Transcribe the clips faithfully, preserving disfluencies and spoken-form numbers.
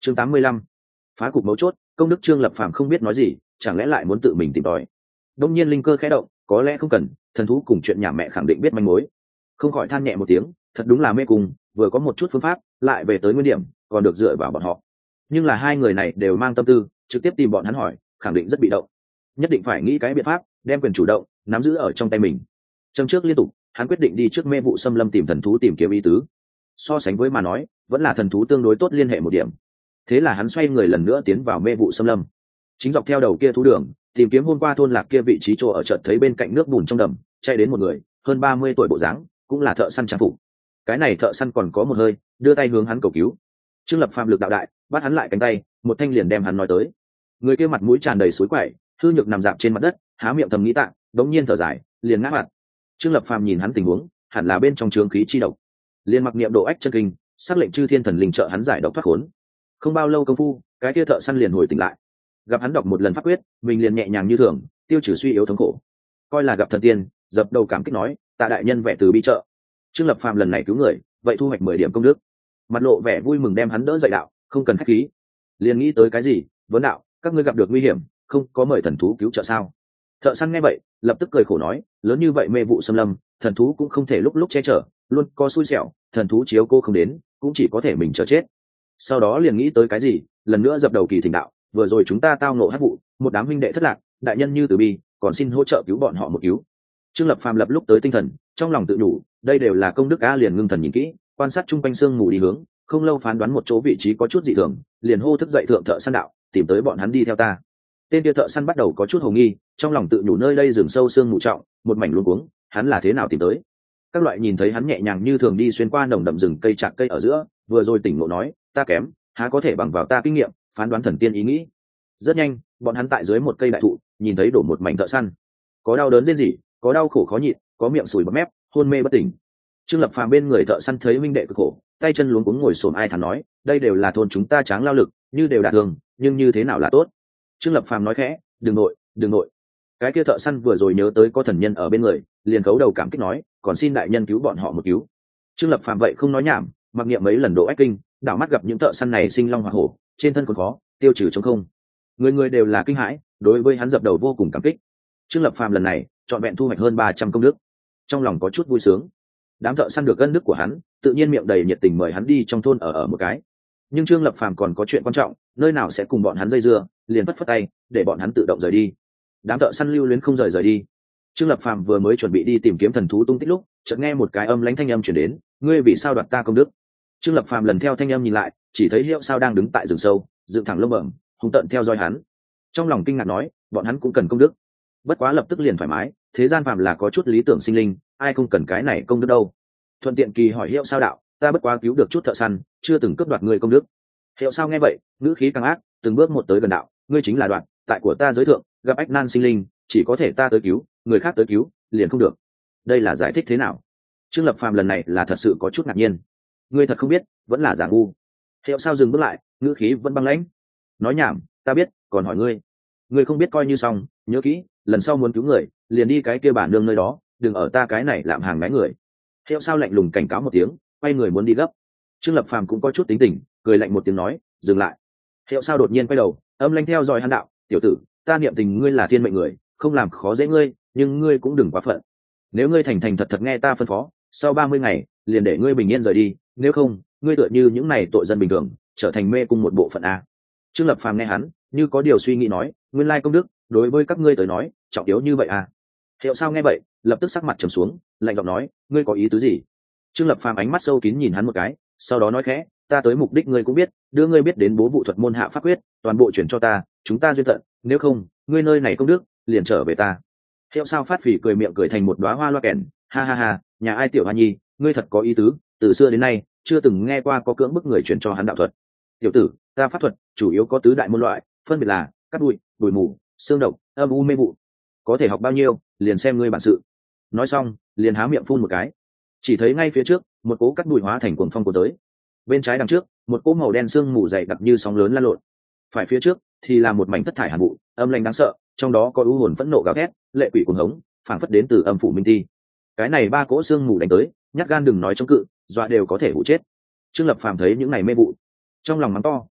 chương tám mươi lăm, phá cục mấu chốt. Công đức Trương Lập Phàm không biết nói gì, chẳng lẽ lại muốn tự mình tìm tòi. Đông nhiên linh cơ khẽ động, có lẽ không cần, thần thú cùng chuyện nhà mẹ khẳng định biết manh mối. Không khỏi than nhẹ một tiếng, thật đúng là mê cung, vừa có một chút phương pháp, lại về tới nguyên điểm, còn được dựa vào bọn họ. Nhưng là hai người này đều mang tâm tư, trực tiếp tìm bọn hắn hỏi, khẳng định rất bị động. Nhất định phải nghĩ cái biện pháp, đem quyền chủ động nắm giữ ở trong tay mình. Trong trước liên tục, hắn quyết định đi trước mê vụ xâm lâm tìm thần thú tìm kiếm ý tứ. So sánh với mà nói, vẫn là thần thú tương đối tốt liên hệ một điểm. Thế là hắn xoay người lần nữa tiến vào mê vụ xâm lâm, chính dọc theo đầu kia thú đường tìm kiếm hôm qua thôn lạc kia vị trí chỗ ở, chợt thấy bên cạnh nước bùn trong đầm chạy đến một người hơn ba mươi tuổi bộ dáng, cũng là thợ săn trang phục. Cái này thợ săn còn có một hơi, đưa tay hướng hắn cầu cứu. Trương Lập Phàm lực đạo đại, bắt hắn lại cánh tay, một thanh liền đem hắn nói tới. Người kia mặt mũi tràn đầy suối quậy, hư nhược nằm dạp trên mặt đất, há miệng thầm nghĩ tạng, đống nhiên thở dài, liền ngã mặt. Trương Lập Phàm nhìn hắn tình huống, hẳn là bên trong trướng khí chi độc, liền mặc niệm độ ách chân kinh, sắc lệnh chư thiên thần linh trợ hắn giải độc thoát khốn. Không bao lâu công phu, cái kia thợ săn liền hồi tỉnh lại. Gặp hắn đọc một lần pháp quyết, mình liền nhẹ nhàng như thường, tiêu trừ suy yếu thống khổ. Coi là gặp thần tiên, dập đầu cảm kích nói, tạ đại nhân vẻ từ bi trợ. Trương Lập Phàm lần này cứu người, vậy thu hoạch mười điểm công đức. Mặt lộ vẻ vui mừng đem hắn đỡ dậy đạo, không cần khách khí. Liền nghĩ tới cái gì, vấn đạo, các ngươi gặp được nguy hiểm, không có mời thần thú cứu trợ sao? Thợ săn nghe vậy, lập tức cười khổ nói, lớn như vậy mê vụ xâm lâm, thần thú cũng không thể lúc lúc che chở, luôn có xui xẻo, thần thú chiếu cô không đến, cũng chỉ có thể mình chờ chết. Sau đó liền nghĩ tới cái gì, lần nữa dập đầu kỳ thỉnh đạo, vừa rồi chúng ta tao ngộ hắc vụ, một đám huynh đệ thất lạc, đại nhân như từ bi, còn xin hỗ trợ cứu bọn họ một cứu. Trương Lập Phàm lập lúc tới tinh thần, trong lòng tự đủ, đây đều là công đức a, liền ngưng thần nhìn kỹ, quan sát chung quanh sương mù đi hướng, không lâu phán đoán một chỗ vị trí có chút dị thường, liền hô thức dậy thượng thợ săn đạo, tìm tới bọn hắn đi theo ta. Tên kia thợ săn bắt đầu có chút hồ nghi, trong lòng tự nhủ nơi đây rừng sâu sương mù trọng, một mảnh luống cuống, hắn là thế nào tìm tới? Các loại nhìn thấy hắn nhẹ nhàng như thường đi xuyên qua nồng đậm rừng cây chạc cây ở giữa, vừa rồi tỉnh ngộ nói, ta kém, há có thể bằng vào ta kinh nghiệm phán đoán thần tiên ý nghĩ. Rất nhanh, bọn hắn tại dưới một cây đại thụ nhìn thấy đổ một mảnh thợ săn, có đau đớn rên rỉ, có đau khổ khó nhịn, có miệng sùi bọt mép, hôn mê bất tỉnh. Trương Lập Phàm bên người thợ săn thấy minh đệ cực khổ, tay chân luống cuống ngồi xổm ai thắn nói, đây đều là thôn chúng ta tráng lao lực, như đều đạt thường, nhưng như thế nào là tốt? Trương Lập Phàm nói khẽ, đừng nội, đừng nội. Cái kia thợ săn vừa rồi nhớ tới có thần nhân ở bên người, liền cấu đầu cảm kích nói, còn xin đại nhân cứu bọn họ một cứu. Trương Lập Phàm vậy không nói nhảm, mặc niệm mấy lần độ ách kinh, đảo mắt gặp những thợ săn này sinh long hỏa hổ, trên thân còn khó tiêu trừ chống không, người người đều là kinh hãi, đối với hắn dập đầu vô cùng cảm kích. Trương Lập Phàm lần này chọn vẹn thu hoạch hơn ba trăm công đức, trong lòng có chút vui sướng. Đám thợ săn được ân đức của hắn, tự nhiên miệng đầy nhiệt tình mời hắn đi trong thôn ở ở một cái. Nhưng Trương Lập Phàm còn có chuyện quan trọng, nơi nào sẽ cùng bọn hắn dây dưa, liền phất phất tay để bọn hắn tự động rời đi. Đám thợ săn lưu luyến không rời rời đi. Trương Lập Phàm vừa mới chuẩn bị đi tìm kiếm thần thú tung tích lúc, chợt nghe một cái âm lãnh thanh âm truyền đến, ngươi vì sao đoạt ta công đức? Trương Lập Phàm lần theo thanh âm nhìn lại, chỉ thấy Hiệu Sao đang đứng tại rừng sâu, dựng thẳng lông bẩm, hung tợn theo dõi hắn. Trong lòng kinh ngạc nói, bọn hắn cũng cần công đức. Bất quá lập tức liền thoải mái, thế gian phàm là có chút lý tưởng sinh linh, ai không cần cái này công đức đâu. Thuận tiện kỳ hỏi Hiệu Sao đạo, ta bất quá cứu được chút thợ săn, chưa từng cướp đoạt người công đức. Hiệu Sao nghe vậy, ngữ khí càng ác, từng bước một tới gần đạo, ngươi chính là đoạt, tại của ta giới thượng, gặp ách nan sinh linh, chỉ có thể ta tới cứu, người khác tới cứu, liền không được. Đây là giải thích thế nào? Trương Lập Phàm lần này là thật sự có chút ngạc nhiên. Ngươi thật không biết, vẫn là giả ngu. Hiệu Sao dừng bước lại, ngữ khí vẫn băng lãnh. Nói nhảm, ta biết, còn hỏi ngươi. Ngươi không biết coi như xong, nhớ kỹ, lần sau muốn cứu người, liền đi cái kia bản nương nơi đó, đừng ở ta cái này làm hàng mái người. Hiệu Sao lạnh lùng cảnh cáo một tiếng, quay người muốn đi gấp. Trương Lập Phàm cũng có chút tính tình, cười lạnh một tiếng nói, dừng lại. Hiệu Sao đột nhiên quay đầu, âm lãnh theo dõi hắn đạo, tiểu tử, ta niệm tình ngươi là thiên mệnh người, không làm khó dễ ngươi, nhưng ngươi cũng đừng quá phận. Nếu ngươi thành thành thật thật nghe ta phân phó, sau ba mươi ngày, liền để ngươi bình yên rời đi, nếu không, ngươi tựa như những này tội dân bình thường, trở thành mê cung một bộ phận a. Trương Lập Phàm nghe hắn, như có điều suy nghĩ nói, nguyên lai công đức, đối với các ngươi tới nói, trọng yếu như vậy à? Hiệu Sao nghe vậy, lập tức sắc mặt trầm xuống, lạnh giọng nói, ngươi có ý tứ gì? Trương Lập Phàm ánh mắt sâu kín nhìn hắn một cái, sau đó nói khẽ, ta tới mục đích ngươi cũng biết, đưa ngươi biết đến bố vụ thuật môn hạ pháp quyết, toàn bộ chuyển cho ta, chúng ta duyên tận, nếu không, ngươi nơi này công đức, liền trở về ta. Hiệu Sao phát phì cười miệng cười thành một đóa hoa loa kèn, ha ha ha, nhà ai tiểu hoa nhi, ngươi thật có ý tứ, từ xưa đến nay chưa từng nghe qua có cưỡng bức người chuyển cho hắn đạo thuật. Tiểu tử, ta pháp thuật chủ yếu có tứ đại môn loại, phân biệt là cắt bụi, bụi mù, xương độc, âm u mê vụ. Có thể học bao nhiêu, liền xem ngươi bản sự. Nói xong, liền há miệng phun một cái. Chỉ thấy ngay phía trước, một cỗ cắt bụi hóa thành cuồng phong của tới. Bên trái đằng trước, một cỗ màu đen xương mù dày đặc như sóng lớn lan lộn. Phải phía trước thì là một mảnh thất thải hàn vụ, âm lãnh đáng sợ, trong đó có u hồn phẫn nộ gào thét, lệ quỷ cuồng hống, phảng phất đến từ âm phủ minh ti. Cái này ba cỗ xương mù đánh tới, nhát gan đừng nói chống cự, dọa đều có thể hụ chết. Trương Lập Phàm thấy những này mê vụ, trong lòng mắng to,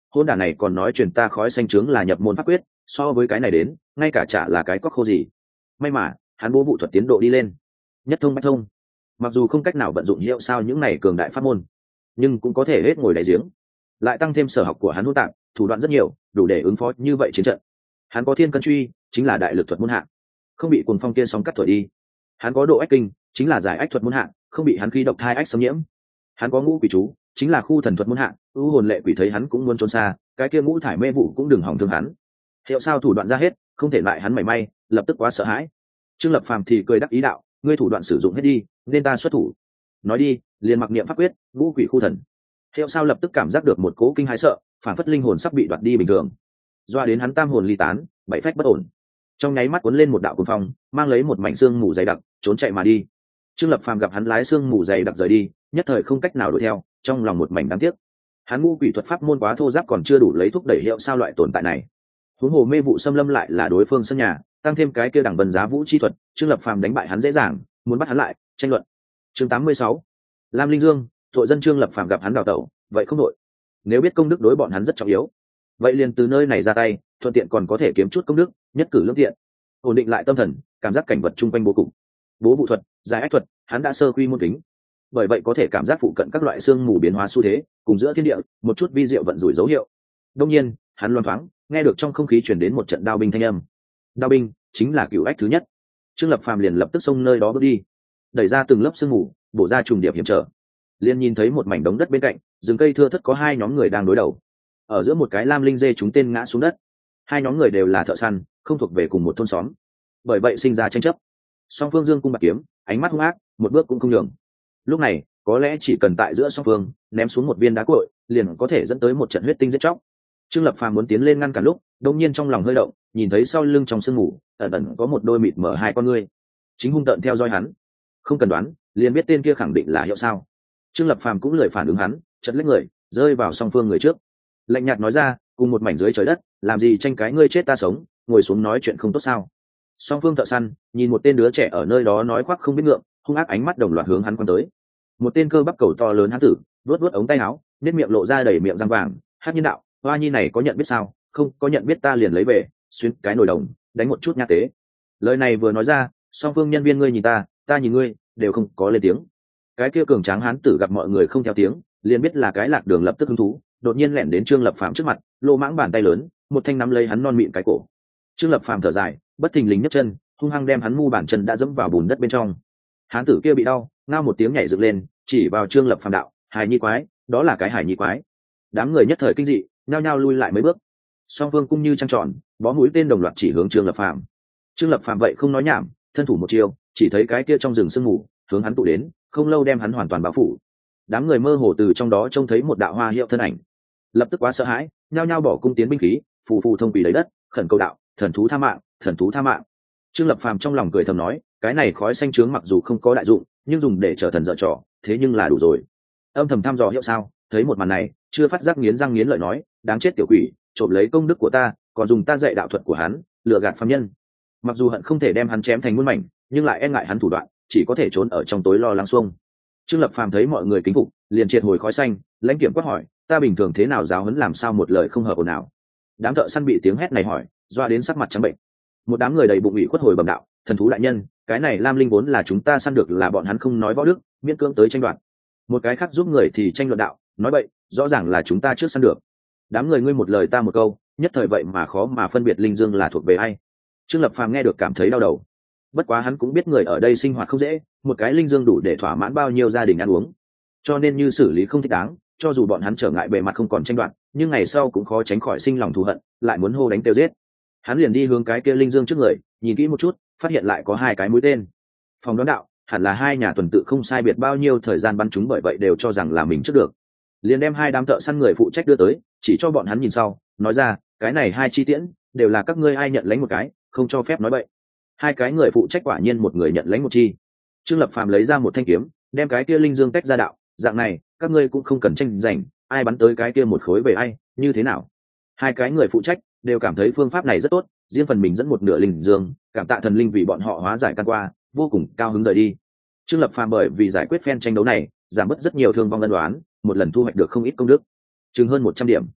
hôn đản này còn nói truyền ta khói xanh trướng là nhập môn pháp quyết, so với cái này đến ngay cả chả là cái cóc khô gì. May mà hắn bố vụ thuật tiến độ đi lên, nhất thông bách thông. Mặc dù không cách nào vận dụng hiệu sao những này cường đại pháp môn, nhưng cũng có thể hết ngồi đáy giếng. Lại tăng thêm sở học của hắn hỗn tạp, thủ đoạn rất nhiều, đủ để ứng phó như vậy chiến trận. Hắn có thiên cân truy, chính là đại lực thuật môn hạng, không bị cuồng phong kia sóng cắt thổi đi. Hắn có độ ách kinh, chính là giải ách thuật môn hạng, không bị hắn khí độc thai ách xâm nhiễm. Hắn có ngũ quỷ chú, chính là khu thần thuật môn hạng, ưu hồn lệ quỷ thấy hắn cũng muốn trốn xa, cái kia ngũ thải mê vụ cũng đừng hỏng thương hắn. Hiệu sao thủ đoạn ra hết, không thể lại hắn mảy may, lập tức quá sợ hãi. Trương Lập Phàm thì cười đắc ý đạo, ngươi thủ đoạn sử dụng hết đi, nên ta xuất thủ. Nói đi, liền mặc niệm pháp quyết, ngũ quỷ khu thần. Hiệu sao lập tức cảm giác được một cố kinh hãi sợ, phản phất linh hồn sắp bị đoạt đi bình thường, doa đến hắn tam hồn ly tán, bảy phách bất ổn. Trong nháy mắt cuốn lên một đạo cuồng phong, mang lấy một mảnh xương mù dày đặc, trốn chạy mà đi. Trương Lập Phàm gặp hắn lái xương mù dày đặc rời đi, nhất thời không cách nào đuổi theo, trong lòng một mảnh đáng tiếc. Hắn ngũ quỷ thuật pháp môn quá thô giáp còn chưa đủ lấy thúc đẩy Hiệu sao loại tồn tại này. Huống hồ mê vụ xâm lâm lại là đối phương sân nhà, tăng thêm cái kia đẳng vân giá vũ chi thuật, Trương Lập Phàm đánh bại hắn dễ dàng, muốn bắt hắn lại, tranh luận. Chương tám mươi sáu, Lam Linh Dương, tội dân Trương Lập Phàm gặp hắn đào tẩu, vậy không đội. Nếu biết công đức đối bọn hắn rất trọng yếu, vậy liền từ nơi này ra tay, thuận tiện còn có thể kiếm chút công đức, nhất cử lương tiện, ổn định lại tâm thần, cảm giác cảnh vật chung quanh bố cục. Bố vụ thuật, giải ách thuật, hắn đã sơ quy môn kính, bởi vậy có thể cảm giác phụ cận các loại xương mù biến hóa xu thế, cùng giữa thiên địa một chút vi diệu vận rủi dấu hiệu. Đông nhiên, hắn loan thoáng nghe được trong không khí truyền đến một trận đao binh thanh âm. Đao binh chính là cửu ách thứ nhất. Trương Lập Phàm liền lập tức xông nơi đó bước đi, đẩy ra từng lớp sương mù, bổ ra trùng điệp hiểm trở. Liền nhìn thấy một mảnh đống đất bên cạnh, rừng cây thưa thớt có hai nhóm người đang đối đầu. Ở giữa một cái lam linh dê chúng tên ngã xuống đất. Hai nhóm người đều là thợ săn, không thuộc về cùng một thôn xóm, bởi vậy sinh ra tranh chấp. Song phương dương cung bạc kiếm, ánh mắt hung ác, một bước cũng không nhường. Lúc này có lẽ chỉ cần tại giữa song phương ném xuống một viên đá cội, liền có thể dẫn tới một trận huyết tinh giết chóc. Trương Lập Phàm muốn tiến lên ngăn cản lúc, đột nhiên trong lòng hơi động, nhìn thấy sau lưng trong sương mù ẩn ẩn có một đôi mịt mở hai con ngươi, chính hung tợn theo dõi hắn. Không cần đoán, liền biết tên kia khẳng định là Hiệu sao. Trương Lập Phàm cũng lười phản ứng hắn, chật lách người rơi vào song phương người trước, lạnh nhạt nói ra, cùng một mảnh dưới trời đất, làm gì tranh cái ngươi chết ta sống, ngồi xuống nói chuyện không tốt sao? Song phương thợ săn nhìn một tên đứa trẻ ở nơi đó nói khoác không biết ngượng, hung ác ánh mắt đồng loạt hướng hắn quan tới. Một tên cơ bắp cầu to lớn hán tử, vuốt vuốt ống tay áo, nét miệng lộ ra đầy miệng răng vàng, hát nhiên đạo, hoa nhi này có nhận biết sao? Không có nhận biết ta liền lấy về, xuyên cái nồi đồng, đánh một chút nha tế. Lời này vừa nói ra, song phương nhân viên ngươi nhìn ta, ta nhìn ngươi, đều không có lên tiếng. Cái kia cường tráng hán tử gặp mọi người không theo tiếng, liền biết là cái lạc đường, lập tức hứng thú, đột nhiên lẻn đến Trương Lập Phàm trước mặt, lô mãng bàn tay lớn, một thanh nắm lấy hắn non mịn cái cổ. Trương Lập Phàm thở dài, bất thình lình nhấc chân, hung hăng đem hắn mu bàn chân đã dẫm vào bùn đất bên trong. Hán tử kia bị đau, ngao một tiếng nhảy dựng lên, chỉ vào Trương Lập Phàm đạo, hài nhi quái, đó là cái hài nhi quái. Đám người nhất thời kinh dị, nhao nhao lui lại mấy bước. Song phương cung như trăng tròn, bó mũi tên đồng loạt chỉ hướng Trương Lập Phàm. Trương Lập Phàm vậy không nói nhảm, thân thủ một chiêu, chỉ thấy cái kia trong rừng sương mù hướng hắn tụ đến, không lâu đem hắn hoàn toàn bao phủ. Đám người mơ hồ từ trong đó trông thấy một đạo hoa hiệu thân ảnh, lập tức quá sợ hãi, nhao nhao bỏ cung tiến binh khí, phù phù thông quỷ lấy đất, khẩn cầu đạo, thần thú tha mạng, thần thú tha mạng. Trương Lập Phàm trong lòng cười thầm nói, cái này khói xanh trướng mặc dù không có đại dụng, nhưng dùng để trở thần dở trò, thế nhưng là đủ rồi. Âm thầm thăm dò Hiệu sao, thấy một màn này, chưa phát giác nghiến răng nghiến lợi nói, đáng chết tiểu quỷ, trộm lấy công đức của ta, còn dùng ta dạy đạo thuật của hắn, lừa gạt phàm nhân. Mặc dù hận không thể đem hắn chém thành muôn mảnh, nhưng lại e ngại hắn thủ đoạn, chỉ có thể trốn ở trong tối lo lắng xuông. Trương Lập Phàm thấy mọi người kính phục, liền triệt hồi khói xanh, lãnh kiểm quát hỏi, ta bình thường thế nào giáo huấn làm sao một lời không hợp ồn nào. Đám thợ săn bị tiếng hét này hỏi, doa đến sắc mặt trắng bệnh. Một đám người đầy bụng ủy khuất hồi bẩm đạo, thần thú đại nhân, cái này lam linh vốn là chúng ta săn được, là bọn hắn không nói võ đức, miễn cưỡng tới tranh đoạt. Một cái khác giúp người thì tranh luận đạo, nói vậy rõ ràng là chúng ta trước săn được. Đám người ngươi một lời ta một câu, nhất thời vậy mà khó mà phân biệt linh dương là thuộc về ai. Trương Lập Phàm nghe được cảm thấy đau đầu. Bất quá hắn cũng biết người ở đây sinh hoạt không dễ, một cái linh dương đủ để thỏa mãn bao nhiêu gia đình ăn uống, cho nên như xử lý không thích đáng, cho dù bọn hắn trở ngại bề mặt không còn tranh đoạt, nhưng ngày sau cũng khó tránh khỏi sinh lòng thù hận, lại muốn hô đánh tiêu giết. Hắn liền đi hướng cái kia linh dương trước người, nhìn kỹ một chút, phát hiện lại có hai cái mũi tên. Phòng đoán đạo, hẳn là hai nhà tuần tự không sai biệt bao nhiêu thời gian bắn chúng, bởi vậy đều cho rằng là mình trước được. Liền đem hai đám thợ săn người phụ trách đưa tới, chỉ cho bọn hắn nhìn sau, nói ra, cái này hai chi tiễn đều là các ngươi ai nhận lấy một cái, không cho phép nói bậy. Hai cái người phụ trách quả nhiên một người nhận lấy một chi. Trương Lập Phàm lấy ra một thanh kiếm, đem cái kia linh dương tách ra đạo, dạng này các ngươi cũng không cần tranh giành, ai bắn tới cái kia một khối về ai, như thế nào. Hai cái người phụ trách đều cảm thấy phương pháp này rất tốt, riêng phần mình dẫn một nửa linh dương, cảm tạ thần linh vì bọn họ hóa giải căn qua, vô cùng cao hứng rời đi. Trương Lập Phàm bởi vì giải quyết phen tranh đấu này, giảm bớt rất nhiều thương vong ân đoán, một lần thu hoạch được không ít công đức, chừng hơn một trăm điểm.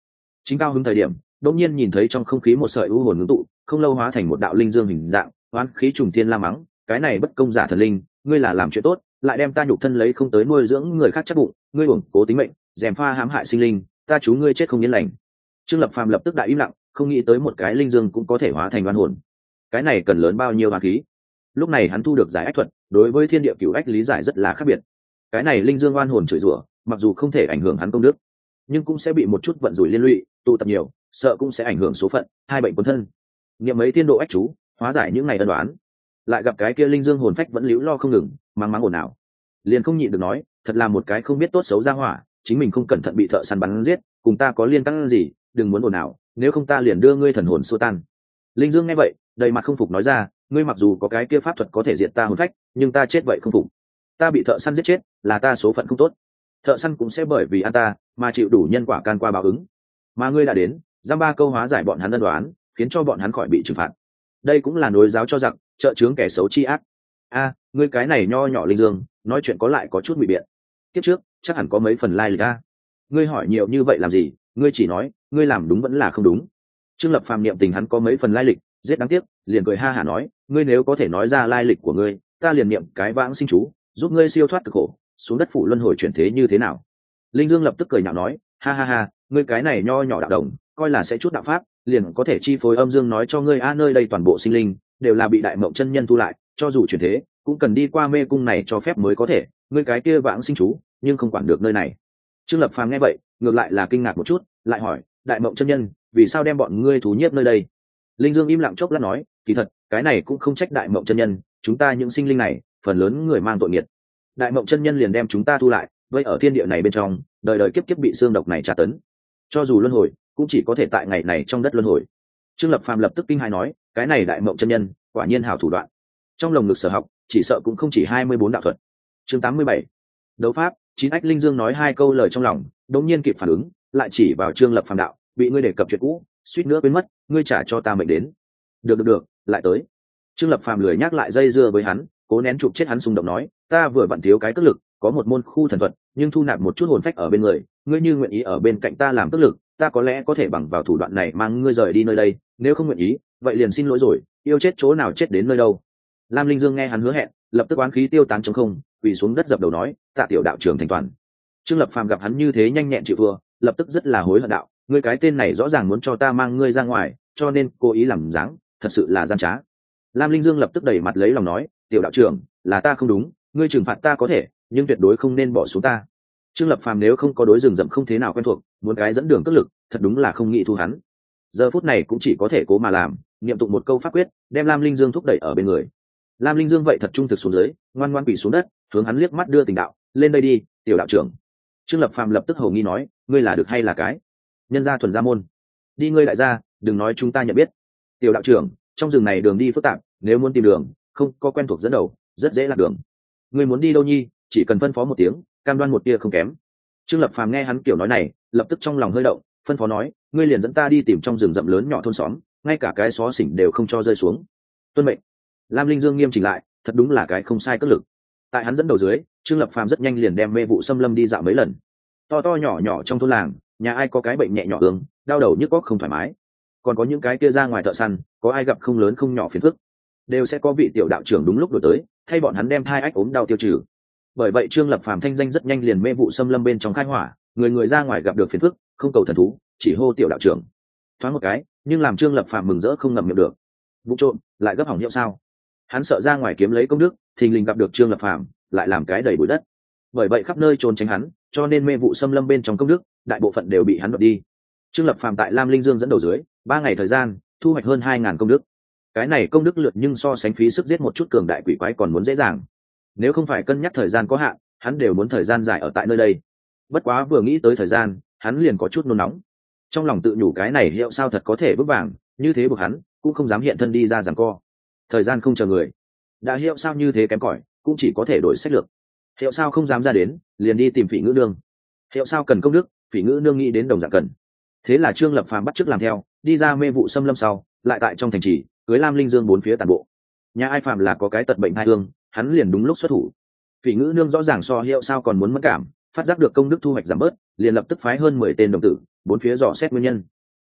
Chính cao hứng thời điểm, đột nhiên nhìn thấy trong không khí một sợi u hồn ngưng tụ, không lâu hóa thành một đạo linh dương hình dạng, oán khí trùng thiên la mắng, cái này bất công giả thần linh, ngươi là làm chuyện tốt, lại đem ta nhục thân lấy không tới nuôi dưỡng người khác chắc bụng, ngươi uổng cố tính mệnh, dèm pha hãm hại sinh linh, ta chú ngươi chết không yên lành. Trương Lập Phàm lập tức đại im lặng, không nghĩ tới một cái linh dương cũng có thể hóa thành oan hồn, cái này cần lớn bao nhiêu oán khí. Lúc này hắn thu được giải ách thuật, đối với thiên địa cửu ách lý giải rất là khác biệt. Cái này linh dương oan hồn chửi rủa, mặc dù không thể ảnh hưởng hắn công đức, nhưng cũng sẽ bị một chút vận rủi liên lụy, tụ tập nhiều, sợ cũng sẽ ảnh hưởng số phận, hai bệnh cuốn thân. Niệm mấy tiên độ ách chú, hóa giải những ngày ân đoán. Lại gặp cái kia linh dương hồn phách vẫn liễu lo không ngừng, mang mắng ồn ào, liền không nhịn được nói, thật là một cái không biết tốt xấu ra hỏa, chính mình không cẩn thận bị thợ săn bắn giết, cùng ta có liên can gì, đừng muốn ồn ào, nếu không ta liền đưa ngươi thần hồn xua tan. Linh dương nghe vậy, đầy mặt không phục nói ra, ngươi mặc dù có cái kia pháp thuật có thể diệt ta hồn phách, nhưng ta chết vậy không phục. Ta bị thợ săn giết chết, là ta số phận không tốt, thợ săn cũng sẽ bởi vì ăn ta mà chịu đủ nhân quả can qua báo ứng, mà ngươi đã đến giam ba câu hóa giải bọn hắn ân đoán, khiến cho bọn hắn khỏi bị trừng phạt, đây cũng là nối giáo cho giặc, trợ chướng kẻ xấu chi ác. A, ngươi cái này nho nhỏ linh dương, nói chuyện có lại có chút ngụy biện, kiếp trước chắc hẳn có mấy phần lai lịch a. Ngươi hỏi nhiều như vậy làm gì, ngươi chỉ nói ngươi làm đúng vẫn là không đúng. Trương Lập Phàm niệm tình hắn có mấy phần lai lịch, giết đáng tiếc, liền cười ha hả nói, ngươi nếu có thể nói ra lai lịch của ngươi, ta liền niệm cái vãng sinh chú, giúp ngươi siêu thoát cực khổ, xuống đất phủ luân hồi chuyển thế như thế nào. Linh dương lập tức cười nhạo nói, ha ha ha, ngươi cái này nho nhỏ đạo đồng, coi là sẽ chút đạo pháp liền có thể chi phối âm dương, nói cho ngươi a, nơi đây toàn bộ sinh linh đều là bị đại mộng chân nhân thu lại, cho dù chuyển thế cũng cần đi qua mê cung này cho phép mới có thể, ngươi cái kia vãng sinh chú nhưng không quản được nơi này. Trương Lập Phàm nghe vậy ngược lại là kinh ngạc một chút, lại hỏi, đại mộng chân nhân vì sao đem bọn ngươi thú nhiếp nơi đây? Linh dương im lặng chốc lát nói, kỳ thật cái này cũng không trách đại mộng chân nhân, chúng ta những sinh linh này phần lớn người mang tội nghiệt, đại mộng chân nhân liền đem chúng ta thu lại, vây ở thiên địa này bên trong, đời đời kiếp kiếp bị xương độc này tra tấn, cho dù luân hồi cũng chỉ có thể tại ngày này trong đất luân hồi. Trương Lập Phàm lập tức kinh hãi nói, cái này đại mộng chân nhân quả nhiên hảo thủ đoạn, trong lồng ngực sở học chỉ sợ cũng không chỉ hai mươi bốn đạo thuật. Chương tám mươi bảy, đấu pháp. Chín ách linh dương nói hai câu lời trong lòng, đột nhiên kịp phản ứng, lại chỉ vào Trương Lập Phàm đạo, bị ngươi đề cập chuyện cũ, suýt nữa quên mất, ngươi trả cho ta mệnh đến. Được được được, lại tới. Trương Lập Phàm lười nhắc lại dây dưa với hắn, cố nén chụp chết hắn, xung động nói, ta vừa vặn thiếu cái tức lực, có một môn khu thần thuật, nhưng thu nạp một chút hồn phách ở bên người, ngươi như nguyện ý ở bên cạnh ta làm tức lực, ta có lẽ có thể bằng vào thủ đoạn này mang ngươi rời đi nơi đây, nếu không nguyện ý, vậy liền xin lỗi rồi, yêu chết chỗ nào chết đến nơi đâu. Lam Linh Dương nghe hắn hứa hẹn, lập tức oán khí tiêu tán trống không, quỳ xuống đất dập đầu nói, tạ tiểu đạo trưởng thành toàn. Trương Lập Phàm gặp hắn như thế nhanh nhẹn chịu thua, lập tức rất là hối hận đạo, ngươi cái tên này rõ ràng muốn cho ta mang ngươi ra ngoài, cho nên cố ý làm dáng, thật sự là gian trá. Lam Linh Dương lập tức đẩy mặt lấy lòng nói, tiểu đạo trưởng, là ta không đúng, ngươi trừng phạt ta có thể, nhưng tuyệt đối không nên bỏ xuống ta. Trương Lập Phàm nếu không có đối rừng rậm không thế nào quen thuộc, muốn cái dẫn đường tức lực, thật đúng là không nghĩ thu hắn. Giờ phút này cũng chỉ có thể cố mà làm, niệm tụng một câu pháp quyết, đem Lam Linh Dương thúc đẩy ở bên người. Lam Linh Dương vậy thật trung thực xuống dưới, ngoan ngoan quỳ xuống đất, hướng hắn liếc mắt đưa tình đạo, lên đây đi, tiểu đạo trưởng. Trương Lập Phàm lập tức hầu nghi nói, ngươi là được hay là cái nhân gia thuần gia môn, đi ngươi đại gia, đừng nói chúng ta nhận biết. Tiểu đạo trưởng, trong rừng này đường đi phức tạp, nếu muốn tìm đường, không có quen thuộc dẫn đầu, rất dễ lạc đường. Ngươi muốn đi đâu nhi, chỉ cần phân phó một tiếng, cam đoan một tia không kém. Trương Lập Phàm nghe hắn kiểu nói này, lập tức trong lòng hơi động, phân phó nói, ngươi liền dẫn ta đi tìm trong rừng rậm lớn nhỏ thôn xóm, ngay cả cái xó xỉnh đều không cho rơi xuống. Tuân mệnh. Lam Linh Dương nghiêm chỉnh lại, thật đúng là cái không sai cất lực. Tại hắn dẫn đầu dưới, Trương Lập Phàm rất nhanh liền đem mê vụ xâm lâm đi dạo mấy lần. To to nhỏ nhỏ trong thôn làng, nhà ai có cái bệnh nhẹ nhỏ ương, đau đầu nhức óc không thoải mái, còn có những cái kia ra ngoài thợ săn, có ai gặp không lớn không nhỏ phiền phức, đều sẽ có vị tiểu đạo trưởng đúng lúc đổi tới, thay bọn hắn đem thai ách ốm đau tiêu trừ. Bởi vậy Trương Lập Phàm thanh danh rất nhanh liền mê vụ xâm lâm bên trong khai hỏa, người người ra ngoài gặp được phiền phức, không cầu thần thú, chỉ hô tiểu đạo trưởng. Thoáng một cái, nhưng làm Trương Lập Phàm mừng rỡ không ngậm miệng được. Vụ trộm lại gấp hỏng hiệu sao? Hắn sợ ra ngoài kiếm lấy công đức, thình lình gặp được Trương Lập Phàm, lại làm cái đầy bụi đất. Bởi vậy khắp nơi trốn tránh hắn, cho nên mê vụ xâm lâm bên trong công đức, đại bộ phận đều bị hắn đoạt đi. Trương Lập Phàm tại Lam Linh Dương dẫn đầu dưới, ba ngày thời gian, thu hoạch hơn hai ngàn công đức. Cái này công đức lượt nhưng so sánh phí sức giết một chút cường đại quỷ quái còn muốn dễ dàng. Nếu không phải cân nhắc thời gian có hạn, hắn đều muốn thời gian dài ở tại nơi đây. Bất quá vừa nghĩ tới thời gian, hắn liền có chút nôn nóng. Trong lòng tự nhủ cái này hiệu sao thật có thể vững vàng, như thế buộc hắn cũng không dám hiện thân đi ra giằng co. Thời gian không chờ người, đã hiệu sao như thế kém cỏi, cũng chỉ có thể đổi sách lược. Hiệu sao không dám ra đến, liền đi tìm Phỉ Ngữ Nương. Hiệu sao cần công đức, Phỉ Ngữ Nương nghĩ đến đồng dạng cần. Thế là Trương Lập Phàm bắt chước làm theo, đi ra mê vụ xâm lâm sau, lại tại trong thành trì cưới Lam Linh Dương bốn phía tàn bộ. Nhà ai phàm là có cái tật bệnh hai hương, hắn liền đúng lúc xuất thủ. Phỉ Ngữ Nương rõ ràng so Hiệu sao còn muốn mất cảm, phát giác được công đức thu hoạch giảm bớt, liền lập tức phái hơn mười tên đồng tử bốn phía dò xét nguyên nhân.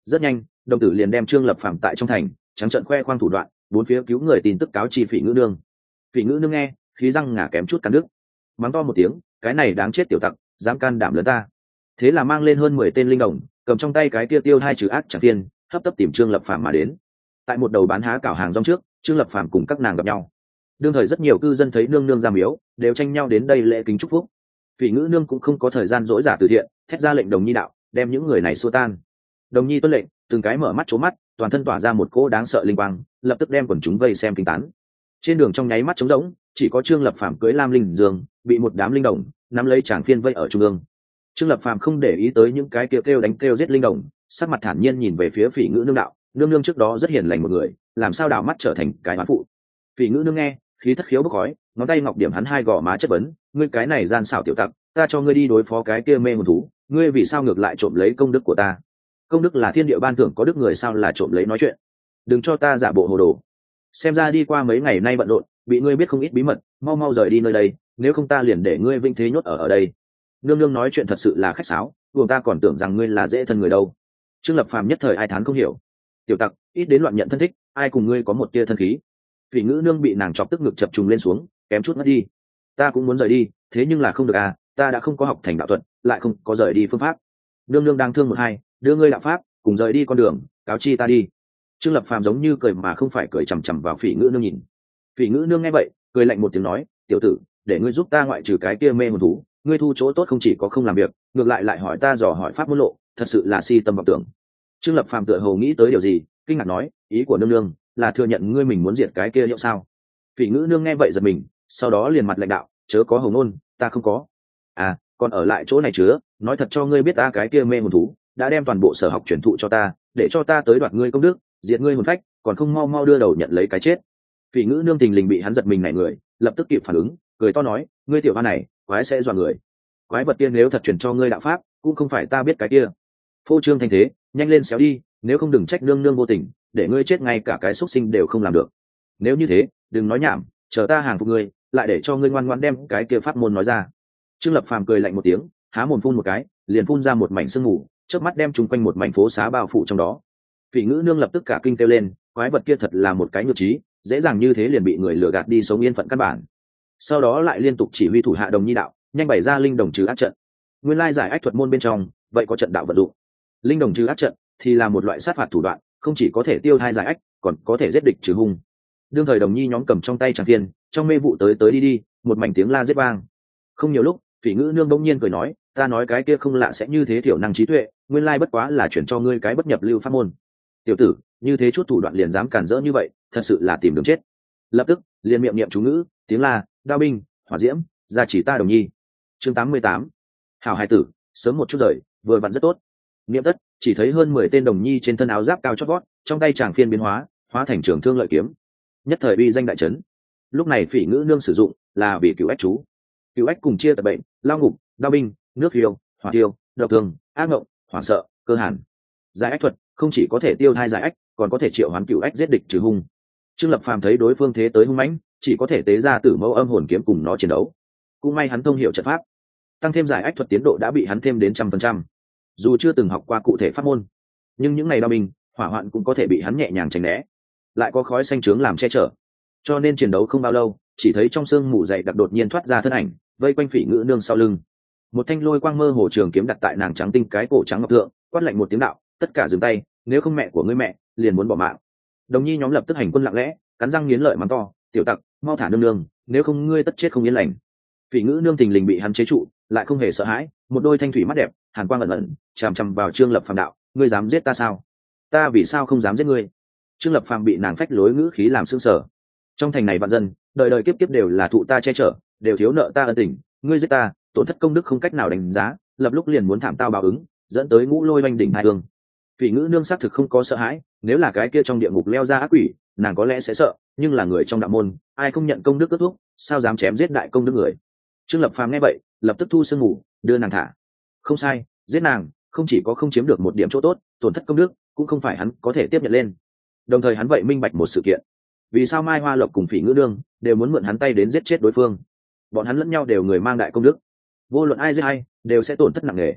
Rất nhanh, đồng tử liền đem Trương Lập Phàm tại trong thành trắng trợn khoe khoang thủ đoạn, bốn phía cứu người tin tức cáo chi Phỉ Ngữ Nương. Phỉ Ngữ Nương nghe, khí răng ngả kém chút cắn đứt, mắng to một tiếng, cái này đáng chết tiểu tặc, dám can đảm lớn ta. Thế là mang lên hơn mười tên linh đồng, cầm trong tay cái tia tiêu hai trừ ác chẳng tiên, hấp tấp tìm Trương Lập Phàm mà đến. Tại một đầu bán há cảo hàng rong trước, Trương Lập Phàm cùng các nàng gặp nhau. Đương thời rất nhiều cư dân thấy nương nương ra miếu, đều tranh nhau đến đây lễ kính chúc phúc. Phỉ Ngữ Nương cũng không có thời gian dỗi giả từ thiện, thét ra lệnh đồng nhi đạo, đem những người này xua tan. Đồng nhi tuân lệnh, từng cái mở mắt trố mắt, toàn thân tỏa ra một cỗ đáng sợ linh quang, lập tức đem quần chúng vây xem kinh tán. Trên đường trong nháy mắt trống rỗng, chỉ có Trương Lập Phàm cưỡi lam linh dương, bị một đám linh đồng nắm lấy tràng phiên vây ở trung ương. Trương Lập Phàm không để ý tới những cái kêu kêu đánh kêu giết linh đồng, sắc mặt thản nhiên nhìn về phía Phỉ Ngữ Nương đạo, nương nương trước đó rất hiền lành một người, làm sao đảo mắt trở thành cái oán phụ. Phỉ Ngữ Nương nghe, khí thất khiếu bốc khói, ngón tay ngọc điểm hắn hai gò má chất vấn, ngươi cái này gian xảo tiểu tặc, ta cho ngươi đi đối phó cái kia mê hồn thú, ngươi vì sao ngược lại trộm lấy công đức của ta? Công đức là thiên địa ban thưởng, có đức người sao là trộm lấy nói chuyện? Đừng cho ta giả bộ hồ đồ. Xem ra đi qua mấy ngày nay bận rộn, bị ngươi biết không ít bí mật, mau mau rời đi nơi đây, nếu không ta liền để ngươi vinh thế nhốt ở ở đây. Nương nương nói chuyện thật sự là khách sáo, buồng ta còn tưởng rằng ngươi là dễ thân người đâu. Trương Lập Phàm nhất thời ai thán không hiểu. Tiểu tặc, ít đến loạn nhận thân thích, ai cùng ngươi có một tia thân khí? Phỉ Ngữ Nương bị nàng chọc tức ngực chập trùng lên xuống, kém chút mất đi. Ta cũng muốn rời đi, thế nhưng là không được à, ta đã không có học thành đạo thuật, lại không có rời đi phương pháp. Nương nương đang thương một hai, đưa ngươi đạo pháp, cùng rời đi con đường, cáo chi ta đi. Trương Lập Phàm giống như cười mà không phải cười, chằm chằm vào Phỉ Ngữ Nương nhìn. Phỉ Ngữ Nương nghe vậy, cười lạnh một tiếng nói, tiểu tử, để ngươi giúp ta ngoại trừ cái kia mê hồn thú, ngươi thu chỗ tốt không chỉ có không làm việc, ngược lại lại hỏi ta dò hỏi pháp môn lộ, thật sự là si tâm vọng tưởng. Trương Lập Phàm tựa hồ nghĩ tới điều gì, kinh ngạc nói, ý của nương nương là thừa nhận ngươi mình muốn diệt cái kia liệu sao? Phỉ Ngữ Nương nghe vậy giật mình, sau đó liền mặt lãnh đạo, chớ có hồng nôn, ta không có. À, còn ở lại chỗ này chứa, nói thật cho ngươi biết ta cái kia mê hồn thú đã đem toàn bộ sở học truyền thụ cho ta, để cho ta tới đoạt ngươi công đức, diệt ngươi hồn phách, còn không mau mau đưa đầu nhận lấy cái chết. Phỉ Ngữ Nương tình lình bị hắn giật mình nảy người, lập tức kịp phản ứng, cười to nói, ngươi tiểu hoa này, quái sẽ dọa người. Quái vật tiên nếu thật truyền cho ngươi đạo pháp, cũng không phải ta biết cái kia. Phô trương thanh thế, nhanh lên xéo đi, nếu không đừng trách nương nương vô tình, để ngươi chết ngay cả cái xúc sinh đều không làm được. Nếu như thế, đừng nói nhảm, chờ ta hàng phục ngươi, lại để cho ngươi ngoan ngoãn đem cái kia pháp môn nói ra. Trương Lập Phàm cười lạnh một tiếng, há mồm phun một cái, liền phun ra một mảnh sương mù, chớp mắt đem chung quanh một mảnh phố xá bao phủ trong đó. Phỉ Ngữ Nương lập tức cả kinh kêu lên, quái vật kia thật là một cái nhược trí, dễ dàng như thế liền bị người lừa gạt đi sống yên phận căn bản. Sau đó lại liên tục chỉ huy thủ hạ đồng nhi đạo, nhanh bày ra linh đồng trừ ác trận. Nguyên lai giải ách thuật môn bên trong, vậy có trận đạo vận dụng. Linh đồng trừ ác trận thì là một loại sát phạt thủ đoạn, không chỉ có thể tiêu thai giải ách, còn có thể giết địch trừ hung. Đương thời đồng nhi nhóm cầm trong tay tràng phiên, trong mê vụ tới tới đi đi, một mảnh tiếng la giết vang. Không nhiều lúc, Phỉ Ngữ Nương bỗng nhiên cười nói, ta nói cái kia không lạ sẽ như thế thiểu năng trí tuệ, nguyên lai bất quá là chuyển cho ngươi cái bất nhập lưu pháp môn. Tiểu tử, như thế chút thủ đoạn liền dám cản rỡ như vậy, thật sự là tìm đường chết. Lập tức, liền miệng niệm chú ngữ, tiếng la, đao binh, hỏa diễm, gia chỉ ta đồng nhi. Chương tám mươi tám. Hảo hài tử, sớm một chút rời, vừa vặn rất tốt. Niệm tất, chỉ thấy hơn mười tên đồng nhi trên thân áo giáp cao chót vót, trong tay tràng phiên biến hóa, hóa thành trường thương lợi kiếm. Nhất thời uy danh đại trấn. Lúc này Phỉ Ngữ Nương sử dụng là vì cửu ách chú. Cửu ách cùng chia tật bệnh, lao ngục, đao binh, nước phiêu, hỏa tiêu, độc thương, ác ngộng, hoảng sợ, cơ hàn. Giải ách thuật không chỉ có thể tiêu thai giải ách, còn có thể triệu hoán cửu ách giết địch trừ hung. Trương Lập Phàm thấy đối phương thế tới hung mãnh, chỉ có thể tế ra Tử Mẫu Âm Hồn kiếm cùng nó chiến đấu. Cũng may hắn thông hiểu trận pháp, tăng thêm giải ách thuật tiến độ đã bị hắn thêm đến trăm phần trăm. Dù chưa từng học qua cụ thể pháp môn, nhưng những ngày đao binh, hỏa hoạn cũng có thể bị hắn nhẹ nhàng tránh né. Lại có khói xanh trướng làm che chở, cho nên chiến đấu không bao lâu, chỉ thấy trong sương mù dày đặc đột nhiên thoát ra thân ảnh, vây quanh Phỉ Ngữ Nương sau lưng. Một thanh lôi quang mơ hồ trường kiếm đặt tại nàng trắng tinh cái cổ trắng ngọc thượng, quát lạnh một tiếng đạo, tất cả dừng tay, nếu không mẹ của ngươi mẹ liền muốn bỏ mạng. Đồng nhi nhóm lập tức hành quân lặng lẽ, cắn răng nghiến lợi mắng to, tiểu tặc, mau thả nương nương, nếu không ngươi tất chết không yên lành. Phỉ Ngữ Nương thình lình bị hắn chế trụ, lại không hề sợ hãi, một đôi thanh thủy mắt đẹp, hàn quang ẩn ẩn, chằm chằm vào Trương Lập Phàm đạo, ngươi dám giết ta sao? Ta vì sao không dám giết ngươi? Trương Lập Phàm bị nàng phách lối ngữ khí làm sững sờ. Trong thành này vạn dân, đời đời kiếp kiếp đều là thụ ta che chở, đều thiếu nợ ta ân tình, ngươi giết ta, tổn thất công đức không cách nào đánh giá, lập lúc liền muốn thảm tao báo ứng, dẫn tới ngũ lôi oanh đỉnh hai hương. Phỉ Ngữ Nương xác thực không có sợ hãi, nếu là cái kia trong địa ngục leo ra ác quỷ, nàng có lẽ sẽ sợ, nhưng là người trong đạo môn, ai không nhận công đức kết thúc, sao dám chém giết đại công đức người. Trương Lập Phàm nghe vậy, lập tức thu sương ngủ, đưa nàng thả. Không sai, giết nàng, không chỉ có không chiếm được một điểm chỗ tốt, tổn thất công đức cũng không phải hắn có thể tiếp nhận lên. Đồng thời hắn vậy minh bạch một sự kiện, vì sao Mai Hoa Lộc cùng Phỉ Ngữ Nương đều muốn mượn hắn tay đến giết chết đối phương. Bọn hắn lẫn nhau đều người mang đại công đức, vô luận ai giết ai đều sẽ tổn thất nặng nề.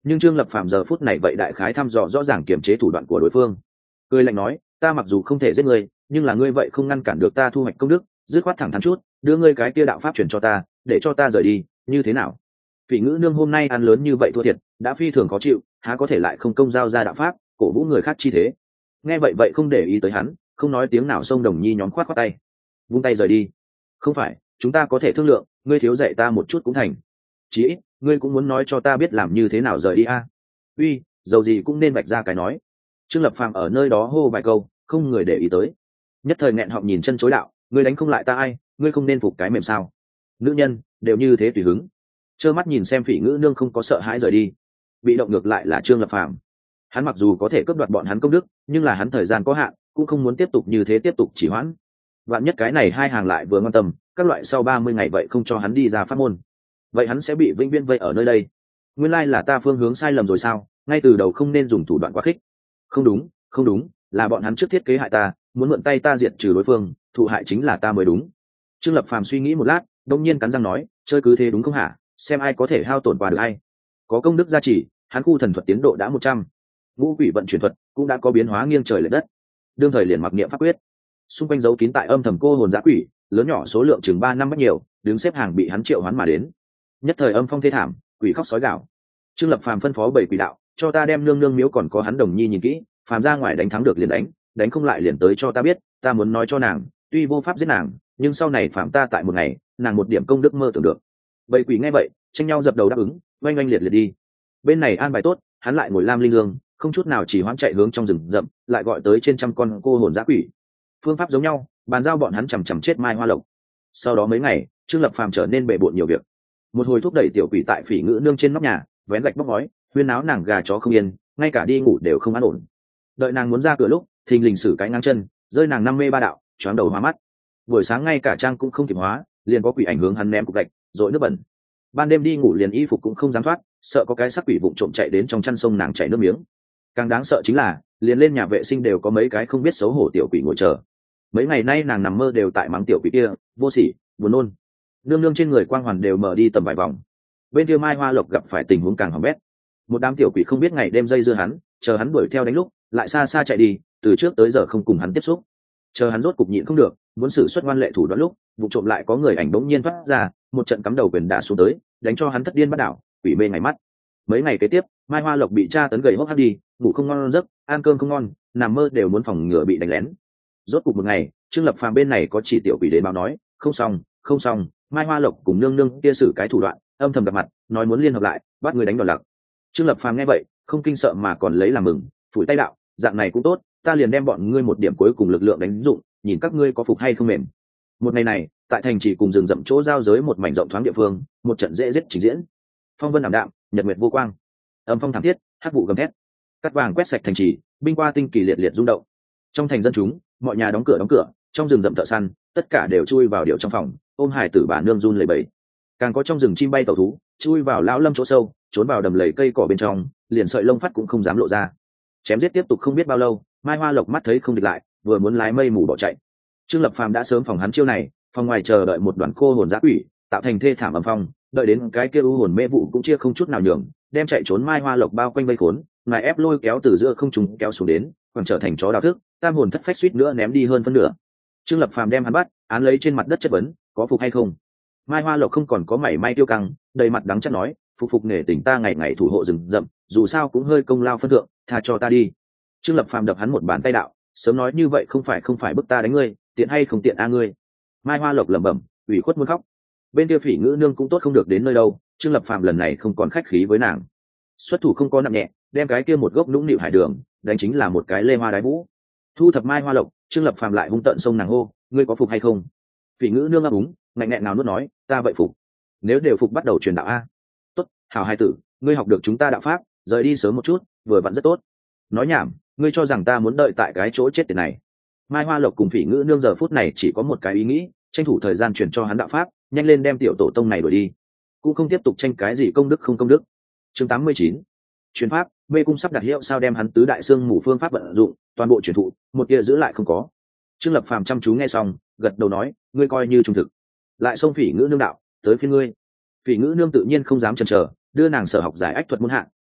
nhưng Trương Lập Phàm giờ phút này vậy đại khái thăm dò rõ ràng kiềm chế thủ đoạn của đối phương, cười lạnh nói, ta mặc dù không thể giết ngươi, nhưng là ngươi vậy không ngăn cản được ta thu hoạch công đức, dứt khoát thẳng thắn chút, đưa ngươi cái kia đạo pháp truyền cho ta, để cho ta rời đi, như thế nào? Phỉ Ngữ Nương hôm nay ăn lớn như vậy thua thiệt, đã phi thường khó chịu, há có thể lại không công giao ra đạo pháp, cổ vũ người khác chi thế. Nghe vậy vậy không để ý tới hắn, không nói tiếng nào, xông Đồng Nhi nhóm khoát khoát tay, vung tay rời đi. Không phải, chúng ta có thể thương lượng, ngươi thiếu dạy ta một chút cũng thành. Chỉ ít, ngươi cũng muốn nói cho ta biết làm như thế nào rời đi a. À? Uy, dầu gì cũng nên vạch ra cái nói. Trương Lập Phàm ở nơi đó hô vài câu, không người để ý tới. Nhất thời nghẹn họng nhìn chân chối đạo, ngươi đánh không lại ta ai, ngươi không nên phục cái mềm sao? Nữ nhân đều như thế tùy hứng. Trơ mắt nhìn xem Phỉ Ngữ Nương không có sợ hãi rời đi, bị động ngược lại là Trương Lập Phàm. Hắn mặc dù có thể cướp đoạt bọn hắn công đức, nhưng là hắn thời gian có hạn, cũng không muốn tiếp tục như thế tiếp tục chỉ hoãn. Vạn nhất cái này hai hàng lại vừa ngoan tâm, các loại sau ba mươi ngày vậy không cho hắn đi ra pháp môn, vậy hắn sẽ bị vĩnh viễn vây ở nơi đây. Nguyên lai là ta phương hướng sai lầm rồi sao? Ngay từ đầu không nên dùng thủ đoạn quá khích. Không đúng, không đúng, là bọn hắn trước thiết kế hại ta, muốn mượn tay ta diệt trừ đối phương, thụ hại chính là ta mới đúng. Trương Lập Phàm suy nghĩ một lát, đông nhiên cắn răng nói, chơi cứ thế đúng không hả? Xem ai có thể hao tổn qua được ai. Có công đức gia trì, hắn khu thần thuật tiến độ đã một trăm, ngũ quỷ vận chuyển thuật cũng đã có biến hóa nghiêng trời lệch đất. Đương thời liền mặc niệm pháp quyết, xung quanh giấu kín tại âm thầm cô hồn dã quỷ, lớn nhỏ số lượng chừng ba năm bất nhiều, đứng xếp hàng bị hắn triệu hoán mà đến. Nhất thời âm phong thê thảm, quỷ khóc sói gào. Trương Lập Phàm phân phó bảy quỷ đạo, cho ta đem nương nương miếu còn có hắn Đồng Nhi nhìn kỹ, phàm ra ngoài đánh thắng được liền đánh, đánh không lại liền tới cho ta biết, ta muốn nói cho nàng, tuy vô pháp giết nàng, nhưng sau này phạm ta tại một ngày, nàng một điểm công đức mơ tưởng được. Bảy quỷ nghe vậy, tranh nhau dập đầu đáp ứng, oanh oanh liệt liệt đi. Bên này an bài tốt, hắn lại ngồi lam linh dương, không chút nào chỉ hoãn chạy hướng trong rừng rậm, lại gọi tới trên trăm con cô hồn dã quỷ. Phương pháp giống nhau, bàn giao bọn hắn chằm chằm chết Mai Hoa Lộc. Sau đó mấy ngày, Trương Lập Phàm trở nên bệ bội nhiều việc. Một hồi thúc đẩy tiểu quỷ tại Phỉ Ngữ Nương trên nóc nhà, vén gạch bóc ngói, huyên náo nàng gà chó không yên, ngay cả đi ngủ đều không an ổn. Đợi nàng muốn ra cửa lúc, thình lình sử cái ngang chân, rơi nàng năm mê ba đạo, choáng đầu hóa mắt. Buổi sáng ngay cả trang cũng không kịp hóa, liền có quỷ ảnh hướng hắn ném cục gạch, rội nước bẩn. Ban đêm đi ngủ liền y phục cũng không dám thoát, sợ có cái sắc quỷ vụng trộm chạy đến trong chăn sông nàng chảy nước miếng. Càng đáng sợ chính là, liền lên nhà vệ sinh đều có mấy cái không biết xấu hổ tiểu quỷ ngồi chờ. Mấy ngày nay nàng nằm mơ đều tại mắng tiểu quỷ kia, vô sỉ, buồn nôn. Nương nương trên người quang hoàn đều mở đi tầm vài vòng. Bên kia Mai Hoa Lộc gặp phải tình huống càng hỏng bét. Một đám tiểu quỷ không biết ngày đêm dây dưa hắn, chờ hắn đuổi theo đánh lúc, lại xa xa chạy đi, từ trước tới giờ không cùng hắn tiếp xúc. Chờ hắn rốt cục nhịn không được, muốn sử xuất ngoan lệ thủ đoạn lúc, vụ trộm lại có người ảnh bỗng nhiên thoát ra, một trận cắm đầu quyền đả xuống tới, đánh cho hắn thất điên bắt đảo, quỷ mê ngày mắt. Mấy ngày kế tiếp, Mai Hoa Lộc bị tra tấn gầy hốc hác đi, ngủ không ngon giấc, ăn cơm không ngon, nằm mơ đều muốn phòng ngừa bị đánh lén. Rốt cục một ngày, Trương Lập Phàm bên này có chỉ tiểu quỷ đến báo nói, không xong, không xong, Mai Hoa Lộc cùng nương nương kia xử cái thủ đoạn, âm thầm gặp mặt, nói muốn liên hợp lại, bắt người đánh đòn lặc. Trương Lập Phàm nghe vậy, không kinh sợ mà còn lấy làm mừng, phủi tay đạo, dạng này cũng tốt, ta liền đem bọn ngươi một điểm cuối cùng lực lượng đánh dụng, nhìn các ngươi có phục hay không mềm. Một ngày này, tại thành trì cùng rừng rậm chỗ giao giới một mảnh rộng thoáng địa phương, một trận dễ giết trình diễn. Phong vân ảm đạm, nhật nguyệt vô quang, âm phong thảm thiết, hắc vụ gầm thét, cắt vàng quét sạch thành trì, binh qua tinh kỳ liệt liệt rung động. Trong thành dân chúng, mọi nhà đóng cửa đóng cửa, trong rừng rậm thợ săn, tất cả đều chui vào điệu trong phòng, ôm hải tử bà nương run lẩy bẩy. Càng có trong rừng chim bay tẩu thú, chui vào lão lâm chỗ sâu, trốn vào đầm lầy cây cỏ bên trong, liền sợi lông phát cũng không dám lộ ra. Chém giết tiếp tục không biết bao lâu, Mai Hoa Lộc mắt thấy không địch lại, vừa muốn lái mây mù bỏ chạy. Trương Lập Phàm đã sớm phòng hắn chiêu này, phòng ngoài chờ đợi một đoàn cô hồn dã quỷ, tạo thành thê thảm âm phong, đợi đến cái kia u hồn mê vụ cũng chia không chút nào nhường, đem chạy trốn Mai Hoa Lộc bao quanh vây khốn, ngài ép lôi kéo từ giữa không trùng kéo xuống đến, còn trở thành chó đào thức, tam hồn thất phách suýt nữa ném đi hơn phân nửa. Trương Lập Phàm đem hắn bắt, án lấy trên mặt đất chất vấn, có phục hay không? Mai Hoa Lộc không còn có mảy may tiêu căng, đầy mặt đắng chát nói, phục phục nể tình ta ngày ngày thủ hộ rừng rậm, dù sao cũng hơi công lao phân thượng, tha cho ta đi. Trương Lập Phàm đập hắn một bàn tay đạo, sớm nói như vậy không phải không phải bức ta đánh ngươi, tiện hay không tiện a ngươi. Mai Hoa Lộc lẩm bẩm, ủy khuất muốn khóc. Bên kia Phỉ Ngữ Nương cũng tốt không được đến nơi đâu, Trương Lập Phàm lần này không còn khách khí với nàng, xuất thủ không có nặng nhẹ, đem cái kia một gốc nũng nịu hải đường đánh chính là một cái lê hoa đái vũ. Thu thập Mai Hoa Lộc, Trương Lập Phàm lại hung tận sông nàng hô, ngươi có phục hay không? Phỉ Ngữ Nương ấp úng, ngạnh nghẹn nào nuốt nói, ta vậy phục. Nếu đều phục bắt đầu truyền đạo a. Tốt, hảo hai tử, ngươi học được chúng ta đạo pháp, rời đi sớm một chút, vừa vặn rất tốt. Nói nhảm, ngươi cho rằng ta muốn đợi tại cái chỗ chết tiệt này? Mai Hoa Lộc cùng Phỉ Ngữ Nương giờ phút này chỉ có một cái ý nghĩ, tranh thủ thời gian truyền cho hắn đạo pháp, nhanh lên đem tiểu tổ tông này đuổi đi, cũng không tiếp tục tranh cái gì công đức không công đức. Chương tám mươi chín, truyền pháp. Mê cung sắp đặt hiệu sao đem hắn tứ đại xương mù phương pháp vận dụng, toàn bộ truyền thụ, một tia giữ lại không có. Trương Lập Phàm chăm chú nghe xong, gật đầu nói, ngươi coi như trung thực. Lại xông Phỉ Ngữ Nương đạo, tới phiên ngươi. Phỉ Ngữ Nương tự nhiên không dám chần chờ, đưa nàng sở học giải ách thuật muôn hạng,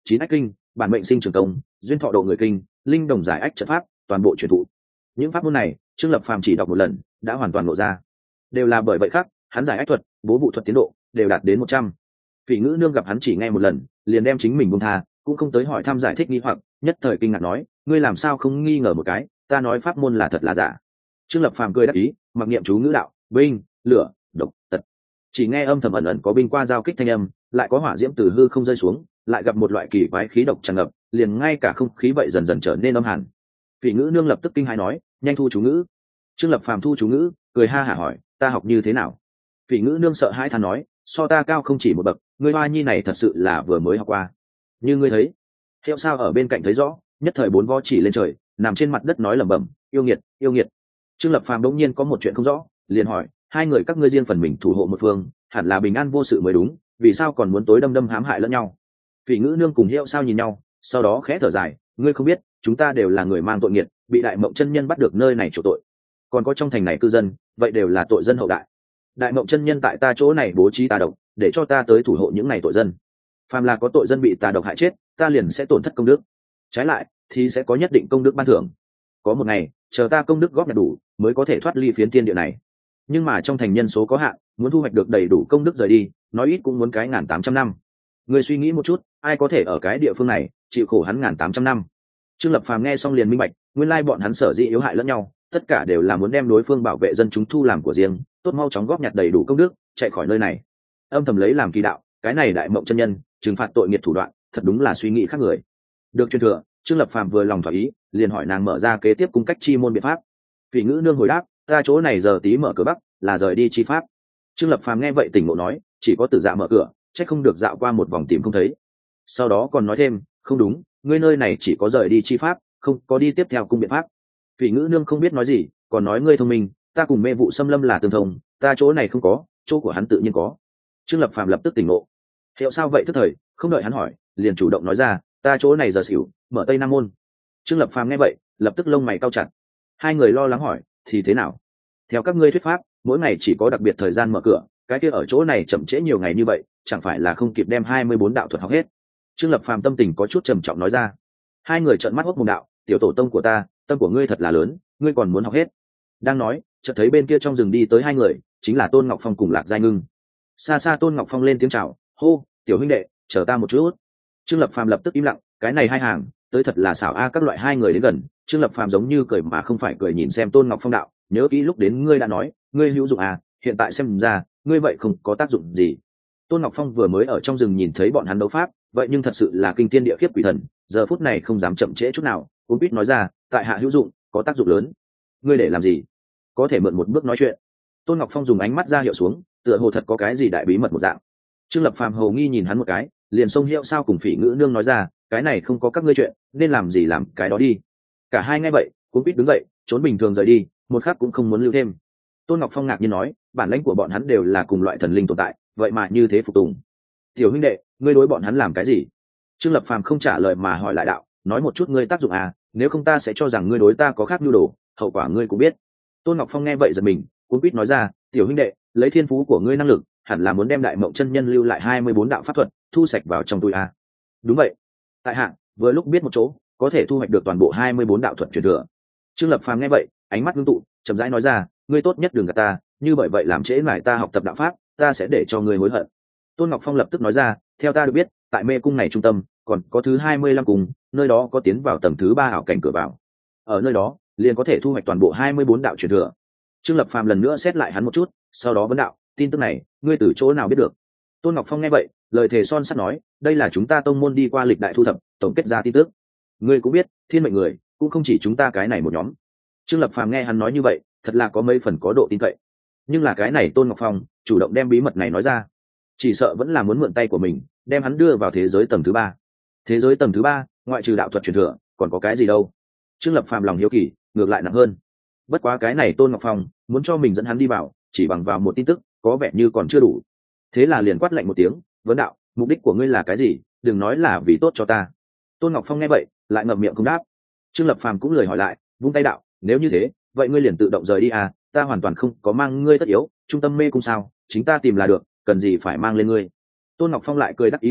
chín ách kinh, bản mệnh sinh trường công, duyên thọ độ người kinh, linh đồng giải ách trận pháp, toàn bộ truyền thụ. Những pháp môn này Trương Lập Phàm chỉ đọc một lần đã hoàn toàn lộ ra, đều là bởi vậy khác hắn giải ách thuật, bố vụ thuật tiến độ đều đạt đến một trăm. Phỉ Ngữ Nương gặp hắn chỉ nghe một lần liền đem chính mình buông tha, cũng không tới hỏi thăm giải thích nghi hoặc, nhất thời kinh ngạc nói, ngươi làm sao không nghi ngờ một cái, ta nói pháp môn là thật là giả. Trương Lập Phàm cười đáp ý, mặc niệm chú ngữ đạo, binh, lửa, độc, tật. Chỉ nghe âm thầm ẩn ẩn có binh qua giao kích thanh âm, lại có hỏa diễm từ hư không rơi xuống, lại gặp một loại kỳ quái khí độc tràn ngập, liền ngay cả không khí vậy dần dần trở nên âm hàn. Phỉ Ngữ Nương lập tức kinh hãi nói, nhanh thu chú ngữ. Trương Lập Phàm thu chú ngữ, cười ha hả hỏi, ta học như thế nào? Phỉ Ngữ Nương sợ hãi than nói, so ta cao không chỉ một bậc, ngươi hoa nhi này thật sự là vừa mới học qua. Như ngươi thấy, Hiệu Sao ở bên cạnh thấy rõ, nhất thời bốn vó chỉ lên trời, nằm trên mặt đất nói lẩm bẩm, yêu nghiệt, yêu nghiệt. Trương Lập Phàm đống nhiên có một chuyện không rõ, liền hỏi, hai người các ngươi riêng phần mình thủ hộ một phương, hẳn là bình an vô sự mới đúng, vì sao còn muốn tối đâm đâm hãm hại lẫn nhau? Phỉ Ngữ Nương cùng Hiệu Sao nhìn nhau, sau đó khẽ thở dài, ngươi không biết, chúng ta đều là người mang tội nghiệt, bị Đại Mộng chân nhân bắt được nơi này chủ tội. Còn có trong thành này cư dân, vậy đều là tội dân hậu đại. Đại Mộng chân nhân tại ta chỗ này bố trí tà độc, để cho ta tới thủ hộ những này tội dân. Phàm là có tội dân bị tà độc hại chết, ta liền sẽ tổn thất công đức. Trái lại, thì sẽ có nhất định công đức ban thưởng. Có một ngày, chờ ta công đức góp nhặt đủ, mới có thể thoát ly phiến thiên địa này. Nhưng mà trong thành nhân số có hạn, muốn thu hoạch được đầy đủ công đức rời đi, nói ít cũng muốn cái ngàn tám trăm năm. Người suy nghĩ một chút, ai có thể ở cái địa phương này chịu khổ hắn ngàn tám trăm năm? Trương Lập Phàm nghe xong liền minh bạch, nguyên lai bọn hắn sở dĩ yếu hại lẫn nhau, tất cả đều là muốn đem đối phương bảo vệ dân chúng thu làm của riêng, tốt mau chóng góp nhặt đầy đủ công đức, chạy khỏi nơi này. Âm thầm lấy làm kỳ đạo, cái này Đại Mộng chân nhân trừng phạt tội nghiệt thủ đoạn, thật đúng là suy nghĩ khác người. Được truyền thừa, Trương Lập Phàm vừa lòng thỏa ý, liền hỏi nàng mở ra kế tiếp cung cách chi môn biện pháp. Phỉ Ngữ Nương hồi đáp, ta chỗ này giờ tí mở cửa bắc, là rời đi chi pháp. Trương Lập Phàm nghe vậy tỉnh ngộ nói, chỉ có Tử Dạ mở cửa, chắc không được dạo qua một vòng tìm không thấy. Sau đó còn nói thêm, không đúng, ngươi nơi này chỉ có rời đi chi pháp, không có đi tiếp theo cung biện pháp. Phỉ Ngữ Nương không biết nói gì, còn nói ngươi thông minh, ta cùng Mê Vụ Xâm Lâm là tương thông, ta chỗ này không có, chỗ của hắn tự nhiên có. Trương Lập Phàm lập tức tỉnh ngộ. Hiệu sao vậy tức thời, không đợi hắn hỏi, liền chủ động nói ra, ta chỗ này giờ xỉu, mở Tây Nam môn. Trương Lập Phàm nghe vậy, lập tức lông mày cau chặt. Hai người lo lắng hỏi, thì thế nào? Theo các ngươi thuyết pháp, mỗi ngày chỉ có đặc biệt thời gian mở cửa, cái kia ở chỗ này chậm trễ nhiều ngày như vậy, chẳng phải là không kịp đem hai mươi bốn đạo thuật học hết? Trương Lập Phàm tâm tình có chút trầm trọng nói ra. Hai người trợn mắt hốc mồm đạo, tiểu tổ tông của ta, tâm của ngươi thật là lớn, ngươi còn muốn học hết? Đang nói, chợt thấy bên kia trong rừng đi tới hai người, chính là Tôn Ngọc Phong cùng Lạc Giai Ngưng. Xa xa Tôn Ngọc Phong lên tiếng chào, hô, tiểu huynh đệ, chờ ta một chút. Trương Lập Phàm lập tức im lặng, cái này hai hàng, tới thật là xảo a. Các loại hai người đến gần, Trương Lập Phàm giống như cười mà không phải cười nhìn xem Tôn Ngọc Phong đạo, nhớ kỹ lúc đến ngươi đã nói, ngươi hữu dụng à, hiện tại xem ra, ngươi vậy không có tác dụng gì. Tôn Ngọc Phong vừa mới ở trong rừng nhìn thấy bọn hắn đấu pháp, vậy nhưng thật sự là kinh thiên địa khiếp quỷ thần, giờ phút này không dám chậm trễ chút nào, cũng biết nói ra, tại hạ hữu dụng, có tác dụng lớn. Ngươi để làm gì? Có thể mượn một bước nói chuyện. Tôn Ngọc Phong dùng ánh mắt ra hiệu xuống, tựa hồ thật có cái gì đại bí mật một dạng. Trương Lập Phàm hầu nghi nhìn hắn một cái, liền xông Hiệu Sao cùng Phỉ Ngữ Nương nói ra, cái này không có các ngươi chuyện, nên làm gì làm cái đó đi. Cả hai nghe vậy, cũng biết đứng dậy, trốn bình thường rời đi, một khắc cũng không muốn lưu thêm. Tôn Ngọc Phong ngạc nhiên nói, bản lãnh của bọn hắn đều là cùng loại thần linh tồn tại, vậy mà như thế phục tùng. Tiểu huynh đệ, ngươi đối bọn hắn làm cái gì? Trương Lập Phàm không trả lời mà hỏi lại đạo, nói một chút ngươi tác dụng à, nếu không ta sẽ cho rằng ngươi đối ta có khác nhu đồ, hậu quả ngươi cũng biết. Tôn Ngọc Phong nghe vậy giật mình, cũng biết nói ra, tiểu huynh đệ, lấy thiên phú của ngươi năng lực, hẳn là muốn đem Đại Mộng chân nhân lưu lại hai mươi bốn đạo pháp thuật, thu sạch vào trong túi à? Đúng vậy. Tại hạ vừa lúc biết một chỗ, có thể thu hoạch được toàn bộ hai mươi bốn đạo thuật truyền thừa. Trương Lập Phàm nghe vậy, ánh mắt ngưng tụ, chậm rãi nói ra, ngươi tốt nhất đừng gạt ta, như bởi vậy làm trễ nải ta học tập đạo pháp, ta sẽ để cho ngươi hối hận. Tôn Ngọc Phong lập tức nói ra, theo ta được biết, tại mê cung này trung tâm, còn có thứ hai mươi lăm cung, nơi đó có tiến vào tầng thứ ba ảo cảnh cửa vào. Ở nơi đó, liền có thể thu hoạch toàn bộ hai mươi bốn đạo truyền thừa. Trương Lập Phàm lần nữa xét lại hắn một chút, sau đó vấn đạo, tin tức này, ngươi từ chỗ nào biết được? Tôn Ngọc Phong nghe vậy, lời thề son sắt nói, đây là chúng ta tông môn đi qua lịch đại thu thập, tổng kết ra tin tức. Ngươi cũng biết, thiên mệnh người, cũng không chỉ chúng ta cái này một nhóm. Trương Lập Phàm nghe hắn nói như vậy, thật là có mấy phần có độ tin cậy. Nhưng là cái này Tôn Ngọc Phong chủ động đem bí mật này nói ra, chỉ sợ vẫn là muốn mượn tay của mình, đem hắn đưa vào thế giới tầng thứ ba. Thế giới tầng thứ ba, ngoại trừ đạo thuật truyền thừa, còn có cái gì đâu? Trương Lập Phàm lòng hiếu kỳ, ngược lại nặng hơn. Bất quá cái này Tôn Ngọc Phong muốn cho mình dẫn hắn đi vào, chỉ bằng vào một tin tức, có vẻ như còn chưa đủ. Thế là liền quát lạnh một tiếng, vấn đạo, mục đích của ngươi là cái gì? Đừng nói là vì tốt cho ta. Tôn Ngọc Phong nghe vậy, lại ngậm miệng không đáp. Trương Lập Phàm cũng lời hỏi lại, vung tay đạo, nếu như thế, vậy ngươi liền tự động rời đi à? Ta hoàn toàn không có mang ngươi tất yếu, trung tâm mê cung sao? Chính ta tìm là được, cần gì phải mang lên ngươi? Tôn Ngọc Phong lại cười đắc ý đạo,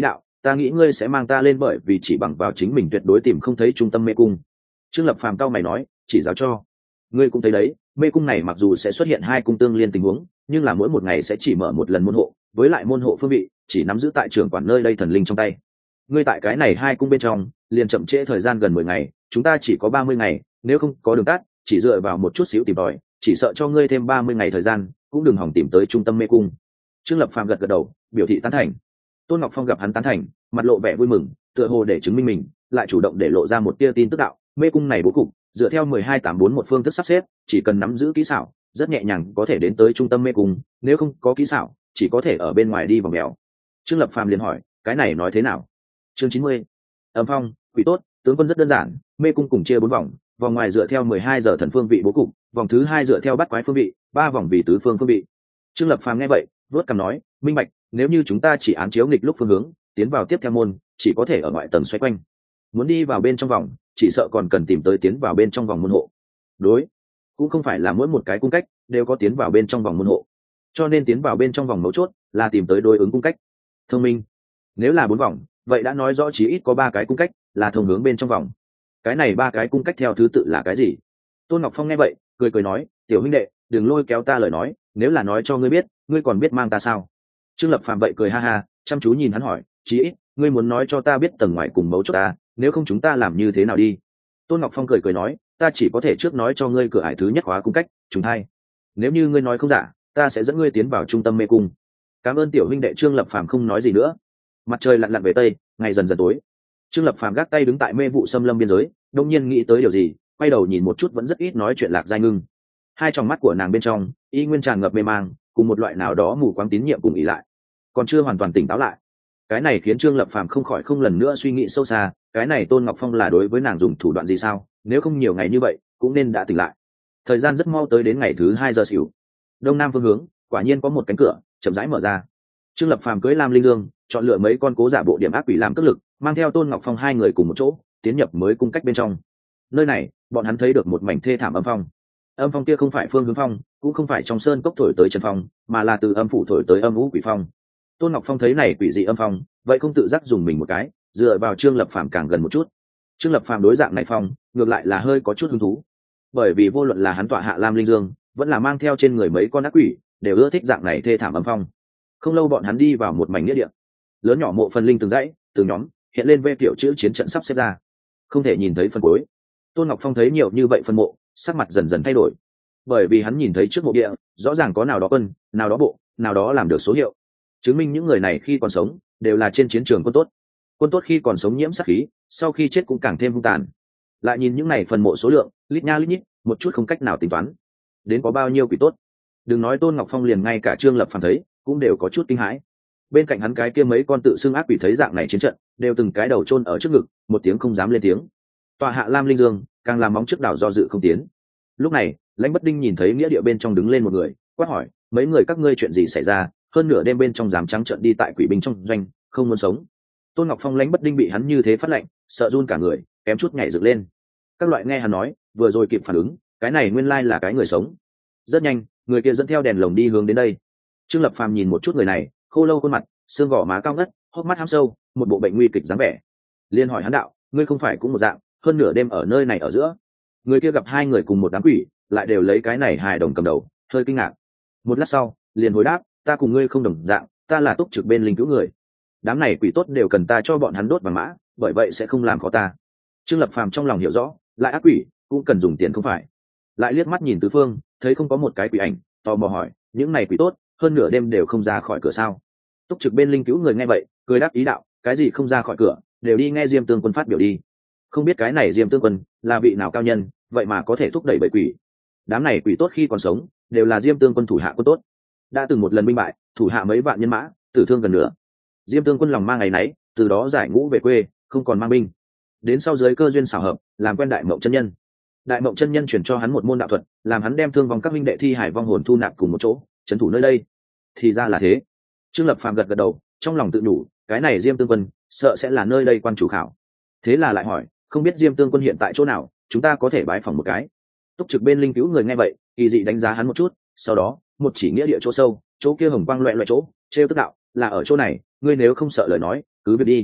ta nghĩ ngươi sẽ mang ta lên, bởi vì chỉ bằng vào chính mình tuyệt đối tìm không thấy trung tâm mê cung. Trương Lập Phàm cao mày nói, chỉ giáo cho. Ngươi cũng thấy đấy, mê cung này mặc dù sẽ xuất hiện hai cung tương liên tình huống, nhưng là mỗi một ngày sẽ chỉ mở một lần môn hộ, với lại môn hộ phương vị chỉ nắm giữ tại trưởng quản nơi đây thần linh trong tay. Ngươi tại cái này hai cung bên trong liền chậm trễ thời gian gần mười ngày, chúng ta chỉ có ba mươi ngày, nếu không có đường tắt, chỉ dựa vào một chút xíu tìm tòi, chỉ sợ cho ngươi thêm ba mươi ngày thời gian cũng đừng hỏng tìm tới trung tâm mê cung. Trương Lập Phàm gật gật đầu, biểu thị tán thành. Tôn Ngọc Phong gặp hắn tán thành, mặt lộ vẻ vui mừng, tựa hồ để chứng minh mình, lại chủ động để lộ ra một tia tin tức đạo, mê cung này bố cục dựa theo mười hai tám bốn một phương thức sắp xếp, chỉ cần nắm giữ kỹ xảo, rất nhẹ nhàng có thể đến tới trung tâm mê cung, nếu không có kỹ xảo, chỉ có thể ở bên ngoài đi vòng mèo. Trương Lập Phàm liền hỏi, cái này nói thế nào? Chương chín mươi. Âm phong, quỷ tốt, tướng quân rất đơn giản, mê cung cùng chia bốn vòng, vòng ngoài dựa theo mười hai giờ thần phương vị bố cục, vòng thứ hai dựa theo bắt quái phương vị, ba vòng vì tứ phương phương vị. Trương Lập Phàm nghe vậy, vớt cằm nói, minh bạch, nếu như chúng ta chỉ án chiếu nghịch lúc phương hướng, tiến vào tiếp theo môn, chỉ có thể ở ngoại tầng xoay quanh. Muốn đi vào bên trong vòng, chỉ sợ còn cần tìm tới tiến vào bên trong vòng môn hộ. Đối, cũng không phải là mỗi một cái cung cách đều có tiến vào bên trong vòng môn hộ, cho nên tiến vào bên trong vòng mấu chốt là tìm tới đối ứng cung cách. Thông minh. Nếu là bốn vòng, vậy đã nói rõ chỉ ít có ba cái cung cách là thông hướng bên trong vòng. Cái này ba cái cung cách theo thứ tự là cái gì? Tôn Ngọc Phong nghe vậy, cười cười nói, tiểu huynh đệ, đừng lôi kéo ta lời nói, nếu là nói cho ngươi biết, ngươi còn biết mang ta sao? Trương Lập Phàm vậy cười ha ha, chăm chú nhìn hắn hỏi, chí ít ngươi muốn nói cho ta biết tầng ngoài cùng mấu chốt ta, nếu không chúng ta làm như thế nào đi? Tôn Ngọc Phong cười cười nói, ta chỉ có thể trước nói cho ngươi cửa ải thứ nhất khóa cung cách, trùng hai. Nếu như ngươi nói không giả, ta sẽ dẫn ngươi tiến vào trung tâm mê cung. Cảm ơn tiểu huynh đệ. Trương Lập Phàm không nói gì nữa. Mặt trời lặn lặn về tây, ngày dần dần tối. Trương Lập Phàm gác tay đứng tại mê vụ xâm lâm biên giới, đông nhiên nghĩ tới điều gì, quay đầu nhìn một chút vẫn rất ít nói chuyện Lạc Giai Ngưng. Hai tròng mắt của nàng bên trong y nguyên tràn ngập mê mang, cùng một loại nào đó mù quáng tín nhiệm cùng ý lại, còn chưa hoàn toàn tỉnh táo lại. Cái này khiến Trương Lập Phàm không khỏi không lần nữa suy nghĩ sâu xa, cái này Tôn Ngọc Phong là đối với nàng dùng thủ đoạn gì sao, nếu không nhiều ngày như vậy cũng nên đã tỉnh lại. Thời gian rất mau tới đến ngày thứ hai giờ xỉu. Đông nam phương hướng quả nhiên có một cánh cửa chậm rãi mở ra. Trương Lập Phàm cưỡi Lam Linh Dương, chọn lựa mấy con cố giả bộ điểm ác quỷ làm cước lực, mang theo Tôn Ngọc Phong hai người cùng một chỗ tiến nhập mới cung cách bên trong. Nơi này bọn hắn thấy được một mảnh thê thảm âm phong. Âm phong kia không phải phương hướng phong, cũng không phải trong sơn cốc thổi tới chân phong, mà là từ âm phủ thổi tới âm u quỷ phong. Tôn Ngọc Phong thấy này quỷ dị âm phong, vậy không tự giác dùng mình một cái, dựa vào Trương Lập Phàm càng gần một chút. Trương Lập Phàm đối dạng này phong, ngược lại là hơi có chút hứng thú, bởi vì vô luận là hắn tọa hạ Lam Linh Dương, vẫn là mang theo trên người mấy con ác quỷ, đều ưa thích dạng này thê thảm âm phong. Không lâu bọn hắn đi vào một mảnh nghĩa địa, lớn nhỏ mộ phần linh từng dãy, từng nhóm hiện lên vê tiểu chữ chiến trận sắp xếp ra, không thể nhìn thấy phần cuối. Tôn Ngọc Phong thấy nhiều như vậy phân mộ, sắc mặt dần dần thay đổi, bởi vì hắn nhìn thấy trước mộ địa rõ ràng có nào đó quân, nào đó bộ, nào đó làm được số hiệu, chứng minh những người này khi còn sống đều là trên chiến trường quân tốt. Quân tốt khi còn sống nhiễm sát khí, sau khi chết cũng càng thêm hung tàn. Lại nhìn những này phần mộ số lượng, lít nha lít nhít, một chút không cách nào tính toán đến có bao nhiêu quỷ tốt. Đừng nói Tôn Ngọc Phong, liền ngay cả Trương Lập Phàm thấy cũng đều có chút kinh hãi. Bên cạnh hắn cái kia mấy con tự xưng ác quỷ thấy dạng này chiến trận, đều từng cái đầu chôn ở trước ngực, một tiếng không dám lên tiếng. Tọa hạ Lam Linh Dương càng làm móng trước đảo do dự không tiến. Lúc này Lãnh Bất Đinh nhìn thấy nghĩa địa bên trong đứng lên một người, quát hỏi, mấy người các ngươi chuyện gì xảy ra, hơn nửa đêm bên trong dám trắng trợn đi tại quỷ binh trong doanh, không muốn sống? Tôn Ngọc Phong Lãnh Bất Đinh bị hắn như thế phát lệnh, sợ run cả người, kém chút nhảy dựng lên. Các loại nghe hắn nói, vừa rồi kịp phản ứng, cái này nguyên lai là cái người sống. Rất nhanh, người kia dẫn theo đèn lồng đi hướng đến đây. Trương Lập Phàm nhìn một chút người này, khô lâu khuôn mặt, xương gò má cao ngất, hốc mắt hăm sâu, một bộ bệnh nguy kịch dáng vẻ. Liên hỏi hắn đạo, ngươi không phải cũng một dạng, hơn nửa đêm ở nơi này ở giữa? Người kia gặp hai người cùng một đám quỷ, lại đều lấy cái này hài đồng cầm đầu, hơi kinh ngạc. Một lát sau, liền hồi đáp, ta cùng ngươi không đồng dạng, ta là túc trực bên linh cứu người. Đám này quỷ tốt đều cần ta cho bọn hắn đốt vàng mã, bởi vậy sẽ không làm khó ta. Trương Lập Phàm trong lòng hiểu rõ, lại ác quỷ cũng cần dùng tiền không phải. Lại liếc mắt nhìn tứ phương, thấy không có một cái quỷ ảnh, tò mò hỏi, những này quỷ tốt hơn nửa đêm đều không ra khỏi cửa sao? Túc trực bên linh cứu người nghe vậy, cười đáp ý đạo, cái gì không ra khỏi cửa, đều đi nghe Diêm Tương Quân phát biểu đi. Không biết cái này Diêm Tương Quân là vị nào cao nhân, vậy mà có thể thúc đẩy bầy quỷ. Đám này quỷ tốt khi còn sống đều là Diêm Tương Quân thủ hạ quân tốt, đã từng một lần binh bại, thủ hạ mấy vạn nhân mã, tử thương gần nửa. Diêm Tương Quân lòng mang ngày nấy, từ đó giải ngũ về quê, không còn mang binh. Đến sau giới cơ duyên xảo hợp, làm quen Đại Mộng chân nhân. Đại Mộng chân nhân chuyển cho hắn một môn đạo thuật, làm hắn đem thương vong các minh đệ thi hải vong hồn thu nạp cùng một chỗ, trấn thủ nơi đây. Thì ra là thế. Trương Lập Phàm gật gật đầu, trong lòng tự nhủ, cái này Diêm Tương Quân sợ sẽ là nơi đây quan chủ khảo. Thế là lại hỏi, không biết Diêm Tương Quân hiện tại chỗ nào, chúng ta có thể bái phỏng một cái. Túc trực bên linh cứu người nghe vậy, kỳ dị đánh giá hắn một chút, sau đó một chỉ nghĩa địa chỗ sâu, chỗ kia hồng quang loẹt loẹt chỗ, trêu tức đạo, là ở chỗ này, ngươi nếu không sợ lời nói, cứ việc đi.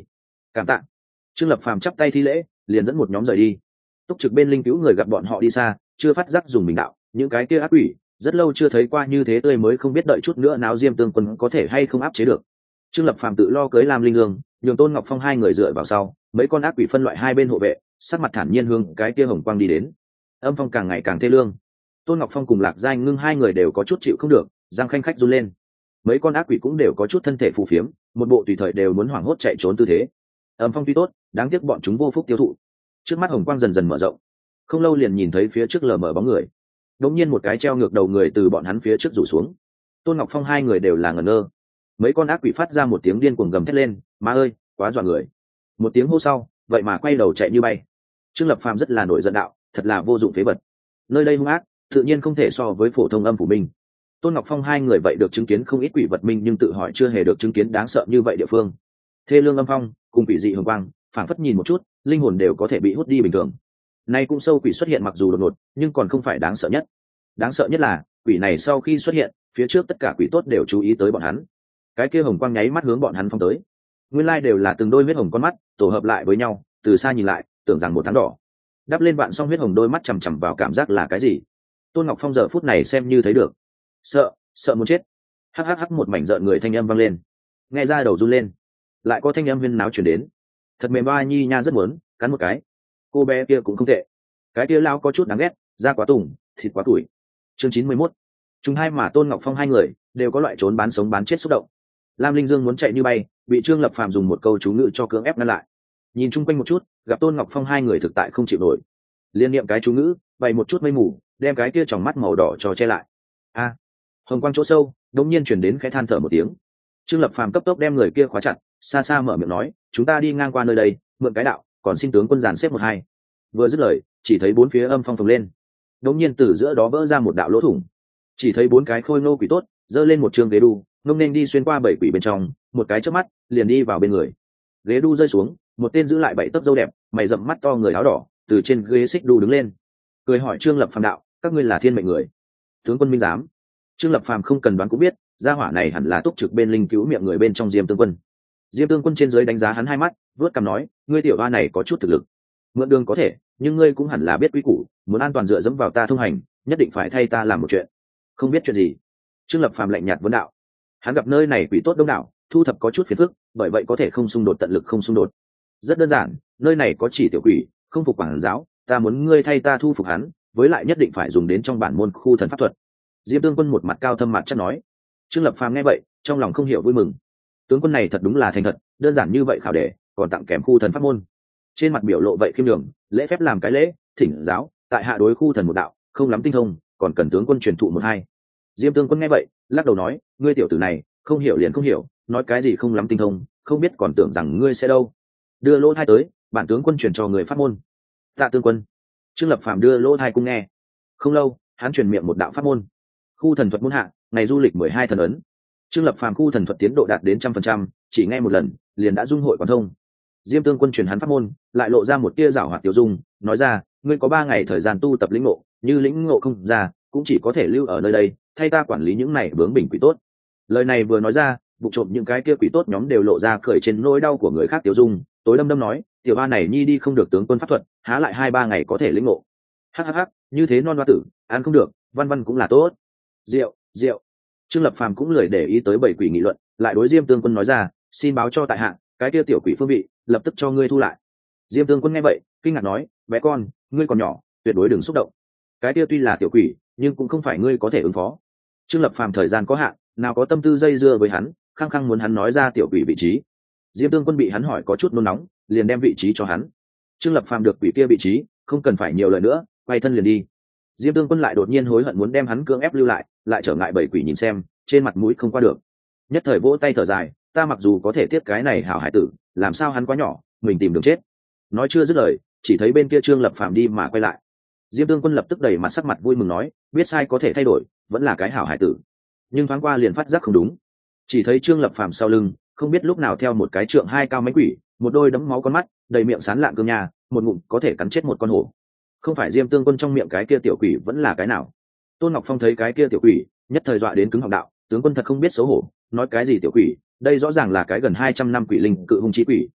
Cảm tạ. Trương Lập Phàm chắp tay thi lễ, liền dẫn một nhóm rời đi. Túc trực bên linh cứu người gặp bọn họ đi xa, chưa phát giác dùng mình đạo, những cái kia ác quỷ rất lâu chưa thấy qua như thế tươi mới, không biết đợi chút nữa nào Diêm Tương Quân có thể hay không áp chế được. Trương Lập Phàm tự lo cưới Lam Linh Dương, nhường Tôn Ngọc Phong hai người dựa vào sau, mấy con ác quỷ phân loại hai bên hộ vệ, sắc mặt thản nhiên hướng cái kia hồng quang đi đến. Âm phong càng ngày càng thê lương. Tôn Ngọc Phong cùng Lạc Giai Ngưng hai người đều có chút chịu không được, răng khanh khách run lên. Mấy con ác quỷ cũng đều có chút thân thể phù phiếm, một bộ tùy thời đều muốn hoảng hốt chạy trốn tư thế. Âm phong tuy tốt, đáng tiếc bọn chúng vô phúc tiêu thụ. Trước mắt hồng quang dần dần mở rộng, không lâu liền nhìn thấy phía trước lờ mờ bóng người. Đột nhiên một cái treo ngược đầu người từ bọn hắn phía trước rủ xuống. Tôn Ngọc Phong hai người đều là ngẩn ngơ. Mấy con ác quỷ phát ra một tiếng điên cuồng gầm thét lên, "Ma ơi, quá dọa người!" Một tiếng hô sau, vậy mà quay đầu chạy như bay. Trương Lập Phàm rất là nổi giận đạo, thật là vô dụng phế vật. Nơi đây hung ác, tự nhiên không thể so với phổ thông âm phủ minh. Tôn Ngọc Phong hai người vậy được chứng kiến không ít quỷ vật minh, nhưng tự hỏi chưa hề được chứng kiến đáng sợ như vậy địa phương. Thê lương âm phong cùng quỷ dị hồng quang, phảng phất nhìn một chút, linh hồn đều có thể bị hút đi bình thường. Nay cũng sâu quỷ xuất hiện mặc dù đột ngột, nhưng còn không phải đáng sợ nhất. Đáng sợ nhất là quỷ này sau khi xuất hiện, phía trước tất cả quỷ tốt đều chú ý tới bọn hắn. Cái kia hồng quang nháy mắt hướng bọn hắn phong tới. Nguyên lai đều là từng đôi huyết hồng con mắt tổ hợp lại với nhau, từ xa nhìn lại, tưởng rằng một tháng đỏ. Đắp lên bạn xong huyết hồng đôi mắt chằm chằm vào, cảm giác là cái gì? Tôn Ngọc Phong giờ phút này xem như thấy được. Sợ, sợ muốn chết. Hắc hắc hắc, một mảnh rợn người thanh âm vang lên. Nghe ra đầu run lên. Lại có thanh âm huyên náo truyền đến. Thật mềm ba nhi nha, rất muốn cắn một cái. Cô bé kia cũng không tệ. Cái kia lao có chút đáng ghét, da quá tùng, thịt quá tuổi. Chương chín mươi mốt. Chúng hai mà Tôn Ngọc Phong hai người đều có loại trốn bán sống bán chết xúc động. Lam Linh Dương muốn chạy như bay, bị Trương Lập Phàm dùng một câu chú ngữ cho cưỡng ép ngăn lại. Nhìn chung quanh một chút, gặp Tôn Ngọc Phong hai người thực tại không chịu nổi, liên niệm cái chú ngữ, bày một chút mây mù, đem cái kia tròng mắt màu đỏ cho che lại. A, hồng quang chỗ sâu, đột nhiên truyền đến khẽ than thở một tiếng. Trương Lập Phàm cấp tốc đem người kia khóa chặt, xa xa mở miệng nói, chúng ta đi ngang qua nơi đây, mượn cái đạo, còn xin tướng quân dàn xếp một hai. Vừa dứt lời, chỉ thấy bốn phía âm phong phồng lên, đột nhiên từ giữa đó vỡ ra một đạo lỗ thủng, chỉ thấy bốn cái khôi ngô quỷ tốt giơ lên một trường ghế đu, ngông nên đi xuyên qua bảy quỷ bên trong, một cái chớp mắt liền đi vào bên người. Ghế đu rơi xuống, một tên giữ lại bảy tấc râu đẹp, mày rậm mắt to người áo đỏ, từ trên ghế xích đu đứng lên, cười hỏi Trương Lập Phàm đạo, các ngươi là thiên mệnh người? Tướng quân minh giám. Trương Lập Phàm không cần đoán cũng biết, gia hỏa này hẳn là túc trực bên linh cứu miệng người bên trong Diêm Tương Quân. Diêm Tương Quân trên dưới đánh giá hắn hai mắt, vớt cằm nói, ngươi tiểu hoa này có chút thực lực, mượn đường có thể, nhưng ngươi cũng hẳn là biết quy củ, muốn an toàn dựa dẫm vào ta thông hành, nhất định phải thay ta làm một chuyện. Không biết chuyện gì? Trương Lập Phàm lạnh nhạt vấn đạo. Hắn gặp nơi này quỷ tốt đông đảo, thu thập có chút phiền phức, bởi vậy có thể không xung đột tận lực không xung đột. Rất đơn giản, nơi này có chỉ tiểu quỷ, không phục quản giáo, ta muốn ngươi thay ta thu phục hắn, với lại nhất định phải dùng đến trong bản môn khu thần pháp thuật. Diêm Tương Quân một mặt cao thâm mặt chắc nói. Trương Lập Phàm nghe vậy, trong lòng không hiểu vui mừng. Tướng quân này thật đúng là thành thật, đơn giản như vậy khảo đề, còn tặng kèm khu thần pháp môn. Trên mặt biểu lộ vậy khiêm đường, lễ phép làm cái lễ, thỉnh giáo, tại hạ đối khu thần một đạo, không lắm tinh thông, còn cần tướng quân truyền thụ một hai. Diêm Tương Quân nghe vậy, lắc đầu nói, ngươi tiểu tử này, không hiểu liền không hiểu, nói cái gì không lắm tinh thông, không biết còn tưởng rằng ngươi sẽ đâu. Đưa lỗ thai tới, bản tướng quân truyền cho người pháp môn. Tạ Tương Quân. Trương Lập Phàm đưa lỗ thai cung nghe. Không lâu, hắn truyền miệng một đạo pháp môn. Khu thần thuật môn hạ, ngày du lịch mười hai thần ấn. Trương Lập Phàm khu thần thuật tiến độ đạt đến trăm phần trăm, chỉ nghe một lần, liền đã dung hội quán thông. Diêm Tương Quân truyền hắn pháp môn, lại lộ ra một tia giảo hoạt tiêu dung, nói ra, ngươi có ba ngày thời gian tu tập lĩnh ngộ, như lĩnh ngộ không ra, cũng chỉ có thể lưu ở nơi đây, thay ta quản lý những này bướng bỉnh quỷ tốt. Lời này vừa nói ra, vụ trộm những cái kia quỷ tốt nhóm đều lộ ra cười trên nỗi đau của người khác tiêu dung, tối đâm đâm nói, tiểu ba này nhi đi không được tướng quân pháp thuật, há lại hai ba ngày có thể lĩnh ngộ. Hắc hắc hắc, như thế non hoa tử, ăn không được, văn văn cũng là tốt. Rượu, rượu. Trương Lập Phàm cũng lười để ý tới bảy quỷ nghị luận, lại đối Diêm Tương Quân nói ra, xin báo cho tại hạ, cái kia tiểu quỷ phương vị, lập tức cho ngươi thu lại. Diêm Tương Quân nghe vậy, kinh ngạc nói, bé con, ngươi còn nhỏ, tuyệt đối đừng xúc động. Cái kia tuy là tiểu quỷ, nhưng cũng không phải ngươi có thể ứng phó. Trương Lập Phàm thời gian có hạn, nào có tâm tư dây dưa với hắn, khăng khăng muốn hắn nói ra tiểu quỷ vị trí. Diêm Tương Quân bị hắn hỏi có chút nôn nóng, liền đem vị trí cho hắn. Trương Lập Phàm được quỷ kia vị trí, không cần phải nhiều lời nữa, quay thân liền đi. Diêm Tương Quân lại đột nhiên hối hận muốn đem hắn cưỡng ép lưu lại, lại trở ngại bảy quỷ nhìn xem, trên mặt mũi không qua được. Nhất thời vỗ tay thở dài, ta mặc dù có thể tiếp cái này hảo hải tử, làm sao hắn quá nhỏ, mình tìm đường chết. Nói chưa dứt lời, chỉ thấy bên kia Trương Lập Phàm đi mà quay lại. Diêm Tương Quân lập tức đầy mặt sắc mặt vui mừng nói, biết sai có thể thay đổi, vẫn là cái hảo hải tử. Nhưng thoáng qua liền phát giác không đúng, chỉ thấy Trương Lập Phàm sau lưng, không biết lúc nào theo một cái trượng hai cao mánh quỷ, một đôi đấm máu con mắt, đầy miệng sán lạng cương nhà, một ngụm có thể cắn chết một con hổ. Không phải Diêm Tương Quân trong miệng cái kia tiểu quỷ vẫn là cái nào? Tôn Ngọc Phong thấy cái kia tiểu quỷ, nhất thời dọa đến cứng họng đạo, tướng quân thật không biết xấu hổ, nói cái gì tiểu quỷ, đây rõ ràng là cái gần hai trăm năm quỷ linh cự hung chi quỷ.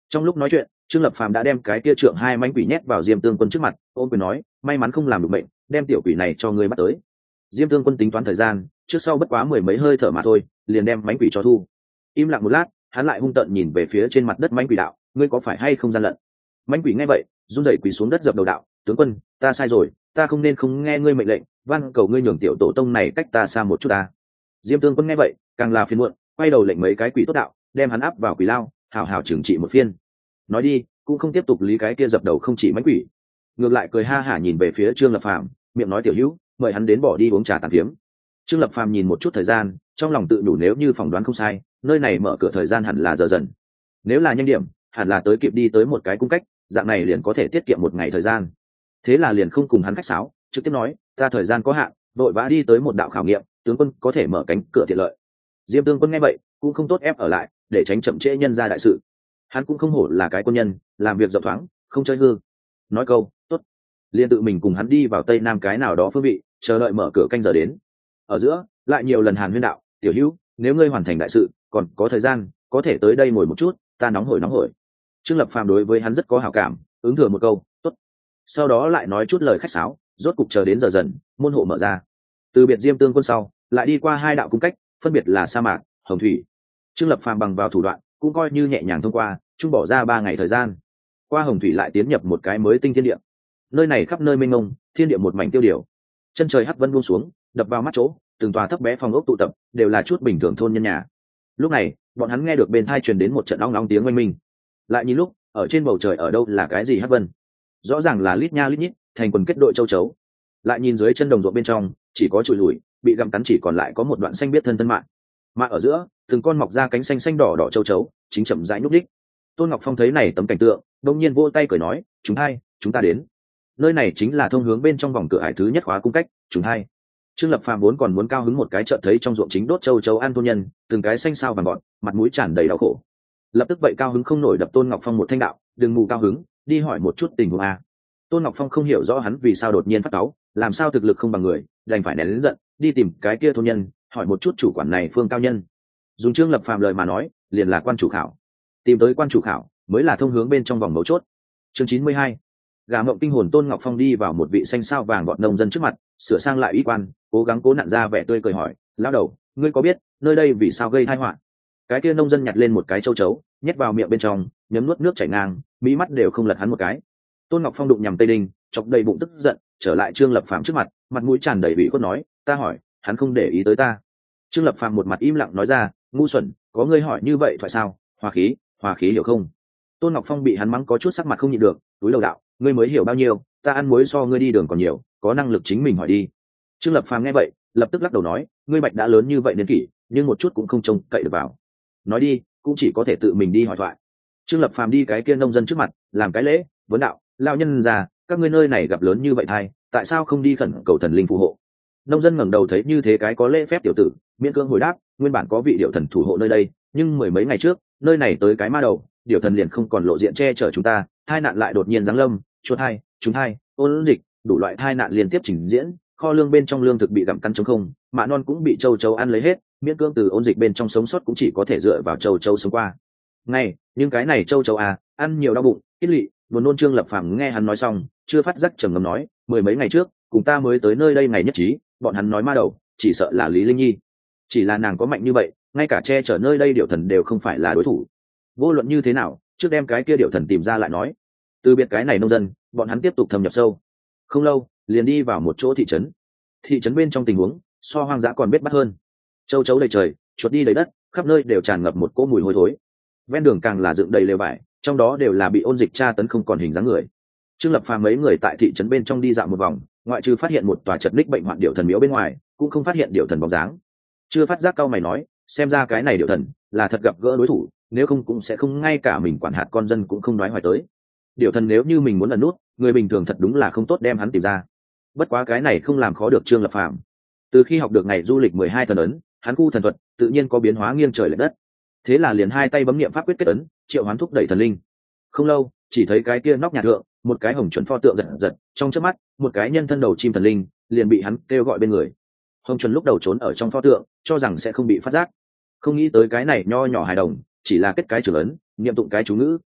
Trong lúc nói chuyện, Trương Lập Phàm đã đem cái kia trượng hai mãnh quỷ nhét vào Diêm Tương Quân trước mặt, ôm quyền nói, may mắn không làm được bệnh, đem tiểu quỷ này cho ngươi bắt tới. Diêm Tương Quân tính toán thời gian, trước sau bất quá mười mấy hơi thở mà thôi, liền đem mãnh quỷ cho thu. Im lặng một lát, hắn lại hung tợn nhìn về phía trên mặt đất mãnh quỷ đạo, ngươi có phải hay không gian lận? Mãnh quỷ nghe vậy, run rẩy quỳ xuống đất dập đầu đạo, tướng quân, ta sai rồi, ta không nên không nghe ngươi mệnh lệnh, van cầu ngươi nhường tiểu tổ tông này cách ta xa một chút ta. Diêm Tương Quân nghe vậy, càng là phiền muộn, quay đầu lệnh mấy cái quỷ tốt đạo, đem hắn áp vào quỷ lao, hảo hảo trừng trị một phiên. Nói đi, cũng không tiếp tục lý cái kia dập đầu không chỉ mãnh quỷ, ngược lại cười ha hả nhìn về phía Trương Lập Phàm, miệng nói tiểu hữu, mời hắn đến bỏ đi uống trà tàn phiếm. Trương Lập Phàm nhìn một chút thời gian, trong lòng tự đủ nếu như phỏng đoán không sai, nơi này mở cửa thời gian hẳn là giờ dần. Nếu là nhanh điểm, hẳn là tới kịp đi tới một cái cung cách, dạng này liền có thể tiết kiệm một ngày thời gian. Thế là liền không cùng hắn khách sáo, trực tiếp nói, ta thời gian có hạn, vội vã đi tới một đạo khảo nghiệm, tướng quân có thể mở cánh cửa tiện lợi. Diêm Tương Quân nghe vậy, cũng không tốt ép ở lại, để tránh chậm trễ nhân ra đại sự. Hắn cũng không hổ là cái quân nhân, làm việc rộng thoáng, không chơi hư. Nói câu, tốt, liền tự mình cùng hắn đi vào tây nam cái nào đó phương vị, chờ đợi mở cửa canh giờ đến. Ở giữa, lại nhiều lần hàn huyên đạo, tiểu hữu, nếu ngươi hoàn thành đại sự, còn có thời gian, có thể tới đây ngồi một chút, ta nóng hổi nóng hổi. Trương Lập Phàm đối với hắn rất có hảo cảm, ứng thừa một câu, tốt. Sau đó lại nói chút lời khách sáo, rốt cục chờ đến giờ dần, môn hộ mở ra. Từ biệt Diêm Tương Quân sau, lại đi qua hai đạo cung cách, phân biệt là sa mạc, hồng thủy. Trương Lập Phàm bằng vào thủ đoạn, cũng coi như nhẹ nhàng thông qua, chung bỏ ra ba ngày thời gian. Qua hồng thủy lại tiến nhập một cái mới tinh thiên địa. Nơi này khắp nơi mênh mông, thiên địa một mảnh tiêu điều. Chân trời hắc vân buông xuống, đập vào mắt chỗ, từng tòa thấp bé phòng ốc tụ tập, đều là chút bình thường thôn nhân nhà. Lúc này, bọn hắn nghe được bên tai truyền đến một trận ong ong tiếng oanh minh. Lại nhìn lúc, ở trên bầu trời ở đâu là cái gì hắc vân? Rõ ràng là lít nha lít nhít, thành quần kết đội châu chấu. Lại nhìn dưới chân đồng ruộng bên trong, chỉ có chùi lùi, bị gặm cắn chỉ còn lại có một đoạn xanh biết thân thân mạng. Mà ở giữa, từng con mọc ra cánh xanh xanh đỏ đỏ châu chấu, chính chậm rãi nhúc đích. Tôn Ngọc Phong thấy này tấm cảnh tượng, đột nhiên vỗ tay cười nói, "Chúng hai, chúng ta đến." Nơi này chính là thông hướng bên trong vòng cửa ải thứ nhất khóa cung cách, chúng hai. Trương Lập Phàm vốn còn muốn cao hứng một cái chợt thấy trong ruộng chính đốt châu chấu ăn thôn nhân, từng cái xanh xao vàng gọn, mặt mũi tràn đầy đau khổ. Lập tức vậy cao hứng không nổi đập Tôn Ngọc Phong một thanh đạo, "Đừng mù cao hứng, đi hỏi một chút tình huống a." Tôn Ngọc Phong không hiểu rõ hắn vì sao đột nhiên phát cáu, làm sao thực lực không bằng người, đành phải nén lớn giận, đi tìm cái kia thôn nhân, hỏi một chút chủ quản này Phương cao nhân. Dùng Trương Lập Phàm lời mà nói, liền là quan chủ khảo. Tìm tới quan chủ khảo, mới là thông hướng bên trong vòng mấu chốt. Chương chín mươi hai. Gà mộng kinh hồn. Tôn Ngọc Phong đi vào một vị xanh sao vàng gọn nông dân trước mặt, sửa sang lại y quan, cố gắng cố nặn ra vẻ tươi cười hỏi, lão đầu, ngươi có biết nơi đây vì sao gây tai họa? Cái kia nông dân nhặt lên một cái châu chấu, nhét vào miệng bên trong, nhấm nuốt nước chảy ngang, mỹ mắt đều không lật hắn một cái. Tôn Ngọc Phong đụng nhầm tây đinh, chọc đầy bụng tức giận, trở lại Trương Lập Phàm trước mặt, mặt mũi tràn đầy ủy khuất nói, ta hỏi, hắn không để ý tới ta. Trương Lập Phàm một mặt im lặng nói ra, ngu xuẩn, có ngươi hỏi như vậy thoại sao? Hòa khí, hòa khí hiểu không? Tôn Ngọc Phong bị hắn mắng có chút sắc mặt không nhịn được, túi đầu đạo, ngươi mới hiểu bao nhiêu, ta ăn muối so ngươi đi đường còn nhiều, có năng lực chính mình hỏi đi. Trương Lập Phàm nghe vậy, lập tức lắc đầu nói, ngươi bạch đã lớn như vậy niên kỷ, nhưng một chút cũng không trông cậy được vào. Nói đi, cũng chỉ có thể tự mình đi hỏi thoại. Trương Lập Phàm đi cái kia nông dân trước mặt, làm cái lễ, vấn đạo, lão nhân già, các ngươi nơi này gặp lớn như vậy thay, tại sao không đi khẩn cầu thần linh phù hộ? Nông dân ngẩng đầu thấy như thế cái có lễ phép tiểu tử, miễn cưỡng hồi đáp, nguyên bản có vị điệu thần thủ hộ nơi đây, nhưng mười mấy ngày trước, nơi này tới cái ma đầu, điệu thần liền không còn lộ diện che chở chúng ta, hai nạn lại đột nhiên giáng lâm, chuột hai, chúng hai, ôn dịch, đủ loại hai nạn liên tiếp trình diễn, kho lương bên trong lương thực bị gặm cắn trống không, mạ non cũng bị châu chấu ăn lấy hết, miễn cưỡng từ ôn dịch bên trong sống sót cũng chỉ có thể dựa vào châu chấu sống qua. Ngay, nhưng cái này châu chấu à, ăn nhiều đau bụng, kít lị, buồn nôn. Trương Lập Phàm nghe hắn nói xong, chưa phát giác trầm ngâm nói, mười mấy ngày trước, cùng ta mới tới nơi đây ngày nhất trí, bọn hắn nói ma đầu, chỉ sợ là Lý Linh Nhi. Chỉ là nàng có mạnh như vậy, ngay cả che chở nơi đây điệu thần đều không phải là đối thủ. Vô luận như thế nào, trước đem cái kia điệu thần tìm ra lại nói. Từ biệt cái này nông dân, bọn hắn tiếp tục thâm nhập sâu. Không lâu, liền đi vào một chỗ thị trấn. Thị trấn bên trong tình huống, so hoang dã còn biết bắt hơn. Châu chấu đầy trời, chuột đi đầy đất, khắp nơi đều tràn ngập một cỗ mùi hôi thối. Ven đường càng là dựng đầy lều vải, trong đó đều là bị ôn dịch tra tấn không còn hình dáng người. Trương Lập Phàm mấy người tại thị trấn bên trong đi dạo một vòng, ngoại trừ phát hiện một tòa chật ních bệnh hoạn điệu thần miếu bên ngoài, cũng không phát hiện điệu thần bóng dáng. Chưa phát giác cao mày nói, xem ra cái này điệu thần là thật gặp gỡ đối thủ, nếu không cũng sẽ không ngay cả mình quản hạt con dân cũng không nói hoài tới. Điệu thần nếu như mình muốn ẩn nút, người bình thường thật đúng là không tốt đem hắn tìm ra. Bất quá cái này không làm khó được Trương Lập Phàm. Từ khi học được ngày du lịch mười hai thần ấn, hắn khu thần thuật tự nhiên có biến hóa nghiêng trời lệch đất. Thế là liền hai tay bấm niệm pháp quyết kết ấn, triệu hoán thúc đẩy thần linh. Không lâu, chỉ thấy cái kia nóc nhà thượng, một cái hồng chuẩn pho tượng giật giật, trong chớp mắt, một cái nhân thân đầu chim thần linh liền bị hắn kêu gọi bên người. Hồng chuẩn lúc đầu trốn ở trong pho tượng, cho rằng sẽ không bị phát giác, không nghĩ tới cái này nho nhỏ hài đồng, chỉ là kết cái trưởng ấn, niệm tụng cái chú ngữ,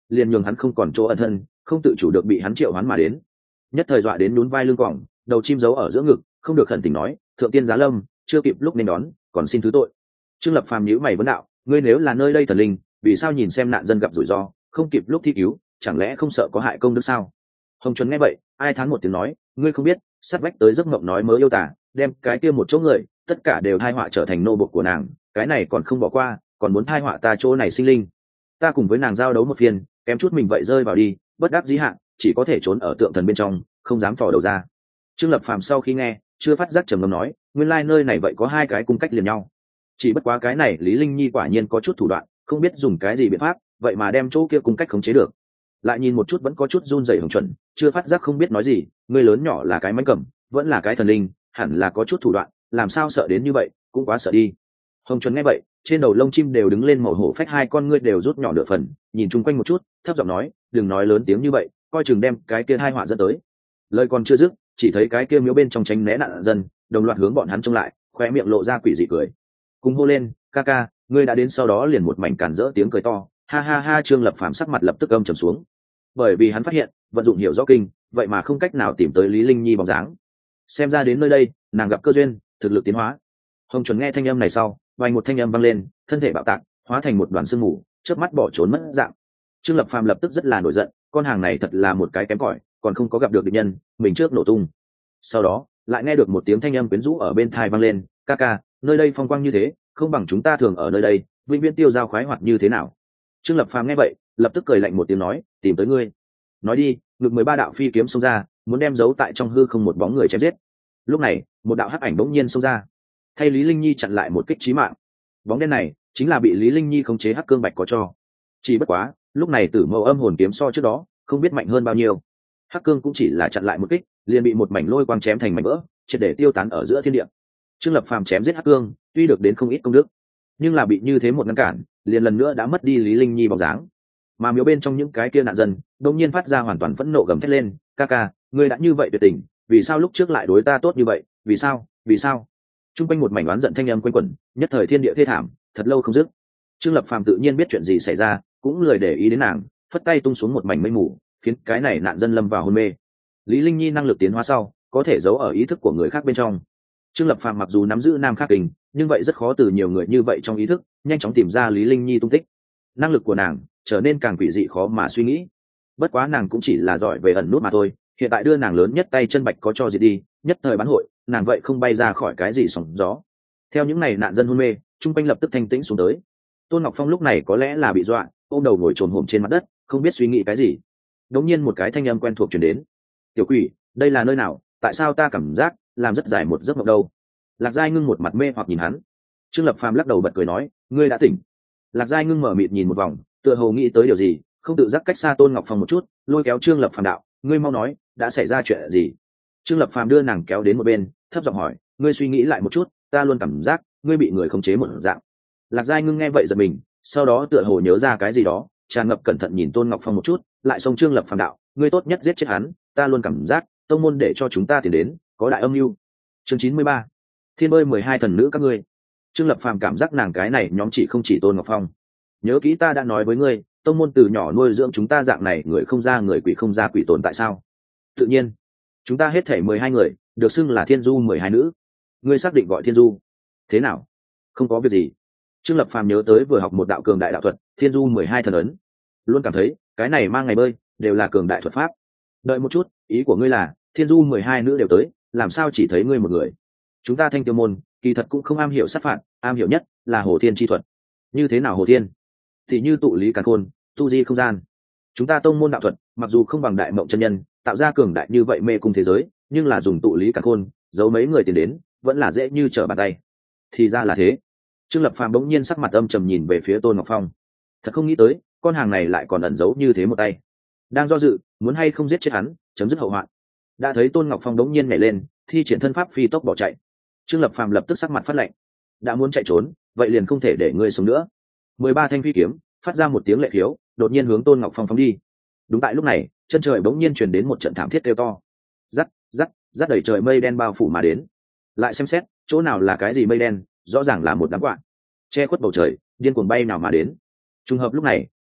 liền nhường hắn không còn chỗ ẩn thân, không tự chủ được bị hắn triệu hoán mà đến. Nhất thời dọa đến nhún vai lưng quỏng, đầu chim giấu ở giữa ngực, không được khẩn tình nói, thượng tiên giá lâm, chưa kịp lúc nên đón, còn xin thứ tội. Trương Lập Phàm nhíu mày vấn đạo, ngươi nếu là nơi đây thần linh, vì sao nhìn xem nạn dân gặp rủi ro, không kịp lúc thi cứu, chẳng lẽ không sợ có hại công đức sao? Hồng Chuẩn nghe vậy, ai thán một tiếng nói, ngươi không biết, sát vách tới giấc mộng nói mớ yêu tả, đem cái kia một chỗ người, tất cả đều thai họa trở thành nô bộc của nàng, cái này còn không bỏ qua, còn muốn thai họa ta chỗ này sinh linh. Ta cùng với nàng giao đấu một phiên, kém chút mình vậy rơi vào đi, bất đắc dĩ hạn, chỉ có thể trốn ở tượng thần bên trong, không dám thò đầu ra. Trương Lập Phàm sau khi nghe, chưa phát giác trầm ngâm nói, nguyên lai nơi này vậy có hai cái cung cách liền nhau. Chỉ bất quá cái này Lý Linh Nhi quả nhiên có chút thủ đoạn, không biết dùng cái gì biện pháp, vậy mà đem chỗ kia cung cách khống chế được. Lại nhìn một chút vẫn có chút run rẩy Hồng Chuẩn, chưa phát giác không biết nói gì, người lớn nhỏ là cái mánh cầm, vẫn là cái thần linh, hẳn là có chút thủ đoạn, làm sao sợ đến như vậy, cũng quá sợ đi. Hồng Chuẩn nghe vậy, trên đầu lông chim đều đứng lên màu hổ phách, hai con ngươi đều rút nhỏ nửa phần, nhìn chung quanh một chút, thấp giọng nói, đừng nói lớn tiếng như vậy, coi chừng đem cái kia hai họa dẫn tới. Lời còn chưa dứt, chỉ thấy cái kia miếu bên trong tránh né nạn dân, đồng loạt hướng bọn hắn trông lại, khóe miệng lộ ra quỷ dị cười. Cùng hô lên, ca ca, ngươi đã đến, sau đó liền một mảnh cản rỡ tiếng cười to, ha ha ha. Trương Lập Phàm sắc mặt lập tức âm trầm xuống, bởi vì hắn phát hiện, vận dụng hiểu rõ kinh, vậy mà không cách nào tìm tới Lý Linh Nhi bóng dáng. Xem ra đến nơi đây, nàng gặp cơ duyên, thực lực tiến hóa. Hồng Chuẩn nghe thanh âm này sau, vài một thanh âm vang lên, thân thể bạo tạc, hóa thành một đoàn sương mù, chớp mắt bỏ trốn mất dạng. Trương Lập Phàm lập tức rất là nổi giận, con hàng này thật là một cái kém cỏi, còn không có gặp được địch nhân, mình trước nổ tung. Sau đó, lại nghe được một tiếng thanh âm quyến rũ ở bên tai vang lên, ca ca, nơi đây phong quang như thế, không bằng chúng ta thường ở nơi đây, vĩnh viễn tiêu giao khoái hoạt như thế nào? Trương Lập Phàm nghe vậy, lập tức cười lạnh một tiếng nói, tìm tới ngươi. Nói đi, ngực mười ba đạo phi kiếm xông ra, muốn đem giấu tại trong hư không một bóng người chém giết. Lúc này, một đạo hắc ảnh bỗng nhiên xông ra, thay Lý Linh Nhi chặn lại một kích chí mạng. Bóng đen này chính là bị Lý Linh Nhi khống chế hắc cương bạch có cho. Chỉ bất quá, lúc này Tử Mâu Âm hồn kiếm so trước đó, không biết mạnh hơn bao nhiêu. Hắc cương cũng chỉ là chặn lại một kích, liền bị một mảnh lôi quang chém thành mảnh vỡ, triệt để tiêu tán ở giữa thiên địa. Trương Lập Phàm chém giết hắc cương, tuy được đến không ít công đức, nhưng là bị như thế một ngăn cản, liền lần nữa đã mất đi Lý Linh Nhi bóng dáng. Mà miếu bên trong những cái kia nạn dân, đột nhiên phát ra hoàn toàn phẫn nộ gầm thét lên, ca ca, ngươi đã như vậy tuyệt tình, vì sao lúc trước lại đối ta tốt như vậy, vì sao, vì sao? Trung quanh một mảnh oán giận thanh âm quanh quẩn, nhất thời thiên địa thê thảm, thật lâu không dứt. Trương Lập Phàm tự nhiên biết chuyện gì xảy ra, cũng lười để ý đến nàng, phất tay tung xuống một mảnh mây mù, khiến cái này nạn dân lâm vào hôn mê. Lý Linh Nhi năng lực tiến hóa sau, có thể giấu ở ý thức của người khác bên trong. Trương Lập Phàm mặc dù nắm giữ nam khắc kình, nhưng vậy rất khó từ nhiều người như vậy trong ý thức nhanh chóng tìm ra Lý Linh Nhi tung tích. Năng lực của nàng trở nên càng quỷ dị khó mà suy nghĩ. Bất quá nàng cũng chỉ là giỏi về ẩn nút mà thôi, hiện tại đưa nàng lớn nhất tay chân bạch có cho diệt đi, nhất thời bán hội, nàng vậy không bay ra khỏi cái gì sóng gió. Theo những này nạn dân hôn mê, trung quanh lập tức thanh tĩnh xuống tới. Tôn Ngọc Phong lúc này có lẽ là bị dọa, ôm đầu ngồi trồm hổm trên mặt đất, không biết suy nghĩ cái gì. Đột nhiên một cái thanh âm quen thuộc truyền đến. Tiểu quỷ, đây là nơi nào? Tại sao ta cảm giác làm rất dài một giấc mộng đâu? Lạc Giai Ngưng một mặt mê hoặc nhìn hắn. Trương Lập Phàm lắc đầu bật cười nói, ngươi đã tỉnh. Lạc Giai Ngưng mở mịt nhìn một vòng, tựa hồ nghĩ tới điều gì, không tự giác cách xa Tôn Ngọc Phong một chút, lôi kéo Trương Lập Phàm đạo, ngươi mau nói, đã xảy ra chuyện gì? Trương Lập Phàm đưa nàng kéo đến một bên, thấp giọng hỏi, ngươi suy nghĩ lại một chút, ta luôn cảm giác ngươi bị người khống chế một dạng. Lạc Giai Ngưng nghe vậy giật mình, sau đó tựa hồ nhớ ra cái gì đó, tràn ngập cẩn thận nhìn Tôn Ngọc Phong một chút, lại xông Trương Lập Phàm đạo, ngươi tốt nhất giết chết hắn, ta luôn cảm giác tông môn để cho chúng ta tiền đến, có đại âm mưu. Chương chín mươi ba, Thiên bơi mười hai thần nữ các ngươi. Trương Lập Phàm cảm giác nàng cái này nhóm chỉ không chỉ Tôn Ngọc Phong. Nhớ kỹ ta đã nói với ngươi, tông môn từ nhỏ nuôi dưỡng chúng ta dạng này, người không ra người, quỷ không ra quỷ, tồn tại sao? Tự nhiên, chúng ta hết thể mười hai người, được xưng là Thiên Du mười hai nữ. Ngươi xác định gọi Thiên Du? Thế nào? Không có việc gì. Trương Lập Phàm nhớ tới vừa học một đạo cường đại đạo thuật, Thiên Du mười hai thần ấn, luôn cảm thấy cái này mang ngày bơi đều là cường đại thuật pháp. Đợi một chút, ý của ngươi là Thiên Du mười hai nữ đều tới, làm sao chỉ thấy ngươi một người? Chúng ta Thanh Tiêu môn kỳ thật cũng không am hiểu sát phạt, am hiểu nhất là Hồ Thiên chi thuật. Như thế nào Hồ Thiên? Thì như tụ lý càn khôn, tu di không gian. Chúng ta tông môn đạo thuật mặc dù không bằng Đại Mộng chân nhân tạo ra cường đại như vậy mê cung thế giới, nhưng là dùng tụ lý càn khôn giấu mấy người tiền đến, vẫn là dễ như trở bàn tay. Thì ra là thế. Trương Lập Phàm bỗng nhiên sắc mặt âm trầm nhìn về phía Tôn Ngọc Phong. Thật không nghĩ tới, con hàng này lại còn ẩn giấu như thế một tay. Đang do dự, muốn hay không giết chết hắn, chấm dứt hậu hoạn. Đã thấy Tôn Ngọc Phong bỗng nhiên nhảy lên, thi triển thân pháp phi tốc bỏ chạy. Trương Lập Phàm lập tức sắc mặt phát lạnh. Đã muốn chạy trốn, vậy liền không thể để ngươi sống nữa. Mười ba thanh phi kiếm phát ra một tiếng lệ khiếu, đột nhiên hướng Tôn Ngọc Phong phóng đi. Đúng tại lúc này, chân trời bỗng nhiên truyền đến một trận thảm thiết kêu to. Rắc, rắc, rắc, đầy trời mây đen bao phủ mà đến. Lại xem xét, chỗ nào là cái gì mây đen, rõ ràng là một đám quạ che khuất bầu trời, điên cuồng bay nào mà đến. Trùng hợp lúc này,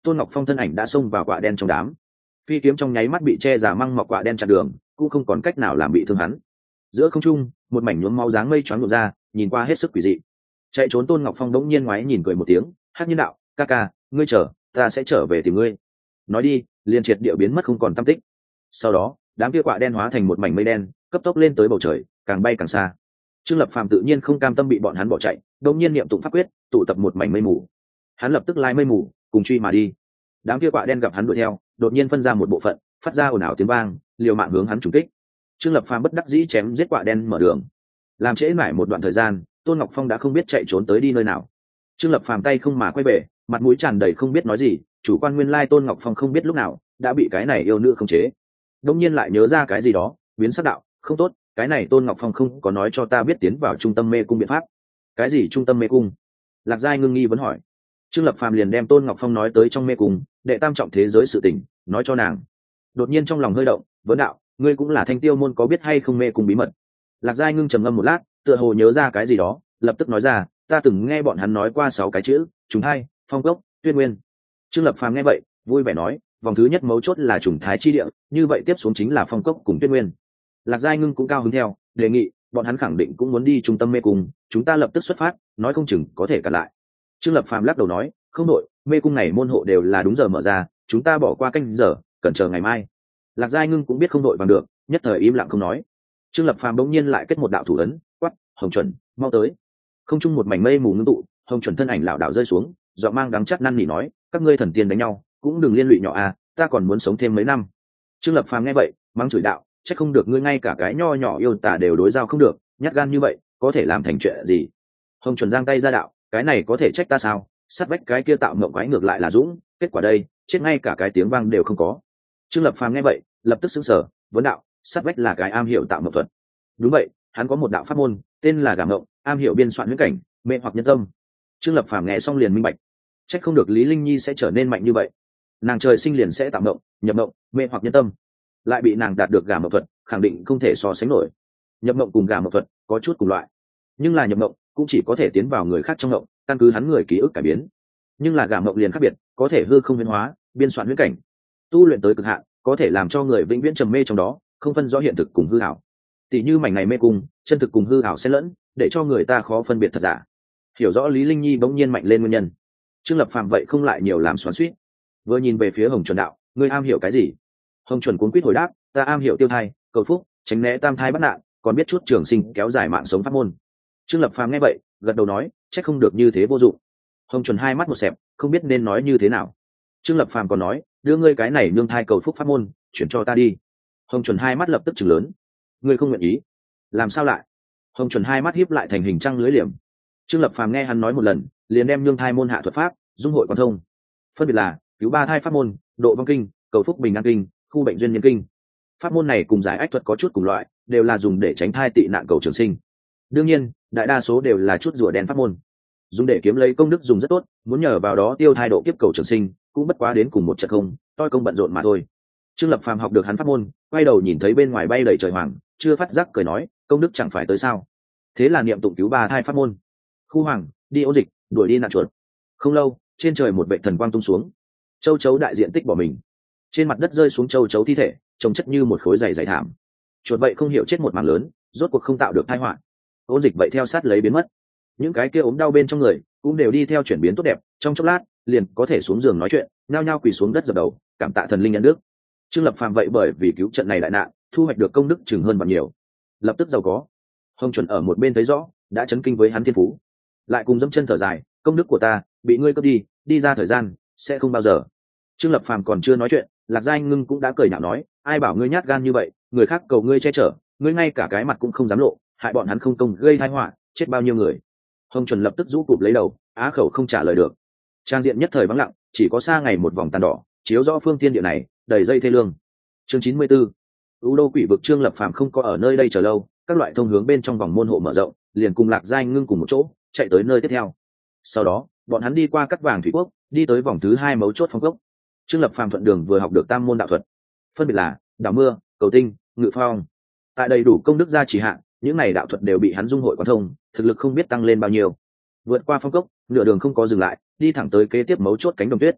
Tôn Ngọc Phong thân ảnh đã xông vào quạ đen trong đám. Phi kiếm trong nháy mắt bị che giả măng mọc quạ đen chặn đường, cũng không còn cách nào làm bị thương hắn. Giữa không trung, một mảnh nhuốm máu dáng mây choáng lộ ra, nhìn qua hết sức quỷ dị. Chạy trốn Tôn Ngọc Phong đống nhiên ngoái nhìn cười một tiếng, hắc nhân đạo, ca ca, ngươi chờ, ta sẽ trở về tìm ngươi. Nói đi, liền triệt địa biến mất không còn tăm tích. Sau đó, đám kia quạ đen hóa thành một mảnh mây đen, cấp tốc lên tới bầu trời, càng bay càng xa. Trương Lập Phàm tự nhiên không cam tâm bị bọn hắn bỏ chạy, đột nhiên niệm tụng pháp quyết, tụ tập một mảnh mây mù. Hắn lập tức lái mây mù, cùng truy mà đi. Đám kia quạ đen gặp hắn đuổi theo, đột nhiên phân ra một bộ phận, phát ra ồn ào tiếng vang, liều mạng hướng hắn trùng kích. Trương Lập Phàm bất đắc dĩ chém giết quạ đen mở đường. Làm trễ mãi một đoạn thời gian, Tôn Ngọc Phong đã không biết chạy trốn tới đi nơi nào. Trương Lập Phàm tay không mà quay về, mặt mũi tràn đầy không biết nói gì, chủ quan nguyên lai Tôn Ngọc Phong không biết lúc nào đã bị cái này yêu nữ khống chế. Đột nhiên lại nhớ ra cái gì đó, biến sắc đạo, không tốt, cái này Tôn Ngọc Phong không có nói cho ta biết tiến vào trung tâm mê cung biện pháp. Cái gì trung tâm mê cung? Lạc Giai ngưng nghi vấn hỏi. Trương Lập Phàm liền đem Tôn Ngọc Phong nói tới trong mê cung, đệ tam trọng thế giới sự tình, nói cho nàng. Đột nhiên trong lòng hơi động, vấn đạo, ngươi cũng là Thanh Tiêu môn có biết hay không mê cung bí mật? Lạc Giai ngưng trầm ngâm một lát, tựa hồ nhớ ra cái gì đó, lập tức nói ra, ta từng nghe bọn hắn nói qua sáu cái chữ, trùng hai, phong gốc, tuyết nguyên. Trương Lập Phàm nghe vậy, vui vẻ nói, vòng thứ nhất mấu chốt là trùng thái chi địa, như vậy tiếp xuống chính là phong cốc cùng tuyết nguyên. Lạc Giai ngưng cũng cao hứng theo, đề nghị, bọn hắn khẳng định cũng muốn đi trung tâm mê cung, chúng ta lập tức xuất phát, nói không chừng có thể cả lại. Trương Lập Phàm lắc đầu nói, không đội, mê cung này môn hộ đều là đúng giờ mở ra, chúng ta bỏ qua canh giờ, cần chờ ngày mai. Lạc Giai ngưng cũng biết không đội bằng được, nhất thời im lặng không nói. Trương Lập Phàm bỗng nhiên lại kết một đạo thủ ấn, quát, Hồng Chuẩn, mau tới. Không trung một mảnh mây mù ngưng tụ, Hồng Chuẩn thân ảnh lảo đảo rơi xuống, giọng mang đắng chát năn nỉ nói, các ngươi thần tiên đánh nhau, cũng đừng liên lụy nhỏ à, ta còn muốn sống thêm mấy năm. Trương Lập Phàm nghe vậy, mắng chửi đạo, chắc không được ngươi ngay cả cái nho nhỏ yêu tả đều đối giao không được, nhát gan như vậy, có thể làm thành chuyện gì? Hồng Chuẩn giang tay ra đạo, cái này có thể trách ta sao? Sát vách cái kia tạo mộng quái ngược lại là dũng, kết quả đây, chết ngay cả cái tiếng vang đều không có. Trương Lập Phàm nghe vậy, lập tức sững sờ, vấn đạo, sát vách là cái am hiểu tạo mộng thuật. Đúng vậy, hắn có một đạo pháp môn, tên là Gả Mộng, am hiểu biên soạn huyễn cảnh, mê hoặc nhân tâm. Trương Lập Phàm nghe xong liền minh bạch, trách không được Lý Linh Nhi sẽ trở nên mạnh như vậy. Nàng trời sinh liền sẽ tạo mộng, nhập mộng, mê hoặc nhân tâm, lại bị nàng đạt được Gả Mộng thuật, khẳng định không thể so sánh nổi. Nhập mộng cùng Gả Mộng thuật có chút cùng loại, nhưng là nhập mộng cũng chỉ có thể tiến vào người khác trong mộng, căn cứ hắn người ký ức cải biến. Nhưng là Gả Mộng liền khác biệt, có thể hư không biến hóa, biên soạn huyễn cảnh, tu luyện tới cực hạn, có thể làm cho người vĩnh viễn trầm mê trong đó, không phân rõ hiện thực cùng hư ảo. Tỷ như mảnh này mê cung, chân thực cùng hư ảo xen lẫn, để cho người ta khó phân biệt thật giả. Hiểu rõ Lý Linh Nhi bỗng nhiên mạnh lên nguyên nhân, Trương Lập Phàm vậy không lại nhiều làm xoắn xuýt, vừa nhìn về phía Hồng Chuẩn đạo, ngươi am hiểu cái gì? Hồng Chuẩn cuống quýt hồi đáp, ta am hiểu tiêu thai, cầu phúc, tránh né tam thai bắt nạn, còn biết chút trường sinh kéo dài mạng sống pháp môn. Trương Lập Phàm nghe vậy, gật đầu nói, chắc không được như thế vô dụng. Hồng Chuẩn hai mắt một sẹp, không biết nên nói như thế nào. Trương Lập Phàm còn nói, đưa ngươi cái này nương thai cầu phúc pháp môn, chuyển cho ta đi. Hồng Chuẩn hai mắt lập tức trừng lớn, ngươi không nguyện ý? Làm sao lại? Hồng Chuẩn hai mắt híp lại thành hình trăng lưới liềm. Trương Lập Phàm nghe hắn nói một lần, liền đem nương thai môn hạ thuật pháp, dung hội quan thông. Phân biệt là cứu ba thai pháp môn, độ vong kinh, cầu phúc bình an kinh, khu bệnh duyên nhân kinh. Pháp môn này cùng giải ách thuật có chút cùng loại, đều là dùng để tránh thai tị nạn cầu trường sinh. Đương nhiên, đại đa số đều là chút rùa đen pháp môn, dùng để kiếm lấy công đức dùng rất tốt, muốn nhờ vào đó tiêu thai độ kiếp cầu trường sinh, cũng bất quá đến cùng một trận không, toi công bận rộn mà thôi. Trương Lập Phàm học được hắn pháp môn, quay đầu nhìn thấy bên ngoài bay đầy trời hoàng, chưa phát giác cười nói, công đức chẳng phải tới sao? Thế là niệm tụng cứu ba thai pháp môn. Khu hoàng, đi ôn dịch, đuổi đi nạn chuột. Không lâu, trên trời một vệ thần quang tung xuống, châu chấu đại diện tích bỏ mình, trên mặt đất rơi xuống châu chấu thi thể, trông chất như một khối dày dày thảm. Chuột vậy không hiểu chết một mảng lớn, rốt cuộc không tạo được tai họa. Ôn dịch vậy theo sát lấy biến mất. Những cái kia ốm đau bên trong người cũng đều đi theo chuyển biến tốt đẹp, trong chốc lát liền có thể xuống giường nói chuyện, nhao nhao quỳ xuống đất dập đầu, cảm tạ thần linh nhân đức. Trương Lập Phàm vậy bởi vì cứu trận này đại nạn, thu hoạch được công đức chừng hơn bằng nhiều, lập tức giàu có. Hồng Chuẩn ở một bên thấy rõ, đã chấn kinh với hắn thiên phú, lại cùng dẫm chân thở dài, công đức của ta bị ngươi cướp đi, đi ra thời gian sẽ không bao giờ. Trương Lập Phàm còn chưa nói chuyện, Lạc Giai Ngưng cũng đã cười nhạo nói, ai bảo ngươi nhát gan như vậy, người khác cầu ngươi che chở, ngươi ngay cả cái mặt cũng không dám lộ, hại bọn hắn không công gây tai họa, chết bao nhiêu người. Hồng Chuẩn lập tức rũ cụp lấy đầu, á khẩu không trả lời được. Trang diện nhất thời vắng lặng, chỉ có xa ngày một vòng tàn đỏ chiếu rõ phương thiên địa này, đầy dây thê lương. Chương chín mươi 94. U Đô Quỷ Vực. Trương Lập Phàm không có ở nơi đây chờ lâu, các loại thông hướng bên trong vòng môn hộ mở rộng, liền cùng Lạc Giai Ngưng cùng một chỗ chạy tới nơi tiếp theo. Sau đó, bọn hắn đi qua cắt vàng thủy quốc, đi tới vòng thứ hai mấu chốt phong cốc. Trương Lập Phàm thuận đường vừa học được tam môn đạo thuật, phân biệt là đảo mưa, cầu tinh, ngự phong. Tại đầy đủ công đức gia trì hạn, những này đạo thuật đều bị hắn dung hội quán thông, thực lực không biết tăng lên bao nhiêu. Vượt qua phong cốc, nửa đường không có dừng lại, đi thẳng tới kế tiếp mấu chốt cánh đồng tuyết.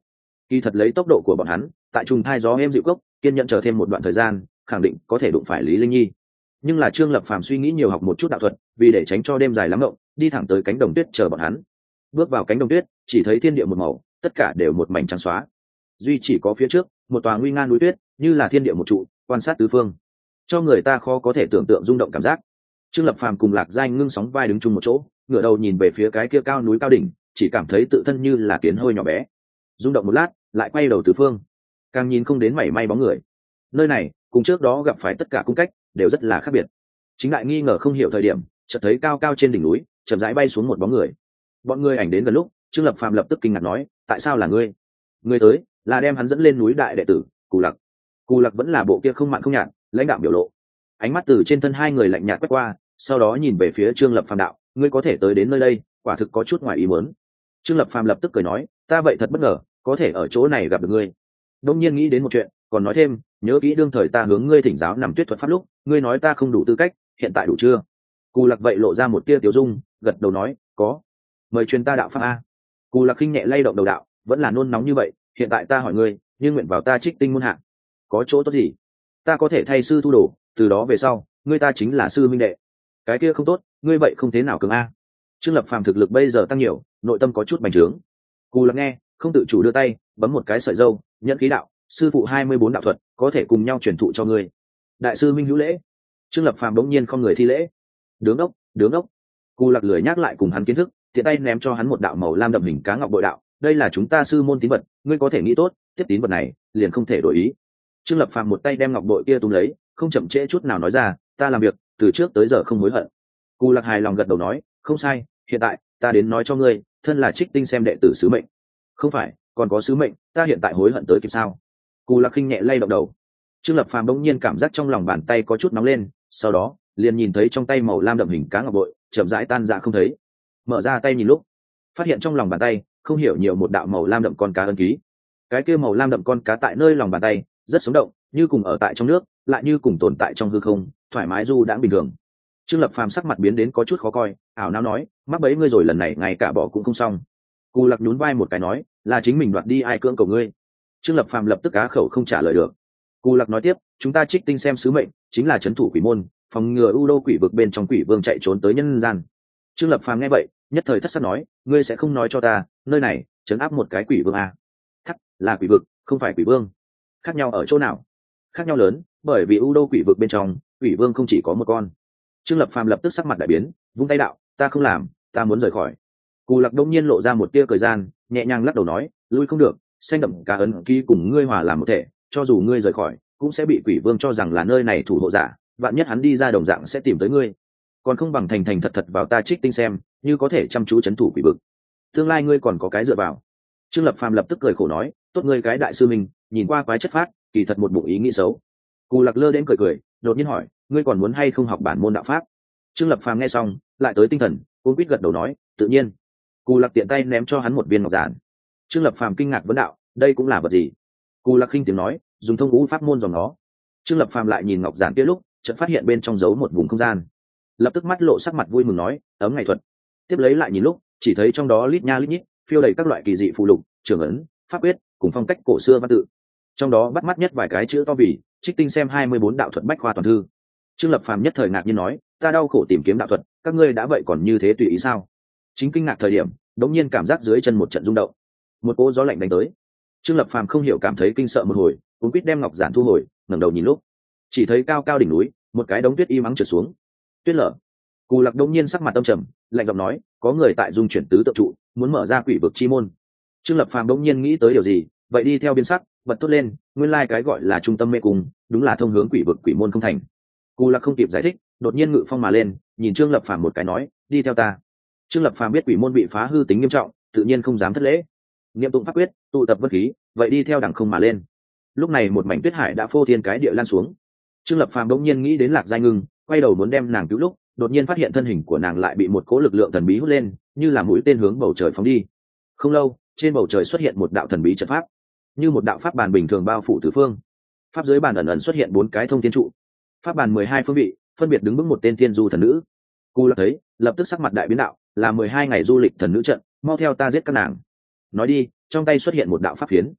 Kỳ thật lấy tốc độ của bọn hắn, tại trùng thai gió êm dịu cốc, kiên nhẫn chờ thêm một đoạn thời gian, khẳng định có thể đụng phải Lý Linh Nhi. Nhưng là Trương Lập Phàm suy nghĩ nhiều học một chút đạo thuật, vì để tránh cho đêm dài lắm ngộng, đi thẳng tới cánh đồng tuyết chờ bọn hắn. Bước vào cánh đồng tuyết, chỉ thấy thiên địa một màu, tất cả đều một mảnh trắng xóa. Duy chỉ có phía trước, một tòa nguy nga núi tuyết, như là thiên địa một trụ, quan sát tứ phương, cho người ta khó có thể tưởng tượng rung động cảm giác. Trương Lập Phàm cùng Lạc Giai ngưng sóng vai đứng chung một chỗ, ngửa đầu nhìn về phía cái kia cao núi cao đỉnh, chỉ cảm thấy tự thân như là kiến hôi nhỏ bé. Rung động một lát, lại quay đầu tứ phương, càng nhìn không đến mảy may bóng người. Nơi này, cùng trước đó gặp phải tất cả cung cách, đều rất là khác biệt. Chính đại nghi ngờ không hiểu thời điểm, chợt thấy cao cao trên đỉnh núi, chậm rãi bay xuống một bóng người. Bọn người ảnh đến gần lúc, Trương Lập Phàm lập tức kinh ngạc nói, tại sao là ngươi? Ngươi tới, là đem hắn dẫn lên núi đại đệ tử, Cù Lặc. Cù Lặc vẫn là bộ kia không mặn không nhạt, lãnh đạm biểu lộ. Ánh mắt từ trên thân hai người lạnh nhạt quét qua, sau đó nhìn về phía Trương Lập Phàm đạo, ngươi có thể tới đến nơi đây, quả thực có chút ngoài ý muốn. Trương Lập Phàm lập tức cười nói, ta vậy thật bất ngờ, có thể ở chỗ này gặp được ngươi. Đông nhiên nghĩ đến một chuyện, còn nói thêm, nhớ kỹ đương thời ta hướng ngươi thỉnh giáo nằm tuyết thuật pháp lúc, ngươi nói ta không đủ tư cách, hiện tại đủ chưa? Cù Lặc vậy lộ ra một tia tiểu dung, gật đầu nói, có. Mời truyền ta đạo pháp a. Cù Lặc khinh nhẹ lay động đầu đạo, vẫn là nôn nóng như vậy, hiện tại ta hỏi ngươi, nhưng nguyện vào ta Trích Tinh môn hạ, có chỗ tốt gì? Ta có thể thay sư thu đồ, từ đó về sau, ngươi ta chính là sư minh đệ. Cái kia không tốt, ngươi vậy không thế nào cường a. Trương Lập Phàm thực lực bây giờ tăng nhiều, nội tâm có chút bành trướng. Cù Lặc nghe, không tự chủ đưa tay, bấm một cái sợi dâu, nhận khí đạo, sư phụ hai mươi bốn đạo thuật, có thể cùng nhau truyền thụ cho ngươi. Đại sư minh hữu lễ. Trương Lập Phàm đống nhiên không người thi lễ. Đứng đốc, đứng đốc. Cù Lặc lười nhắc lại cùng hắn kiến thức, tiện tay ném cho hắn một đạo màu lam đậm hình cá ngọc bội đạo, đây là chúng ta sư môn tín vật, ngươi có thể nghĩ tốt, tiếp tín vật này, liền không thể đổi ý. Trương Lập Phàm một tay đem ngọc bội kia túm lấy, không chậm trễ chút nào nói ra, ta làm việc từ trước tới giờ không hối hận. Cù Lặc hài lòng gật đầu nói, không sai, hiện tại ta đến nói cho ngươi, thân là Trích Tinh xem đệ tử sứ mệnh. Không phải, còn có sứ mệnh, ta hiện tại hối hận tới kịp sao? Cù Lặc khinh nhẹ lay động đầu. Trương Lập Phàm bỗng nhiên cảm giác trong lòng bàn tay có chút nóng lên, sau đó liền nhìn thấy trong tay màu lam đậm hình cá ngọc bội chậm rãi tan ra không thấy. Mở ra tay nhìn lúc, phát hiện trong lòng bàn tay không hiểu nhiều một đạo màu lam đậm con cá ấn ký. Cái kia màu lam đậm con cá tại nơi lòng bàn tay rất sống động, như cùng ở tại trong nước, lại như cùng tồn tại trong hư không, thoải mái du đãng bình thường. Trương Lập Phàm sắc mặt biến đến có chút khó coi, ảo não nói, mắc bấy ngươi rồi lần này ngay cả bỏ cũng không xong. Cù Lặc nhún vai một cái nói, là chính mình đoạt đi ai cưỡng cầu ngươi. Trương Lập Phàm lập tức á khẩu không trả lời được. Cù Lặc nói tiếp, chúng ta Trích Tinh xem sứ mệnh chính là trấn thủ quỷ môn, phòng ngừa u đô quỷ vực bên trong quỷ vương chạy trốn tới nhân gian. Trương Lập Phàm nghe vậy, nhất thời thất sắc nói, ngươi sẽ không nói cho ta, nơi này trấn áp một cái quỷ vương à? Thắc, là quỷ vực, không phải quỷ vương. Khác nhau ở chỗ nào? Khác nhau lớn, bởi vì u đô quỷ vực bên trong, quỷ vương không chỉ có một con. Trương Lập Phàm lập tức sắc mặt đại biến, vung tay đạo, ta không làm, ta muốn rời khỏi. Cù Lặc đông nhiên lộ ra một tia cười gian, nhẹ nhàng lắc đầu nói, lui không được, xanh đậm cá ấn ký cùng ngươi hòa làm một thể, cho dù ngươi rời khỏi, cũng sẽ bị quỷ vương cho rằng là nơi này thủ hộ giả, vạn nhất hắn đi ra đồng dạng sẽ tìm tới ngươi, còn không bằng thành thành thật thật vào ta Trích Tinh xem, như có thể chăm chú chấn thủ quỷ vực, tương lai ngươi còn có cái dựa vào. Trương Lập Phàm lập tức cười khổ nói, tốt ngươi cái đại sư mình, nhìn qua quái chất phát, kỳ thật một bụng ý nghĩ xấu. Cù Lặc lơ đến cười cười, đột nhiên hỏi, ngươi còn muốn hay không học bản môn đạo pháp? Trương Lập Phàm nghe xong, lại tới tinh thần, cuống quýt gật đầu nói, tự nhiên. Cù Lặc tiện tay ném cho hắn một viên ngọc giản. Trương Lập Phàm kinh ngạc vấn đạo, đây cũng là vật gì? Cù Lặc khinh tiếng nói, dùng thông ngũ pháp môn dòng nó. Trương Lập Phàm lại nhìn ngọc giản kia lúc, chợt phát hiện bên trong giấu một vùng không gian, lập tức mắt lộ sắc mặt vui mừng nói, ấm ngày thuật. Tiếp lấy lại nhìn lúc, chỉ thấy trong đó lít nha lít nhít, phiêu đầy các loại kỳ dị phù lục, trường ấn, pháp quyết, cùng phong cách cổ xưa văn tự. Trong đó bắt mắt nhất vài cái chữ to vì Trích Tinh xem hai mươi bốn đạo thuật bách khoa toàn thư. Trương Lập Phàm nhất thời ngạc nhiên nói, ta đau khổ tìm kiếm đạo thuật, các ngươi đã vậy còn như thế tùy ý sao? Chính kinh ngạc thời điểm, đột nhiên cảm giác dưới chân một trận rung động, một cỗ gió lạnh đánh tới. Trương Lập Phàm không hiểu cảm thấy kinh sợ một hồi, cuống quýt đem ngọc giản thu hồi, ngẩng đầu nhìn lúc, chỉ thấy cao cao đỉnh núi, một cái đống tuyết y mắng trượt xuống. Tuyết lở. Cù Lặc đột nhiên sắc mặt âm trầm, lạnh giọng nói, có người tại dung chuyển tứ tự trụ, muốn mở ra quỷ vực chi môn. Trương Lập Phàm đột nhiên nghĩ tới điều gì, vậy đi theo biến sắc, bật thốt lên, nguyên lai cái gọi là trung tâm mê cung, đúng là thông hướng quỷ vực quỷ môn không thành. Cù Lặc không kịp giải thích, đột nhiên ngự phong mà lên, nhìn Trương Lập Phàm một cái nói, đi theo ta. Trương Lập Phàm biết quỷ môn bị phá hư tính nghiêm trọng, tự nhiên không dám thất lễ. Niệm tụng pháp quyết, tụ tập vân khí, vậy đi theo đằng không mà lên. Lúc này một mảnh tuyết hải đã phô thiên cái địa lan xuống. Trương Lập Phàm đột nhiên nghĩ đến Lạc Giai Ngưng, quay đầu muốn đem nàng cứu lúc, đột nhiên phát hiện thân hình của nàng lại bị một cỗ lực lượng thần bí hút lên, như là mũi tên hướng bầu trời phóng đi. Không lâu, trên bầu trời xuất hiện một đạo thần bí trận pháp, như một đạo pháp bàn bình thường bao phủ tứ phương. Pháp dưới bàn ẩn ẩn xuất hiện bốn cái thông thiên trụ. Pháp bàn mười hai phương vị, phân biệt đứng vững một tên thiên du thần nữ. Cù Lặc thấy, lập tức sắc mặt đại biến đạo, là mười hai ngày du lịch thần nữ trận, mau theo ta giết các nàng. Nói đi, trong tay xuất hiện một đạo pháp phiến.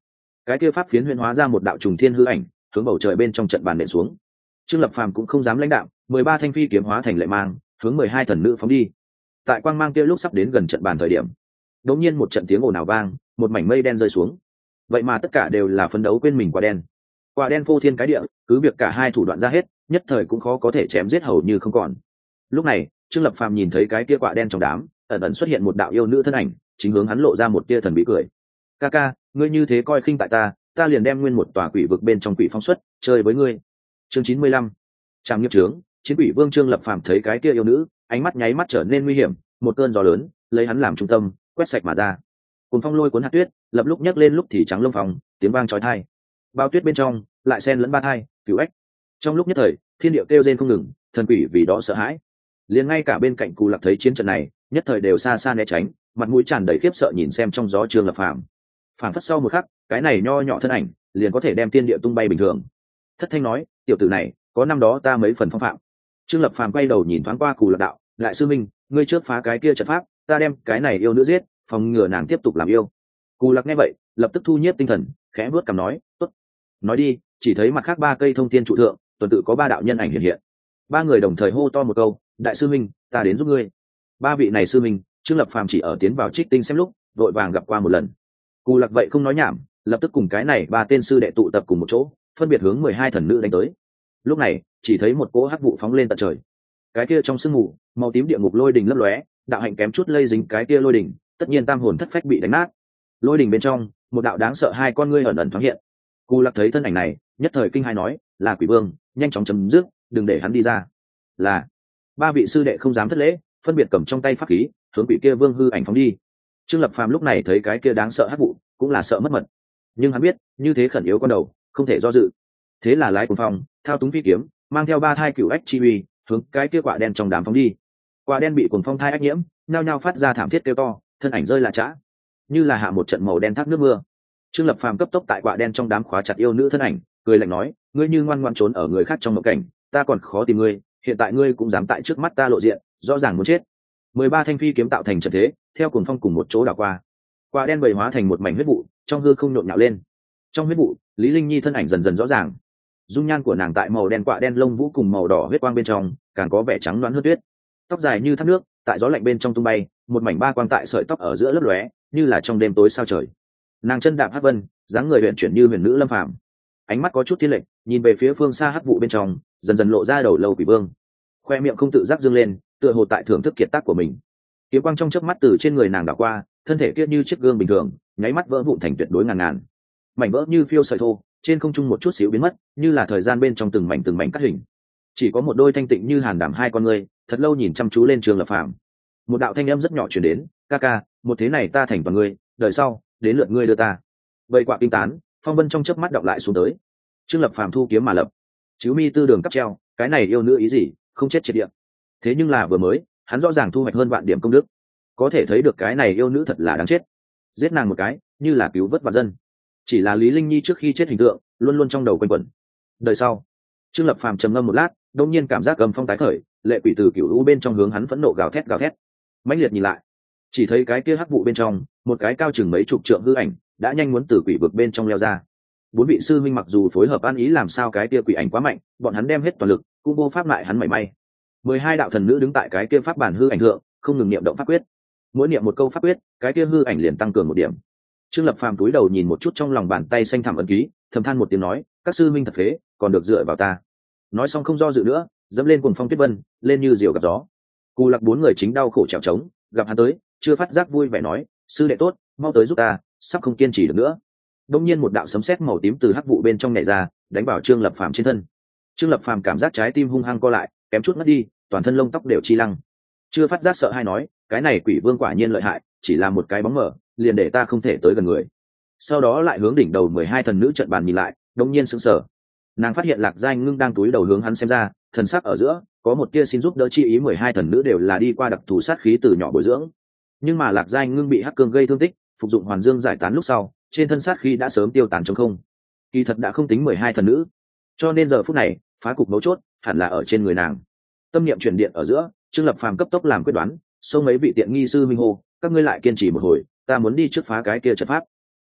cái kia pháp phiến huyễn hóa ra một đạo trùng thiên hư ảnh hướng bầu trời bên trong trận bàn nện xuống. Trương Lập Phàm cũng không dám lãnh đạo, mười ba thanh phi kiếm hóa thành lệ mang hướng mười hai thần nữ phóng đi. Tại quang mang kia lúc sắp đến gần trận bàn thời điểm, đột nhiên một trận tiếng ồn ào vang, một mảnh mây đen rơi xuống. Vậy mà tất cả đều là phấn đấu quên mình quả đen. Quả đen phô thiên cái địa, cứ việc cả hai thủ đoạn ra hết, nhất thời cũng khó có thể chém giết hầu như không còn. Lúc này, Trương Lập Phàm nhìn thấy cái kia quả đen trong đám, ẩn ẩn xuất hiện một đạo yêu nữ thân ảnh, chính hướng hắn lộ ra một tia thần bí cười. "Ca ca, ngươi như thế coi khinh tại ta, ta liền đem nguyên một tòa quỷ vực bên trong quỷ phong xuất, chơi với ngươi." Chương chín mươi lăm. Trảm nghiệp trướng, chiến quỷ vương Trương Lập Phàm thấy cái kia yêu nữ, ánh mắt nháy mắt trở nên nguy hiểm, một cơn gió lớn, lấy hắn làm trung tâm, quét sạch mà ra. Cùng phong lôi cuốn hạt tuyết, lập lúc nhấc lên lúc thì trắng lông phòng, tiếng vang chói tai. Bao tuyết bên trong, lại xen lẫn ba thai, cửu ếch. Trong lúc nhất thời, thiên địa kêu rên không ngừng, thần quỷ vì đó sợ hãi. Liền ngay cả bên cạnh Cù Lạc thấy chiến trận này, nhất thời đều xa xa né tránh, mặt mũi tràn đầy khiếp sợ nhìn xem trong gió Trương Lập Phàm. Phảng phất sau một khắc, cái này nho nhỏ thân ảnh, liền có thể đem thiên địa tung bay bình thường. Thất thanh nói, tiểu tử này, có năm đó ta mấy phần phong phạm. Trương Lập Phàm quay đầu nhìn thoáng qua Cù Lạc đạo, lại sư minh, ngươi trước phá cái kia trận pháp, ta đem cái này yêu nữ giết, phòng ngừa nàng tiếp tục làm yêu. Cù Lạc nghe vậy, lập tức thu nhiếp tinh thần, khẽ vuốt cằm nói, tốt. Nói đi, chỉ thấy mặt khác ba cây thông thiên trụ thượng, tuần tự có ba đạo nhân ảnh hiện hiện. Ba người đồng thời hô to một câu, đại sư minh, ta đến giúp ngươi. Ba vị này sư minh, Trương Lập Phàm chỉ ở tiến vào Trích Tinh xem lúc, vội vàng gặp qua một lần. Cù Lạc vậy không nói nhảm, lập tức cùng cái này ba tên sư đệ tụ tập cùng một chỗ, phân biệt hướng mười hai thần nữ đánh tới. Lúc này, chỉ thấy một cỗ hắc vụ phóng lên tận trời. Cái kia trong sương mù, màu tím địa ngục lôi đình lấp lóe, đạo hạnh kém chút lây dính cái kia lôi đình, tất nhiên tam hồn thất phách bị đánh nát. Lôi đình bên trong, một đạo đáng sợ hai con ngươi ẩn ẩn thoáng hiện. Cù Lạc thấy thân ảnh này, nhất thời kinh hai nói, là quỷ vương, nhanh chóng chấm dứt, đừng để hắn đi ra. Là. Ba vị sư đệ không dám thất lễ, phân biệt cầm trong tay pháp khí, hướng quỷ kia vương hư ảnh phóng đi. Trương Lập Phàm lúc này thấy cái kia đáng sợ hắc vụ, cũng là sợ mất mật. Nhưng hắn biết, như thế khẩn yếu con đầu, không thể do dự. Thế là lái cuồng phong, thao túng phi kiếm, mang theo ba thai cửu ách chi uy, hướng cái kia quả đen trong đám phóng đi. Quả đen bị cuồng phong thai ách nhiễm, nhao nhao phát ra thảm thiết kêu to, thân ảnh rơi là chã, như là hạ một trận màu đen thác nước mưa. Trương Lập Phàm cấp tốc tại quả đen trong đám khóa chặt yêu nữ thân ảnh, cười lạnh nói, ngươi như ngoan ngoãn trốn ở người khác trong mộng cảnh, ta còn khó tìm ngươi, hiện tại ngươi cũng dám tại trước mắt ta lộ diện, rõ ràng muốn chết. Mười ba thanh phi kiếm tạo thành trận thế, theo cuồng phong cùng một chỗ đảo qua. Quả đen bầy hóa thành một mảnh huyết vụ, trong hư không nhộn nhạo lên. Trong huyết vụ, Lý Linh Nhi thân ảnh dần dần rõ ràng. Dung nhan của nàng tại màu đen quạ đen lông vũ cùng màu đỏ huyết quang bên trong, càng có vẻ trắng loáng hơn tuyết. Tóc dài như thác nước, tại gió lạnh bên trong tung bay, một mảnh ba quang tại sợi tóc ở giữa lấp lóe, như là trong đêm tối sao trời. Nàng chân đạp hắc vân, dáng người huyền chuyển như huyền nữ lâm phàm. Ánh mắt có chút thiên lệch, nhìn về phía phương xa hắc vụ bên trong, dần dần lộ ra đầu lâu quỷ vương. Khoe miệng không tự giác dương lên, tựa hồ tại thưởng thức kiệt tác của mình. Kiếm quang trong chớp mắt từ trên người nàng đảo qua, thân thể kia như chiếc gương bình thường, nháy mắt vỡ vụn thành tuyệt đối ngàn ngàn. Mảnh vỡ như phiêu sợi thô, trên không trung một chút xíu biến mất, như là thời gian bên trong từng mảnh từng mảnh cắt hình. Chỉ có một đôi thanh tịnh như hàn đảm hai con ngươi, thật lâu nhìn chăm chú lên Trương Lập Phàm. Một đạo thanh âm rất nhỏ truyền đến, ca ca, một thế này ta thành toàn ngươi, đời sau đến lượt ngươi đưa ta. Vậy quạ kinh tán, phong vân trong chớp mắt đọc lại xuống tới. Trương Lập Phàm thu kiếm mà lập, chiếu mi tư đường cắp treo, cái này yêu nữ ý gì, không chết triệt địa. Thế nhưng là vừa mới, hắn rõ ràng thu hoạch hơn vạn điểm công đức, có thể thấy được cái này yêu nữ thật là đáng chết. Giết nàng một cái, như là cứu vớt vạn dân. Chỉ là Lý Linh Nhi trước khi chết hình tượng, luôn luôn trong đầu quanh quẩn. Đời sau, Trương Lập Phàm trầm ngâm một lát, đột nhiên cảm giác gầm phong tái khởi, lệ quỷ từ cửu u bên trong hướng hắn phẫn nộ gào thét gào thét. Mãnh liệt nhìn lại, chỉ thấy cái kia hắc vụ bên trong, một cái cao chừng mấy chục trượng hư ảnh, đã nhanh muốn từ quỷ vực bên trong leo ra. Bốn vị sư minh mặc dù phối hợp ăn ý làm sao cái kia quỷ ảnh quá mạnh, bọn hắn đem hết toàn lực, cũng vô pháp lại hắn mảy may. Mười hai đạo thần nữ đứng tại cái kia pháp bản hư ảnh thượng, không ngừng niệm động pháp quyết. Mỗi niệm một câu pháp quyết, cái kia hư ảnh liền tăng cường một điểm. Trương Lập Phàm cúi đầu nhìn một chút trong lòng bàn tay xanh thẳm ấn ký, thầm than một tiếng nói, các sư minh thật phế, còn được dựa vào ta. Nói xong không do dự nữa, dẫm lên cuồng phong tuyết vân, lên như diều gặp gió. Cù Lạc bốn người chính đau khổ trèo trống, gặp hắn tới, chưa phát giác vui vẻ nói, sư đệ tốt, mau tới giúp ta, sắp không kiên trì được nữa. Đông nhiên một đạo sấm sét màu tím từ hắc vụ bên trong nhảy ra, đánh vào Trương Lập Phàm trên thân. Trương Lập Phàm cảm giác trái tim hung hăng co lại, kém chút mất đi, toàn thân lông tóc đều chi lăng. Chưa phát giác sợ hai nói, cái này quỷ vương quả nhiên lợi hại, chỉ là một cái bóng mờ, liền để ta không thể tới gần người. Sau đó lại hướng đỉnh đầu mười hai thần nữ trận bàn nhìn lại, đông nhiên sững sờ. Nàng phát hiện Lạc Giai Ngưng đang túi đầu hướng hắn xem ra, thần sắc ở giữa có một tia xin giúp đỡ chi ý. Mười hai thần nữ đều là đi qua đặc thù sát khí từ nhỏ bồi dưỡng, nhưng mà Lạc Giai Ngưng bị hắc cương gây thương tích, phục dụng hoàn dương giải tán lúc sau, trên thân sát khí đã sớm tiêu tán trong không. Kỳ thật đã không tính mười hai thần nữ, cho nên giờ phút này phá cục mấu chốt hẳn là ở trên người nàng. Tâm niệm chuyển điện ở giữa, Trương Lập Phàm cấp tốc làm quyết đoán, xông mấy vị tiện nghi sư minh hô, các ngươi lại kiên trì một hồi, ta muốn đi trước phá cái kia trận pháp.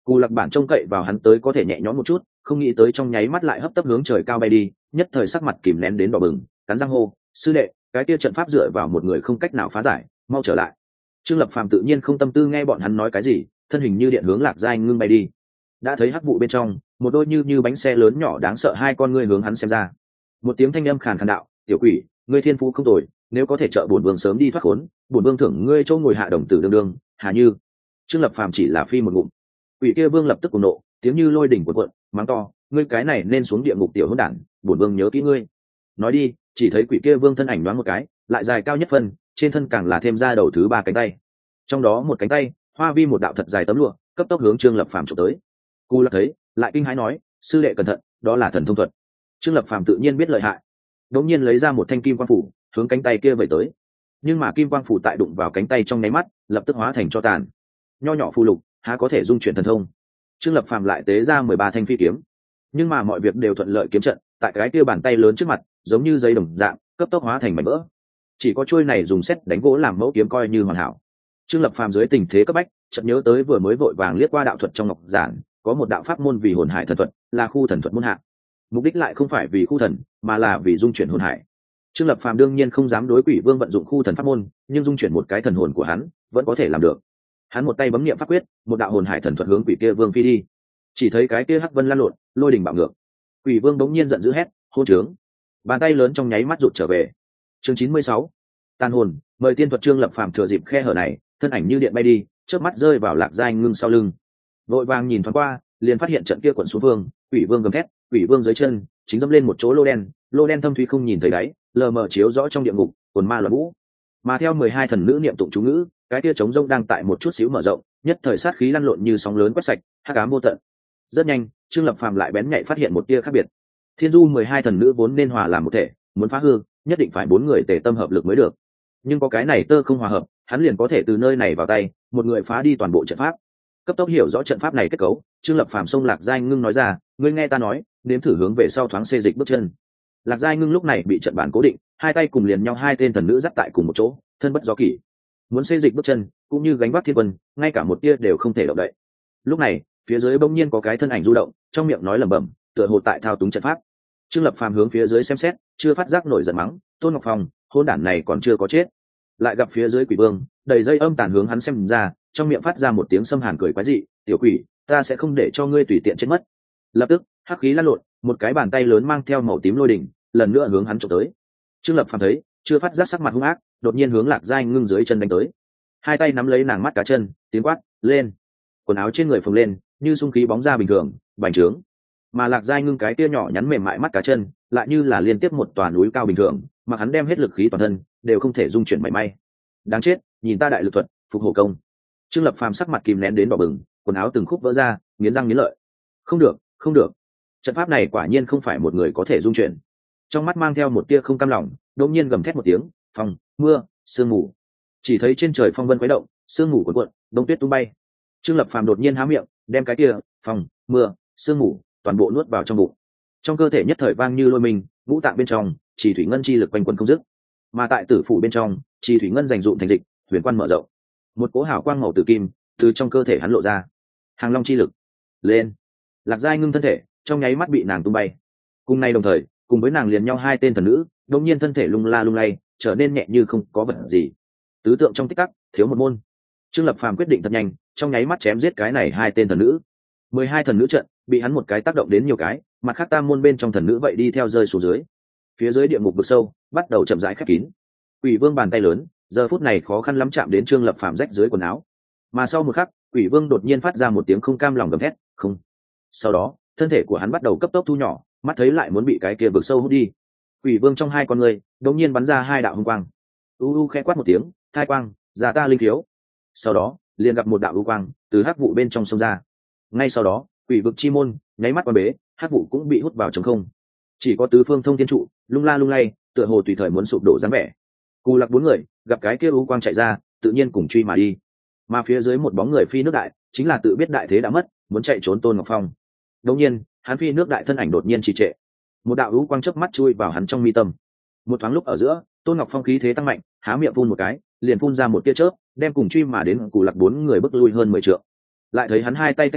Cù Lạc Bản trông cậy vào hắn tới có thể nhẹ nhõm một chút, không nghĩ tới trong nháy mắt lại hấp tấp hướng trời cao bay đi, nhất thời sắc mặt kìm nén đến đỏ bừng, cắn răng hô: sư đệ, cái kia trận pháp dựa vào một người không cách nào phá giải, mau trở lại. Trương Lập Phàm tự nhiên không tâm tư nghe bọn hắn nói cái gì, thân hình như điện hướng Lạc Giai Ngưng bay đi. Đã thấy hắc vụ bên trong, một đôi như như bánh xe lớn nhỏ đáng sợ hai con ngươi hướng hắn xem ra. Một tiếng thanh âm khàn khàn đạo: tiểu quỷ, ngươi thiên phú không tồi, nếu có thể trợ bổn vương sớm đi thoát khốn, bổn vương thưởng ngươi chỗ ngồi hạ đồng tử đương đương. Hà Như. Trương Lập Phàm chỉ là phi một ngụm. Quỷ kia vương lập tức cuồng nộ, tiếng như lôi đỉnh cuộn cuộn, mắng to: ngươi cái này nên xuống địa ngục tiểu hỗn đản, bổn vương nhớ kỹ ngươi. Nói đi, chỉ thấy quỷ kia vương thân ảnh đoán một cái, lại dài cao nhất phân, trên thân càng là thêm ra đầu thứ ba cánh tay. Trong đó một cánh tay, hoa vi một đạo thật dài tấm lụa, cấp tốc hướng Trương Lập Phàm chụp tới. Cù Lạc thấy, lại kinh hãi nói: sư đệ cẩn thận, đó là thần thông thuật. Trương Lập Phàm tự nhiên biết lợi hại, đống nhiên lấy ra một thanh kim quang phủ, hướng cánh tay kia vẩy tới. Nhưng mà kim quang phủ tại đụng vào cánh tay trong nháy mắt, lập tức hóa thành tro tàn. Nho nhỏ phù lục, há có thể dung chuyển thần thông. Trương Lập Phàm lại tế ra mười ba thanh phi kiếm, nhưng mà mọi việc đều thuận lợi, kiếm trận tại cái kia bàn tay lớn trước mặt, giống như giấy đồng dạng, cấp tốc hóa thành mảnh vỡ. Chỉ có chuôi này dùng sét đánh gỗ làm mẫu kiếm coi như hoàn hảo. Trương Lập Phàm dưới tình thế cấp bách, chợt nhớ tới vừa mới vội vàng liếc qua đạo thuật trong ngọc giản, có một đạo pháp môn vì hồn hải thần thuật, là khu thần thuật môn hạ. Mục đích lại không phải vì khu thần, mà là vì dung chuyển hồn hải. Trương Lập Phàm đương nhiên không dám đối Quỷ Vương vận dụng khu thần pháp môn, nhưng dung chuyển một cái thần hồn của hắn, vẫn có thể làm được. Hắn một tay bấm niệm pháp quyết, một đạo hồn hải thần thuật hướng quỷ kia vương phi đi. Chỉ thấy cái kia hắc vân lan lộn, lôi đình bạo ngược. Quỷ vương bỗng nhiên giận dữ hét: hôn trướng! Bàn tay lớn trong nháy mắt rụt trở về. Chương chín mươi sáu, tàn hồn. Mời tiên thuật. Trương Lập Phàm thừa dịp khe hở này, thân ảnh như điện bay đi, chớp mắt rơi vào Lạc Giai Ngưng sau lưng. Vội vàng nhìn thoáng qua, liền phát hiện trận kia quận xuống vương, quỷ vương gầm thét, quỷ vương dưới chân chính dẫm lên một chỗ lô đen, lô đen thâm thúy không nhìn thấy đáy, lờ mờ chiếu rõ trong địa ngục, hồn ma loạn vũ. Mà theo mười hai thần nữ niệm tụng chú ngữ, cái kia trống rông đang tại một chút xíu mở rộng, nhất thời sát khí lăn lộn như sóng lớn quét sạch, hắc ám vô tận. Rất nhanh, Trương Lập Phàm lại bén nhạy phát hiện một tia khác biệt. Thiên Du mười hai thần nữ vốn nên hòa làm một thể, muốn phá hư, nhất định phải bốn người tề tâm hợp lực mới được. Nhưng có cái này tơ không hòa hợp, hắn liền có thể từ nơi này vào tay, một người phá đi toàn bộ trận pháp. Cấp tốc hiểu rõ trận pháp này kết cấu, Trương Lập Phàm xông Lạc Giai Ngưng nói ra: ngươi nghe ta nói, nếm thử hướng về sau thoáng xê dịch bước chân. Lạc Giai Ngưng lúc này bị trận bản cố định, hai tay cùng liền nhau hai tên thần nữ dắt tại cùng một chỗ, thân bất do kỷ. Muốn xê dịch bước chân, cũng như gánh vác thiên quân, ngay cả một tia đều không thể động đậy. Lúc này, phía dưới bỗng nhiên có cái thân ảnh du động, trong miệng nói lẩm bẩm, tựa hồ tại thao túng trận pháp. Trương Lập Phàm hướng phía dưới xem xét, chưa phát giác nổi giận mắng: Tôn Ngọc Phong, hôn đản này còn chưa có chết. Lại gặp phía dưới quỷ vương, đầy dây âm tàn hướng hắn xem ra, trong miệng phát ra một tiếng xâm hàn cười quái dị: tiểu quỷ, ta sẽ không để cho ngươi tùy tiện chết mất. Lập tức, hắc khí lăn lộn, một cái bàn tay lớn mang theo màu tím lôi đỉnh, lần nữa hướng hắn chụp tới. Trương Lập Phàm thấy, chưa phát giác sắc mặt hung ác, đột nhiên hướng Lạc Giai Ngưng dưới chân đánh tới. Hai tay nắm lấy nàng mắt cá chân, tiếng quát: lên! Quần áo trên người phồng lên, như xung khí bóng ra bình thường, bành trướng. Mà Lạc Giai Ngưng cái tia nhỏ nhắn mềm mại mắt cá chân, lại như là liên tiếp một tòa núi cao bình thường, mà hắn đem hết lực khí toàn thân, đều không thể dung chuyển mảy may. Đáng chết, nhìn ta đại lực thuật, phục hổ công. Trương Lập Phàm sắc mặt kìm nén đến đỏ bừng, quần áo từng khúc vỡ ra, nghiến răng nghiến lợi. Không được, không được. Trận pháp này quả nhiên không phải một người có thể dung chuyển. Trong mắt mang theo một tia không cam lòng, đột nhiên gầm thét một tiếng: phong, mưa, sương mù. Chỉ thấy trên trời phong vân quấy động, sương mù cuộn cuộn, đông tuyết tung bay. Trương Lập Phàm đột nhiên há miệng, đem cái kia phong, mưa, sương mù toàn bộ nuốt vào trong bụng. Trong cơ thể nhất thời vang như lôi mình, ngũ tạng bên trong chỉ thủy ngân chi lực quanh quẩn không dứt. Mà tại tử phủ bên trong, chỉ thủy ngân dành dụm thành dịch, huyền quan mở rộng. Một cỗ hào quang màu tử kim từ trong cơ thể hắn lộ ra. Hàng long chi lực lên. Lạc Giai Ngưng thân thể trong nháy mắt bị nàng tung bay. Cùng nay đồng thời, cùng với nàng liền nhau hai tên thần nữ, đột nhiên thân thể lung la lung lay, trở nên nhẹ như không có vật gì. Tứ tượng trong tích tắc, thiếu một môn. Trương Lập Phàm quyết định thật nhanh, trong nháy mắt chém giết cái này hai tên thần nữ. Mười hai thần nữ trận bị hắn một cái tác động đến nhiều cái, mặt khác tam môn bên trong thần nữ vậy đi theo rơi xuống dưới. Phía dưới địa ngục vực sâu bắt đầu chậm rãi khép kín. Quỷ vương bàn tay lớn, giờ phút này khó khăn lắm chạm đến Trương Lập Phàm rách dưới quần áo. Mà sau một khắc, Quỷ vương đột nhiên phát ra một tiếng không cam lòng gầm thét: không. Sau đó, thân thể của hắn bắt đầu cấp tốc thu nhỏ, mắt thấy lại muốn bị cái kia vực sâu hút đi. Quỷ vương trong hai con người đột nhiên bắn ra hai đạo hung quang. U u khẽ quát một tiếng, thai quang, giả ta linh thiếu. Sau đó, liền gặp một đạo u quang từ hắc vụ bên trong sông ra. Ngay sau đó, quỷ vực chi môn nháy mắt quan bế, hắc vụ cũng bị hút vào trống không. Chỉ có tứ phương thông thiên trụ lung la lung lay, tựa hồ tùy thời muốn sụp đổ dáng vẻ. Cù Lạc bốn người gặp cái kia u quang chạy ra, tự nhiên cùng truy mà đi. Mà phía dưới một bóng người phi nước đại, chính là tự biết đại thế đã mất, muốn chạy trốn Tôn Ngọc Phong. Đột nhiên, hắn phi nước đại thân ảnh đột nhiên trì trệ. Một đạo u quang chớp mắt chui vào hắn trong mi tâm. Một thoáng lúc ở giữa, Tôn Ngọc Phong khí thế tăng mạnh, há miệng phun một cái, liền phun ra một tia chớp, đem cùng truy mà đến Cù Lạc bốn người bước lui hơn mười trượng. Lại thấy hắn hai tay tách ra,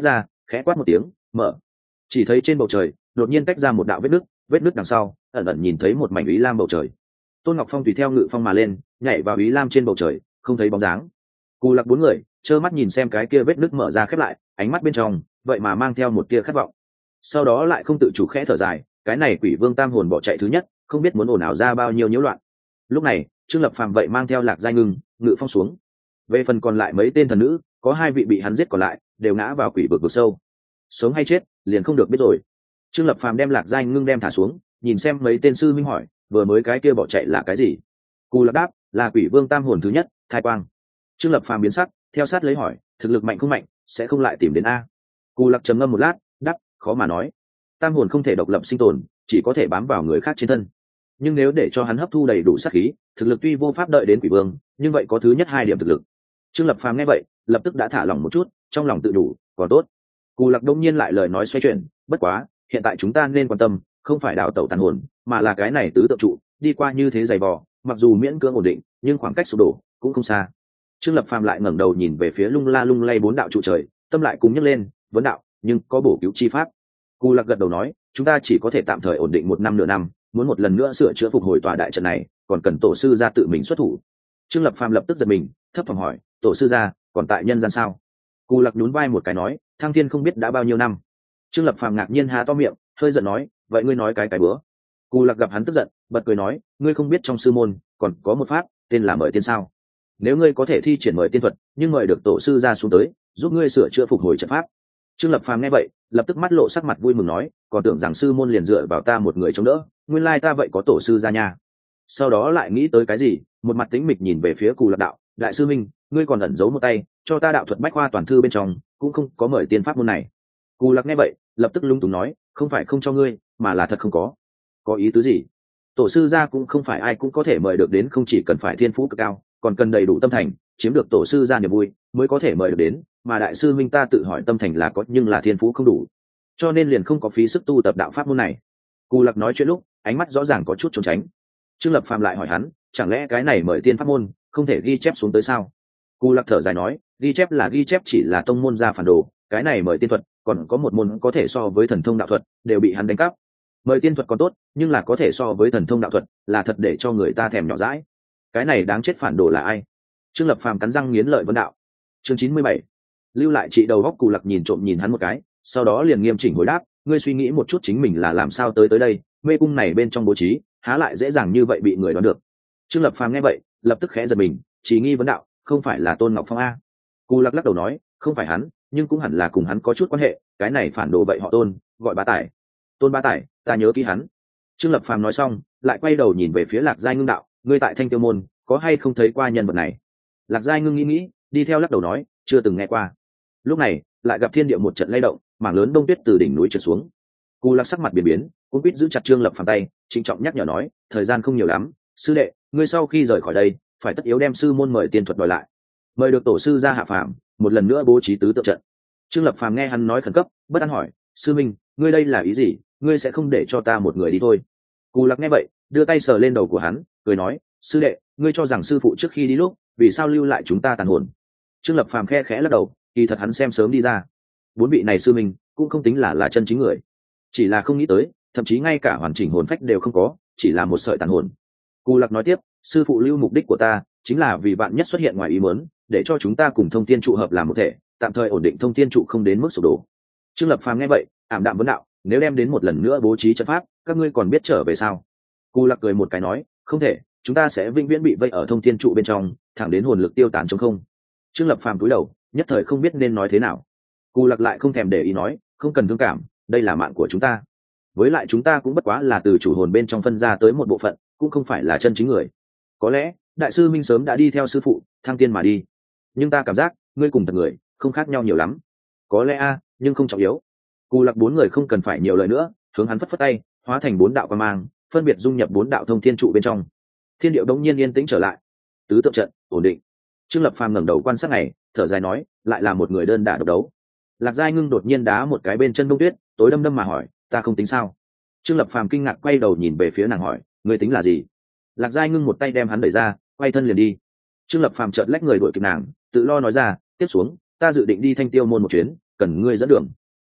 khẽ quát một tiếng, mở. Chỉ thấy trên bầu trời đột nhiên tách ra một đạo vết nứt, vết nứt đằng sau ẩn ẩn nhìn thấy một mảnh ý lam bầu trời. Tôn Ngọc Phong tùy theo ngự phong mà lên, nhảy vào ý lam trên bầu trời, không thấy bóng dáng. Cù Lạc bốn người trơ mắt nhìn xem cái kia vết nứt mở ra khép lại, ánh mắt bên trong vậy mà mang theo một tia khát vọng. Sau đó lại không tự chủ khẽ thở dài, cái này Quỷ Vương tam hồn bỏ chạy thứ nhất, không biết muốn ồn ào ra bao nhiêu nhiễu loạn. Lúc này Trương Lập Phàm vậy mang theo Lạc Giai Ngưng ngự phong xuống. Về phần còn lại mấy tên thần nữ, có hai vị bị hắn giết, còn lại đều ngã vào quỷ vực vực sâu. Sống hay chết liền không được biết rồi. Trương Lập Phàm đem Lạc Giai Ngưng đem thả xuống, nhìn xem mấy tên sư minh hỏi, vừa mới cái kia bỏ chạy là cái gì? Cù Lạc đáp, là Quỷ Vương tam hồn thứ nhất, Thai Quang. Trương Lập Phàm biến sắc, theo sát lấy hỏi, thực lực mạnh không mạnh, sẽ không lại tìm đến a? Cù Lạc trầm ngâm một lát, đáp, khó mà nói. Tam hồn không thể độc lập sinh tồn, chỉ có thể bám vào người khác trên thân. Nhưng nếu để cho hắn hấp thu đầy đủ sát khí, thực lực tuy vô pháp đợi đến Quỷ Vương, nhưng vậy có thứ nhất hai điểm thực lực. Trương Lập Phàm nghe vậy, lập tức đã thả lỏng một chút, trong lòng tự đủ, còn tốt. Cù Lạc đông nhiên lại lời nói xoay chuyển, bất quá, hiện tại chúng ta nên quan tâm, không phải đào tẩu tàn hồn, mà là cái này tứ tượng trụ, đi qua như thế dày vò, mặc dù miễn cưỡng ổn định, nhưng khoảng cách sụp đổ cũng không xa. Trương Lập Phàm lại ngẩng đầu nhìn về phía lung la lung lay bốn đạo trụ trời, tâm lại cùng nhấc lên, vấn đạo, nhưng có bổ cứu chi pháp. Cù Lạc gật đầu nói, chúng ta chỉ có thể tạm thời ổn định một năm nửa năm, muốn một lần nữa sửa chữa phục hồi tòa đại trận này, còn cần tổ sư ra tự mình xuất thủ. Trương Lập Phàm lập tức giật mình, thấp thỏm hỏi, tổ sư ra còn tại nhân gian sao? Cù Lạc nhún vai một cái nói, thăng thiên không biết đã bao nhiêu năm. Trương Lập Phàm ngạc nhiên há to miệng, hơi giận nói, vậy ngươi nói cái cái bữa? Cù Lạc gặp hắn tức giận, bật cười nói, ngươi không biết trong sư môn còn có một pháp tên là mời tiên sao? Nếu ngươi có thể thi triển mời tiên thuật, nhưng mời được tổ sư ra xuống tới, giúp ngươi sửa chữa phục hồi trận pháp. Trương Lập Phàm nghe vậy, lập tức mắt lộ sắc mặt vui mừng nói, còn tưởng rằng sư môn liền dựa vào ta một người chống đỡ, nguyên lai ta vậy có tổ sư ra nha. Sau đó lại nghĩ tới cái gì, một mặt tĩnh mịch nhìn về phía Cù Lạc đạo, đại sư minh, ngươi còn ẩn giấu một tay, cho ta đạo thuật bách khoa toàn thư bên trong cũng không có mời tiên pháp môn này. Cù Lạc nghe vậy, lập tức lung túng nói, không phải không cho ngươi, mà là thật không có. Có ý tứ gì? Tổ sư gia cũng không phải ai cũng có thể mời được đến, không chỉ cần phải thiên phú cực cao, còn cần đầy đủ tâm thành, chiếm được tổ sư gia niềm vui mới có thể mời được đến, mà đại sư minh ta tự hỏi tâm thành là có, nhưng là thiên phú không đủ, cho nên liền không có phí sức tu tập đạo pháp môn này. Cù Lạc nói chuyện lúc, ánh mắt rõ ràng có chút trốn tránh. Trương Lập Phàm lại hỏi hắn, chẳng lẽ cái này mời tiên pháp môn không thể ghi chép xuống tới sao? Cù Lạc thở dài nói, ghi chép là ghi chép, chỉ là tông môn ra phản đồ, cái này mời tiên thuật còn có một môn có thể so với thần thông đạo thuật, đều bị hắn đánh cắp. Mời tiên thuật còn tốt, nhưng là có thể so với thần thông đạo thuật, là thật để cho người ta thèm nhỏ dãi. Cái này đáng chết phản đồ là ai? Trương Lập Phàm cắn răng nghiến lợi vấn đạo. Chương chín mươi bảy, lưu lại chị đầu góc. Cù Lạc nhìn trộm nhìn hắn một cái, sau đó liền nghiêm chỉnh hồi đáp, ngươi suy nghĩ một chút chính mình là làm sao tới tới đây, mê cung này bên trong bố trí há lại dễ dàng như vậy bị người đoán được. Trương Lập Phàm nghe vậy, lập tức khẽ giật mình, chỉ nghi vấn đạo, không phải là Tôn Ngọc Phong a? Cù Lạc lắc đầu nói, không phải hắn, nhưng cũng hẳn là cùng hắn có chút quan hệ, cái này phản đồ vậy họ Tôn, gọi Bá Tải. Tôn Bá Tải, ta nhớ kỹ hắn. Trương Lập Phàm nói xong, lại quay đầu nhìn về phía Lạc Giai Ngưng đạo, ngươi tại Thanh Tiêu môn có hay không thấy qua nhân vật này? Lạc Giai Ngưng nghĩ nghĩ, đi theo lắc đầu nói, chưa từng nghe qua. Lúc này lại gặp thiên địa một trận lay động, mảng lớn đông tuyết từ đỉnh núi trượt xuống. Cù Lạc sắc mặt biến biến, cũng biết giữ chặt Trương Lập Phàm tay, trịnh trọng nhắc nhở nói, thời gian không nhiều lắm, sư đệ, ngươi sau khi rời khỏi đây phải tất yếu đem sư môn mời tiên thuật đòi lại, mời được tổ sư ra hạ phàm, một lần nữa bố trí tứ tượng trận. Trương Lập Phàm nghe hắn nói khẩn cấp, bất an hỏi, sư minh, ngươi đây là ý gì? Ngươi sẽ không để cho ta một người đi thôi? Cù Lạc nghe vậy, đưa tay sờ lên đầu của hắn, cười nói, sư đệ, ngươi cho rằng sư phụ trước khi đi lúc vì sao lưu lại chúng ta tàn hồn? Trương Lập Phàm khe khẽ lắc đầu, kỳ thật hắn xem sớm đi ra, bốn vị này sư minh cũng không tính là là chân chính người, chỉ là không nghĩ tới, thậm chí ngay cả hoàn chỉnh hồn phách đều không có, chỉ là một sợi tàn hồn. Cù Lạc nói tiếp, sư phụ lưu mục đích của ta chính là vì bạn nhất xuất hiện ngoài ý muốn, để cho chúng ta cùng thông thiên trụ hợp làm một thể, tạm thời ổn định thông thiên trụ không đến mức sụp đổ. Trương Lập Phàm nghe vậy, ảm đạm vấn đạo, nếu đem đến một lần nữa bố trí trận pháp, các ngươi còn biết trở về sao? Cù Lạc cười một cái nói, không thể, chúng ta sẽ vĩnh viễn bị vây ở thông thiên trụ bên trong, thẳng đến hồn lực tiêu tán trống không. Trương Lập Phàm cúi đầu, nhất thời không biết nên nói thế nào. Cù Lạc lại không thèm để ý nói, không cần thương cảm, đây là mạng của chúng ta, với lại chúng ta cũng bất quá là từ chủ hồn bên trong phân ra tới một bộ phận, cũng không phải là chân chính người. Có lẽ đại sư minh sớm đã đi theo sư phụ thăng tiên mà đi, nhưng ta cảm giác ngươi cùng thật người không khác nhau nhiều lắm. Có lẽ a, nhưng không trọng yếu. Cù Lạc bốn người không cần phải nhiều lời nữa, hướng hắn phất phất tay, hóa thành bốn đạo quang mang, phân biệt dung nhập bốn đạo thông thiên trụ bên trong. Thiên điệu đống nhiên yên tĩnh trở lại, tứ tượng trận ổn định. Trương Lập Phàm ngẩng đầu quan sát này, thở dài nói, lại là một người đơn đả độc đấu. Lạc Giai Ngưng đột nhiên đá một cái bên chân đông tuyết, tối đâm đâm mà hỏi, ta không tính sao? Trương Lập Phàm kinh ngạc quay đầu nhìn về phía nàng hỏi, ngươi tính là gì? Lạc Giai Ngưng một tay đem hắn đẩy ra, quay thân liền đi. Trương Lập Phàm chợt lách người đuổi kịp nàng, tự lo nói ra, tiếp xuống ta dự định đi Thanh Tiêu môn một chuyến, cần ngươi dẫn đường.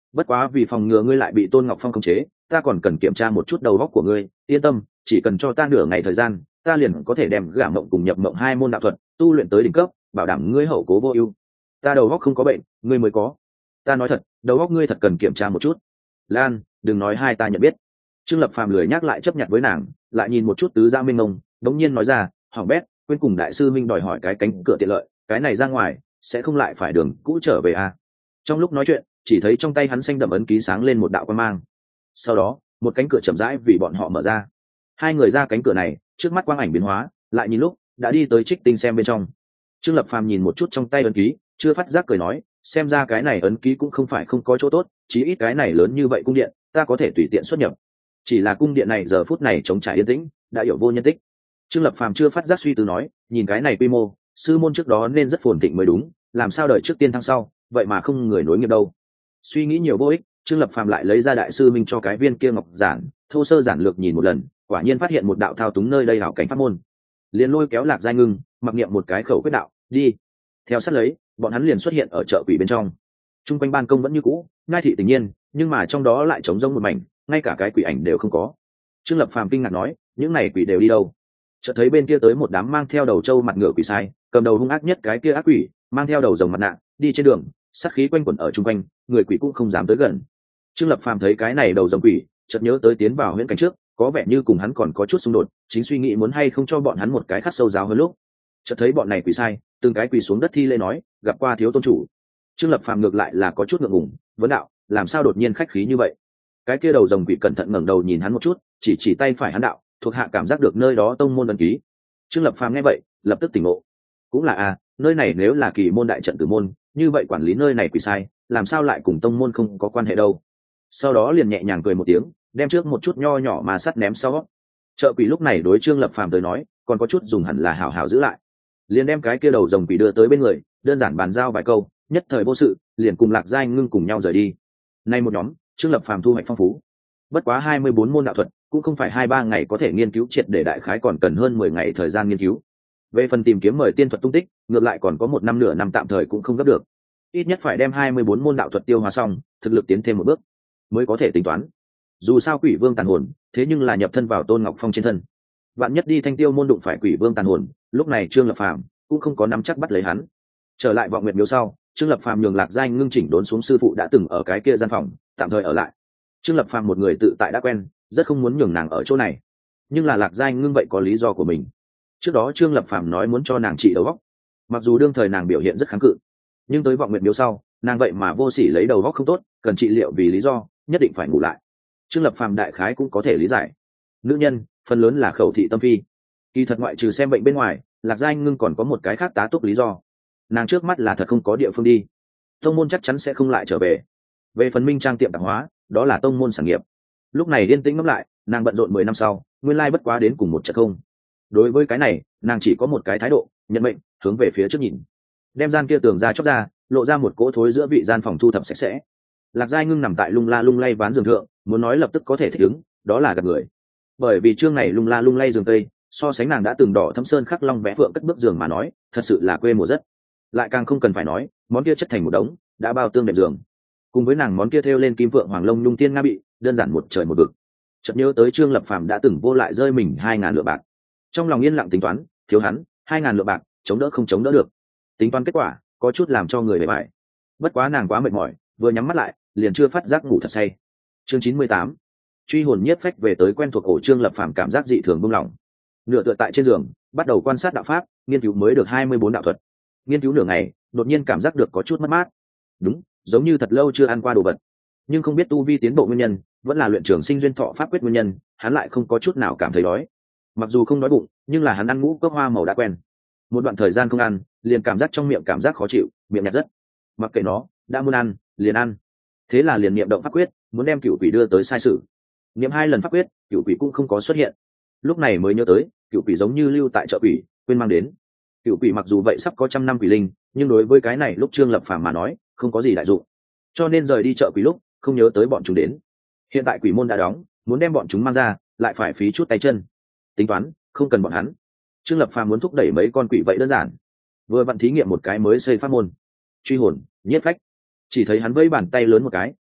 bất quá vì phòng ngừa ngươi lại bị Tôn Ngọc Phong khống chế, ta còn cần kiểm tra một chút đầu óc của ngươi, yên tâm, chỉ cần cho ta nửa ngày thời gian, ta liền có thể đem Gả Mộng cùng Nhập Mộng hai môn đạo thuật tu luyện tới đỉnh cấp, bảo đảm ngươi hậu cố vô ưu. Ta đầu óc không có bệnh, ngươi mới có. Ta nói thật, đầu óc ngươi thật cần kiểm tra một chút. Lan, đừng nói hai ta nhận biết. Trương Lập Phàm lười nhắc lại chấp nhận với nàng, lại nhìn một chút tứ gia minh ngông, đống nhiên nói ra, hỏng bét, quên cùng đại sư minh đòi hỏi cái cánh cửa tiện lợi, cái này ra ngoài sẽ không lại phải đường cũ trở về à. Trong lúc nói chuyện, chỉ thấy trong tay hắn xanh đậm ấn ký sáng lên một đạo quang mang. Sau đó, một cánh cửa chậm rãi vì bọn họ mở ra. Hai người ra cánh cửa này, trước mắt quang ảnh biến hóa, lại nhìn lúc đã đi tới Trích Tinh xem bên trong. Trương Lập Phàm nhìn một chút trong tay ấn ký, chưa phát giác cười nói, xem ra cái này ấn ký cũng không phải không có chỗ tốt, chí ít cái này lớn như vậy cung điện, ta có thể tùy tiện xuất nhập. Chỉ là cung điện này giờ phút này trống trải yên tĩnh, đã hiểu vô nhân tích. Trương Lập Phàm chưa phát giác suy tư nói, nhìn cái này quy mô, sư môn trước đó nên rất phồn thịnh mới đúng, làm sao đợi trước tiên thăng sau, vậy mà không người nối nghiệp đâu. Suy nghĩ nhiều vô ích, Trương Lập Phàm lại lấy ra đại sư minh cho cái viên kia ngọc giản, thô sơ giản lược nhìn một lần, quả nhiên phát hiện một đạo thao túng nơi đây hảo cảnh pháp môn. Liền lôi kéo Lạc Giai Ngưng, mặc niệm một cái khẩu quyết đạo, đi. Theo sát lấy, bọn hắn liền xuất hiện ở chợ quỷ bên trong. Trung quanh ban công vẫn như cũ, ngai thị tự nhiên, nhưng mà trong đó lại trống rỗng một mảnh, ngay cả cái quỷ ảnh đều không có. Trương Lập Phàm kinh ngạc nói, những này quỷ đều đi đâu? Chợt thấy bên kia tới một đám mang theo đầu trâu mặt ngựa quỷ sai, cầm đầu hung ác nhất cái kia ác quỷ, mang theo đầu rồng mặt nạ, đi trên đường, sát khí quanh quẩn ở chung quanh, người quỷ cũng không dám tới gần. Trương Lập Phàm thấy cái này đầu rồng quỷ, chợt nhớ tới tiến vào huyễn cảnh trước, có vẻ như cùng hắn còn có chút xung đột, chính suy nghĩ muốn hay không cho bọn hắn một cái khắc sâu giáo hơn lúc. Chợt thấy bọn này quỷ sai, từng cái quỳ xuống đất thi lễ nói, gặp qua thiếu tôn chủ. Trương Lập Phàm ngược lại là có chút ngượng ngùng, vấn đạo, làm sao đột nhiên khách khí như vậy? Cái kia đầu rồng quỷ cẩn thận ngẩng đầu nhìn hắn một chút, chỉ chỉ tay phải hắn đạo, thuộc hạ cảm giác được nơi đó tông môn ấn ký. Trương Lập Phàm nghe vậy, lập tức tỉnh ngộ. Cũng là à, nơi này nếu là kỳ môn đại trận tử môn, như vậy quản lý nơi này quỷ sai, làm sao lại cùng tông môn không có quan hệ đâu? Sau đó liền nhẹ nhàng cười một tiếng, đem trước một chút nho nhỏ mà sắt ném sau. Chợ quỷ lúc này đối Trương Lập Phàm tới nói, còn có chút dùng hẳn là hảo hảo giữ lại. Liền đem cái kia đầu rồng quỷ đưa tới bên người, đơn giản bàn giao vài câu, nhất thời vô sự, liền cùng Lạc Giai Ngưng cùng nhau rời đi. Nay một nhóm, Trương Lập Phàm thu hoạch phong phú. Bất quá hai mươi bốn môn đạo thuật, cũng không phải hai ba ngày có thể nghiên cứu triệt, để đại khái còn cần hơn mười ngày thời gian nghiên cứu. Về phần tìm kiếm mời tiên thuật tung tích, ngược lại còn có một năm nửa năm tạm thời cũng không gấp được. Ít nhất phải đem hai mươi bốn môn đạo thuật tiêu hóa xong, thực lực tiến thêm một bước, mới có thể tính toán. Dù sao Quỷ Vương tàn hồn, thế nhưng là nhập thân vào Tôn Ngọc Phong trên thân. Vạn nhất đi Thanh Tiêu môn đụng phải Quỷ Vương tàn hồn, lúc này Trương Lập Phàm cũng không có nắm chắc bắt lấy hắn. Trở lại Vọng Nguyệt Miếu sau, Trương Lập Phàm nhường Lạc Giai Ngưng chỉnh đốn xuống sư phụ đã từng ở cái kia gian phòng, tạm thời ở lại. Trương Lập Phàm một người tự tại đã quen, rất không muốn nhường nàng ở chỗ này. Nhưng là Lạc Giai Ngưng vậy có lý do của mình. Trước đó Trương Lập Phàm nói muốn cho nàng trị đầu óc, mặc dù đương thời nàng biểu hiện rất kháng cự, nhưng tới Vọng Nguyệt Miếu sau, nàng vậy mà vô sỉ lấy đầu óc không tốt, cần trị liệu vì lý do nhất định phải ngủ lại. Trương Lập Phàm đại khái cũng có thể lý giải. Nữ nhân, phần lớn là khẩu thị tâm phi. Kỳ thật ngoại trừ xem bệnh bên ngoài, Lạc Giai Ngưng còn có một cái khác tá túc lý do. Nàng trước mắt là thật không có địa phương đi, tông môn chắc chắn sẽ không lại trở về. Về phần Minh Trang tiệm tạp hóa, đó là tông môn sản nghiệp. Lúc này yên tĩnh ngẫm lại, nàng bận rộn mười năm sau, nguyên lai bất quá đến cùng một trận không. Đối với cái này, nàng chỉ có một cái thái độ, nhận mệnh, hướng về phía trước nhìn. Đem gian kia tường ra chóc ra, lộ ra một cỗ thối giữa vị gian phòng thu thập sạch sẽ. Lạc Giai Ngưng nằm tại lung la lung lay ván giường thượng, muốn nói lập tức có thể thích ứng, đó là gạt người. Bởi vì chương này lung la lung lay giường tây, so sánh nàng đã từng đỏ thâm sơn khắc long vẽ phượng cất bước giường mà nói, thật sự là quê mùa rất. Lại càng không cần phải nói, món kia chất thành một đống, đã bao tương đệm giường. Cùng với nàng món kia thêu lên kim phượng hoàng lông nhung tiên nga bị, đơn giản một trời một vực. Chợt nhớ tới Trương Lập Phàm đã từng vô lại rơi mình hai ngàn lượng bạc. Trong lòng yên lặng tính toán, thiếu hắn hai ngàn lượng bạc, chống đỡ không chống đỡ được. Tính toán kết quả, có chút làm cho người bề bại. Bất quá nàng quá mệt mỏi, vừa nhắm mắt lại, liền chưa phát giác ngủ thật say. Chương chín mươi tám, truy hồn nhiếp phách về tới quen thuộc ổ. Trương Lập Phàm cảm giác dị thường buông lỏng, nửa tựa tại trên giường, bắt đầu quan sát đạo pháp, nghiên cứu mới được hai mươi bốn đạo thuật. Nghiên cứu nửa ngày, đột nhiên cảm giác được có chút mất mát. Đúng, giống như thật lâu chưa ăn qua đồ vật. Nhưng không biết tu vi tiến bộ nguyên nhân, vẫn là luyện trường sinh duyên thọ pháp quyết nguyên nhân, hắn lại không có chút nào cảm thấy đói. Mặc dù không đói bụng, nhưng là hắn ăn ngũ cốc hoa màu đã quen. Một đoạn thời gian không ăn, liền cảm giác trong miệng cảm giác khó chịu, miệng nhạt rất. Mặc kệ nó, đã muốn ăn, liền ăn. Thế là liền niệm động pháp quyết, muốn đem cựu quỷ đưa tới sai sử. Niệm hai lần pháp quyết, cựu quỷ cũng không có xuất hiện. Lúc này mới nhớ tới, cựu quỷ giống như lưu tại chợ quỷ, quên mang đến. Cựu quỷ mặc dù vậy sắp có trăm năm quỷ linh, nhưng đối với cái này lúc Trương Lập Phàm mà nói, không có gì đại dụng. Cho nên rời đi chợ quỷ lúc, không nhớ tới bọn chúng đến. Hiện tại quỷ môn đã đóng, muốn đem bọn chúng mang ra, lại phải phí chút tay chân. Tính toán, không cần bọn hắn. Trương Lập Phàm muốn thúc đẩy mấy con quỷ vậy đơn giản. Vừa vặn thí nghiệm một cái mới xây pháp môn, truy hồn, nhiếp phách. Chỉ thấy hắn vẫy bàn tay lớn một cái,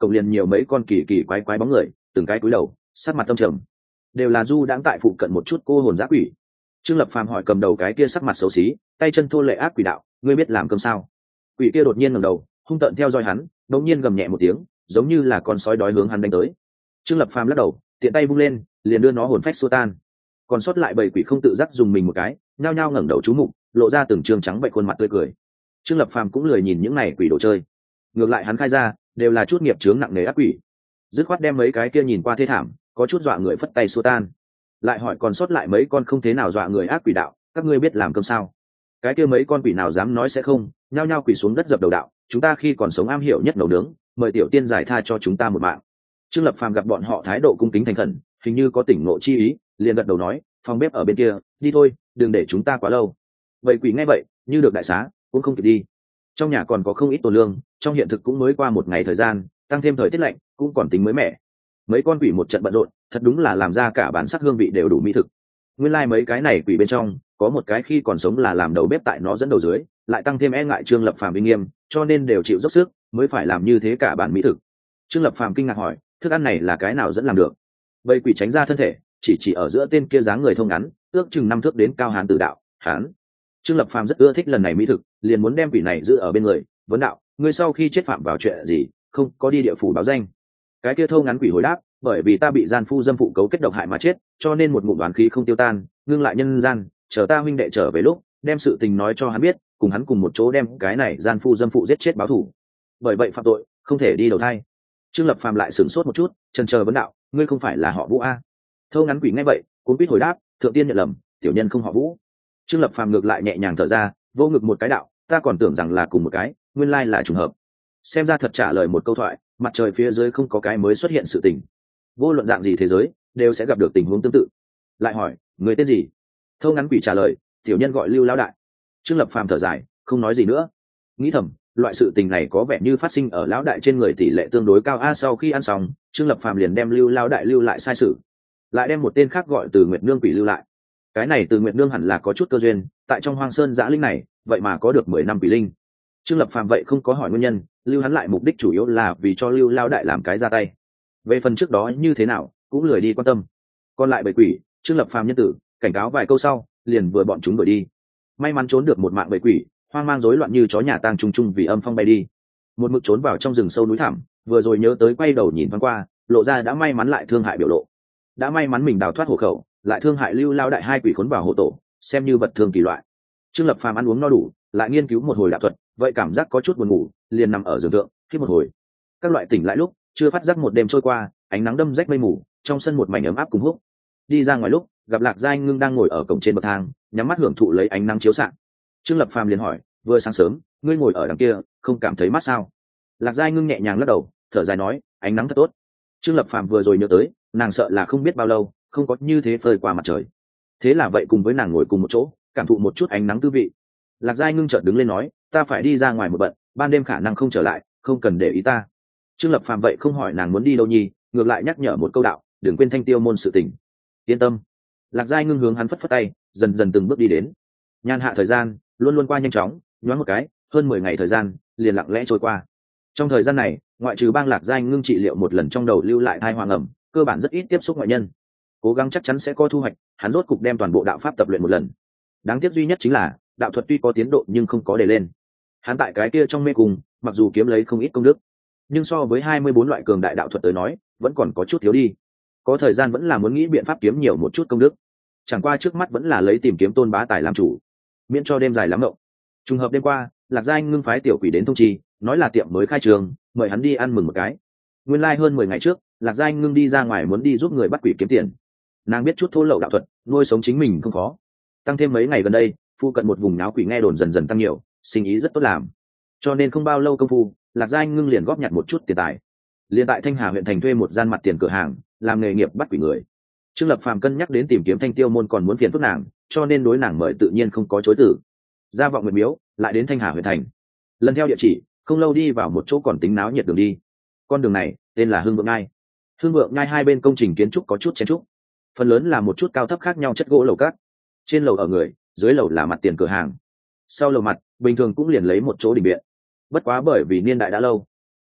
cổng liền nhiều mấy con kỳ kỳ quái quái bóng người, từng cái cúi đầu sát mặt tâm trầm, đều là du đãng tại phụ cận một chút cô hồn giã quỷ. Trương Lập Phàm hỏi cầm đầu cái kia sắc mặt xấu xí, tay chân thô lệ ác quỷ đạo, ngươi biết làm cơm sao? Quỷ kia đột nhiên ngẩng đầu, hung tợn theo dõi hắn, đột nhiên gầm nhẹ một tiếng, giống như là con sói đói hướng hắn đánh tới. Trương Lập Phàm lắc đầu, tiện tay vung lên, liền đưa nó hồn phách xua tan. Còn sót lại bảy quỷ không tự giác dùng mình một cái, nhao nhao ngẩng đầu chú mục, lộ ra từng trương trắng bệnh khuôn mặt tươi cười. Trương Lập Phàm cũng lười nhìn những này quỷ đồ chơi, ngược lại hắn khai ra đều là chút nghiệp chướng nặng nề ác quỷ, dứt khoát đem mấy cái kia nhìn qua thê thảm, có chút dọa người phất tay xua tan. Lại hỏi còn sót lại mấy con không thế nào dọa người ác quỷ đạo, các ngươi biết làm cơm sao? Cái kia mấy con quỷ nào dám nói sẽ không, nhao nhao quỷ xuống đất dập đầu đạo, chúng ta khi còn sống am hiểu nhất nấu nướng, mời tiểu tiên giải tha cho chúng ta một mạng. Trương Lập Phàm gặp bọn họ thái độ cung kính thành khẩn, hình như có tỉnh ngộ chi ý, liền gật đầu nói, phòng bếp ở bên kia, đi thôi, đừng để chúng ta quá lâu. Vậy quỷ nghe vậy, như được đại xá, cũng không kịp đi. Trong nhà còn có không ít tồn lương, trong hiện thực cũng mới qua một ngày thời gian, tăng thêm thời tiết lạnh, cũng còn tính mới mẻ. Mấy con quỷ một trận bận rộn, thật đúng là làm ra cả bản sắc hương vị đều đủ mỹ thực. Nguyên lai like mấy cái này quỷ bên trong, có một cái khi còn sống là làm đầu bếp tại nó dẫn đầu dưới, lại tăng thêm e ngại Trương Lập Phàm uy nghiêm, cho nên đều chịu dốc sức, mới phải làm như thế cả bản mỹ thực. Trương Lập Phàm kinh ngạc hỏi, thức ăn này là cái nào dẫn làm được? Vậy quỷ tránh ra thân thể, chỉ chỉ ở giữa tên kia dáng người thông ngắn, ước chừng năm thước đến cao hán tử đạo, hán. Trương Lập Phàm rất ưa thích lần này mỹ thực, liền muốn đem quỷ này giữ ở bên người, vấn đạo, ngươi sau khi chết phạm vào chuyện gì, không có đi địa phủ báo danh? Cái kia thâu ngắn quỷ hồi đáp, bởi vì ta bị gian phu dâm phụ cấu kết độc hại mà chết, cho nên một ngụm đoán khí không tiêu tan, ngưng lại nhân gian, chờ ta huynh đệ trở về lúc, đem sự tình nói cho hắn biết, cùng hắn cùng một chỗ đem cái này gian phu dâm phụ giết chết báo thù. Bởi vậy phạm tội, không thể đi đầu thai. Trương Lập Phàm lại sửng sốt một chút, chần chờ vấn đạo, ngươi không phải là họ Vũ a? Thâu ngắn quỷ nghe vậy, cuốn quýt hồi đáp, thượng tiên nhận lầm, tiểu nhân không họ Vũ. Trương Lập Phàm ngược lại nhẹ nhàng thở ra, vô ngực một cái đạo, ta còn tưởng rằng là cùng một cái, nguyên lai là trùng hợp. Xem ra thật trả lời một câu thoại, mặt trời phía dưới không có cái mới xuất hiện sự tình. Vô luận dạng gì thế giới, đều sẽ gặp được tình huống tương tự. Lại hỏi, người tên gì? Thâu ngắn quỷ trả lời, tiểu nhân gọi Lưu Lão đại. Trương Lập Phàm thở dài, không nói gì nữa. Nghĩ thầm, loại sự tình này có vẻ như phát sinh ở lão đại trên người tỷ lệ tương đối cao a. Sau khi ăn xong, Trương Lập Phàm liền đem Lưu Lão đại lưu lại sai sử, lại đem một tên khác gọi Từ Nguyệt Nương quỷ lưu lại. Cái này Từ Nguyệt Nương hẳn là có chút cơ duyên, tại trong Hoang Sơn Giã Linh này, vậy mà có được mười năm quỷ linh. Trương Lập Phàm vậy không có hỏi nguyên nhân, lưu hắn lại mục đích chủ yếu là vì cho Lưu Lão đại làm cái ra tay. Về phần trước đó như thế nào, cũng lười đi quan tâm. Còn lại bầy quỷ, Trương Lập Phàm nhân tử, cảnh cáo vài câu sau, liền vừa bọn chúng đuổi đi. May mắn trốn được một mạng bầy quỷ, hoang mang rối loạn như chó nhà tang trung trung vì âm phong bay đi. Một mực trốn vào trong rừng sâu núi thẳm, vừa rồi nhớ tới quay đầu nhìn thoáng qua, lộ ra đã may mắn lại thương hại biểu lộ. Đã may mắn mình đào thoát hộ khẩu, lại thương hại Lưu Lão đại hai quỷ khốn vào hộ tổ, xem như vật thương kỳ loại. Trương Lập Phàm ăn uống no đủ, lại nghiên cứu một hồi đạo thuật, vậy cảm giác có chút buồn ngủ, liền nằm ở giường thượng, khi một hồi. Các loại tỉnh lại lúc, chưa phát giác một đêm trôi qua, ánh nắng đâm rách mây mù, trong sân một mảnh ấm áp cùng húc. Đi ra ngoài lúc, gặp Lạc Giai Ngưng đang ngồi ở cổng trên bậc thang, nhắm mắt hưởng thụ lấy ánh nắng chiếu xạ. Trương Lập Phàm liền hỏi, vừa sáng sớm, ngươi ngồi ở đằng kia, không cảm thấy mát sao? Lạc Giai Ngưng nhẹ nhàng lắc đầu, thở dài nói, ánh nắng thật tốt. Trương Lập Phàm vừa rồi nhớ tới, nàng sợ là không biết bao lâu, không có như thế phơi qua mặt trời. Thế là vậy cùng với nàng ngồi cùng một chỗ, cảm thụ một chút ánh nắng tư vị. Lạc Giai Ngưng chợt đứng lên nói, ta phải đi ra ngoài một bận, ban đêm khả năng không trở lại, không cần để ý ta. Trương Lập Phàm vậy không hỏi nàng muốn đi đâu nhi, ngược lại nhắc nhở một câu đạo, đừng quên thanh tiêu môn sự tình. Yên tâm. Lạc Giai Ngưng hướng hắn phất phất tay, dần dần từng bước đi đến. Nhàn hạ thời gian luôn luôn qua nhanh chóng, nhoáng một cái, hơn mười ngày thời gian liền lặng lẽ trôi qua. Trong thời gian này, ngoại trừ bang Lạc Giai Ngưng trị liệu một lần trong đầu lưu lại thai hoàng ẩm, cơ bản rất ít tiếp xúc ngoại nhân. Cố gắng chắc chắn sẽ có thu hoạch, hắn rốt cục đem toàn bộ đạo pháp tập luyện một lần. Đáng tiếc duy nhất chính là đạo thuật tuy có tiến độ nhưng không có đề lên. Hắn tại cái kia trong mê cung, mặc dù kiếm lấy không ít công đức, nhưng so với hai mươi bốn loại cường đại đạo thuật tới nói, vẫn còn có chút thiếu đi. Có thời gian vẫn là muốn nghĩ biện pháp kiếm nhiều một chút công đức. Chẳng qua trước mắt vẫn là lấy tìm kiếm Tôn Bá Tài làm chủ, miễn cho đêm dài lắm ngộng. Trùng hợp đêm qua, Lạc Giai Ngưng phái tiểu quỷ đến thông chi, nói là tiệm mới khai trường, mời hắn đi ăn mừng một cái. Nguyên lai like hơn mười ngày trước, Lạc Giai Ngưng đi ra ngoài muốn đi giúp người bắt quỷ kiếm tiền. Nàng biết chút thô lậu đạo thuật, nuôi sống chính mình không khó. Tăng thêm mấy ngày gần đây, phu cận một vùng náo quỷ nghe đồn dần dần tăng nhiều, sinh ý rất tốt làm. Cho nên không bao lâu công phu, Lạc Giai Ngưng liền góp nhặt một chút tiền tài. Liền tại Thanh Hà huyện thành thuê một gian mặt tiền cửa hàng, làm nghề nghiệp bắt quỷ người. Trương Lập Phàm cân nhắc đến tìm kiếm Thanh Tiêu môn còn muốn phiền phức nàng, cho nên đối nàng mời tự nhiên không có chối từ. Ra Vọng Nguyệt Miếu, lại đến Thanh Hà huyện thành. Lần theo địa chỉ, không lâu đi vào một chỗ còn tính náo nhiệt đường đi. Con đường này tên là Hương Vượng Nhai. Hương Vượng Nhai hai bên công trình kiến trúc có chút chen trúc, phần lớn là một chút cao thấp khác nhau chất gỗ lầu cát. Trên lầu ở người, dưới lầu là mặt tiền cửa hàng. Sau lầu mặt, bình thường cũng liền lấy một chỗ đình viện. Bất quá bởi vì niên đại đã lâu,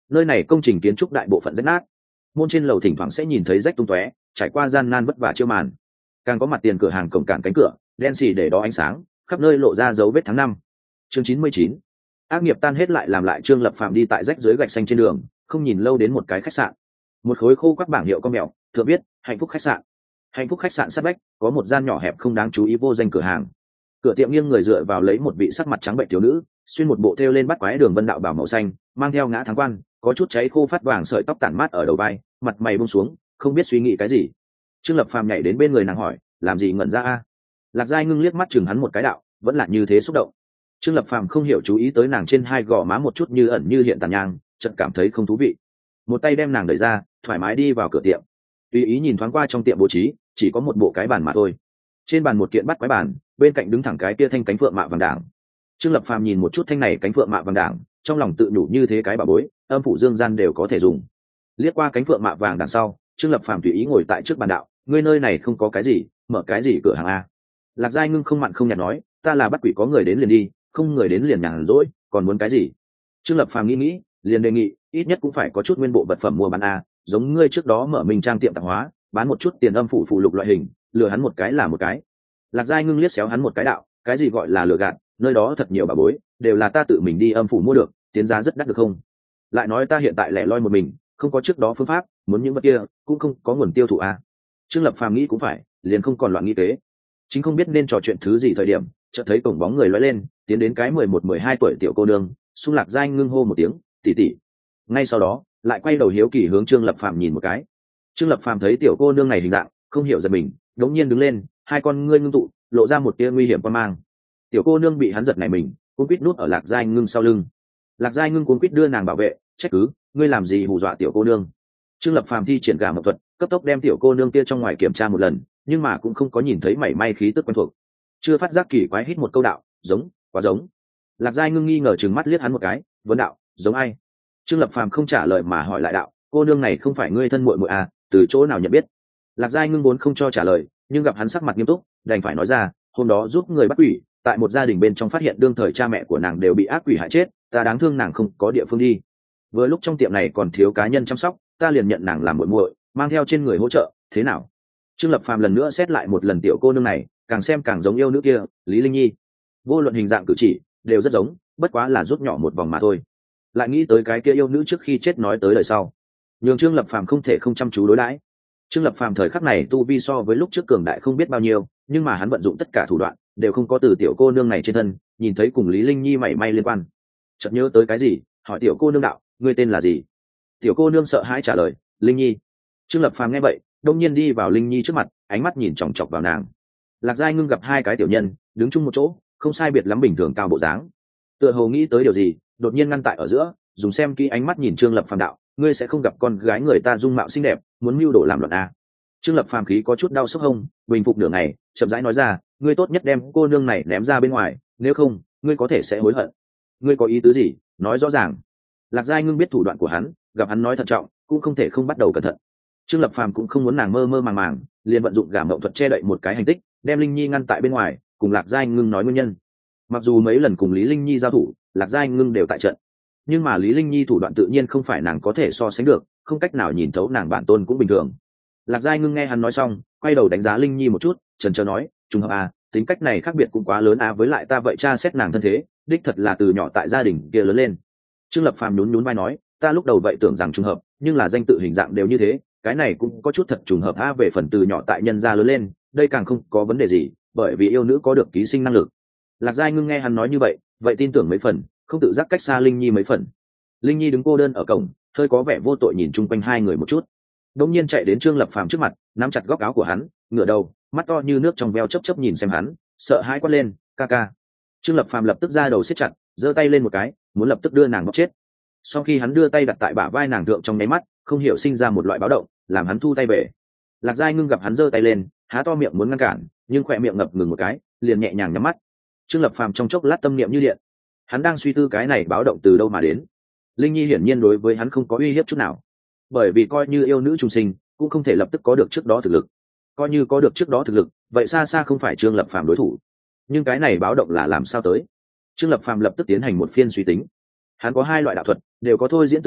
nơi này công trình kiến trúc đại bộ phận rách nát, môn trên lầu thỉnh thoảng sẽ nhìn thấy rách tung tóe, trải qua gian nan vất vả chiêu màn. Càng có mặt tiền cửa hàng cổng cản cánh cửa đen xì để đó ánh sáng, khắp nơi lộ ra dấu vết tháng năm. Chương chín mươi chín, ác nghiệp tan hết lại làm lại. Trương Lập Phàm đi tại rách dưới gạch xanh trên đường, không nhìn lâu đến một cái khách sạn, một khối khô các bảng hiệu con mèo thượng viết hạnh phúc khách sạn. Hạnh phúc khách sạn sát vách có một gian nhỏ hẹp không đáng chú ý vô danh cửa hàng. Cửa tiệm nghiêng người dựa vào lấy một vị sắc mặt trắng bệnh thiếu nữ, xuyên một bộ thêu lên bắt quái đường vân đạo bảo màu xanh, mang theo ngã thắng quan, có chút cháy khô phát vàng sợi tóc tản mát ở đầu vai, mặt mày buông xuống, không biết suy nghĩ cái gì. Trương Lập Phàm nhảy đến bên người nàng hỏi, làm gì ngẩn ra a? Lạc Giai Ngưng liếc mắt chừng hắn một cái đạo, vẫn là như thế xúc động. Trương Lập Phàm không hiểu chú ý tới nàng trên hai gò má một chút như ẩn như hiện tàn nhang, chợt cảm thấy không thú vị, một tay đem nàng đẩy ra, thoải mái đi vào cửa tiệm. Tùy ý nhìn thoáng qua trong tiệm bố trí, chỉ có một bộ cái bàn mà thôi. Trên bàn một kiện bắt quái bàn, bên cạnh đứng thẳng cái kia thanh cánh phượng mạ vàng đảng. Trương Lập Phàm nhìn một chút thanh này cánh phượng mạ vàng đảng, trong lòng tự nhủ như thế cái bà bối, âm phủ dương gian đều có thể dùng. Liếc qua cánh phượng mạ vàng đằng sau, Trương Lập Phàm tùy ý ngồi tại trước bàn đạo, ngươi nơi này không có cái gì, mở cái gì cửa hàng a? Lạc Giai Ngưng không mặn không nhạt nói, ta là bắt quỷ, có người đến liền đi, không người đến liền nhàn rỗi, còn muốn cái gì? Trương Lập Phàm nghĩ nghĩ, liền đề nghị, ít nhất cũng phải có chút nguyên bộ vật phẩm mua bán a, giống ngươi trước đó mở mình trang tiệm tạp hóa, bán một chút tiền âm phủ phụ lục loại hình, lừa hắn một cái là một cái. Lạc Giai Ngưng liếc xéo hắn một cái đạo, cái gì gọi là lừa gạt, nơi đó thật nhiều bà bối, đều là ta tự mình đi âm phủ mua được, tiến giá rất đắt được không? Lại nói ta hiện tại lẻ loi một mình, không có trước đó phương pháp, muốn những vật kia cũng không có nguồn tiêu thụ a. Trương Lập Phàm nghĩ cũng phải, liền không còn loạn nghĩ kế. Chính không biết nên trò chuyện thứ gì thời điểm, chợt thấy cổng bóng người lóe lên, tiến đến cái mười một mười hai tuổi tiểu cô nương, xung Lạc Giai Ngưng hô một tiếng, tỷ tỷ. Ngay sau đó, lại quay đầu hiếu kỳ hướng Trương Lập Phàm nhìn một cái. Trương Lập Phàm thấy tiểu cô nương này hình dạng, không hiểu giật mình, đống nhiên đứng lên, hai con ngươi ngưng tụ, lộ ra một tia nguy hiểm quan mang. Tiểu cô nương bị hắn giật nảy mình, cuống quýt nút ở Lạc Giai Ngưng sau lưng. Lạc Giai Ngưng cuống quýt đưa nàng bảo vệ, trách cứ, ngươi làm gì hù dọa tiểu cô nương? Trương Lập Phàm thi triển gà mộng thuật, cấp tốc đem tiểu cô nương kia trong ngoài kiểm tra một lần, nhưng mà cũng không có nhìn thấy mảy may khí tức quen thuộc. Chưa phát giác kỳ quái hít một câu đạo, giống, quá giống. Lạc Giai Ngưng nghi ngờ trừng mắt liếc hắn một cái, vấn đạo, giống ai? Trương Lập Phàm không trả lời mà hỏi lại đạo, cô nương này không phải ngươi thân muội muội à, từ chỗ nào nhận biết? Lạc Giai Ngưng vốn không cho trả lời, nhưng gặp hắn sắc mặt nghiêm túc, đành phải nói ra, hôm đó giúp người bắt quỷ, tại một gia đình bên trong phát hiện đương thời cha mẹ của nàng đều bị ác quỷ hại chết, ta đáng thương nàng không có địa phương đi. Vừa lúc trong tiệm này còn thiếu cá nhân chăm sóc, ta liền nhận nàng làm muội muội, mang theo trên người hỗ trợ, thế nào? Trương Lập Phàm lần nữa xét lại một lần tiểu cô nương này, càng xem càng giống yêu nữ kia, Lý Linh Nhi. Vô luận hình dạng cử chỉ, đều rất giống, bất quá là rút nhỏ một vòng mà thôi. Lại nghĩ tới cái kia yêu nữ trước khi chết nói tới lời sau, nhường Trương Lập Phàm không thể không chăm chú đối đãi. Trương Lập Phàm thời khắc này tu vi so với lúc trước cường đại không biết bao nhiêu, nhưng mà hắn vận dụng tất cả thủ đoạn, đều không có từ tiểu cô nương này trên thân nhìn thấy cùng Lý Linh Nhi mảy may liên quan. Chợt nhớ tới cái gì, hỏi tiểu cô nương đạo, ngươi tên là gì? Tiểu cô nương sợ hãi trả lời, Linh Nhi. Trương Lập Phàm nghe vậy, đông nhiên đi vào Linh Nhi trước mặt, ánh mắt nhìn chòng chọc vào nàng. Lạc Giai Ngưng gặp hai cái tiểu nhân đứng chung một chỗ, không sai biệt lắm bình thường cao bộ dáng, tựa hồ nghĩ tới điều gì, đột nhiên ngăn tại ở giữa, dùng xem kỹ ánh mắt nhìn Trương Lập Phàm đạo, ngươi sẽ không gặp con gái người ta dung mạo xinh đẹp, muốn mưu đồ làm loạn à? Trương Lập Phàm khí có chút đau sốc hông, bình phục nửa ngày, chậm rãi nói ra, ngươi tốt nhất đem cô nương này ném ra bên ngoài, nếu không, ngươi có thể sẽ hối hận. Ngươi có ý tứ gì, nói rõ ràng. Lạc Giai Ngưng biết thủ đoạn của hắn, gặp hắn nói thận trọng, cũng không thể không bắt đầu cẩn thận. Trương Lập Phàm cũng không muốn nàng mơ mơ màng màng, liền vận dụng gả mộng thuật che đậy một cái hành tích, đem Linh Nhi ngăn tại bên ngoài, cùng Lạc Giai Ngưng nói nguyên nhân. Mặc dù mấy lần cùng Lý Linh Nhi giao thủ, Lạc Giai Ngưng đều tại trận, nhưng mà Lý Linh Nhi thủ đoạn tự nhiên không phải nàng có thể so sánh được, không cách nào nhìn thấu nàng bản tôn cũng bình thường. Lạc Giai Ngưng nghe hắn nói xong, quay đầu đánh giá Linh Nhi một chút, chần chờ nói, trùng hợp à, tính cách này khác biệt cũng quá lớn à, với lại ta vậy tra xét nàng thân thế, đích thật là từ nhỏ tại gia đình kia lớn lên. Trương Lập Phàm nhún nhún vai nói, ta lúc đầu vậy tưởng rằng trùng hợp, nhưng là danh tự hình dạng đều như thế, cái này cũng có chút thật trùng hợp a. Về phần từ nhỏ tại nhân gia lớn lên, đây càng không có vấn đề gì, bởi vì yêu nữ có được ký sinh năng lực. Lạc Giai Ngưng nghe hắn nói như vậy, vậy tin tưởng mấy phần, không tự giác cách xa Linh Nhi mấy phần. Linh Nhi đứng cô đơn ở cổng, hơi có vẻ vô tội nhìn chung quanh hai người một chút, đột nhiên chạy đến Trương Lập Phàm trước mặt, nắm chặt góc áo của hắn, ngửa đầu, mắt to như nước trong veo chớp chớp nhìn xem hắn, sợ hãi quát lên, ca ca. Trương Lập Phàm lập tức ra đầu siết chặt, giơ tay lên một cái, muốn lập tức đưa nàng bóp chết. Sau khi hắn đưa tay đặt tại bả vai nàng thượng trong nháy mắt, không hiểu sinh ra một loại báo động, làm hắn thu tay về. Lạc Giai Ngưng gặp hắn giơ tay lên, há to miệng muốn ngăn cản, nhưng khỏe miệng ngập ngừng một cái, liền nhẹ nhàng nhắm mắt. Trương Lập Phàm trong chốc lát tâm niệm như điện, hắn đang suy tư cái này báo động từ đâu mà đến. Linh Nhi hiển nhiên đối với hắn không có uy hiếp chút nào, bởi vì coi như yêu nữ trùng sinh, cũng không thể lập tức có được trước đó thực lực. Coi như có được trước đó thực lực, vậy xa xa không phải Trương Lập Phàm đối thủ. Nhưng cái này báo động là làm sao tới? Trương Lập Phàm lập tức tiến hành một phiên suy tính. Hắn có hai loại đạo thuật, đều có thôi diễn tương lai,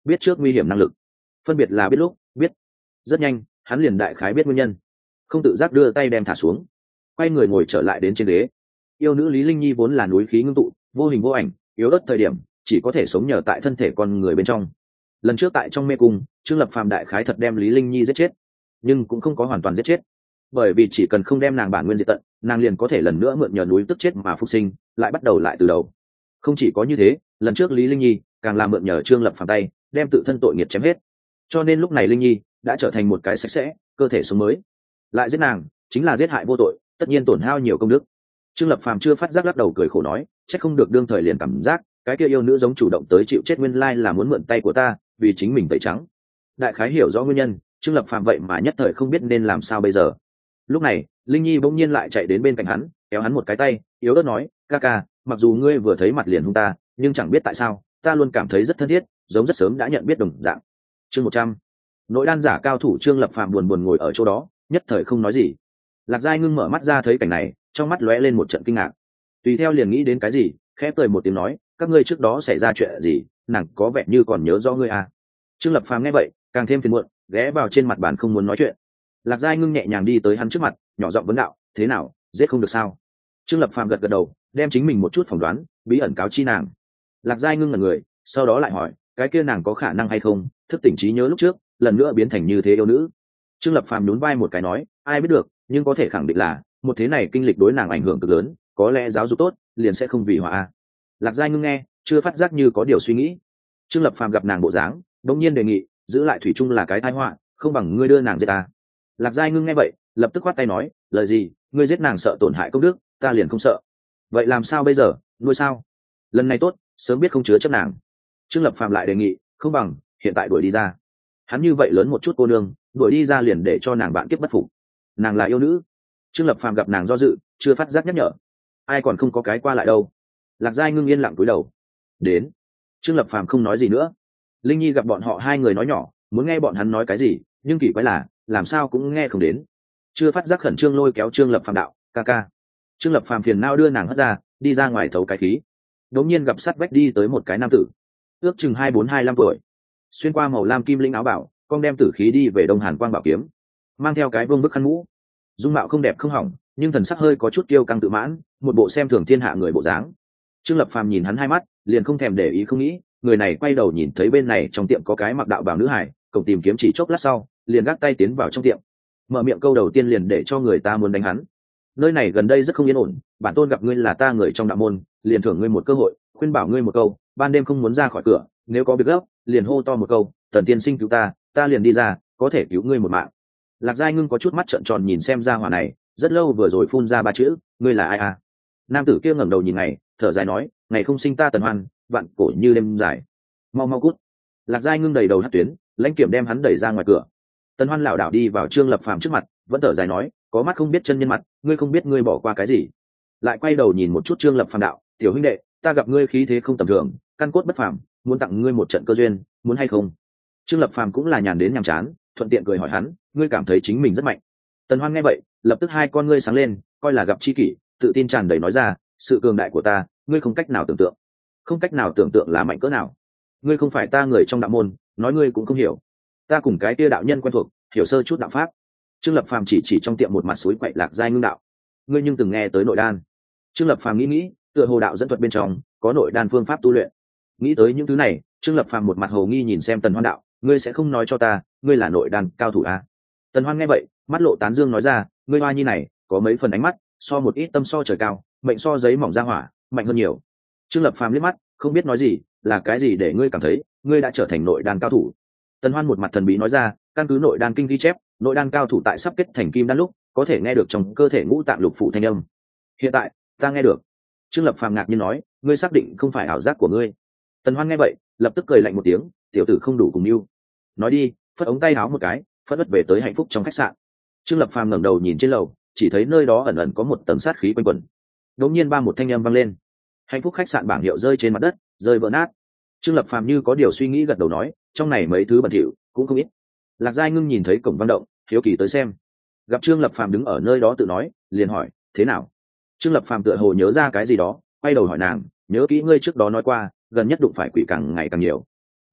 biết trước nguy hiểm năng lực, phân biệt là biết lúc biết. Rất nhanh hắn liền đại khái biết nguyên nhân, không tự giác đưa tay đem thả xuống, quay người ngồi trở lại đến trên ghế. Yêu nữ Lý Linh Nhi vốn là núi khí ngưng tụ, vô hình vô ảnh, yếu ớt thời điểm chỉ có thể sống nhờ tại thân thể con người bên trong. Lần trước tại trong mê cung, Trương Lập Phàm đại khái thật đem Lý Linh Nhi giết chết, nhưng cũng không có hoàn toàn giết chết, bởi vì chỉ cần không đem nàng bản nguyên diệt tận, nàng liền có thể lần nữa mượn nhờ núi tức chết mà phục sinh, lại bắt đầu lại từ đầu. Không chỉ có như thế, lần trước Lý Linh Nhi càng làm mượn nhờ Trương Lập Phàm tay, đem tự thân tội nghiệp chém hết, cho nên lúc này Linh Nhi đã trở thành một cái sạch sẽ cơ thể sống mới. Lại giết nàng chính là giết hại vô tội, tất nhiên tổn hao nhiều công đức. Trương Lập Phàm chưa phát giác, lắc đầu cười khổ nói, chắc không được đương thời liền cảm giác cái kia yêu nữ giống chủ động tới chịu chết, nguyên lai là muốn mượn tay của ta, vì chính mình tẩy trắng. Đại khái hiểu rõ nguyên nhân, Trương Lập Phàm vậy mà nhất thời không biết nên làm sao bây giờ. Lúc này Linh Nhi bỗng nhiên lại chạy đến bên cạnh hắn, kéo hắn một cái tay, yếu ớt nói, ca ca, mặc dù ngươi vừa thấy mặt liền hung ta, nhưng chẳng biết tại sao ta luôn cảm thấy rất thân thiết, giống rất sớm đã nhận biết đồng dạng. Chương một trăm, nội đan giả cao thủ Trương Lập Phàm buồn buồn ngồi ở chỗ đó, nhất thời không nói gì. Lạc Giai Ngưng mở mắt ra thấy cảnh này, trong mắt lóe lên một trận kinh ngạc, tùy theo liền nghĩ đến cái gì, khẽ cười một tiếng nói, các ngươi trước đó xảy ra chuyện gì, nàng có vẻ như còn nhớ rõ ngươi à. Trương Lập Phàm nghe vậy càng thêm phiền muộn, ghé vào trên mặt bàn không muốn nói chuyện. Lạc Giai Ngưng nhẹ nhàng đi tới hắn trước mặt, nhỏ giọng vấn đạo, thế nào, giết không được sao? Trương Lập Phàm gật gật đầu, đem chính mình một chút phỏng đoán bí ẩn cáo chi nàng. Lạc Giai Ngưng ngẩn người, sau đó lại hỏi, cái kia nàng có khả năng hay không thức tỉnh trí nhớ lúc trước, lần nữa biến thành như thế yêu nữ? Trương Lập Phàm nhún vai một cái nói, ai biết được, nhưng có thể khẳng định là một thế này kinh lịch đối nàng ảnh hưởng cực lớn, có lẽ giáo dục tốt liền sẽ không vì họa. Lạc Giai Ngưng nghe chưa phát giác như có điều suy nghĩ. Trương Lập Phàm gặp nàng bộ dáng, đống nhiên đề nghị, giữ lại thủy chung là cái tai họa, không bằng ngươi đưa nàng giết ta. Lạc Giai Ngưng nghe vậy lập tức khoát tay nói, lời gì, ngươi giết nàng sợ tổn hại công đức, ta liền không sợ. Vậy làm sao bây giờ, nuôi sao? Lần này tốt, sớm biết không chứa chấp nàng. Trương Lập Phàm lại đề nghị, không bằng hiện tại đuổi đi ra. Hắn như vậy lớn một chút cô nương, đuổi đi ra liền để cho nàng bạn kiếp bất phục. Nàng là yêu nữ. Trương Lập Phàm gặp nàng do dự, chưa phát giác nhắc nhở, ai còn không có cái qua lại đâu. Lạc Giai Ngưng yên lặng cúi đầu. Đến. Trương Lập Phàm không nói gì nữa. Linh Nhi gặp bọn họ hai người nói nhỏ, muốn nghe bọn hắn nói cái gì, nhưng kỳ quái là làm sao cũng nghe không đến. Chưa phát giác khẩn trương lôi kéo Trương Lập Phàm đạo, ca ca. Trương Lập Phàm phiền não đưa nàng hất ra, đi ra ngoài thấu cái khí. Đống nhiên gặp sát vách đi tới một cái nam tử, ước chừng hai bốn hai lăm tuổi, xuyên qua màu lam kim linh áo bảo, con đem tử khí đi về Đông Hàn Quang bảo kiếm, mang theo cái vương bức khăn mũ, dung mạo không đẹp không hỏng, nhưng thần sắc hơi có chút kiêu căng tự mãn, một bộ xem thường thiên hạ người bộ dáng. Trương Lập Phàm nhìn hắn hai mắt, liền không thèm để ý không nghĩ, người này quay đầu nhìn thấy bên này trong tiệm có cái mặc đạo bào nữ hải, cổng tìm kiếm chỉ chốc lát sau, liền gác tay tiến vào trong tiệm, mở miệng câu đầu tiên liền để cho người ta muốn đánh hắn. Nơi này gần đây rất không yên ổn, bản tôn gặp ngươi là ta người trong đạo môn, liền thưởng ngươi một cơ hội, khuyên bảo ngươi một câu, ban đêm không muốn ra khỏi cửa, nếu có việc gấp, liền hô to một câu, Tần tiên sinh cứu ta, ta liền đi ra, có thể cứu ngươi một mạng. Lạc Giai Ngưng có chút mắt trợn tròn nhìn xem ra hỏa này, rất lâu vừa rồi phun ra ba chữ, ngươi là ai à? Nam tử kia ngẩng đầu nhìn ngày, thở dài nói, ngày không sinh ta Tần Hoan, vạn cổ như đêm dài, mau mau cút. Lạc Giai Ngưng đầy đầu hất tuyến, lãnh kiểm đem hắn đẩy ra ngoài cửa. Tần Hoan lảo đảo đi vào Trương Lập Phàm trước mặt, vẫn thở dài nói, có mắt không biết chân nhân mặt, ngươi không biết ngươi bỏ qua cái gì. Lại quay đầu nhìn một chút Trương Lập Phàm đạo, tiểu huynh đệ, ta gặp ngươi khí thế không tầm thường, căn cốt bất phàm, muốn tặng ngươi một trận cơ duyên, muốn hay không? Trương Lập Phàm cũng là nhàn đến nhàm chán, thuận tiện cười hỏi hắn, ngươi cảm thấy chính mình rất mạnh? Tần Hoan nghe vậy lập tức hai con ngươi sáng lên, coi là gặp chi kỷ, tự tin tràn đầy nói ra, sự cường đại của ta ngươi không cách nào tưởng tượng. Không cách nào tưởng tượng là mạnh cỡ nào? Ngươi không phải ta người trong đạo môn, nói ngươi cũng không hiểu. Ta cùng cái tia đạo nhân quen thuộc, hiểu sơ chút đạo pháp. Trương Lập Phàm chỉ chỉ trong tiệm một mặt suối quậy Lạc Giai Ngưng đạo, ngươi nhưng từng nghe tới nội đan? Trương Lập Phàm nghĩ nghĩ, tựa hồ đạo dẫn thuật bên trong có nội đan phương pháp tu luyện. Nghĩ tới những thứ này, Trương Lập Phàm một mặt hồ nghi nhìn xem Tần Hoan đạo, ngươi sẽ không nói cho ta ngươi là nội đan cao thủ à? Tần Hoan nghe vậy mắt lộ tán dương nói ra, ngươi hoa nhi này có mấy phần ánh mắt so một ít tâm so trời cao, mệnh so giấy mỏng ra hỏa mạnh hơn nhiều. Trương Lập Phàm liếc mắt không biết nói gì, là cái gì để ngươi cảm thấy ngươi đã trở thành nội đan cao thủ? Tần Hoan một mặt thần bí nói ra, căn cứ nội đan kinh ghi chép, nội đan cao thủ tại sắp kết thành kim đan lúc có thể nghe được trong cơ thể ngũ tạng lục phủ thanh âm. Hiện tại ta nghe được. Trương Lập Phàm ngạc nhiên nói, ngươi xác định không phải ảo giác của ngươi? Tần Hoan nghe vậy lập tức cười lạnh một tiếng, tiểu tử không đủ cùng yêu. Nói đi, phất ống tay áo một cái, phất đất về tới hạnh phúc trong khách sạn. Trương Lập Phàm ngẩng đầu nhìn trên lầu, chỉ thấy nơi đó ẩn ẩn có một tầng sát khí quanh quẩn. Đột nhiên ba một thanh âm vang lên, hạnh phúc khách sạn bảng hiệu rơi trên mặt đất, rơi vỡ nát. Trương Lập Phàm như có điều suy nghĩ gật đầu nói, trong này mấy thứ bẩn thỉu cũng không ít. Lạc Giai Ngưng nhìn thấy cổng vang động, hiếu kỳ tới xem, gặp Trương Lập Phàm đứng ở nơi đó tự nói, liền hỏi, thế nào? Trương Lập Phàm tựa hồ nhớ ra cái gì đó, quay đầu hỏi nàng, nhớ kỹ ngươi trước đó nói qua, gần nhất đụng phải quỷ càng ngày càng nhiều.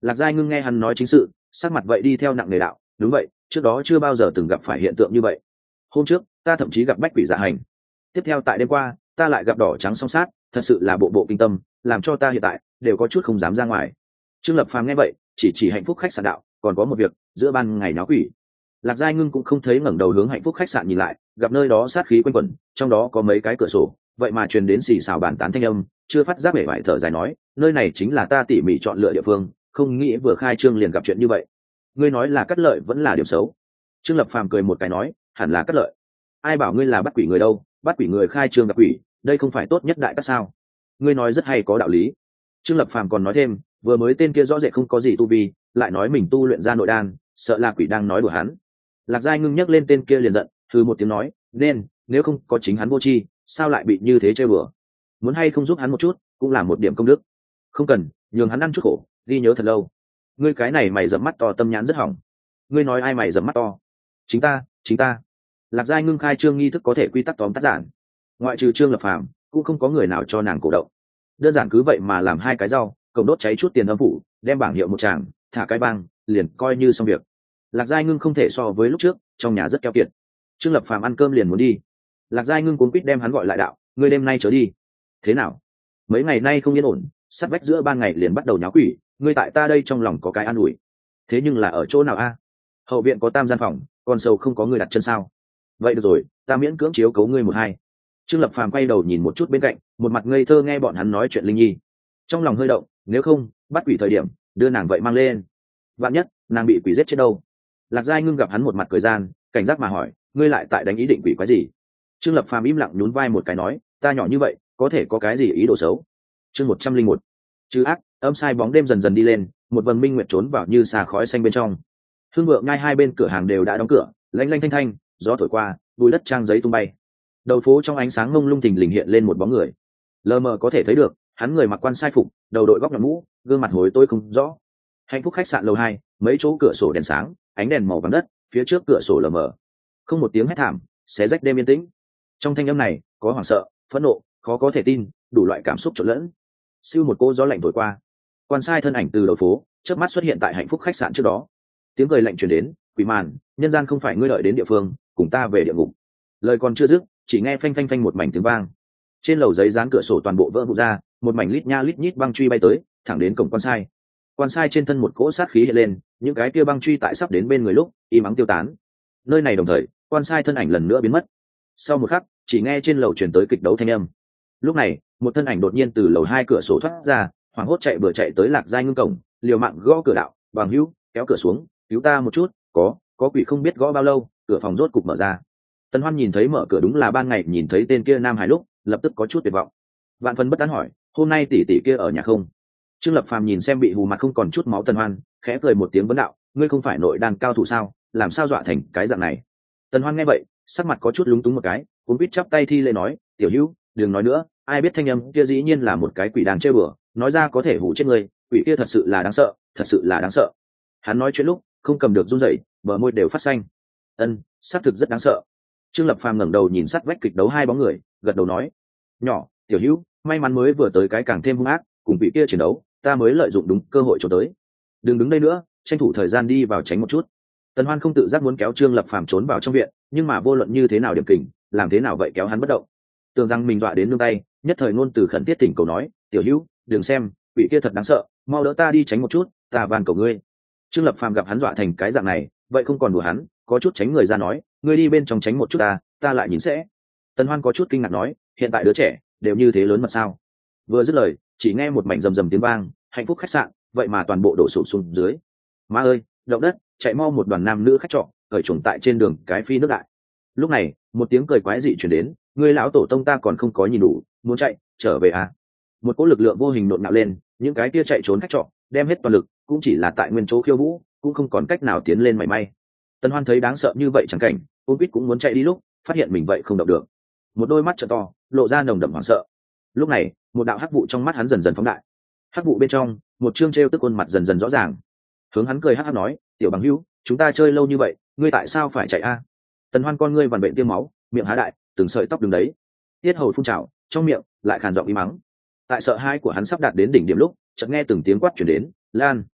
Lạc Giai Ngưng nghe hắn nói chính sự, sắc mặt vậy đi theo nặng nề đạo. Đúng vậy, trước đó chưa bao giờ từng gặp phải hiện tượng như vậy. Hôm trước ta thậm chí gặp bách quỷ dạ hành, tiếp theo tại đêm qua ta lại gặp đỏ trắng song sát, thật sự là bộ bộ kinh tâm, làm cho ta hiện tại đều có chút không dám ra ngoài. Trương Lập Phàm nghe vậy chỉ chỉ hạnh phúc khách sạn đạo, còn có một việc, giữa ban ngày náo quỷ. Lạc Giai Ngưng cũng không thấy, ngẩng đầu hướng hạnh phúc khách sạn nhìn lại, gặp nơi đó sát khí quanh quẩn, trong đó có mấy cái cửa sổ, vậy mà truyền đến xì xào bàn tán thanh âm, chưa phát giác bể bại thở dài nói, nơi này chính là ta tỉ mỉ chọn lựa địa phương, không nghĩ vừa khai trương liền gặp chuyện như vậy. Ngươi nói là cắt lợi vẫn là điểm xấu? Trương Lập Phàm cười một cái nói, hẳn là cắt lợi. Ai bảo ngươi là bắt quỷ người đâu, bắt quỷ người khai trương gặp quỷ, đây không phải tốt nhất đại cắt sao? Ngươi nói rất hay, có đạo lý. Trương Lập Phàm còn nói thêm, vừa mới tên kia rõ rệt không có gì tu vi, lại nói mình tu luyện ra nội đan, sợ là quỷ đang nói đùa hắn. Lạc Giai Ngưng nhắc lên tên kia liền giận, thư một tiếng nói, nên nếu không có chính hắn vô tri, sao lại bị như thế chơi bừa? Muốn hay không giúp hắn một chút, cũng là một điểm công đức. Không cần, nhường hắn ăn chút khổ, ghi nhớ thật lâu. Ngươi cái này mày dẫm mắt to, tâm nhãn rất hỏng. Ngươi nói ai mày dẫm mắt to? Chính ta, chính ta. Lạc Giai Ngưng khai trương nghi thức có thể quy tắc tóm tắt giản, ngoại trừ Trương Lập Phàm cũng không có người nào cho nàng cổ động. Đơn giản cứ vậy mà làm hai cái rau, cổng đốt cháy chút tiền âm phủ, đem bảng hiệu một tràng, thả cái băng, liền coi như xong việc. Lạc Giai Ngưng không thể so với lúc trước, trong nhà rất keo kiệt. Trương Lập Phàm ăn cơm liền muốn đi. Lạc Giai Ngưng cuống quýt đem hắn gọi lại đạo, ngươi đêm nay trở đi. Thế nào? Mấy ngày nay không yên ổn, sát vách giữa ban ngày liền bắt đầu nháo quỷ, ngươi tại ta đây trong lòng có cái an ủi. Thế nhưng là ở chỗ nào a? Hậu viện có tam gian phòng, còn sâu không có người đặt chân sao? Vậy được rồi, ta miễn cưỡng chiếu cấu ngươi một hai. Trương Lập Phàm quay đầu nhìn một chút bên cạnh, một mặt ngây thơ nghe bọn hắn nói chuyện linh nhi, trong lòng hơi động, nếu không bắt quỷ thời điểm đưa nàng vậy mang lên, vạn nhất nàng bị quỷ giết chết đâu. Lạc Giai Ngưng gặp hắn một mặt cười gian, cảnh giác mà hỏi, ngươi lại tại đánh ý định quỷ quái gì? Trương Lập Phàm im lặng nhún vai một cái nói, ta nhỏ như vậy có thể có cái gì ý đồ xấu. Chương một trăm linh một, chư ác. Âm sai bóng đêm dần dần đi lên, một vầng minh nguyệt trốn vào như xà khói xanh bên trong. Hương vượng ngay hai bên cửa hàng đều đã đóng cửa, lanh lanh thanh thanh, gió thổi qua, bụi đất trang giấy tung bay. Đầu phố trong ánh sáng ngông lung thình lình hiện lên một bóng người, lờ mờ có thể thấy được hắn người mặc quan sai phục, đầu đội góc nhọn mũ, gương mặt hối tôi không rõ. Hạnh phúc khách sạn lầu hai, mấy chỗ cửa sổ đèn sáng, ánh đèn màu vàng đất, phía trước cửa sổ lờ mờ, không một tiếng hét thảm, xé rách đêm yên tĩnh. Trong thanh âm này có hoảng sợ, phẫn nộ, khó có thể tin, đủ loại cảm xúc trộn lẫn. Siêu một cô gió lạnh thổi qua, quan sai thân ảnh từ đầu phố chớp mắt xuất hiện tại hạnh phúc khách sạn trước đó. Tiếng cười lạnh truyền đến, quỷ màn, nhân gian không phải ngươi lợi đến địa phương, cùng ta về địa ngục. Lời còn chưa dứt, chỉ nghe phanh phanh phanh một mảnh tiếng vang, trên lầu giấy dán cửa sổ toàn bộ vỡ vụn ra, một mảnh lít nha lít nhít băng truy bay tới, thẳng đến cổng quan sai. Quan sai trên thân một cỗ sát khí hiện lên, những cái kia băng truy tại sắp đến bên người lúc im ắng tiêu tán. Nơi này đồng thời, quan sai thân ảnh lần nữa biến mất. Sau một khắc, chỉ nghe trên lầu truyền tới kịch đấu thanh âm. Lúc này, một thân ảnh đột nhiên từ lầu hai cửa sổ thoát ra, hoảng hốt chạy bừa chạy tới Lạc Giai Ngưng cổng, liều mạng gõ cửa đạo, bằng hữu, kéo cửa xuống, cứu ta một chút. Có, có quỷ không biết gõ bao lâu, cửa phòng rốt cục mở ra. Tần Hoan nhìn thấy mở cửa đúng là ban ngày nhìn thấy tên kia Nam Hải lúc, lập tức có chút tuyệt vọng. Vạn phần bất tán hỏi, hôm nay tỷ tỷ kia ở nhà không? Trương Lập Phàm nhìn xem bị hù mặt không còn chút máu Tần Hoan, khẽ cười một tiếng vấn đạo, ngươi không phải nội đan cao thủ sao, làm sao dọa thành cái dạng này? Tần Hoan nghe vậy, sắc mặt có chút lúng túng một cái, cuống quýt chắp tay thi lễ nói, tiểu hữu, đừng nói nữa, ai biết thanh âm kia dĩ nhiên là một cái quỷ đang chơi bừa, nói ra có thể hù chết ngươi, quỷ kia thật sự là đáng sợ, thật sự là đáng sợ. Hắn nói chuyện lúc không cầm được run rẩy, bờ môi đều phát xanh. Ân, xác thực rất đáng sợ. Trương Lập Phàm ngẩng đầu nhìn sát vách kịch đấu hai bóng người, gật đầu nói, nhỏ, tiểu hữu, may mắn mới vừa tới cái càng thêm hung ác, cùng vị kia chiến đấu, ta mới lợi dụng đúng cơ hội trốn tới. Đừng đứng đây nữa, tranh thủ thời gian đi vào tránh một chút. Tần Hoan không tự giác muốn kéo Trương Lập Phàm trốn vào trong viện, nhưng mà vô luận như thế nào điểm kình, làm thế nào vậy kéo hắn bất động. Tưởng rằng mình dọa đến nương tay, nhất thời ngôn từ khẩn thiết thỉnh cầu nói, tiểu hữu, đừng xem, vị kia thật đáng sợ, mau đỡ ta đi tránh một chút, ta van cầu ngươi. Trương Lập Phàm gặp hắn dọa thành cái dạng này, vậy không còn đùa hắn, có chút tránh người ra nói, ngươi đi bên trong tránh một chút ta, ta lại nhìn sẽ. Tần Hoan có chút kinh ngạc nói, hiện tại đứa trẻ đều như thế lớn mật sao? Vừa dứt lời, chỉ nghe một mảnh rầm rầm tiếng vang, hạnh phúc khách sạn vậy mà toàn bộ đổ sụp xuống dưới. Má ơi, động đất, chạy mau, một đoàn nam nữ khách trọ khởi chuồng tại trên đường cái phi nước đại. Lúc này, một tiếng cười quái dị truyền đến, ngươi lão tổ tông ta còn không có nhìn đủ, muốn chạy, trở về à? Một cỗ lực lượng vô hình nộn nạo lên, những cái kia chạy trốn khách trọ đem hết toàn lực, cũng chỉ là tại nguyên chỗ khiêu vũ, cũng không còn cách nào tiến lên mảy may. Tần Hoan thấy đáng sợ như vậy chẳng cảnh, ôm quýt cũng muốn chạy đi lúc phát hiện mình vậy không động được, một đôi mắt trợ to lộ ra nồng đậm hoảng sợ. Lúc này, một đạo hắc vụ trong mắt hắn dần dần phóng đại, hắc vụ bên trong một chương trêu tức khuôn mặt dần dần rõ ràng, hướng hắn cười hắc hắc nói, tiểu bằng hữu, chúng ta chơi lâu như vậy, ngươi tại sao phải chạy a? Tần Hoan con ngươi vằn bệnh tiêm máu, miệng há đại, từng sợi tóc đứng đấy, tiết hầu phun trào, trong miệng lại khàn giọng im mắng. Tại sợ hãi của hắn sắp đạt đến đỉnh điểm lúc, chợt nghe từng tiếng quát truyền đến, lan.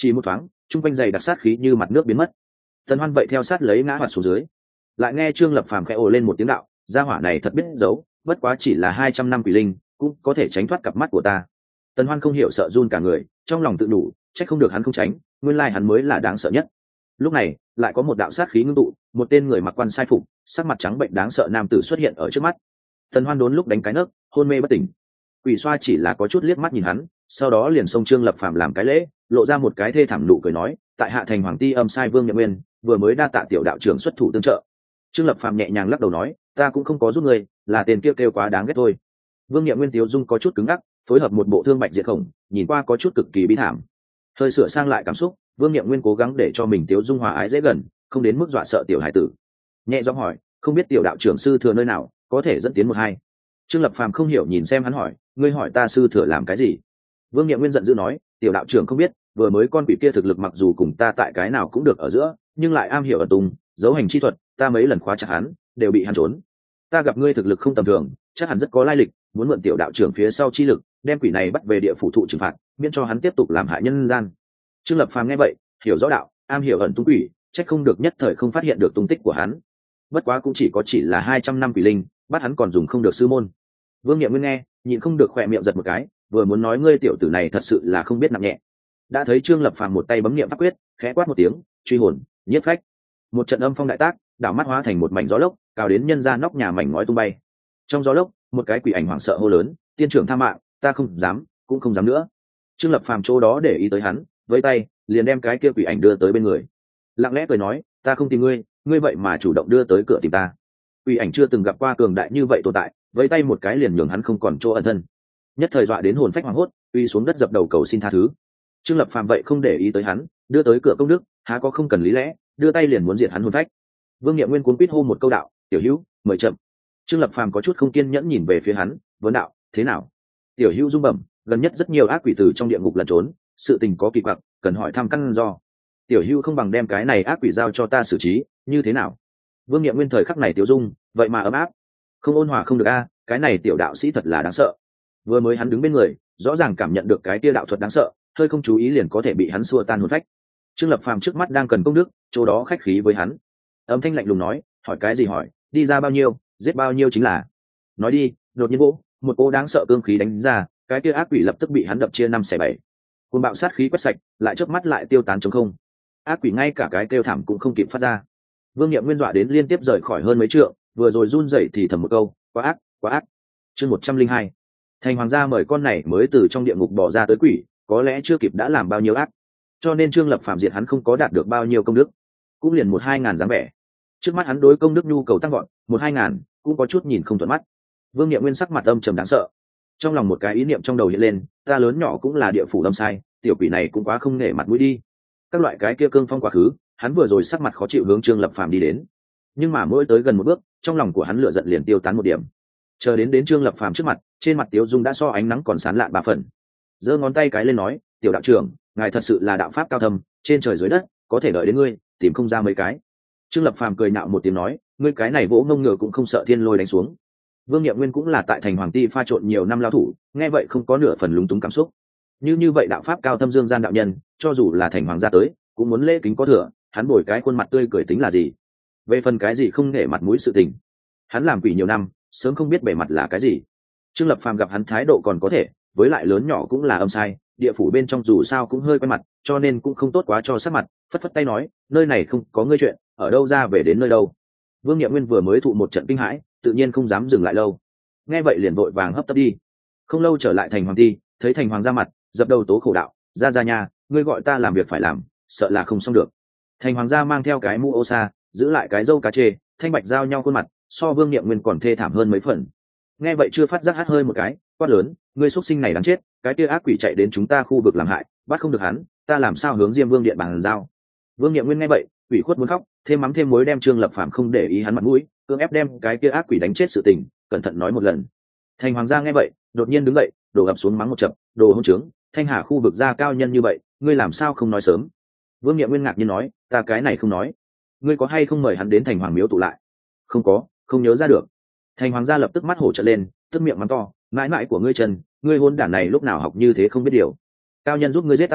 Chỉ một thoáng chung quanh giày đặc sát khí như mặt nước biến mất. Tần Hoan vậy theo sát lấy ngã hoạt xuống dưới. Lại nghe Trương Lập Phàm khẽ ồ lên một tiếng đạo, gia hỏa này thật biết giấu, bất quá chỉ là hai trăm năm quỷ linh cũng có thể tránh thoát cặp mắt của ta. Tần Hoan không hiểu sợ run cả người, trong lòng tự đủ, trách không được hắn không tránh, nguyên lai hắn mới là đáng sợ nhất. Lúc này lại có một đạo sát khí ngưng tụ, một tên người mặc quan sai phục, sắc mặt trắng bệnh đáng sợ nam tử xuất hiện ở trước mắt. Tần Hoan đốn lúc đánh cái nấc, hôn mê bất tỉnh. Quỷ xoa chỉ là có chút liếc mắt nhìn hắn, sau đó liền xông Trương Lập Phàm làm cái lễ, lộ ra một cái thê thảm nụ cười nói, tại hạ thành hoàng ti âm sai Vương Nhậm Nguyên, vừa mới đa tạ tiểu đạo trưởng xuất thủ tương trợ. Trương Lập Phàm nhẹ nhàng lắc đầu nói, ta cũng không có giúp người, là tên kia kêu, kêu quá đáng ghét thôi. Vương Nhậm Nguyên tiếu dung có chút cứng ngắc, phối hợp một bộ thương bạch diệt khổng, nhìn qua có chút cực kỳ bi thảm. Hơi sửa sang lại cảm xúc, Vương Nhậm Nguyên cố gắng để cho mình tiếu dung hòa ái dễ gần, không đến mức dọa sợ tiểu hải tử. Nhẹ giọng hỏi, không biết tiểu đạo trưởng sư thừa nơi nào, có thể dẫn tiến một hai. Trương Lập Phàm không hiểu nhìn xem hắn hỏi, ngươi hỏi ta sư thừa làm cái gì? Vương Nhậm Nguyên giận dữ nói, tiểu đạo trưởng không biết, vừa mới con quỷ kia thực lực mặc dù cùng ta tại cái nào cũng được ở giữa, nhưng lại am hiểu ẩn tung, dấu hành chi thuật, ta mấy lần khóa chặt hắn, đều bị hắn trốn. Ta gặp ngươi thực lực không tầm thường, chắc hẳn rất có lai lịch, muốn mượn tiểu đạo trưởng phía sau chi lực, đem quỷ này bắt về địa phủ thụ trừng phạt, miễn cho hắn tiếp tục làm hại nhân gian. Trương Lập Phàm nghe vậy, hiểu rõ đạo, am hiểu ẩn tung quỷ, trách không được nhất thời không phát hiện được tung tích của hắn. Bất quá cũng chỉ có chỉ là hai trăm năm quỷ linh, bắt hắn còn dùng không được sư môn. Vương Nhậm Nguyên nghe, nhịn không được khỏe miệng giật một cái, vừa muốn nói ngươi tiểu tử này thật sự là không biết nặng nhẹ. Đã thấy Trương Lập Phàm một tay bấm niệm pháp quyết, khẽ quát một tiếng, truy hồn, nhiếp phách. Một trận âm phong đại tác, đảo mắt hóa thành một mảnh gió lốc, cào đến nhân ra nóc nhà mảnh ngói tung bay. Trong gió lốc, một cái quỷ ảnh hoảng sợ hô lớn, tiên trưởng tha mạng, ta không dám, cũng không dám nữa. Trương Lập Phàm chỗ đó để ý tới hắn, với tay liền đem cái kia quỷ ảnh đưa tới bên người, lặng lẽ cười nói, ta không tìm ngươi, ngươi vậy mà chủ động đưa tới cửa tìm ta. Quỷ ảnh chưa từng gặp qua cường đại như vậy tồn tại, với tay một cái liền nhường hắn không còn chỗ ẩn thân, nhất thời dọa đến hồn phách hoảng hốt, uy xuống đất dập đầu cầu xin tha thứ. Trương Lập Phàm vậy không để ý tới hắn, đưa tới cửa công đức, há có không cần lý lẽ, đưa tay liền muốn diệt hắn hồn phách. Vương Nhậm Nguyên cuốn quýt hô một câu đạo, tiểu hữu, mời chậm. Trương Lập Phàm có chút không kiên nhẫn nhìn về phía hắn, vấn đạo, thế nào? Tiểu hữu rung bẩm, gần nhất rất nhiều ác quỷ từ trong địa ngục lẩn trốn, sự tình có kỳ quặc, cần hỏi thăm căn do. Tiểu hữu không bằng đem cái này ác quỷ giao cho ta xử trí, như thế nào? Vương Nhậm Nguyên thời khắc này tiểu dung, vậy mà ấm áp, không ôn hòa không được a, cái này tiểu đạo sĩ thật là đáng sợ. Vừa mới hắn đứng bên người, rõ ràng cảm nhận được cái tia đạo thuật đáng sợ, hơi không chú ý liền có thể bị hắn xua tan hồn phách. Trương Lập Phàm trước mắt đang cần công đức, chỗ đó khách khí với hắn, âm thanh lạnh lùng nói, hỏi cái gì hỏi, đi ra bao nhiêu, giết bao nhiêu chính là. Nói đi, đột nhiên vỗ, một cô đáng sợ cương khí đánh ra, cái tia ác quỷ lập tức bị hắn đập chia năm xẻ bảy, cuồng bạo sát khí quét sạch, lại chớp mắt lại tiêu tán trống không. Ác quỷ ngay cả cái kêu thảm cũng không kịp phát ra. Vương Nhậm Nguyên dọa đến liên tiếp rời khỏi hơn mấy trượng, vừa rồi run rẩy thì thầm một câu, quá ác, quá ác. Chương một trăm linh hai, thành hoàng gia mời con này mới từ trong địa ngục bỏ ra tới quỷ, có lẽ chưa kịp đã làm bao nhiêu ác, cho nên Trương Lập Phàm diệt hắn không có đạt được bao nhiêu công đức, cũng liền một hai ngàn dáng vẻ. Trước mắt hắn đối công đức nhu cầu tăng gọn, một hai ngàn cũng có chút nhìn không thuận mắt. Vương Nhậm Nguyên sắc mặt âm trầm đáng sợ, trong lòng một cái ý niệm trong đầu hiện lên, ta lớn nhỏ cũng là địa phủ lâm sai, tiểu quỷ này cũng quá không nể mặt mũi đi. Các loại cái kia cương phong quá khứ, hắn vừa rồi sắc mặt khó chịu hướng Trương Lập Phàm đi đến, nhưng mà mỗi tới gần một bước, trong lòng của hắn lửa giận liền tiêu tán một điểm. Chờ đến đến Trương Lập Phàm trước mặt, trên mặt Tiếu Dung đã so ánh nắng còn sán lạn ba phần. Giơ ngón tay cái lên nói, tiểu đạo trưởng, ngài thật sự là đạo pháp cao thâm, trên trời dưới đất, có thể đợi đến ngươi, tìm không ra mấy cái. Trương Lập Phàm cười nhạo một tiếng nói, ngươi cái này vỗ ngông ngựa cũng không sợ thiên lôi đánh xuống. Vương Nhậm Nguyên cũng là tại thành hoàng ti pha trộn nhiều năm lao thủ, nghe vậy không có nửa phần lúng túng cảm xúc. Như như vậy đạo pháp cao thâm dương gian đạo nhân, cho dù là thành hoàng gia tới, cũng muốn lễ kính có thừa, hắn bồi cái khuôn mặt tươi cười tính là gì? Về phần cái gì không nể mặt mũi sự tình, hắn làm quỷ nhiều năm, sớm không biết bề mặt là cái gì. Trương Lập Phàm gặp hắn thái độ còn có thể, với lại lớn nhỏ cũng là âm sai, địa phủ bên trong dù sao cũng hơi quen mặt, cho nên cũng không tốt quá cho sắc mặt, phất phất tay nói, nơi này không có ngươi chuyện, ở đâu ra về đến nơi đâu. Vương Nhậm Nguyên vừa mới thụ một trận kinh hãi, tự nhiên không dám dừng lại lâu, nghe vậy liền vội vàng hấp tấp đi. Không lâu trở lại thành hoàng ti, thấy thành hoàng ra mặt, dập đầu tố khổ đạo, ra ra nhà, ngươi gọi ta làm việc phải làm, sợ là không xong được. Thành hoàng gia mang theo cái mũ ô sa, giữ lại cái râu cá chê, thanh bạch giao nhau khuôn mặt, so Vương Nhậm Nguyên còn thê thảm hơn mấy phần. Nghe vậy chưa phát giác hắt hơi một cái, quát lớn, ngươi xuất sinh này đáng chết, cái kia ác quỷ chạy đến chúng ta khu vực làm hại, bắt không được hắn, ta làm sao hướng Diêm Vương điện bàn giao. Vương Nhậm Nguyên nghe vậy, ủy khuất muốn khóc, thêm mắm thêm muối đem Trương Lập Phàm không để ý hắn mặt mũi, cưỡng ép đem cái kia ác quỷ đánh chết sự tình, cẩn thận nói một lần. Thành hoàng gia nghe vậy, đột nhiên đứng dậy, đổ ập xuống mắng một chập, đồ hỗn trướng, Thanh Hà khu vực gia cao nhân như vậy, ngươi làm sao không nói sớm. Vương Nhậm Nguyên ngạc nhiên nói, ta cái này không nói, ngươi có hay không mời hắn đến thành hoàng miếu tụ lại? Không có, không nhớ ra được. Thành hoàng gia lập tức mắt hổ trợn lên, tức miệng mắng to, mãi mãi của ngươi Trần, ngươi hôn đản này lúc nào học như thế không biết điều. Cao nhân giúp ngươi giết ác quỷ,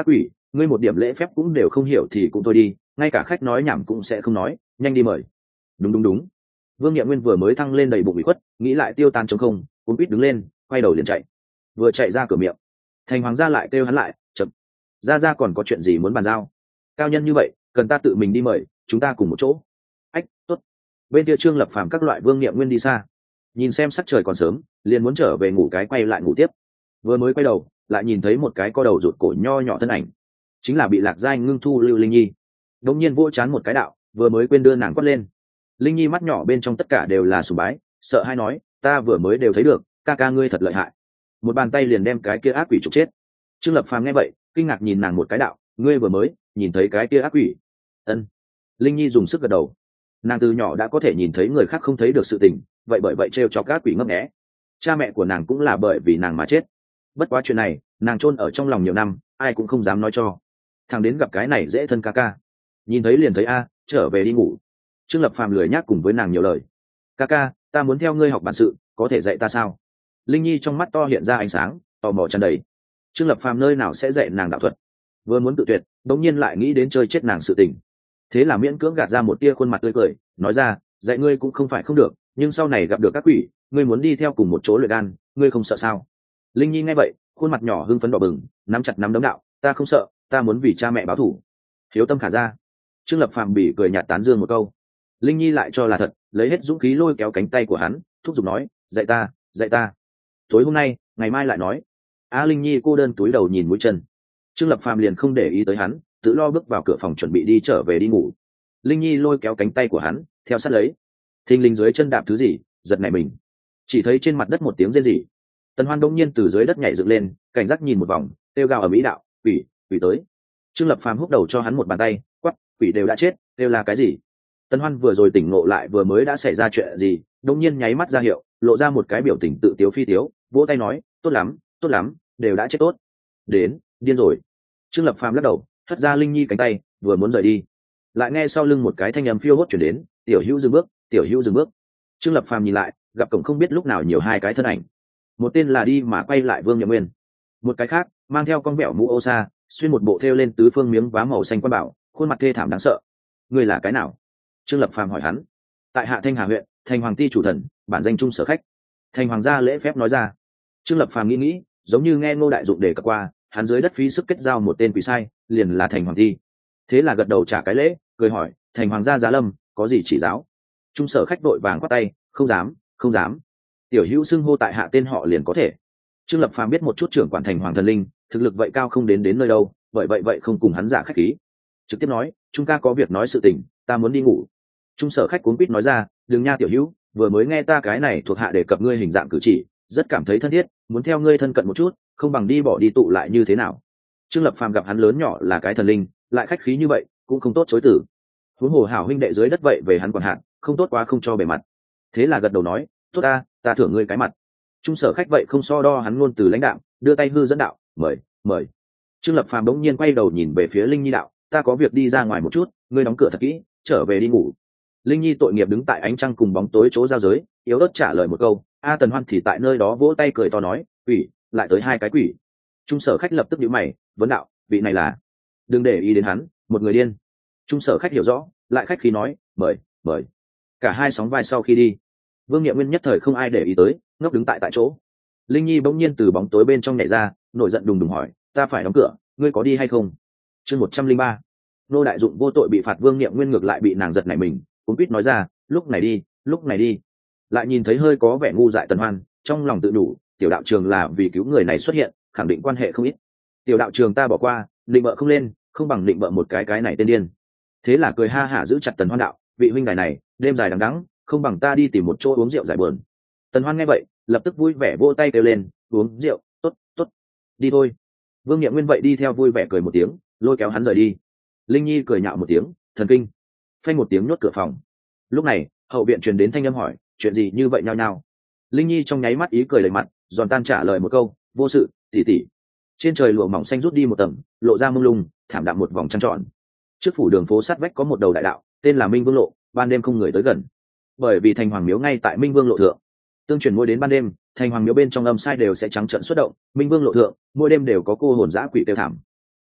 ngươi một điểm lễ phép cũng đều không hiểu thì cũng thôi đi, ngay cả khách nói nhảm cũng sẽ không nói, nhanh đi mời. Đúng đúng đúng. Vương Nghiệm Nguyên vừa mới thăng lên đầy bụng bị khuất, nghĩ lại tiêu tan trống không, cuốn quýt đứng lên, quay đầu liền chạy. Vừa chạy ra cửa miệng, Thành Hoàng gia lại kêu hắn lại, chậm. Gia gia còn có chuyện gì muốn bàn giao? Cao nhân như vậy, cần ta tự mình đi mời, chúng ta cùng một chỗ. Ách, tốt. Bên kia Trương Lập Phàm các loại Vương Nghiệm Nguyên đi xa, nhìn xem sắc trời còn sớm, liền muốn trở về ngủ cái quay lại ngủ tiếp. Vừa mới quay đầu, lại nhìn thấy một cái co đầu rụt cổ nho nhỏ thân ảnh, chính là bị Lạc Giai ngưng thu Lưu Linh Nhi. Đống nhiên vỗ chán một cái đạo, vừa mới quên đưa nàng quát lên. Linh Nhi mắt nhỏ bên trong tất cả đều là sùng bái, sợ hai nói, ta vừa mới đều thấy được, ca ca ngươi thật lợi hại. Một bàn tay liền đem cái kia ác quỷ trục chết. Trương Lập Phàm nghe vậy, kinh ngạc nhìn nàng một cái đạo, ngươi vừa mới nhìn thấy cái kia ác quỷ? Ân. Linh Nhi dùng sức gật đầu. Nàng từ nhỏ đã có thể nhìn thấy người khác không thấy được sự tình, vậy bởi vậy trêu cho ác quỷ ngấp nghé. Cha mẹ của nàng cũng là bởi vì nàng mà chết. Bất quá chuyện này, nàng chôn ở trong lòng nhiều năm, ai cũng không dám nói cho. Thằng đến gặp cái này dễ thân ca ca, nhìn thấy liền thấy a, trở về đi ngủ. Trương Lập Phàm lười nhác cùng với nàng nhiều lời. Ca ca, ta muốn theo ngươi học bản sự, có thể dạy ta sao? Linh Nhi trong mắt to hiện ra ánh sáng, tò mò tràn đầy. Trương Lập Phàm nơi nào sẽ dạy nàng đạo thuật? Vừa muốn tự tuyệt, đống nhiên lại nghĩ đến chơi chết nàng sự tình. Thế là miễn cưỡng gạt ra một tia khuôn mặt tươi cười, nói ra, dạy ngươi cũng không phải không được, nhưng sau này gặp được các quỷ, ngươi muốn đi theo cùng một chỗ luyện đan, ngươi không sợ sao? Linh Nhi nghe vậy, khuôn mặt nhỏ hưng phấn đỏ bừng, nắm chặt nắm đấm đạo, ta không sợ, ta muốn vì cha mẹ báo thù. Hiếu tâm khả ra. Trương Lập Phàm bỉ cười nhạt tán dương một câu. Linh Nhi lại cho là thật, lấy hết dũng khí lôi kéo cánh tay của hắn, thúc giục nói, dạy ta, dạy ta. Tối hôm nay, ngày mai lại nói. A Linh Nhi cô đơn túi đầu nhìn mũi chân. Trương Lập Phàm liền không để ý tới hắn, tự lo bước vào cửa phòng chuẩn bị đi trở về đi ngủ. Linh Nhi lôi kéo cánh tay của hắn, theo sát lấy. Thình lình dưới chân đạp thứ gì, giật nảy mình. Chỉ thấy trên mặt đất một tiếng rên rỉ. Tần Hoan đông nhiên từ dưới đất nhảy dựng lên, cảnh giác nhìn một vòng, kêu gào ở mỹ đạo, quỷ, quỷ tới. Trương Lập Phàm húc đầu cho hắn một bàn tay, quắc, quỷ đều đã chết, đều là cái gì? Tần Hoan vừa rồi tỉnh ngộ lại vừa mới đã xảy ra chuyện gì, đông nhiên nháy mắt ra hiệu, lộ ra một cái biểu tình tự tiếu phi tiếu, vỗ tay nói, tốt lắm, tốt lắm, đều đã chết tốt. Đến, điên rồi. Trương Lập Phàm lắc đầu, hất ra Linh Nhi cánh tay, vừa muốn rời đi, lại nghe sau lưng một cái thanh âm phiêu hốt chuyển đến, tiểu hữu dừng bước, tiểu hữu dừng bước. Trương Lập Phàm nhìn lại, gặp cổng không biết lúc nào nhiều hai cái thân ảnh. Một tên là đi mà quay lại Vương Nhậm Nguyên, một cái khác mang theo con vẹo mũ ô sa, xuyên một bộ thêu lên tứ phương miếng vá màu xanh quan bảo, khuôn mặt thê thảm đáng sợ. Người là cái nào? Trương Lập Phàm hỏi hắn. Tại Hạ Thanh Hà huyện, Thành Hoàng ty chủ thần, bản danh Trung Sở Khách. Thành Hoàng gia lễ phép nói ra. Trương Lập Phàm nghĩ nghĩ, giống như nghe Ngô đại dụng đề cập qua, hắn dưới đất phí sức kết giao một tên quỷ sai, liền là Thành Hoàng thi. Thế là gật đầu trả cái lễ, cười hỏi, Thành Hoàng gia giá lâm, có gì chỉ giáo? Trung Sở Khách đội vàng quát tay, không dám, không dám. Tiểu hữu xưng hô tại hạ tên họ liền có thể. Trương Lập Phàm biết một chút trưởng quản Thành Hoàng thần linh, thực lực vậy cao không đến đến nơi đâu, bởi vậy vậy không cùng hắn giả khách khí, trực tiếp nói, Trung ca có việc nói sự tình, ta muốn đi ngủ. Trung Sở Khách cuống quýt nói ra, đừng nha tiểu hữu, vừa mới nghe ta cái này thuộc hạ đề cập ngươi hình dạng cử chỉ, rất cảm thấy thân thiết, muốn theo ngươi thân cận một chút, không bằng đi bỏ đi tụ lại như thế nào? Trương Lập Phàm gặp hắn lớn nhỏ là cái thần linh, lại khách khí như vậy, cũng không tốt chối từ. Huống hồ hảo huynh đệ dưới đất vậy về hắn quản hạn, không tốt quá không cho bề mặt. Thế là gật đầu nói, tốt ta, ta thưởng ngươi cái mặt. Trung Sở Khách vậy không so đo hắn ngôn từ lãnh đạo, đưa tay hư dẫn đạo, mời, mời. Trương Lập Phàm bỗng nhiên quay đầu nhìn về phía Linh Nhi đạo, ta có việc đi ra ngoài một chút, ngươi đóng cửa thật kỹ, trở về đi ngủ. Linh Nhi tội nghiệp đứng tại ánh trăng cùng bóng tối chỗ giao giới, yếu ớt trả lời một câu, a Tần Hoan thì tại nơi đó vỗ tay cười to nói, quỷ, lại tới hai cái quỷ. Trung Sở Khách lập tức nhíu mày, vấn đạo, vị này là? Đừng để ý đến hắn, một người điên. Trung Sở Khách hiểu rõ, lại khách khí nói, mời, mời. Cả hai sóng vai sau khi đi, Vương Nghiệm Nguyên nhất thời không ai để ý tới, ngốc đứng tại tại chỗ. Linh Nhi bỗng nhiên từ bóng tối bên trong nhảy ra, nổi giận đùng đùng hỏi, ta phải đóng cửa, ngươi có đi hay không? Chương một trăm linh ba, Nô đại dụng vô tội bị phạt. Vương Nghiệm Nguyên ngược lại bị nàng giật nảy mình, cuống quýt nói ra, lúc này đi, lúc này đi. Lại nhìn thấy hơi có vẻ ngu dại Tần Hoan, trong lòng tự đủ, tiểu đạo trường là vì cứu người này xuất hiện, khẳng định quan hệ không ít. Tiểu đạo trường ta bỏ qua, định bợ không lên, không bằng định bợ một cái cái này tên điên. Thế là cười ha hả giữ chặt Tần Hoan đạo, vị huynh đài này, đêm dài đằng đẵng, không bằng ta đi tìm một chỗ uống rượu giải buồn. Tần Hoan nghe vậy, lập tức vui vẻ vỗ tay kêu lên, uống rượu, tốt, tốt, đi thôi. Vương Nghiệm Nguyên vậy đi theo vui vẻ cười một tiếng, lôi kéo hắn rời đi. Linh Nhi cười nhạo một tiếng, thần kinh. Phanh một tiếng nhốt cửa phòng. Lúc này, hậu viện truyền đến thanh âm hỏi, chuyện gì như vậy nhao nhao? Linh Nhi trong nháy mắt ý cười đầy mặt, giòn tan trả lời một câu, vô sự, tỉ tỉ. Trên trời lụa mỏng xanh rút đi một tầng, lộ ra mông lung, thảm đạm một vòng trăng tròn. Trước phủ đường phố sát vách có một đầu đại đạo, tên là Minh Vương Lộ, ban đêm không người tới gần. Bởi vì Thành Hoàng miếu ngay tại Minh Vương Lộ thượng, tương truyền mỗi đến ban đêm, Thành Hoàng miếu bên trong âm sai đều sẽ trắng trợn xuất động, Minh Vương Lộ thượng, mỗi đêm đều có cô hồn dã quỷ tiêu thảm.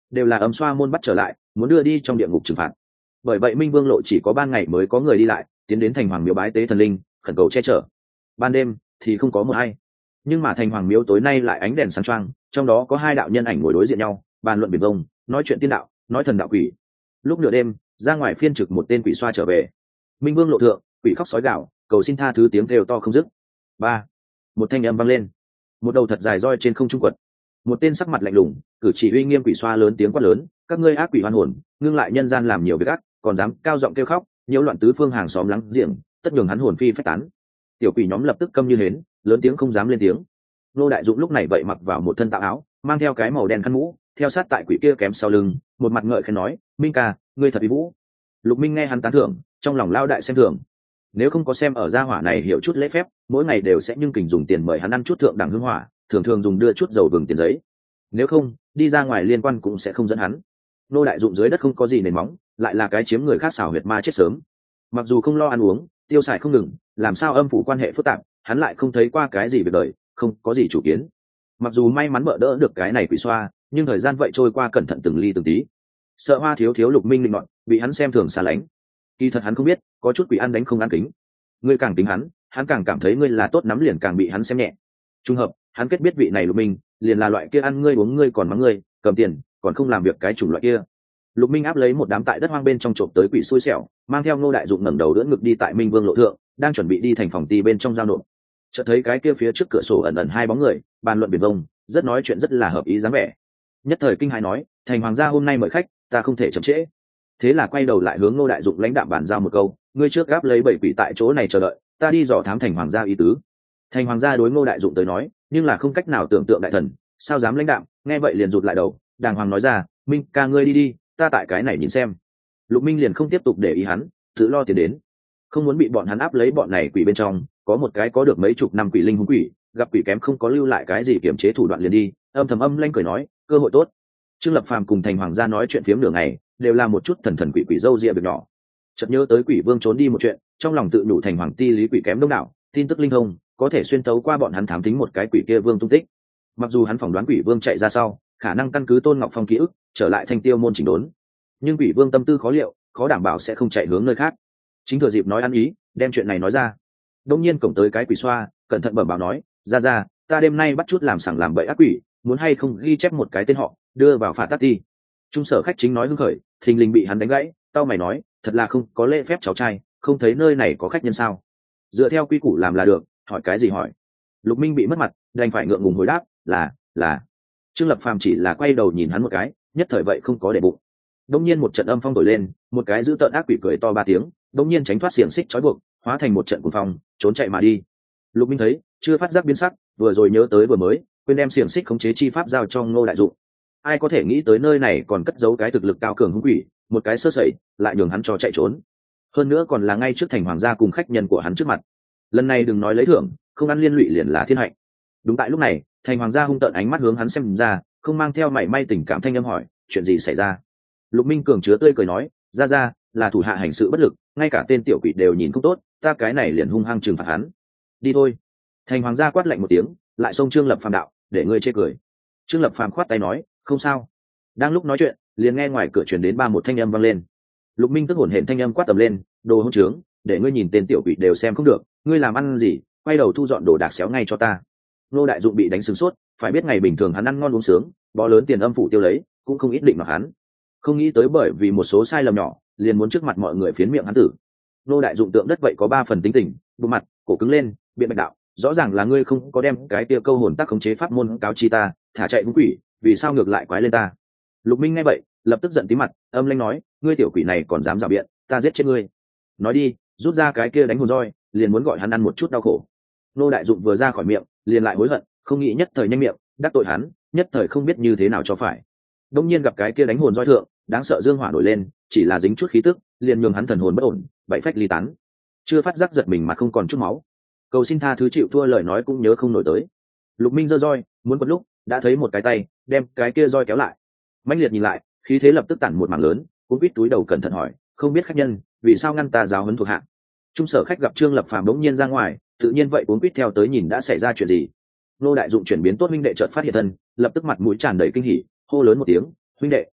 đều là ấm xoa môn bắt trở lại, muốn đưa đi trong địa ngục trừng phạt. Bởi vậy Minh Vương lộ chỉ có ban ngày mới có người đi lại, tiến đến thành hoàng miếu bái tế thần linh, khẩn cầu che chở. Ban đêm thì không có một ai. Nhưng mà thành hoàng miếu tối nay lại ánh đèn sáng choang, trong đó có hai đạo nhân ảnh ngồi đối diện nhau, bàn luận biển vông, nói chuyện tiên đạo, nói thần đạo quỷ. Lúc nửa đêm, ra ngoài phiên trực một tên quỷ xoa trở về. Minh Vương lộ thượng, quỷ khóc sói gạo, cầu xin tha thứ tiếng kêu to không dứt. Ba, một thanh âm vang lên, một đầu thật dài roi trên không trung quật. Một tên sắc mặt lạnh lùng, cử chỉ uy nghiêm quỷ xoa lớn tiếng quát lớn: các ngươi ác quỷ hoan hồn, ngưng lại nhân gian làm nhiều việc ác, còn dám cao giọng kêu khóc, nhiễu loạn tứ phương hàng xóm láng giềng, tất nhường hắn hồn phi phách tán. Tiểu quỷ nhóm lập tức câm như hến, lớn tiếng không dám lên tiếng. Nô Đại Dụng lúc này vậy mặc vào một thân tạo áo, mang theo cái màu đen khăn mũ, theo sát tại quỷ kia kém sau lưng, một mặt ngợi khen nói: minh ca, ngươi thật uy vũ. Lục Minh nghe hắn tán thưởng, trong lòng lao đại xem thường. Nếu không có xem ở gia hỏa này hiểu chút lễ phép, mỗi ngày đều sẽ nhưng kình dùng tiền mời hắn ăn chút thượng đẳng hương hỏa, thường thường dùng đưa chút dầu vừng tiền giấy. Nếu không, đi ra ngoài liên quan cũng sẽ không dẫn hắn. Nô Đại Dụng dưới đất không có gì nền móng, lại là cái chiếm người khác xảo huyệt ma chết sớm. Mặc dù không lo ăn uống, tiêu xài không ngừng, làm sao âm phủ quan hệ phức tạp, hắn lại không thấy qua cái gì về đời, không có gì chủ kiến. Mặc dù may mắn bỡ đỡ được cái này quỷ xoa, nhưng thời gian vậy trôi qua cẩn thận từng ly từng tí. Sợ Hoa thiếu thiếu Lục Minh linh nọt, bị hắn xem thường xa lánh. Kỳ thật hắn không biết, có chút quỷ ăn đánh không ăn kính. Ngươi càng tính hắn, hắn càng cảm thấy ngươi là tốt nắm liền càng bị hắn xem nhẹ. Trung hợp, hắn kết biết vị này Lục Minh, liền là loại kia ăn ngươi uống ngươi còn mắng ngươi, cầm tiền, còn không làm việc cái chủng loại kia. Lục Minh áp lấy một đám tại đất hoang bên trong trộm tới quỷ xui xẻo, mang theo Ngô Đại Dụng ngẩng đầu đỡ ngực đi tại Minh Vương lộ thượng, đang chuẩn bị đi thành phòng ti bên trong giao nộp. Chợt thấy cái kia phía trước cửa sổ ẩn ẩn hai bóng người, bàn luận biển vông, rất nói chuyện rất là hợp ý dáng vẻ. Nhất thời kinh hãi nói: thành hoàng gia hôm nay mời khách, ta không thể chậm trễ. Thế là quay đầu lại hướng Ngô Đại Dụng lãnh đạm bàn giao một câu: ngươi trước gáp lấy bảy quỷ tại chỗ này chờ đợi, ta đi dò thám thành hoàng gia ý tứ. Thành hoàng gia đối Ngô Đại Dụng tới nói, nhưng là không cách nào tưởng tượng đại thần, sao dám lãnh đạm, nghe vậy liền rụt lại đầu, đàng hoàng nói ra: minh ca ngươi đi đi, ta tại cái này nhìn xem. Lục Minh liền không tiếp tục để ý hắn, tự lo tiền đến, không muốn bị bọn hắn áp lấy bọn này quỷ bên trong, có một cái có được mấy chục năm quỷ linh hung quỷ, gặp quỷ kém không có lưu lại cái gì kiểm chế thủ đoạn liền đi, âm thầm âm lanh cười nói: cơ hội tốt. Trương Lập Phàm cùng thành hoàng gia nói chuyện phiếm nửa ngày, đều là một chút thần thần quỷ quỷ dâu ria việc nhỏ. Chợt nhớ tới quỷ vương trốn đi một chuyện, trong lòng tự nhủ thành hoàng ti lý quỷ kém đông đảo, tin tức linh thông, có thể xuyên tấu qua bọn hắn thám thính một cái quỷ kia vương tung tích. Mặc dù hắn phỏng đoán quỷ vương chạy ra sau, khả năng căn cứ Tôn Ngọc Phong ký ức, trở lại Thanh Tiêu môn chỉnh đốn, nhưng quỷ vương tâm tư khó liệu, khó đảm bảo sẽ không chạy hướng nơi khác. Chính thừa dịp nói ăn ý, đem chuyện này nói ra. Đông nhiên cổng tới cái quỷ xoa, cẩn thận bẩm báo nói: ra ra, ta đêm nay bắt chút làm sằng làm bậy ác quỷ, muốn hay không ghi chép một cái tên họ, đưa vào phạt tắc ti. Trung sở khách chính nói hưng khởi, thình lình bị hắn đánh gãy, tao mày nói: thật là không có lễ phép cháu trai, không thấy nơi này có khách nhân sao? Dựa theo quy củ làm là được, hỏi cái gì hỏi. Lục Minh bị mất mặt, đành phải ngượng ngùng hồi đáp: là là. Trương Lập Phàm chỉ là quay đầu nhìn hắn một cái, nhất thời vậy không có để bụng. Đông nhiên một trận âm phong thổi lên, một cái dữ tợn ác quỷ cười to ba tiếng, đông nhiên tránh thoát xiềng xích trói buộc, hóa thành một trận cuồng phong, trốn chạy mà đi. Lục Minh thấy, chưa phát giác biến sắc, vừa rồi nhớ tới vừa mới, quên đem xiềng xích khống chế chi pháp giao cho Ngô Đại Dụng. Ai có thể nghĩ tới nơi này còn cất giấu cái thực lực cao cường hung quỷ, một cái sơ sẩy, lại nhường hắn cho chạy trốn. Hơn nữa còn là ngay trước thành hoàng gia cùng khách nhân của hắn trước mặt. Lần này đừng nói lấy thưởng, không ăn liên lụy liền là thiên hạnh. Đúng tại lúc này, thành hoàng gia hung tợn ánh mắt hướng hắn xem ra, không mang theo mảy may tình cảm, thanh âm hỏi: chuyện gì xảy ra? Lục Minh cường chứa tươi cười nói: ra ra, là thủ hạ hành sự bất lực, ngay cả tên tiểu quỷ đều nhìn không tốt, ta cái này liền hung hăng trừng phạt hắn. Đi thôi. Thành hoàng gia quát lạnh một tiếng, lại xông Trương Lập Phàm đạo: để ngươi chê cười. Trương Lập Phàm khoát tay nói: không sao. Đang lúc nói chuyện, liền nghe ngoài cửa truyền đến ba một thanh âm vang lên. Lục Minh tức hổn hển thanh âm quát tầm lên: đồ hỗn trướng, để ngươi nhìn tên tiểu quỷ đều xem không được, ngươi làm ăn gì, quay đầu thu dọn đồ đạc xéo ngay cho ta. Nô Đại Dụng bị đánh sửng sốt, phải biết ngày bình thường hắn ăn ngon uống sướng, bó lớn tiền âm phủ tiêu lấy, cũng không ít định mà hắn. Không nghĩ tới bởi vì một số sai lầm nhỏ, liền muốn trước mặt mọi người phiến miệng hắn tử. Nô Đại Dụng tượng đất vậy có ba phần tính tình, bộ mặt, cổ cứng lên, biện bạch đạo: rõ ràng là ngươi không có đem cái tia câu hồn tác khống chế pháp môn cáo chi ta, thả chạy hung quỷ, vì sao ngược lại quái lên ta? Lục Minh nghe vậy, lập tức giận tí mặt, âm lãnh nói: ngươi tiểu quỷ này còn dám rào biện, ta giết chết ngươi. Nói đi, rút ra cái kia đánh hồn roi, liền muốn gọi hắn ăn một chút đau khổ. Nô Đại Dụng vừa ra khỏi miệng, liền lại hối hận, không nghĩ nhất thời nhanh miệng, đắc tội hắn, nhất thời không biết như thế nào cho phải. Đông nhiên gặp cái kia đánh hồn roi thượng, đáng sợ dương hỏa nổi lên, chỉ là dính chút khí tức, liền nhường hắn thần hồn bất ổn, bảy phách ly tán. Chưa phát giác giật mình mà không còn chút máu. Cầu xin tha thứ chịu thua lời nói cũng nhớ không nổi tới. Lục Minh giơ roi, muốn quật lúc, đã thấy một cái tay đem cái kia roi kéo lại. Mãnh liệt nhìn lại, khí thế lập tức tản một mảng lớn, cũng vít túi đầu cẩn thận hỏi: không biết khách nhân, vì sao ngăn ta giáo huấn thuộc hạ? Trung sở khách gặp Trương Lập Phàm đống nhiên ra ngoài, tự nhiên vậy cuốn quýt theo tới nhìn đã xảy ra chuyện gì. Nô Đại Dụng chuyển biến tốt, huynh đệ chợt phát hiện thân, lập tức mặt mũi tràn đầy kinh hỉ, hô lớn một tiếng: huynh đệ,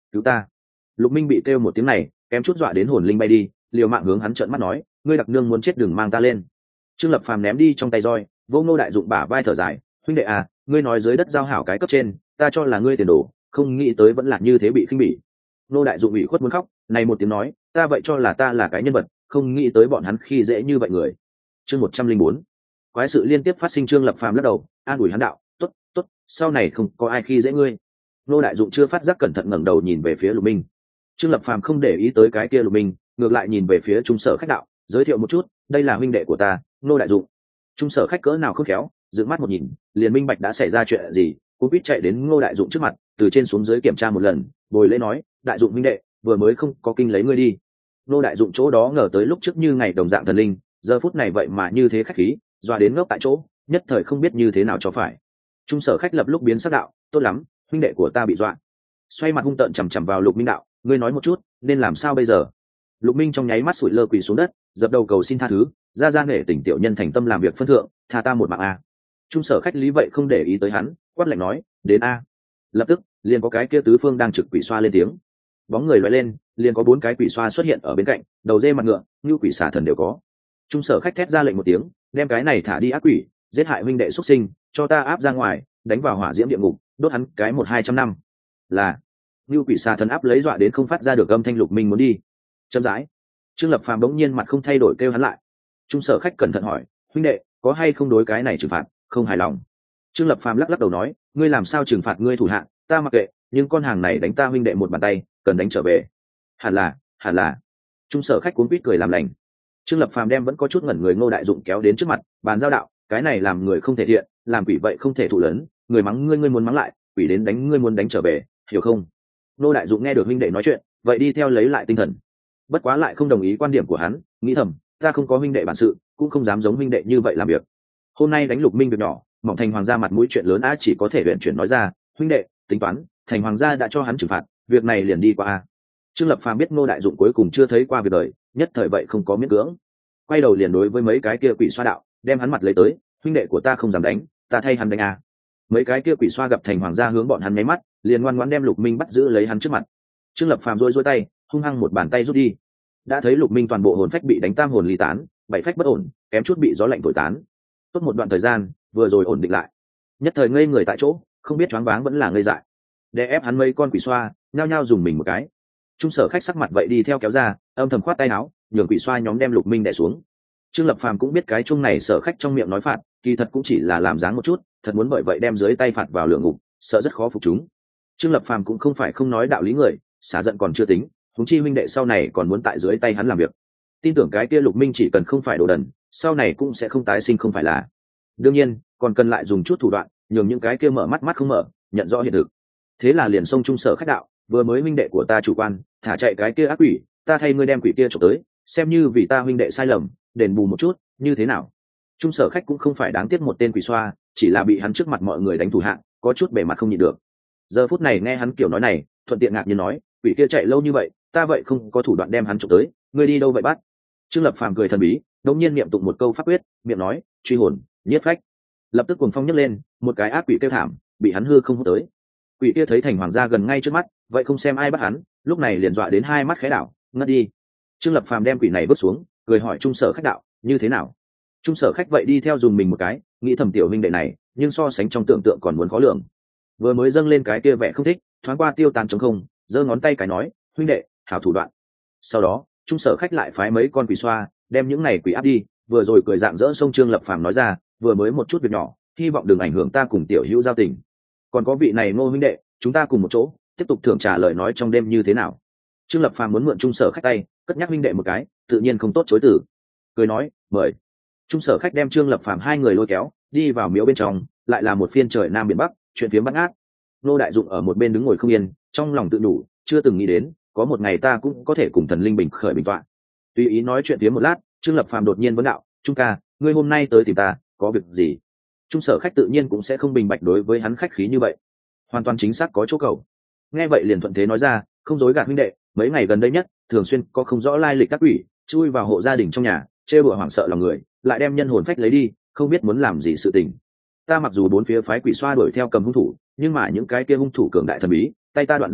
cứu ta. Lục Minh bị kêu một tiếng này kém chút dọa đến hồn linh bay đi, liều mạng hướng hắn trợn mắt nói, ngươi đặc nương muốn chết đừng mang ta lên. Trương Lập Phàm ném đi trong tay roi, vô Ngô Đại Dụng bả vai thở dài, huynh đệ à, ngươi nói dưới đất giao hảo cái cấp trên, ta cho là ngươi tiền đồ, không nghĩ tới vẫn là như thế bị khinh bỉ. Ngô Đại Dụng ủy khuất muốn khóc, này một tiếng nói, ta vậy cho là ta là cái nhân vật, không nghĩ tới bọn hắn khi dễ như vậy người. Chương một trăm linh bốn, quái sự liên tiếp phát sinh. Trương Lập Phàm lắc đầu, an ủi hắn đạo, tốt, tốt, sau này không có ai khi dễ ngươi. Ngô Đại Dụng chưa phát giác cẩn thận ngẩng đầu nhìn về phía Lục Minh. Trương Lập Phàm không để ý tới cái kia Lục Minh, ngược lại nhìn về phía Trung Sở Khách đạo, giới thiệu một chút, đây là huynh đệ của ta, Ngô Đại Dụng. Trung Sở Khách cỡ nào không khéo, dựng mắt một nhìn, liền minh bạch đã xảy ra chuyện gì, cũng biết chạy đến Ngô Đại Dụng trước mặt, từ trên xuống dưới kiểm tra một lần, bồi lễ nói, Đại Dụng huynh đệ, vừa mới không có kinh lấy ngươi đi. Ngô Đại Dụng chỗ đó ngờ tới lúc trước như ngày đồng dạng thần linh, giờ phút này vậy mà như thế khách khí, dọa đến ngốc tại chỗ, nhất thời không biết như thế nào cho phải. Trung Sở Khách lập lúc biến sắc đạo, tốt lắm, huynh đệ của ta bị dọa. Xoay mặt hung tợn chằm chằm vào Lục Minh đạo, ngươi nói một chút, nên làm sao bây giờ? Lục Minh trong nháy mắt sủi lơ quỳ xuống đất, dập đầu cầu xin tha thứ, ra ra nể tình tiểu nhân thành tâm làm việc phân thượng, tha ta một mạng a. Trung Sở Khách lý vậy không để ý tới hắn, quát lạnh nói, đến a. Lập tức, liền có cái kia tứ phương đang trực quỷ xoa lên tiếng. Bóng người lóe lên, liền có bốn cái quỷ xoa xuất hiện ở bên cạnh, đầu dê mặt ngựa, như quỷ xà thần đều có. Trung Sở Khách thét ra lệnh một tiếng, đem cái này thả đi ác quỷ, giết hại huynh đệ xuất sinh, cho ta áp ra ngoài, đánh vào hỏa diễm địa ngục, đốt hắn cái một hai trăm năm. Là như quỷ xà thần áp lấy dọa đến không phát ra được âm thanh. Lục Minh muốn đi, chậm rãi. Trương Lập Phàm bỗng nhiên mặt không thay đổi kêu hắn lại. Trung Sở Khách cẩn thận hỏi, huynh đệ có hay không đối cái này trừng phạt không hài lòng? Trương Lập Phàm lắc lắc đầu nói, ngươi làm sao trừng phạt ngươi thủ hạ, ta mặc kệ, nhưng con hàng này đánh ta huynh đệ một bàn tay, cần đánh trở về. Hẳn là, hẳn là. Trung Sở Khách cuốn quýt cười làm lành. Trương Lập Phàm đem vẫn có chút ngẩn người Ngô Đại Dụng kéo đến trước mặt, bàn giao đạo, cái này làm người không thể thiện, làm quỷ vậy không thể thụ lớn, người mắng ngươi ngươi muốn mắng lại, quỷ đến đánh ngươi muốn đánh trở về, hiểu không? Ngô Đại Dụng nghe được huynh đệ nói chuyện, vậy đi theo lấy lại tinh thần. Bất quá lại không đồng ý quan điểm của hắn, nghĩ thầm, ta không có huynh đệ bản sự, cũng không dám giống huynh đệ như vậy làm việc. Hôm nay đánh Lục Minh việc nhỏ, mỏng thành hoàng gia mặt mũi chuyện lớn á, chỉ có thể luyện chuyển nói ra, huynh đệ tính toán, thành hoàng gia đã cho hắn trừng phạt, việc này liền đi qua a. Trương Lập Phàm biết Ngô Đại Dụng cuối cùng chưa thấy qua việc đời, nhất thời vậy không có miễn cưỡng, quay đầu liền đối với mấy cái kia quỷ xoa đạo, đem hắn mặt lấy tới, huynh đệ của ta không dám đánh, ta thay hắn đánh a. Mấy cái kia quỷ xoa gặp thành hoàng gia hướng bọn hắn nháy mắt, liền ngoan ngoãn đem Lục Minh bắt giữ lấy hắn trước mặt. Trương Lập Phàm rối rối tay, hung hăng một bàn tay rút đi. Đã thấy Lục Minh toàn bộ hồn phách bị đánh tam hồn ly tán, bảy phách bất ổn, kém chút bị gió lạnh thổi tán. Tốt một đoạn thời gian, vừa rồi ổn định lại, nhất thời ngây người tại chỗ, không biết choáng váng vẫn là ngây dại. Để ép hắn mấy con quỷ xoa, nhao nhao dùng mình một cái. Trung Sở Khách sắc mặt vậy đi theo kéo ra, âm thầm khoát tay áo, nhường quỷ xoa nhóm đem Lục Minh đè xuống. Trương Lập Phàm cũng biết cái chung này Sở Khách trong miệng nói phạt, kỳ thật cũng chỉ là làm dáng một chút, thật muốn bởi vậy đem dưới tay phạt vào lượng ngục, sợ rất khó phục chúng. Trương Lập Phàm cũng không phải không nói đạo lý người, xả giận còn chưa tính, huống chi huynh đệ sau này còn muốn tại dưới tay hắn làm việc. Tin tưởng cái kia Lục Minh chỉ cần không phải đồ đần, sau này cũng sẽ không tái sinh không phải là. Đương nhiên, còn cần lại dùng chút thủ đoạn, nhường những cái kia mở mắt mắt không mở, nhận rõ hiện thực. Thế là liền xông Trung Sở Khách đạo, vừa mới huynh đệ của ta chủ quan, thả chạy cái kia ác quỷ, ta thay ngươi đem quỷ kia chụp tới, xem như vì ta huynh đệ sai lầm, đền bù một chút, như thế nào? Trung Sở Khách cũng không phải đáng tiếc một tên quỷ xoa, chỉ là bị hắn trước mặt mọi người đánh thủ hạng, có chút bề mặt không nhịn được. Giờ phút này nghe hắn kiểu nói này, thuận tiện ngạc nhiên nói, quỷ kia chạy lâu như vậy, ta vậy không có thủ đoạn đem hắn chụp tới, ngươi đi đâu vậy bắt? Trương Lập Phàm cười thần bí, đột nhiên niệm tụng một câu pháp quyết, miệng nói, truy hồn, nhiếp phách. Lập tức cuồng phong nhấc lên, một cái ác quỷ kêu thảm, bị hắn hư không hút tới. Quỷ kia thấy thành hoàng gia gần ngay trước mắt, vậy không xem ai bắt hắn, lúc này liền dọa đến hai mắt khẽ đảo, ngất đi. Trương Lập Phàm đem quỷ này vứt xuống, cười hỏi Trung Sở Khách đạo, như thế nào? Trung Sở Khách vậy đi theo dùng mình một cái, nghĩ thầm tiểu huynh đệ này, nhưng so sánh trong tưởng tượng còn muốn khó lường. Vừa mới dâng lên cái kia vẻ không thích, thoáng qua tiêu tán trống không, giơ ngón tay cái nói, huynh đệ, hảo thủ đoạn. Sau đó, Trung Sở Khách lại phái mấy con quỷ xoa, đem những này quỷ áp đi, vừa rồi cười dạng dỡ sông Trương Lập Phàm nói ra, vừa mới một chút việc nhỏ, hy vọng đừng ảnh hưởng ta cùng tiểu hữu giao tình. Còn có vị này Ngô huynh đệ, chúng ta cùng một chỗ, tiếp tục thưởng trả lời nói trong đêm như thế nào? Trương Lập Phàm muốn mượn Trung Sở Khách tay, cất nhắc huynh đệ một cái, tự nhiên không tốt chối từ. Cười nói, mời. Trung Sở Khách đem Trương Lập Phàm hai người lôi kéo, đi vào miếu bên trong, lại là một phiên trời nam biển bắc, chuyện phiếm bắt ngát. Ngô Đại Dụng ở một bên đứng ngồi không yên, trong lòng tự đủ, chưa từng nghĩ đến, có một ngày ta cũng có thể cùng thần linh bình khởi bình tọa. Tùy ý nói chuyện phiếm một lát, Trương Lập Phàm đột nhiên vấn đạo, Trung ca, ngươi hôm nay tới tìm ta, có việc gì? Trung Sở Khách tự nhiên cũng sẽ không bình bạch đối với hắn khách khí như vậy, hoàn toàn chính xác có chỗ cầu. Nghe vậy liền thuận thế nói ra, không dối gạt huynh đệ, mấy ngày gần đây nhất, thường xuyên có không rõ lai lịch các quỷ chui vào hộ gia đình trong nhà, trêu bừa hoảng sợ lòng người, lại đem nhân hồn phách lấy đi, không biết muốn làm gì sự tình. Ta mặc dù bốn phía phái quỷ xoa đuổi theo cầm hung thủ, nhưng mà những cái kia hung thủ cường đại thần bí, tay ta đoạn ra hết,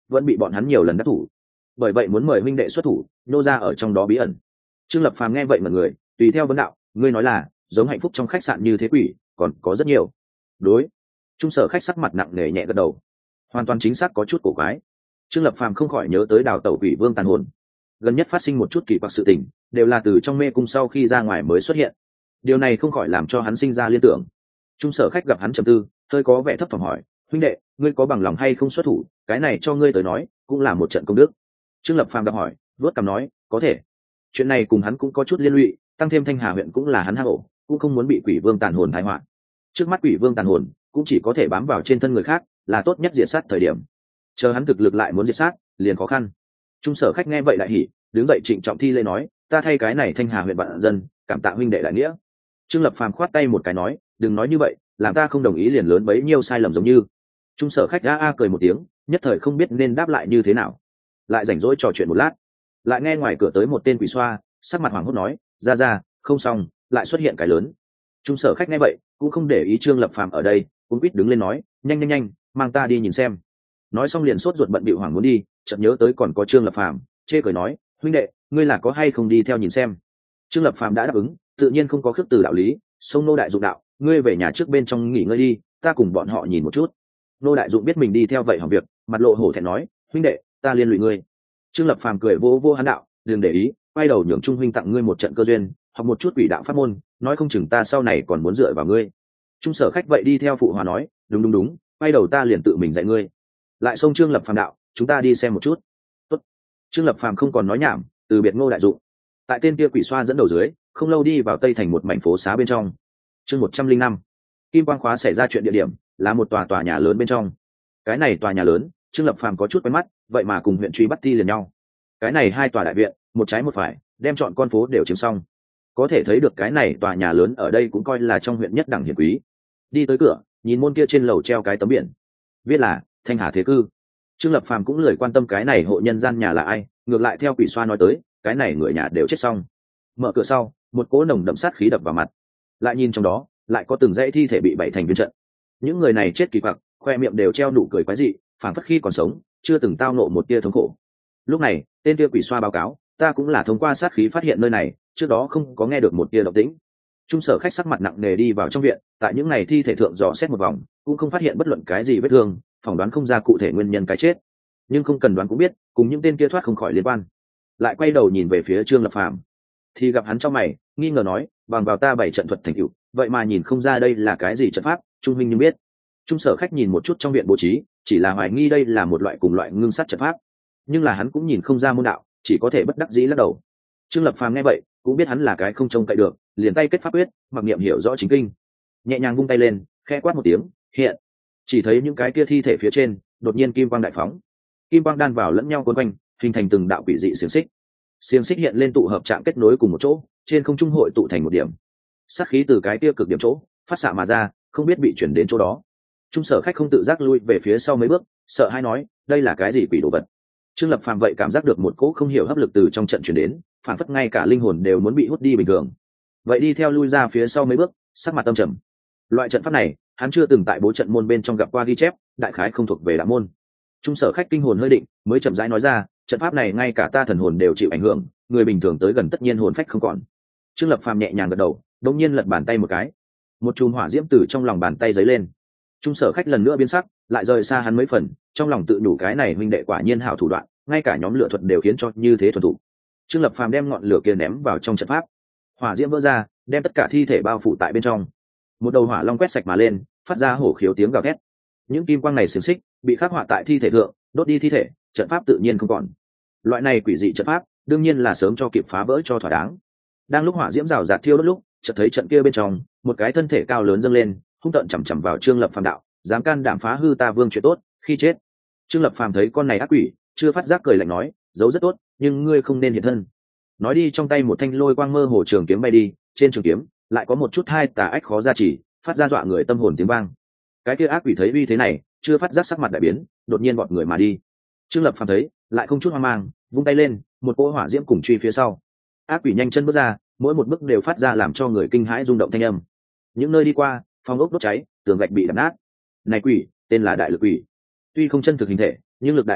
vẫn bị bọn hắn nhiều lần đắc thủ, bởi vậy muốn mời huynh đệ xuất thủ nô ra ở trong đó bí ẩn. Trương Lập Phàm nghe vậy mà người tùy theo vấn đạo, ngươi nói là giống hạnh phúc trong khách sạn như thế quỷ còn có rất nhiều? Đối. Trung sở khách sắc mặt nặng nề nhẹ gật đầu, hoàn toàn chính xác có chút cổ quái. Trương Lập Phàm không khỏi nhớ tới đào tẩu quỷ vương tàn hồn, gần nhất phát sinh một chút kỳ quặc sự tình đều là từ trong mê cung sau khi ra ngoài mới xuất hiện, điều này không khỏi làm cho hắn sinh ra liên tưởng. Trung sở khách gặp hắn trầm tư, hơi có vẻ thấp thỏm hỏi, huynh đệ, ngươi có bằng lòng hay không xuất thủ, cái này cho ngươi tới nói cũng là một trận công đức. Trương Lập Phàm đáp hỏi, vớt cằm nói, có thể. Chuyện này cùng hắn cũng có chút liên lụy, tăng thêm Thanh Hà huyện cũng là hắn hang ổ, cũng không muốn bị quỷ vương tàn hồn tai họa. Trước mắt quỷ vương tàn hồn cũng chỉ có thể bám vào trên thân người khác, là tốt nhất diệt sát thời điểm. Chờ hắn thực lực lại muốn diệt sát, liền khó khăn. Trung sở khách nghe vậy lại hỉ, đứng dậy trịnh trọng thi lễ nói, ta thay cái này Thanh Hà huyện vạn dân, cảm tạ huynh đệ đại nghĩa. Trương Lập Phàm khoát tay một cái nói, đừng nói như vậy, làm ta không đồng ý liền lớn bấy nhiêu sai lầm giống như. Trung sở khách a a cười một tiếng, nhất thời không biết nên đáp lại như thế nào. Lại rảnh rỗi trò chuyện một lát, lại nghe ngoài cửa tới một tên quỷ xoa, sắc mặt hoảng hốt nói, ra ra, không xong, lại xuất hiện cái lớn. Trung sở khách nghe vậy cũng không để ý Trương Lập Phàm ở đây, cũng quýt đứng lên nói, nhanh nhanh nhanh, mang ta đi nhìn xem. Nói xong liền sốt ruột bận bịu hoảng muốn đi, chợt nhớ tới còn có Trương Lập Phàm, chê cười nói, huynh đệ, ngươi là có hay không đi theo nhìn xem. Trương Lập Phàm đã đáp ứng, tự nhiên không có khước từ đạo lý, sông nô đại dụng đạo, ngươi về nhà trước bên trong nghỉ ngơi đi, ta cùng bọn họ nhìn một chút. Nô đại dụng biết mình đi theo vậy hỏng việc, mặt lộ hổ thẹn nói, huynh đệ, ta liên lụy ngươi. Trương Lập Phàm cười vô vô hắn đạo, đừng để ý, quay đầu nhường Trung huynh tặng ngươi một trận cơ duyên, học một chút quỷ đạo pháp môn, nói không chừng ta sau này còn muốn dựa vào ngươi. Trung sở khách vậy đi theo phụ hòa nói, đúng đúng đúng, quay đầu ta liền tự mình dạy ngươi. Lại xông Trương Lập Phàm đạo, chúng ta đi xem một chút. Tốt. Trương Lập Phàm không còn nói nhảm, từ biệt Ngô đại dụng. Tại tên kia quỷ xoa dẫn đầu dưới, không lâu đi vào tây thành một mảnh phố xá bên trong. Chương một trăm linh năm, kim quang khóa xảy ra chuyện địa điểm là một tòa tòa nhà lớn bên trong. Cái này tòa nhà lớn, Trương Lập Phàm có chút quen mắt, vậy mà cùng huyện Truy Bắt Ti liền nhau. Cái này hai tòa đại viện, một trái một phải, đem chọn con phố đều chiếm xong. Có thể thấy được cái này tòa nhà lớn ở đây cũng coi là trong huyện nhất đẳng hiển quý. Đi tới cửa, nhìn môn kia trên lầu treo cái tấm biển, viết là Thanh Hà Thế Cư. Trương Lập Phàm cũng lười quan tâm cái này hộ nhân gian nhà là ai, ngược lại theo quỷ xoa nói tới, cái này người nhà đều chết xong. Mở cửa sau, một cỗ nồng đậm sát khí đập vào mặt. Lại nhìn trong đó, lại có từng dãy thi thể bị bày thành viên trận. Những người này chết kỳ quặc, khoe miệng đều treo nụ cười quái dị, phảng phất khi còn sống, chưa từng tao nộ một tia thống khổ. Lúc này, tên kia quỷ xoa báo cáo, ta cũng là thông qua sát khí phát hiện nơi này, trước đó không có nghe được một tia động tĩnh. Trung sở khách sắc mặt nặng nề đi vào trong viện, tại những ngày thi thể thượng dò xét một vòng, cũng không phát hiện bất luận cái gì vết thương, phỏng đoán không ra cụ thể nguyên nhân cái chết. Nhưng không cần đoán cũng biết, cùng những tên kia thoát không khỏi liên quan. Lại quay đầu nhìn về phía Trương Lập Phàm, thì gặp hắn trong mày, nghi ngờ nói, bằng vào ta bảy trận thuật thành tựu, vậy mà nhìn không ra đây là cái gì trận pháp, Trung minh nhưng biết. Trung sở khách nhìn một chút trong viện bố trí, chỉ là hoài nghi đây là một loại cùng loại ngưng sát trận pháp, nhưng là hắn cũng nhìn không ra môn đạo, chỉ có thể bất đắc dĩ lắc đầu. Trương Lập Phàm nghe vậy, cũng biết hắn là cái không trông cậy được, liền tay kết pháp quyết, mặc niệm hiểu rõ chính kinh, nhẹ nhàng vung tay lên, khẽ quát một tiếng, hiện. Chỉ thấy những cái kia thi thể phía trên, đột nhiên kim quang đại phóng, kim quang đan vào lẫn nhau quấn quanh, hình thành từng đạo quỷ dị xiềng xích. Xiềng xích hiện lên tụ hợp trạng kết nối cùng một chỗ, trên không trung hội tụ thành một điểm. Sát khí từ cái kia cực điểm chỗ phát xạ mà ra, không biết bị chuyển đến chỗ đó. Trung sở khách không tự giác lui về phía sau mấy bước, sợ hãi nói, đây là cái gì quỷ đồ vật. Trương Lập Phàm vậy cảm giác được một cỗ không hiểu hấp lực từ trong trận chuyển đến, phản phất ngay cả linh hồn đều muốn bị hút đi bình thường. Vậy đi theo lui ra phía sau mấy bước, sắc mặt tâm trầm. Loại trận pháp này, hắn chưa từng tại bố trận môn bên trong gặp qua ghi chép, đại khái không thuộc về đạo môn. Trung sở khách kinh hồn hơi định, mới chậm rãi nói ra, trận pháp này ngay cả ta thần hồn đều chịu ảnh hưởng, người bình thường tới gần tất nhiên hồn phách không còn. Trương Lập Phàm nhẹ nhàng gật đầu, đột nhiên lật bàn tay một cái, một chùm hỏa diễm từ trong lòng bàn tay giấy lên. Trung sở khách lần nữa biến sắc, lại rời xa hắn mấy phần, trong lòng tự đủ cái này huynh đệ quả nhiên hảo thủ đoạn, ngay cả nhóm lửa thuật đều khiến cho như thế thuần thủ. Trương Lập Phàm đem ngọn lửa kia ném vào trong trận pháp, hỏa diễm vỡ ra, đem tất cả thi thể bao phủ tại bên trong. Một đầu hỏa long quét sạch mà lên, phát ra hổ khiếu tiếng gào thét. Những kim quang này xiềng xích bị khắc họa tại thi thể thượng, đốt đi thi thể, trận pháp tự nhiên không còn. Loại này quỷ dị trận pháp, đương nhiên là sớm cho kịp phá vỡ cho thỏa đáng. Đang lúc hỏa diễm rào rạt thiêu đốt lúc, chợt thấy trận kia bên trong, một cái thân thể cao lớn dâng lên, hung tợn chằm chằm vào Trương Lập Phàm đạo, dám can đảm phá hư ta vương chuyện tốt, khi chết. Trương Lập Phàm thấy con này ác quỷ, chưa phát giác cười lạnh nói, giấu rất tốt, nhưng ngươi không nên hiện thân. Nói đi trong tay một thanh lôi quang mơ hồ trường kiếm bay đi, trên trường kiếm lại có một chút hai tà ách khó gia trì, phát ra dọa người tâm hồn tiếng vang. Cái kia ác quỷ thấy uy thế này, chưa phát giác sắc mặt đại biến, đột nhiên vọt người mà đi. Trương Lập Phàm thấy, lại không chút hoang mang, vung tay lên, một cỗ hỏa diễm cùng truy phía sau. Ác quỷ nhanh chân bước ra, mỗi một bước đều phát ra làm cho người kinh hãi rung động thanh âm. Những nơi đi qua, phòng ốc đốt cháy, tường gạch bị đập nát. Này quỷ, tên là Đại Lực Quỷ. Tuy không chân thực hình thể, nhưng lực đại vô hạn,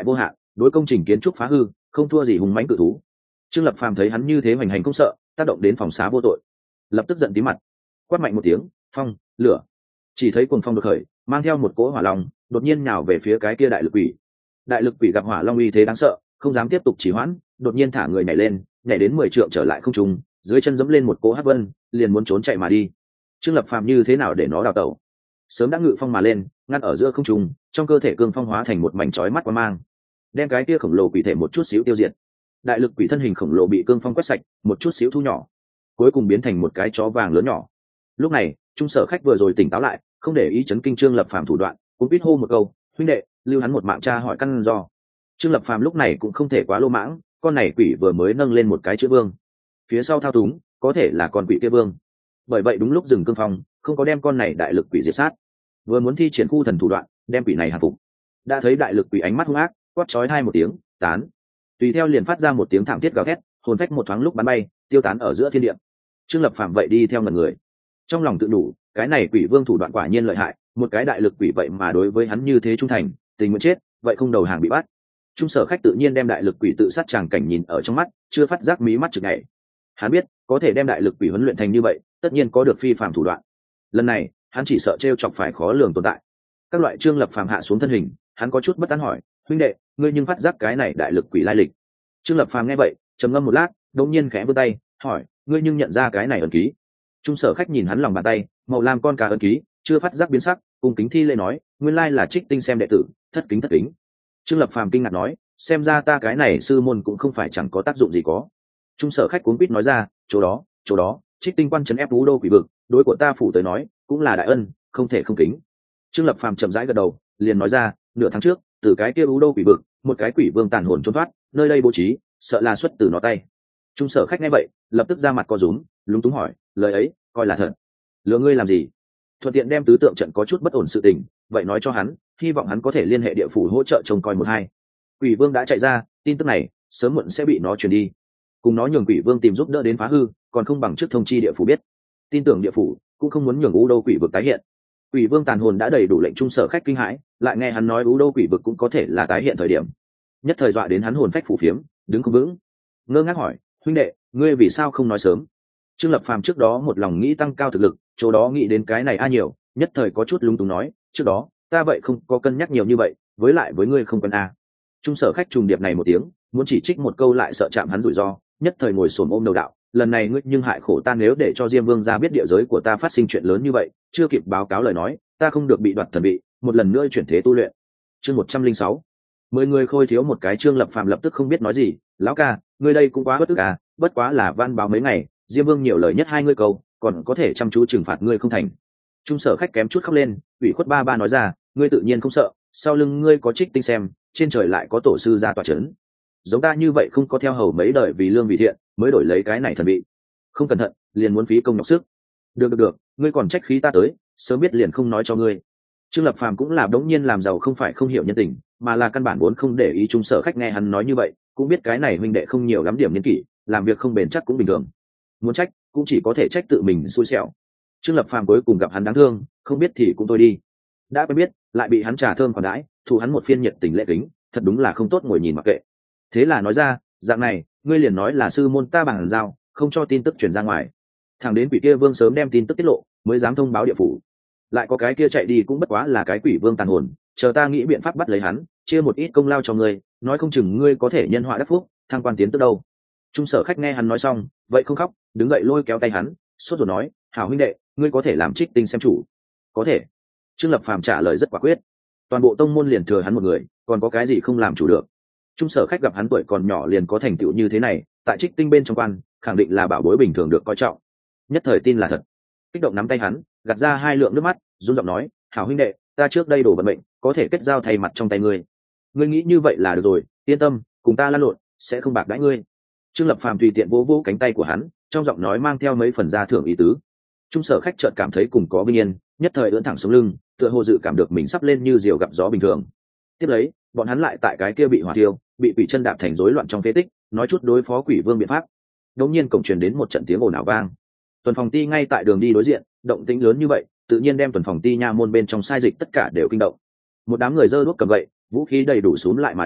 đối công trình kiến trúc phá hư không thua gì hùng mãnh cự thú. Trương Lập Phàm thấy hắn như thế hoành hành không sợ, tác động đến phòng xá vô tội, lập tức giận tí mặt, quát mạnh một tiếng, phong, lửa. Chỉ thấy cuồng phong đột khởi, mang theo một cỗ hỏa long, đột nhiên nhào về phía cái kia đại lực quỷ. Đại lực quỷ gặp hỏa long uy thế đáng sợ, không dám tiếp tục trì hoãn, đột nhiên thả người nhảy lên, nhảy đến mười trượng trở lại không trung, dưới chân giẫm lên một cỗ hắc vân, liền muốn trốn chạy mà đi. Trương Lập Phàm như thế nào để nó đào tẩu? Sớm đã ngự phong mà lên, ngăn ở giữa không trung, trong cơ thể cương phong hóa thành một mảnh chói mắt quang mang, đem cái kia khổng lồ quỷ thể một chút xíu tiêu diệt. Đại lực quỷ thân hình khổng lồ bị cương phong quét sạch, một chút xíu thu nhỏ, cuối cùng biến thành một cái chó vàng lớn nhỏ. Lúc này, Trung Sở Khách vừa rồi tỉnh táo lại, không để ý chấn kinh Trương Lập Phàm thủ đoạn, cũng biết hô một câu, huynh đệ, lưu hắn một mạng tra hỏi căn do. Trương Lập Phàm lúc này cũng không thể quá lô mãng, con này quỷ vừa mới nâng lên một cái chữ vương, phía sau thao túng có thể là con quỷ kia vương. Bởi vậy đúng lúc dừng cương phong, không có đem con này đại lực quỷ diệt sát, vừa muốn thi triển khu thần thủ đoạn đem quỷ này hạ phục, đã thấy đại lực quỷ ánh mắt hung ác, quát chói hai một tiếng, tán. Tùy theo liền phát ra một tiếng thảm thiết gào thét, hồn phách một thoáng lúc bắn bay, tiêu tán ở giữa thiên địa. Trương Lập Phàm vậy đi theo ngần người, trong lòng tự đủ, cái này quỷ vương thủ đoạn quả nhiên lợi hại, một cái đại lực quỷ vậy mà đối với hắn như thế trung thành, tình nguyện chết, vậy không đầu hàng bị bắt. Trung Sở Khách tự nhiên đem đại lực quỷ tự sát tràng cảnh nhìn ở trong mắt, chưa phát giác mí mắt chực nhảy. Hắn biết, có thể đem đại lực quỷ huấn luyện thành như vậy, tất nhiên có được phi phàm thủ đoạn. Lần này, hắn chỉ sợ trêu chọc phải khó lường tồn tại. Các loại Trương Lập Phàm hạ xuống thân hình, hắn có chút bất an hỏi, huynh đệ, ngươi nhưng phát giác cái này đại lực quỷ lai lịch? Trương Lập Phàm nghe vậy, trầm ngâm một lát, đột nhiên khẽ vươn tay, hỏi, ngươi nhưng nhận ra cái này ấn ký? Trung Sở Khách nhìn hắn lòng bàn tay, màu lam con cá ấn ký, chưa phát giác biến sắc, cung kính thi lễ nói, nguyên lai là Trích Tinh xem đệ tử, thất kính thất kính. Trương Lập Phàm kinh ngạc nói, xem ra ta cái này sư môn cũng không phải chẳng có tác dụng gì có. Trung Sở Khách cuống quýt nói ra, chỗ đó, chỗ đó, Trích Tinh quan trấn ép Vũ Đô quỷ vực, đối của ta phủ tới nói, cũng là đại ân, không thể không kính. Trương Lập Phàm chậm rãi gật đầu, liền nói ra, nửa tháng trước, từ cái kia Vũ Đô quỷ vực, một cái quỷ vương tàn hồn trốn thoát, nơi đây bố trí, sợ là xuất từ nó tay. Trung Sở Khách nghe vậy, lập tức ra mặt co rúm, lúng túng hỏi, lời ấy, coi là thật? Lừa ngươi làm gì? Thuận tiện đem tứ tượng trận có chút bất ổn sự tình, vậy nói cho hắn, hy vọng hắn có thể liên hệ địa phủ hỗ trợ trông coi một hai. Quỷ vương đã chạy ra, tin tức này sớm muộn sẽ bị nó truyền đi, cùng nó nhường quỷ vương tìm giúp đỡ đến phá hư, còn không bằng trước thông chi địa phủ biết. Tin tưởng địa phủ cũng không muốn nhường U Đô quỷ vực tái hiện. Quỷ vương tàn hồn đã đầy đủ lệnh Trung Sở Khách kinh hãi, lại nghe hắn nói U Đô quỷ vực cũng có thể là tái hiện thời điểm, nhất thời dọa đến hắn hồn phách phủ phiếm, đứng không vững, ngơ ngác hỏi, huynh đệ, ngươi vì sao không nói sớm? Trương Lập Phàm trước đó một lòng nghĩ tăng cao thực lực, chỗ đó nghĩ đến cái này a nhiều, nhất thời có chút lúng túng nói, trước đó ta vậy không có cân nhắc nhiều như vậy, với lại với ngươi không cần a. Trung Sở Khách trùng điệp này một tiếng, muốn chỉ trích một câu lại sợ chạm hắn rủi ro, nhất thời ngồi xổm ôm đầu đạo, lần này ngươi nhưng hại khổ ta, nếu để cho Diêm Vương ra biết địa giới của ta phát sinh chuyện lớn như vậy, chưa kịp báo cáo lời nói, ta không được bị đoạt thần bị, một lần nữa chuyển thế tu luyện. Chương một trăm linh sáu, mười người khôi thiếu một cái. Trương Lập Phàm lập tức không biết nói gì, lão ca, ngươi đây cũng quá bất tức à, bất quá là van báo mấy ngày, Diêm Vương nhiều lời nhất hai ngươi câu, còn có thể chăm chú trừng phạt ngươi không thành. Trung Sở Khách kém chút khóc lên, ủy khuất ba ba nói ra, ngươi tự nhiên không sợ, sau lưng ngươi có Trích Tinh xem, trên trời lại có tổ sư ra tọa chấn, giống ta như vậy không có theo hầu mấy đời vì lương vì thiện mới đổi lấy cái này thần bị, không cẩn thận liền muốn phí công nhọc sức. Được được được, ngươi còn trách khí ta tới, sớm biết liền không nói cho ngươi. Trương Lập Phàm cũng là đống nhiên làm giàu không phải không hiểu nhân tình, mà là căn bản vốn không để ý. Trung Sở Khách nghe hắn nói như vậy, cũng biết cái này huynh đệ không nhiều lắm điểm niên kỷ, làm việc không bền chắc cũng bình thường, muốn trách cũng chỉ có thể trách tự mình xui xẻo. Trương Lập Phàm cuối cùng gặp hắn đáng thương, không biết thì cũng thôi đi, đã quen biết lại bị hắn trà thơm còn đãi, thù hắn một phiên nhiệt tình lễ kính, thật đúng là không tốt ngồi nhìn mặc kệ. Thế là nói ra, dạng này, ngươi liền nói là sư môn ta bằng giao, không cho tin tức truyền ra ngoài. Thằng đến quỷ kia vương sớm đem tin tức tiết lộ, mới dám thông báo địa phủ. Lại có cái kia chạy đi cũng bất quá là cái quỷ vương tàn hồn, chờ ta nghĩ biện pháp bắt lấy hắn, chia một ít công lao cho ngươi, nói không chừng ngươi có thể nhân họa đắc phúc, thăng quan tiến tức đâu. Trung Sở Khách nghe hắn nói xong, vậy không khóc, đứng dậy lôi kéo tay hắn, sốt rồi nói, hảo huynh đệ, ngươi có thể làm Trích Tinh xem chủ. Có thể. Trương Lập Phàm trả lời rất quả quyết, toàn bộ tông môn liền thừa hắn một người, còn có cái gì không làm chủ được. Trung Sở Khách gặp hắn tuổi còn nhỏ liền có thành tựu như thế này, tại Trích Tinh bên trong quan, khẳng định là bảo bối bình thường được coi trọng, nhất thời tin là thật, kích động nắm tay hắn, gạt ra hai lượng nước mắt, run giọng nói, hảo huynh đệ, ta trước đây đổ vận mệnh, có thể kết giao thay mặt trong tay ngươi, ngươi nghĩ như vậy là được rồi, yên tâm, cùng ta lăn lộn, sẽ không bạc đãi ngươi. Trương Lập Phàm tùy tiện vỗ vỗ cánh tay của hắn, trong giọng nói mang theo mấy phần gia thưởng ý tứ. Trung Sở Khách chợt cảm thấy cùng có bình yên, nhất thời ưỡn thẳng sống lưng, tựa hồ dự cảm được mình sắp lên như diều gặp gió bình thường. Tiếp lấy, bọn hắn lại tại cái kia bị hỏa thiêu, bị quỷ chân đạp thành rối loạn trong phế tích, nói chút đối phó quỷ vương biện pháp. Đột nhiên cổng truyền đến một trận tiếng ồn ào vang. Tuần phòng ti ngay tại đường đi đối diện, động tĩnh lớn như vậy, tự nhiên đem tuần phòng ti nha môn bên trong sai dịch tất cả đều kinh động. Một đám người giơ đuốc cầm gậy, vũ khí đầy đủ xúm lại mà đến,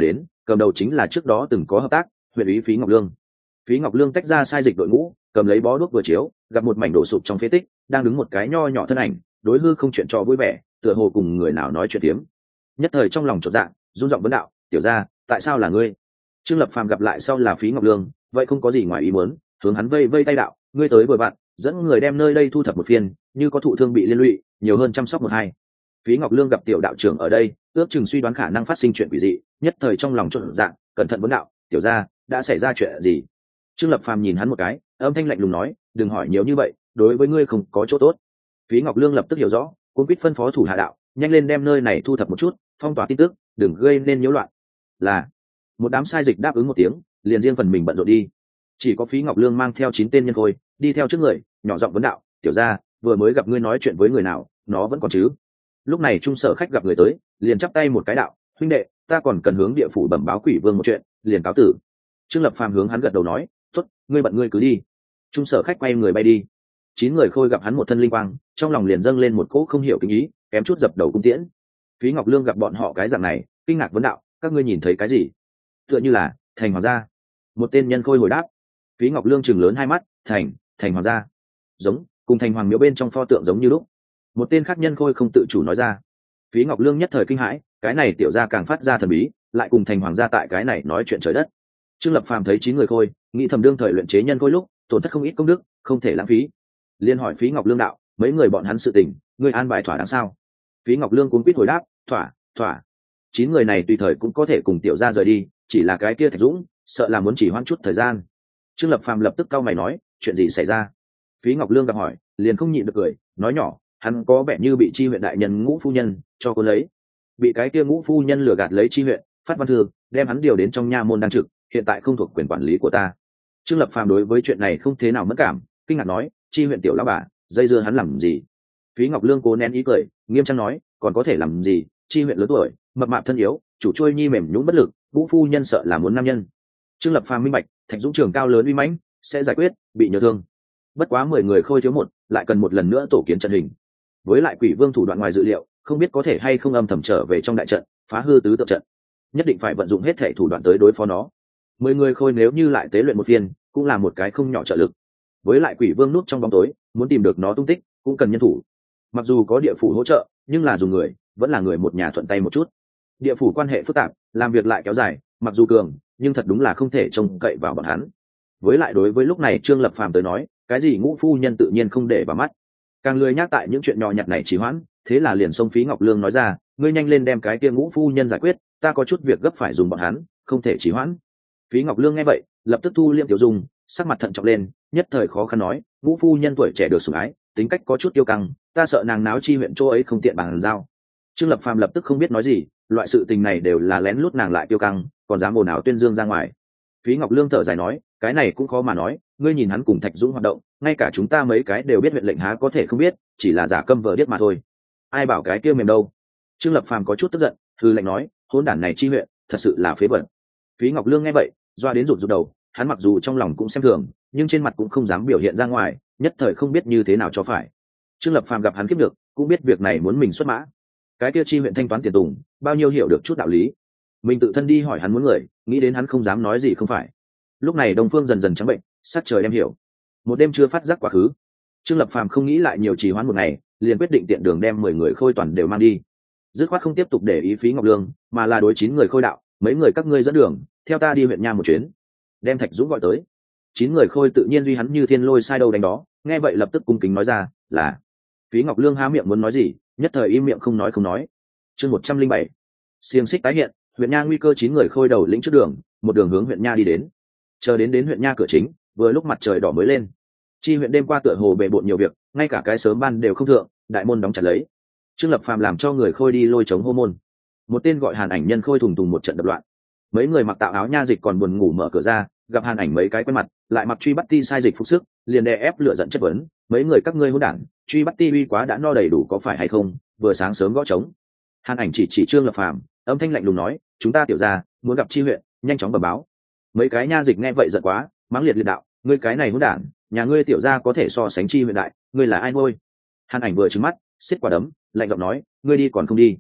cầm đầu chính là trước đó từng có hợp tác huyện ủy Phí Ngọc Lương. Phí Ngọc Lương tách ra sai dịch đội ngũ, cầm lấy bó đuốc vừa chiếu, gặp một mảnh đổ sụp trong phế tích, đang đứng một cái nho nhỏ thân ảnh, đối hư không chuyện trò vui vẻ, tựa hồ cùng người nào nói chuyện tiếm. Nhất thời trong lòng chột dạ, run giọng vấn đạo: "Tiểu gia, tại sao là ngươi?" Trương Lập Phàm gặp lại sau là Phí Ngọc Lương, vậy không có gì ngoài ý muốn, hướng hắn vây vây tay đạo: "Ngươi tới vừa bạn, dẫn người đem nơi đây thu thập một phiên, như có thụ thương bị liên lụy, nhiều hơn chăm sóc một hai." Phí Ngọc Lương gặp tiểu đạo trưởng ở đây, ước chừng suy đoán khả năng phát sinh chuyện quỷ dị, nhất thời trong lòng chột dạ, cẩn thận vấn đạo: "Tiểu gia, đã xảy ra chuyện gì?" Trương Lập Phàm nhìn hắn một cái, âm thanh lạnh lùng nói: "Đừng hỏi nhiều như vậy, đối với ngươi không có chỗ tốt." Phí Ngọc Lương lập tức hiểu rõ, cuống quýt phân phó thủ hạ đạo: "Nhanh lên đem nơi này thu thập một chút, phong tỏa tin tức, đừng gây nên nhiễu loạn." Là một đám sai dịch đáp ứng một tiếng, liền riêng phần mình bận rộn đi. Chỉ có Phí Ngọc Lương mang theo chín tên nhân khôi, đi theo trước người, nhỏ giọng vấn đạo: "Tiểu gia, vừa mới gặp ngươi nói chuyện với người nào, nó vẫn còn chứ?" Lúc này trung sở khách gặp người tới, liền chắp tay một cái đạo: "Huynh đệ, ta còn cần hướng địa phủ bẩm báo Quỷ Vương một chuyện, liền cáo tử." Trương Lập Phàm hướng hắn gật đầu nói: "Tốt, ngươi bận ngươi cứ đi." Trung sở khách quay người bay đi. Chín người khôi gặp hắn một thân linh quang, trong lòng liền dâng lên một cỗ không hiểu kinh ý, kém chút dập đầu cung tiễn. Phí Ngọc Lương gặp bọn họ cái dạng này, kinh ngạc vấn đạo: "Các ngươi nhìn thấy cái gì?" Tựa như là thành hoàng gia. Một tên nhân khôi hồi đáp. Phí Ngọc Lương chừng lớn hai mắt: "Thành, thành hoàng gia." Giống, cùng thành hoàng miếu bên trong pho tượng giống như lúc. Một tên khác nhân khôi không tự chủ nói ra. Phí Ngọc Lương nhất thời kinh hãi, cái này tiểu gia càng phát ra thần bí, lại cùng thành hoàng gia tại cái này nói chuyện trời đất. Trương Lập Phàm thấy chín người khôi, nghĩ thầm đương thời luyện chế nhân khôi lúc tổn thất không ít công đức, không thể lãng phí. Liên hỏi Phí Ngọc Lương đạo: "Mấy người bọn hắn sự tình, ngươi an bài thỏa đáng sao?" Phí Ngọc Lương cuống quýt hồi đáp: "Thỏa, thỏa." Chín người này tùy thời cũng có thể cùng tiểu gia rời đi, chỉ là cái kia Thạch Dũng, sợ là muốn chỉ hoãn chút thời gian. Trương Lập Phàm lập tức cau mày nói: "Chuyện gì xảy ra?" Phí Ngọc Lương gặp hỏi, liền không nhịn được cười, nói nhỏ: "Hắn có vẻ như bị chi huyện đại nhân Ngũ phu nhân cho cô lấy, bị cái kia Ngũ phu nhân lừa gạt lấy chi huyện, phát văn thư, đem hắn điều đến trong nha môn đang trực, hiện tại không thuộc quyền quản lý của ta." Trương Lập Phàm đối với chuyện này không thế nào mất cảm, kinh ngạc nói: "Chi huyện tiểu lão bà, dây dưa hắn làm gì?" Phí Ngọc Lương cố nén ý cười, nghiêm trang nói: "Còn có thể làm gì, chi huyện lớn tuổi, mập mạp thân yếu, chủ trôi nhi mềm nhũn bất lực, Ngũ phu nhân sợ là muốn nam nhân." Trương Lập Phàm minh bạch, Thạch Dũng trường cao lớn uy mãnh, sẽ giải quyết, bị nhớ thương. Bất quá mười người khôi thiếu một, lại cần một lần nữa tổ kiến trận hình. Với lại Quỷ Vương thủ đoạn ngoài dự liệu, không biết có thể hay không âm thầm trở về trong đại trận, phá hư tứ tượng trận. Nhất định phải vận dụng hết thể thủ đoạn tới đối phó nó. Mười người khôi nếu như lại tế luyện một viên, cũng là một cái không nhỏ trợ lực. Với lại Quỷ Vương núp trong bóng tối, muốn tìm được nó tung tích, cũng cần nhân thủ. Mặc dù có địa phủ hỗ trợ, nhưng là dùng người, vẫn là người một nhà thuận tay một chút. Địa phủ quan hệ phức tạp, làm việc lại kéo dài, mặc dù cường, nhưng thật đúng là không thể trông cậy vào bọn hắn. Với lại đối với lúc này Trương Lập Phàm tới nói, cái gì Ngũ phu nhân tự nhiên không để vào mắt, càng lười nhắc tại những chuyện nhỏ nhặt này trì hoãn, thế là liền xông Phí Ngọc Lương nói ra: "Ngươi nhanh lên đem cái kia Ngũ phu nhân giải quyết, ta có chút việc gấp phải dùng bọn hắn, không thể trì hoãn." Phí Ngọc Lương nghe vậy, lập tức thu liêm tiểu dung, sắc mặt thận trọng lên, nhất thời khó khăn nói: "Ngũ phu nhân tuổi trẻ được sủng ái, tính cách có chút tiêu căng, ta sợ nàng náo chi huyện chỗ ấy không tiện bàn giao." Trương Lập Phàm lập tức không biết nói gì, loại sự tình này đều là lén lút nàng lại tiêu căng, còn dám ồn ào tuyên dương ra ngoài. Phí Ngọc Lương thở dài nói: "Cái này cũng khó mà nói, ngươi nhìn hắn cùng Thạch Dũng hoạt động, ngay cả chúng ta mấy cái đều biết huyện lệnh há có thể không biết, chỉ là giả câm vờ điếc mà thôi. Ai bảo cái kia mềm đâu." Trương Lập Phàm có chút tức giận, hư lệnh nói: "Hỗn đản này chi huyện, thật sự là phế vật." Phí Ngọc Lương nghe vậy, doa đến rụt rụt đầu, hắn mặc dù trong lòng cũng xem thường, nhưng trên mặt cũng không dám biểu hiện ra ngoài, nhất thời không biết như thế nào cho phải. Trương Lập Phàm gặp hắn kiếp được, cũng biết việc này muốn mình xuất mã. Cái kia chi huyện thanh toán tiền tùng, bao nhiêu hiểu được chút đạo lý. Mình tự thân đi hỏi hắn muốn người, nghĩ đến hắn không dám nói gì không phải. Lúc này Đông Phương dần dần trắng bệnh, sắc trời đem hiểu. Một đêm chưa phát giác quá khứ. Trương Lập Phàm không nghĩ lại nhiều trì hoãn một ngày, liền quyết định tiện đường đem mười người khôi toàn đều mang đi. Dứt khoát không tiếp tục để ý Phí Ngọc Lương, mà là đối chín người khôi đạo: "Mấy người các ngươi dẫn đường, theo ta đi huyện nha một chuyến." Đem Thạch Dũng gọi tới. Chín người khôi tự nhiên duy hắn như thiên lôi sai đâu đánh đó, nghe vậy lập tức cung kính nói ra: "Là." Phí Ngọc Lương há miệng muốn nói gì, nhất thời im miệng không nói không nói. Chương một trăm linh bảy, xiềng xích tái hiện, huyện nha nguy cơ. Chín người khôi đầu lĩnh trước đường, một đường hướng huyện nha đi đến. Chờ đến đến huyện nha cửa chính, vừa lúc mặt trời đỏ mới lên. Chi huyện đêm qua tựa hồ bề bộn nhiều việc, ngay cả cái sớm ban đều không thượng, đại môn đóng chặt lấy. Trương Lập Phàm làm cho người khôi đi lôi chống hô môn. Một tên gọi Hàn Ảnh nhân khôi thùng thùng một trận đập loạn. Mấy người mặc tạo áo nha dịch còn buồn ngủ mở cửa ra, gặp Hàn Ảnh mấy cái quen mặt, lại mặc truy bắt ti sai dịch phục sức, liền đè ép lửa giận chất vấn: "Mấy người các ngươi hỗn đản, truy bắt ti uy quá đã no đầy đủ có phải hay không, vừa sáng sớm gõ trống." Hàn Ảnh chỉ chỉ Trương Lập Phàm, âm thanh lạnh lùng nói: "Chúng ta tiểu gia muốn gặp chi huyện, nhanh chóng bẩm báo." Mấy cái nha dịch nghe vậy giận quá, mắng liệt liệt đạo: "Ngươi cái này hỗn đản, nhà ngươi tiểu gia có thể so sánh chi huyện đại, ngươi là ai nuôi?" Hàn Ảnh vừa trừng mắt, xiết quả đấm, lạnh giọng nói: "Ngươi đi còn không đi?"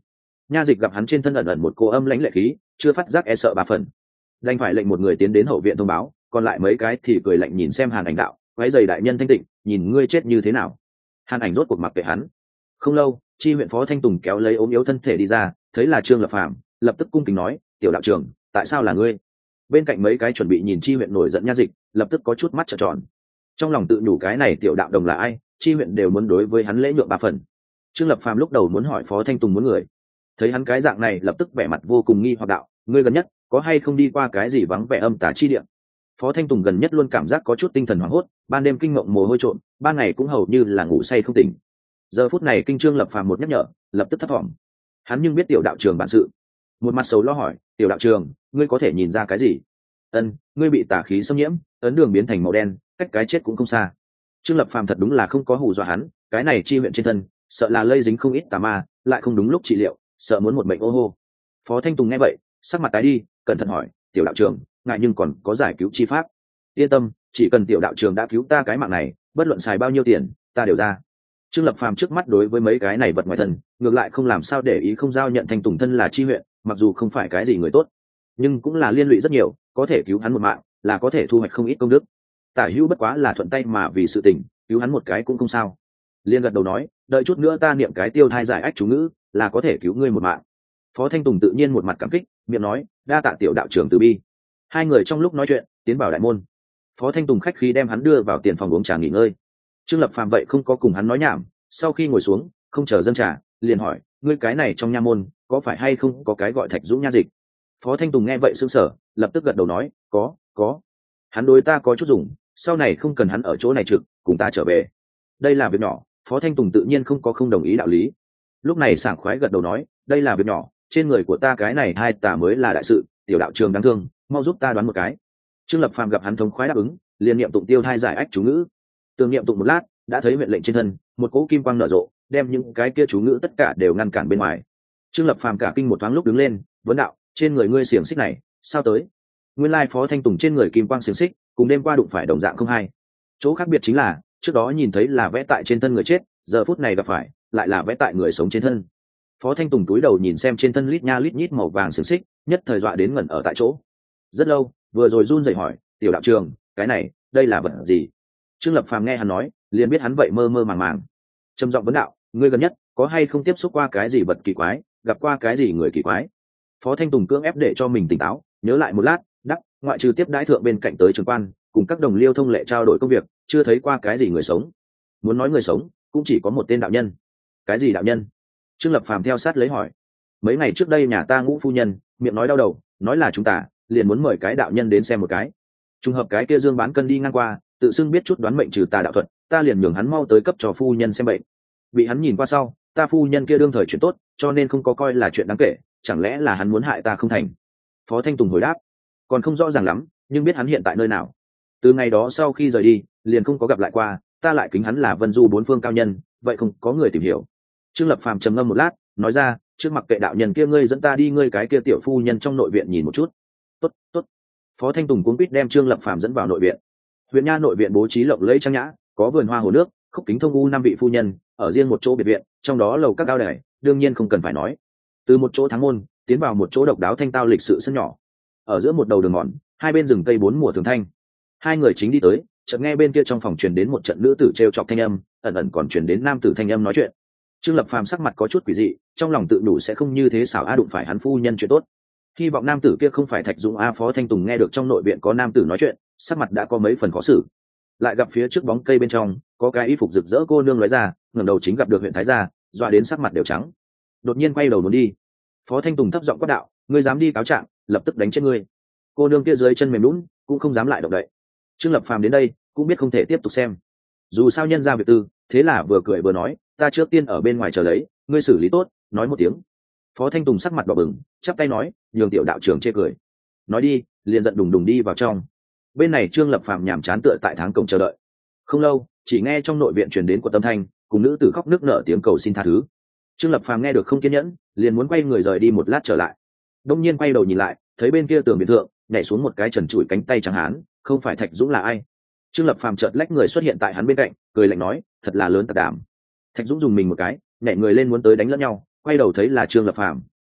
Nha Dịch gặp hắn trên thân ẩn ẩn một cô âm lãnh lệ khí, chưa phát giác e sợ ba phần, đành phải lệnh một người tiến đến hậu viện thông báo, còn lại mấy cái thì cười lạnh nhìn xem Hàn Ảnh đạo, quái giày đại nhân thanh tịnh, nhìn ngươi chết như thế nào. Hàn Ảnh rốt cuộc mặc kệ hắn. Không lâu, chi huyện phó Thanh Tùng kéo lấy ốm yếu thân thể đi ra, thấy là Trương Lập Phàm, lập tức cung kính nói, tiểu đạo trưởng, tại sao là ngươi? Bên cạnh mấy cái chuẩn bị nhìn chi huyện nổi giận Nha Dịch, lập tức có chút mắt trợn tròn. Trong lòng tự nhủ cái này tiểu đạo đồng là ai, chi huyện đều muốn đối với hắn lễ nhượng ba phần. Trương Lập Phàm lúc đầu muốn hỏi phó Thanh Tùng muốn người, thấy hắn cái dạng này lập tức vẻ mặt vô cùng nghi hoặc đạo, ngươi gần nhất có hay không đi qua cái gì vắng vẻ âm tà chi địa? Phó Thanh Tùng gần nhất luôn cảm giác có chút tinh thần hoảng hốt, ban đêm kinh mộng mồ hôi trộn, ban ngày cũng hầu như là ngủ say không tỉnh. Giờ phút này kinh Trương Lập Phàm một nhắc nhở, lập tức thất vọng. Hắn nhưng biết tiểu đạo trường bản sự, một mặt xấu lo hỏi, tiểu đạo trường, ngươi có thể nhìn ra cái gì? Ân, ngươi bị tà khí xâm nhiễm, ấn đường biến thành màu đen, cách cái chết cũng không xa. Trương Lập Phàm thật đúng là không có hù dọa hắn, cái này chi huyện trên thân, sợ là lây dính không ít tà ma, lại không đúng lúc trị liệu, sợ muốn một bệnh ô hô. Phó Thanh Tùng nghe vậy, sắc mặt tái đi, cẩn thận hỏi, tiểu đạo trường, ngại nhưng còn có giải cứu chi pháp? Yên tâm, chỉ cần tiểu đạo trường đã cứu ta cái mạng này, bất luận xài bao nhiêu tiền, ta đều ra. Trương Lập Phàm trước mắt đối với mấy cái này vật ngoài thân, ngược lại không làm sao để ý, không giao nhận Thanh Tùng thân là chi huyện, mặc dù không phải cái gì người tốt, nhưng cũng là liên lụy rất nhiều, có thể cứu hắn một mạng, là có thể thu hoạch không ít công đức. Tả Hữu bất quá là thuận tay mà vì sự tình, cứu hắn một cái cũng không sao. Liên gật đầu nói, đợi chút nữa ta niệm cái tiêu thai giải ách chú ngữ, là có thể cứu ngươi một mạng. Phó Thanh Tùng tự nhiên một mặt cảm kích, miệng nói, đa tạ tiểu đạo trưởng từ bi. Hai người trong lúc nói chuyện, tiến vào đại môn. Phó Thanh Tùng khách khí đem hắn đưa vào tiền phòng uống trà nghỉ ngơi. Trương Lập Phàm vậy không có cùng hắn nói nhảm, sau khi ngồi xuống, không chờ dâng trà, liền hỏi, ngươi cái này trong nha môn, có phải hay không có cái gọi Thạch Dũng Nha Dịch? Phó Thanh Tùng nghe vậy sững sờ, lập tức gật đầu nói, có, có. Hắn đối ta có chút dùng, sau này không cần hắn ở chỗ này trực, cùng ta trở về. Đây là việc nhỏ, Phó Thanh Tùng tự nhiên không có không đồng ý đạo lý. Lúc này sảng khoái gật đầu nói, đây là việc nhỏ, trên người của ta cái này hai tà mới là đại sự, tiểu đạo trường đáng thương, mau giúp ta đoán một cái. Trương Lập Phàm gặp hắn thống khoái đáp ứng, liền niệm tụng tiêu thai giải ách chú ngữ. Tường niệm tụng một lát, đã thấy huyện lệnh trên thân, một cỗ kim quang nở rộ, đem những cái kia chú ngữ tất cả đều ngăn cản bên ngoài. Trương Lập Phàm cả kinh một thoáng lúc đứng lên, vấn đạo, trên người ngươi xiềng xích này, sao tới? Nguyên lai Phó Thanh Tùng trên người kim quang xiềng xích, cùng đêm qua đụng phải đồng dạng không hai. Chỗ khác biệt chính là, trước đó nhìn thấy là vẽ tại trên thân người chết, giờ phút này gặp phải, lại là vẽ tại người sống trên thân. Phó Thanh Tùng cúi đầu nhìn xem trên thân lít nha lít nhít màu vàng xiềng xích, nhất thời dọa đến ngẩn ở tại chỗ. Rất lâu, vừa rồi run rẩy hỏi, tiểu đạo trường, cái này, đây là vật gì? Trương Lập Phàm nghe hắn nói, liền biết hắn vậy mơ mơ màng màng. Trầm giọng vấn đạo, ngươi gần nhất có hay không tiếp xúc qua cái gì vật kỳ quái, gặp qua cái gì người kỳ quái? Phó Thanh Tùng cưỡng ép để cho mình tỉnh táo, nhớ lại một lát, đáp, ngoại trừ tiếp đãi thượng bên cạnh tới trường quan, cùng các đồng liêu thông lệ trao đổi công việc, chưa thấy qua cái gì người sống. Muốn nói người sống, cũng chỉ có một tên đạo nhân. Cái gì đạo nhân? Trương Lập Phàm theo sát lấy hỏi. Mấy ngày trước đây nhà ta Ngũ phu nhân miệng nói đau đầu, nói là chúng ta liền muốn mời cái đạo nhân đến xem một cái. Trùng hợp cái kia Dương Bán Cân đi ngang qua, tự xưng biết chút đoán mệnh trừ tà đạo thuật, ta liền nhường hắn mau tới cấp cho phu nhân xem bệnh. Bị hắn nhìn qua sau, ta phu nhân kia đương thời chuyện tốt, cho nên không có coi là chuyện đáng kể, chẳng lẽ là hắn muốn hại ta không thành? Phó Thanh Tùng hồi đáp, còn không rõ ràng lắm, nhưng biết hắn hiện tại nơi nào. Từ ngày đó sau khi rời đi, liền không có gặp lại qua, ta lại kính hắn là Vân Du bốn phương cao nhân, vậy không có người tìm hiểu. Trương Lập Phàm trầm ngâm một lát, nói ra, trước mặc kệ đạo nhân kia, ngươi dẫn ta đi ngươi cái kia tiểu phu nhân trong nội viện nhìn một chút. Tốt, tốt. Phó Thanh Tùng cuống quýt đem Trương Lập Phàm dẫn vào nội viện. Huyện nha nội viện bố trí lộng lẫy trang nhã, có vườn hoa hồ nước, khúc kính thông u năm vị phu nhân ở riêng một chỗ biệt viện, trong đó lầu các cao đài, đương nhiên không cần phải nói. Từ một chỗ thắng môn tiến vào một chỗ độc đáo thanh tao lịch sự sân nhỏ, ở giữa một đầu đường mòn, hai bên rừng cây bốn mùa thường thanh. Hai người chính đi tới, chợt nghe bên kia trong phòng truyền đến một trận nữ tử trêu chọc thanh âm, ẩn ẩn còn truyền đến nam tử thanh âm nói chuyện. Trương Lập Phàm sắc mặt có chút quỷ dị, trong lòng tự đủ sẽ không như thế xảo a đụng phải hắn phu nhân chuyện tốt. Hy vọng nam tử kia không phải Thạch Dũng a. Phó Thanh Tùng nghe được trong nội viện có nam tử nói chuyện, sắc mặt đã có mấy phần khó xử. Lại gặp phía trước bóng cây bên trong có cái y phục rực rỡ cô nương lóe ra, ngẩng đầu chính gặp được huyện thái gia, dọa đến sắc mặt đều trắng. Đột nhiên quay đầu muốn đi. Phó Thanh Tùng thấp giọng quát đạo, ngươi dám đi cáo trạng, lập tức đánh chết ngươi. Cô nương kia dưới chân mềm lún, cũng không dám lại động đậy. Trương Lập Phàm đến đây cũng biết không thể tiếp tục xem, dù sao nhân ra việc tư, thế là vừa cười vừa nói, ta trước tiên ở bên ngoài chờ lấy, ngươi xử lý tốt, nói một tiếng. Phó Thanh Tùng sắc mặt đỏ bừng, chắp tay nói, nhường tiểu đạo trưởng chê cười. Nói đi, liền giận đùng đùng đi vào trong. Bên này Trương Lập Phàm nhàm chán tựa tại tháng cổng chờ đợi. Không lâu, chỉ nghe trong nội viện truyền đến của tâm thanh, cùng nữ tử khóc nức nở tiếng cầu xin tha thứ. Trương Lập Phàm nghe được không kiên nhẫn, liền muốn quay người rời đi một lát trở lại. Đông nhiên quay đầu nhìn lại, thấy bên kia tường biệt thượng nhảy xuống một cái trần trụi cánh tay trắng hán, không phải Thạch Dũng là ai? Trương Lập Phàm chợt lách người xuất hiện tại hắn bên cạnh, cười lạnh nói, thật là lớn tặc đảm. Thạch Dũng dùng mình một cái, nhảy người lên muốn tới đánh lẫn nhau, quay đầu thấy là Trương Lập Phàm,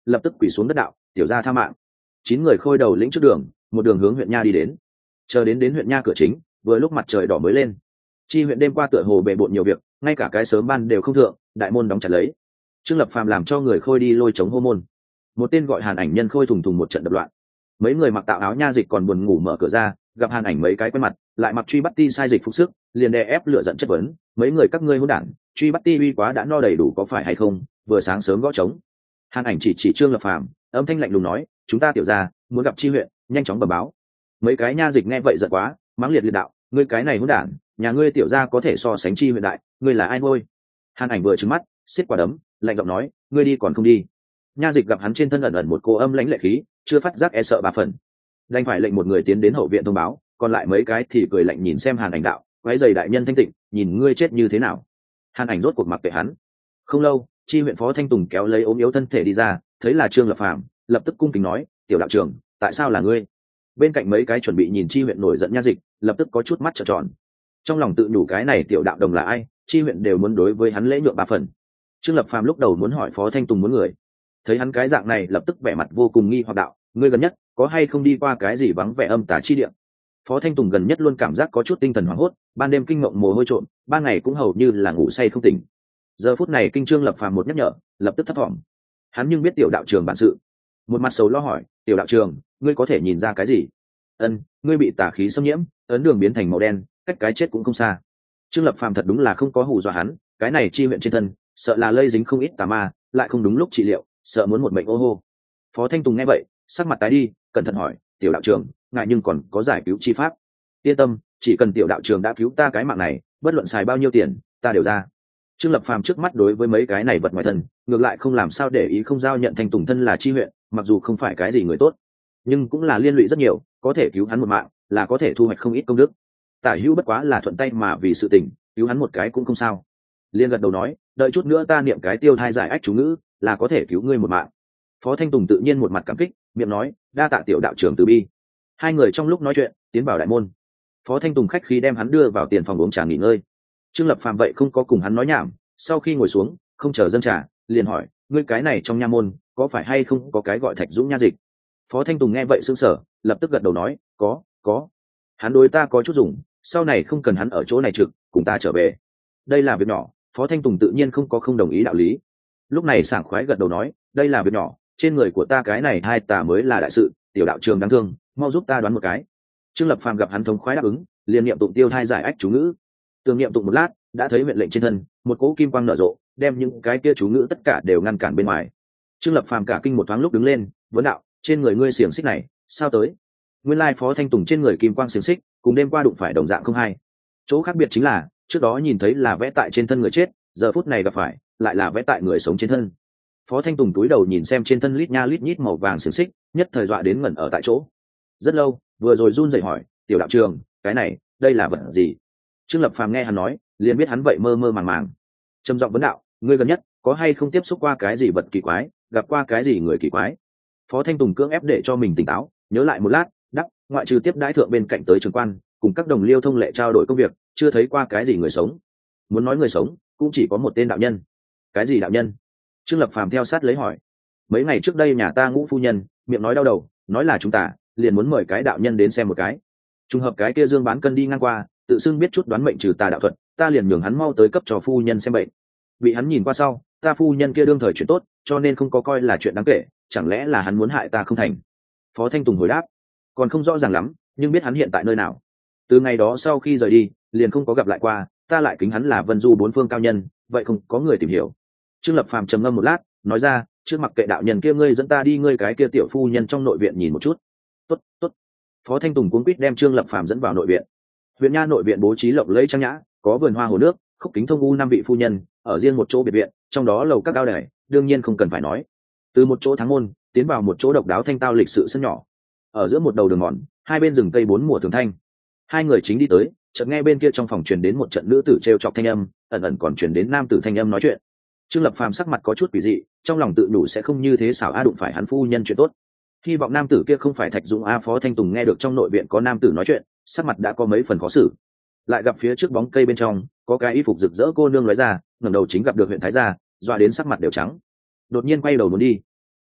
lập tức quỳ xuống đất đạo tiểu gia tha mạng. Chín người khôi đầu lĩnh trước đường, một đường hướng huyện nha đi đến. Chờ đến đến huyện nha cửa chính, vừa lúc mặt trời đỏ mới lên. Chi huyện đêm qua tựa hồ bề bộn nhiều việc, ngay cả cái sớm ban đều không thượng, đại môn đóng chặt lấy. Trương Lập Phàm làm cho người khôi đi lôi chống hô môn. Một tên gọi Hàn Ảnh nhân khôi thùng thùng một trận đập loạn. Mấy người mặc tạo áo nha dịch còn buồn ngủ mở cửa ra, gặp Hàn Ảnh mấy cái quen mặt, lại mặc truy bắt ti sai dịch phục sức, liền đè ép lửa giận chất vấn, mấy người các ngươi hỗn đản, truy bắt ti uy quá đã no đầy đủ có phải hay không, vừa sáng sớm gõ trống. Hàn Ảnh chỉ chỉ Trương Lập Phàm, âm thanh lạnh lùng nói, chúng ta tiểu gia muốn gặp chi huyện, nhanh chóng bẩm báo. Mấy cái nha dịch nghe vậy giận quá, mắng liệt liệt đạo, ngươi cái này hỗn đản, nhà ngươi tiểu gia có thể so sánh chi huyện đại, ngươi là ai ngôi? Hàn Ảnh vừa trừng mắt, xiết quả đấm, lạnh giọng nói, ngươi đi còn không đi. Nha dịch gặp hắn trên thân ẩn ẩn một cô âm lãnh lệ khí, chưa phát giác e sợ ba phần, đành phải lệnh một người tiến đến hậu viện thông báo, còn lại mấy cái thì cười lạnh nhìn xem Hàn Ảnh đạo, quái giày đại nhân thanh tịnh, nhìn ngươi chết như thế nào. Hàn Ảnh rốt cuộc mặc kệ hắn. Không lâu, chi huyện phó Thanh Tùng kéo lấy ốm yếu thân thể đi ra, thấy là Trương Lập Phàm, lập tức cung kính nói, tiểu đạo trưởng, tại sao là ngươi? Bên cạnh mấy cái chuẩn bị nhìn chi huyện nổi giận nha dịch, lập tức có chút mắt trợn tròn. Trong lòng tự nhủ cái này tiểu đạo đồng là ai, chi huyện đều muốn đối với hắn lễ nhượng ba phần. Trương Lập Phàm lúc đầu muốn hỏi phó Thanh Tùng muốn người, thấy hắn cái dạng này lập tức vẻ mặt vô cùng nghi hoặc đạo, ngươi gần nhất có hay không đi qua cái gì vắng vẻ âm tà chi địa? Phó Thanh Tùng gần nhất luôn cảm giác có chút tinh thần hoảng hốt, ban đêm kinh mộng mồ hôi trộn, ban ngày cũng hầu như là ngủ say không tỉnh. Giờ phút này kinh Trương Lập Phàm một nhắc nhở, lập tức thấp thỏm. Hắn nhưng biết tiểu đạo trường bản sự, một mặt sầu lo hỏi, tiểu đạo trường, ngươi có thể nhìn ra cái gì? Ân, ngươi bị tà khí xâm nhiễm, ấn đường biến thành màu đen, cách cái chết cũng không xa. Trương Lập Phàm thật đúng là không có hù dọa hắn, cái này chi huyện trên thân, sợ là lây dính không ít tà ma, lại không đúng lúc trị liệu, sợ muốn một mệnh ô hô. Phó Thanh Tùng nghe vậy, sắc mặt tái đi, cẩn thận hỏi, tiểu đạo trường, ngại nhưng còn có giải cứu chi pháp? Yên tâm, chỉ cần tiểu đạo trường đã cứu ta cái mạng này, bất luận xài bao nhiêu tiền, ta đều ra. Trương Lập Phàm trước mắt đối với mấy cái này vật ngoài thân, ngược lại không làm sao để ý, không giao nhận Thanh Tùng thân là chi huyện, mặc dù không phải cái gì người tốt, nhưng cũng là liên lụy rất nhiều, có thể cứu hắn một mạng, là có thể thu hoạch không ít công đức. Tả hữu bất quá là thuận tay mà vì sự tình, cứu hắn một cái cũng không sao. Liên gật đầu nói, đợi chút nữa ta niệm cái tiêu thai giải ách chú ngữ, là có thể cứu ngươi một mạng. Phó Thanh Tùng tự nhiên một mặt cảm kích, miệng nói, đa tạ tiểu đạo trưởng từ bi. Hai người trong lúc nói chuyện, tiến vào đại môn. Phó Thanh Tùng khách khí đem hắn đưa vào tiền phòng uống trà nghỉ ngơi. Trương Lập Phàm vậy không có cùng hắn nói nhảm, sau khi ngồi xuống, không chờ dâng trà, liền hỏi, ngươi cái này trong nha môn, có phải hay không có cái gọi Thạch Dũng nha dịch? Phó Thanh Tùng nghe vậy sững sờ, lập tức gật đầu nói, có, có. Hắn đối ta có chút dùng, sau này không cần hắn ở chỗ này trực, cùng ta trở về. Đây là việc nhỏ, Phó Thanh Tùng tự nhiên không có không đồng ý đạo lý. Lúc này sảng khoái gật đầu nói, đây là việc nhỏ, trên người của ta cái này hai tà mới là đại sự, tiểu đạo trường đáng thương, mau giúp ta đoán một cái. Trương Lập Phàm gặp hắn thống khoái đáp ứng, liền niệm tụng tiêu thai giải ách chú ngữ. Tường niệm tụng một lát, đã thấy mệnh lệnh trên thân, một cỗ kim quang nở rộ, đem những cái kia chú ngữ tất cả đều ngăn cản bên ngoài. Trương Lập Phàm cả kinh một thoáng lúc đứng lên, vấn đạo, trên người ngươi xiềng xích này, sao tới? Nguyên lai Phó Thanh Tùng trên người kim quang xiềng xích, cùng đêm qua đụng phải đồng dạng không hay. Chỗ khác biệt chính là, trước đó nhìn thấy là vẽ tại trên thân người chết, giờ phút này gặp phải, lại là vẽ tại người sống trên thân. Phó Thanh Tùng túi đầu nhìn xem trên thân lít nha lít nhít màu vàng xiềng xích, nhất thời dọa đến ngẩn ở tại chỗ. Rất lâu, vừa rồi run rẩy hỏi, tiểu đạo trường, cái này, đây là vật gì? Trương Lập Phàm nghe hắn nói, liền biết hắn vậy mơ mơ màng màng. Trầm giọng vấn đạo, ngươi gần nhất có hay không tiếp xúc qua cái gì vật kỳ quái, gặp qua cái gì người kỳ quái? Phó Thanh Tùng cưỡng ép để cho mình tỉnh táo, nhớ lại một lát, đáp, ngoại trừ tiếp đãi thượng bên cạnh tới trường quan, cùng các đồng liêu thông lệ trao đổi công việc, chưa thấy qua cái gì người sống. Muốn nói người sống, cũng chỉ có một tên đạo nhân. Cái gì đạo nhân? Trương Lập Phàm theo sát lấy hỏi. Mấy ngày trước đây nhà ta Ngũ phu nhân miệng nói đau đầu, nói là chúng ta liền muốn mời cái đạo nhân đến xem một cái. Trùng hợp cái kia Dương Bán Cân đi ngang qua, tự xưng biết chút đoán mệnh trừ tà đạo thuật, ta liền nhường hắn mau tới cấp cho phu nhân xem bệnh. Bị hắn nhìn qua sau, ta phu nhân kia đương thời chuyện tốt, cho nên không có coi là chuyện đáng kể, chẳng lẽ là hắn muốn hại ta không thành? Phó Thanh Tùng hồi đáp, còn không rõ ràng lắm, nhưng biết hắn hiện tại nơi nào. Từ ngày đó sau khi rời đi, liền không có gặp lại qua, ta lại kính hắn là Vân Du bốn phương cao nhân, vậy không có người tìm hiểu. Trương Lập Phàm trầm ngâm một lát, nói ra, trước mặc kệ đạo nhân kia, ngươi dẫn ta đi ngươi cái kia tiểu phu nhân trong nội viện nhìn một chút. Tốt, tốt. Phó Thanh Tùng cuống quýt đem Trương Lập Phàm dẫn vào nội viện. Huyện nha nội viện bố trí lộng lẫy trang nhã, có vườn hoa hồ nước, khúc kính thông u năm vị phu nhân ở riêng một chỗ biệt viện, trong đó lầu các cao đài, đương nhiên không cần phải nói. Từ một chỗ thắng môn tiến vào một chỗ độc đáo thanh tao lịch sự sân nhỏ, ở giữa một đầu đường mòn, hai bên rừng cây bốn mùa thường thanh. Hai người chính đi tới, chợt nghe bên kia trong phòng truyền đến một trận nữ tử trêu chọc thanh âm, ẩn ẩn còn truyền đến nam tử thanh âm nói chuyện. Trương Lập Phàm sắc mặt có chút quỷ dị, trong lòng tự đủ sẽ không như thế xảo a đụng phải hắn phu nhân chuyện tốt. Hy vọng nam tử kia không phải Thạch Dũng a. Phó Thanh Tùng nghe được trong nội viện có nam tử nói chuyện, sắc mặt đã có mấy phần khó xử. Lại gặp phía trước bóng cây bên trong có cái y phục rực rỡ cô nương lóe ra, ngẩng đầu chính gặp được huyện thái gia, dọa đến sắc mặt đều trắng. Đột nhiên quay đầu muốn đi.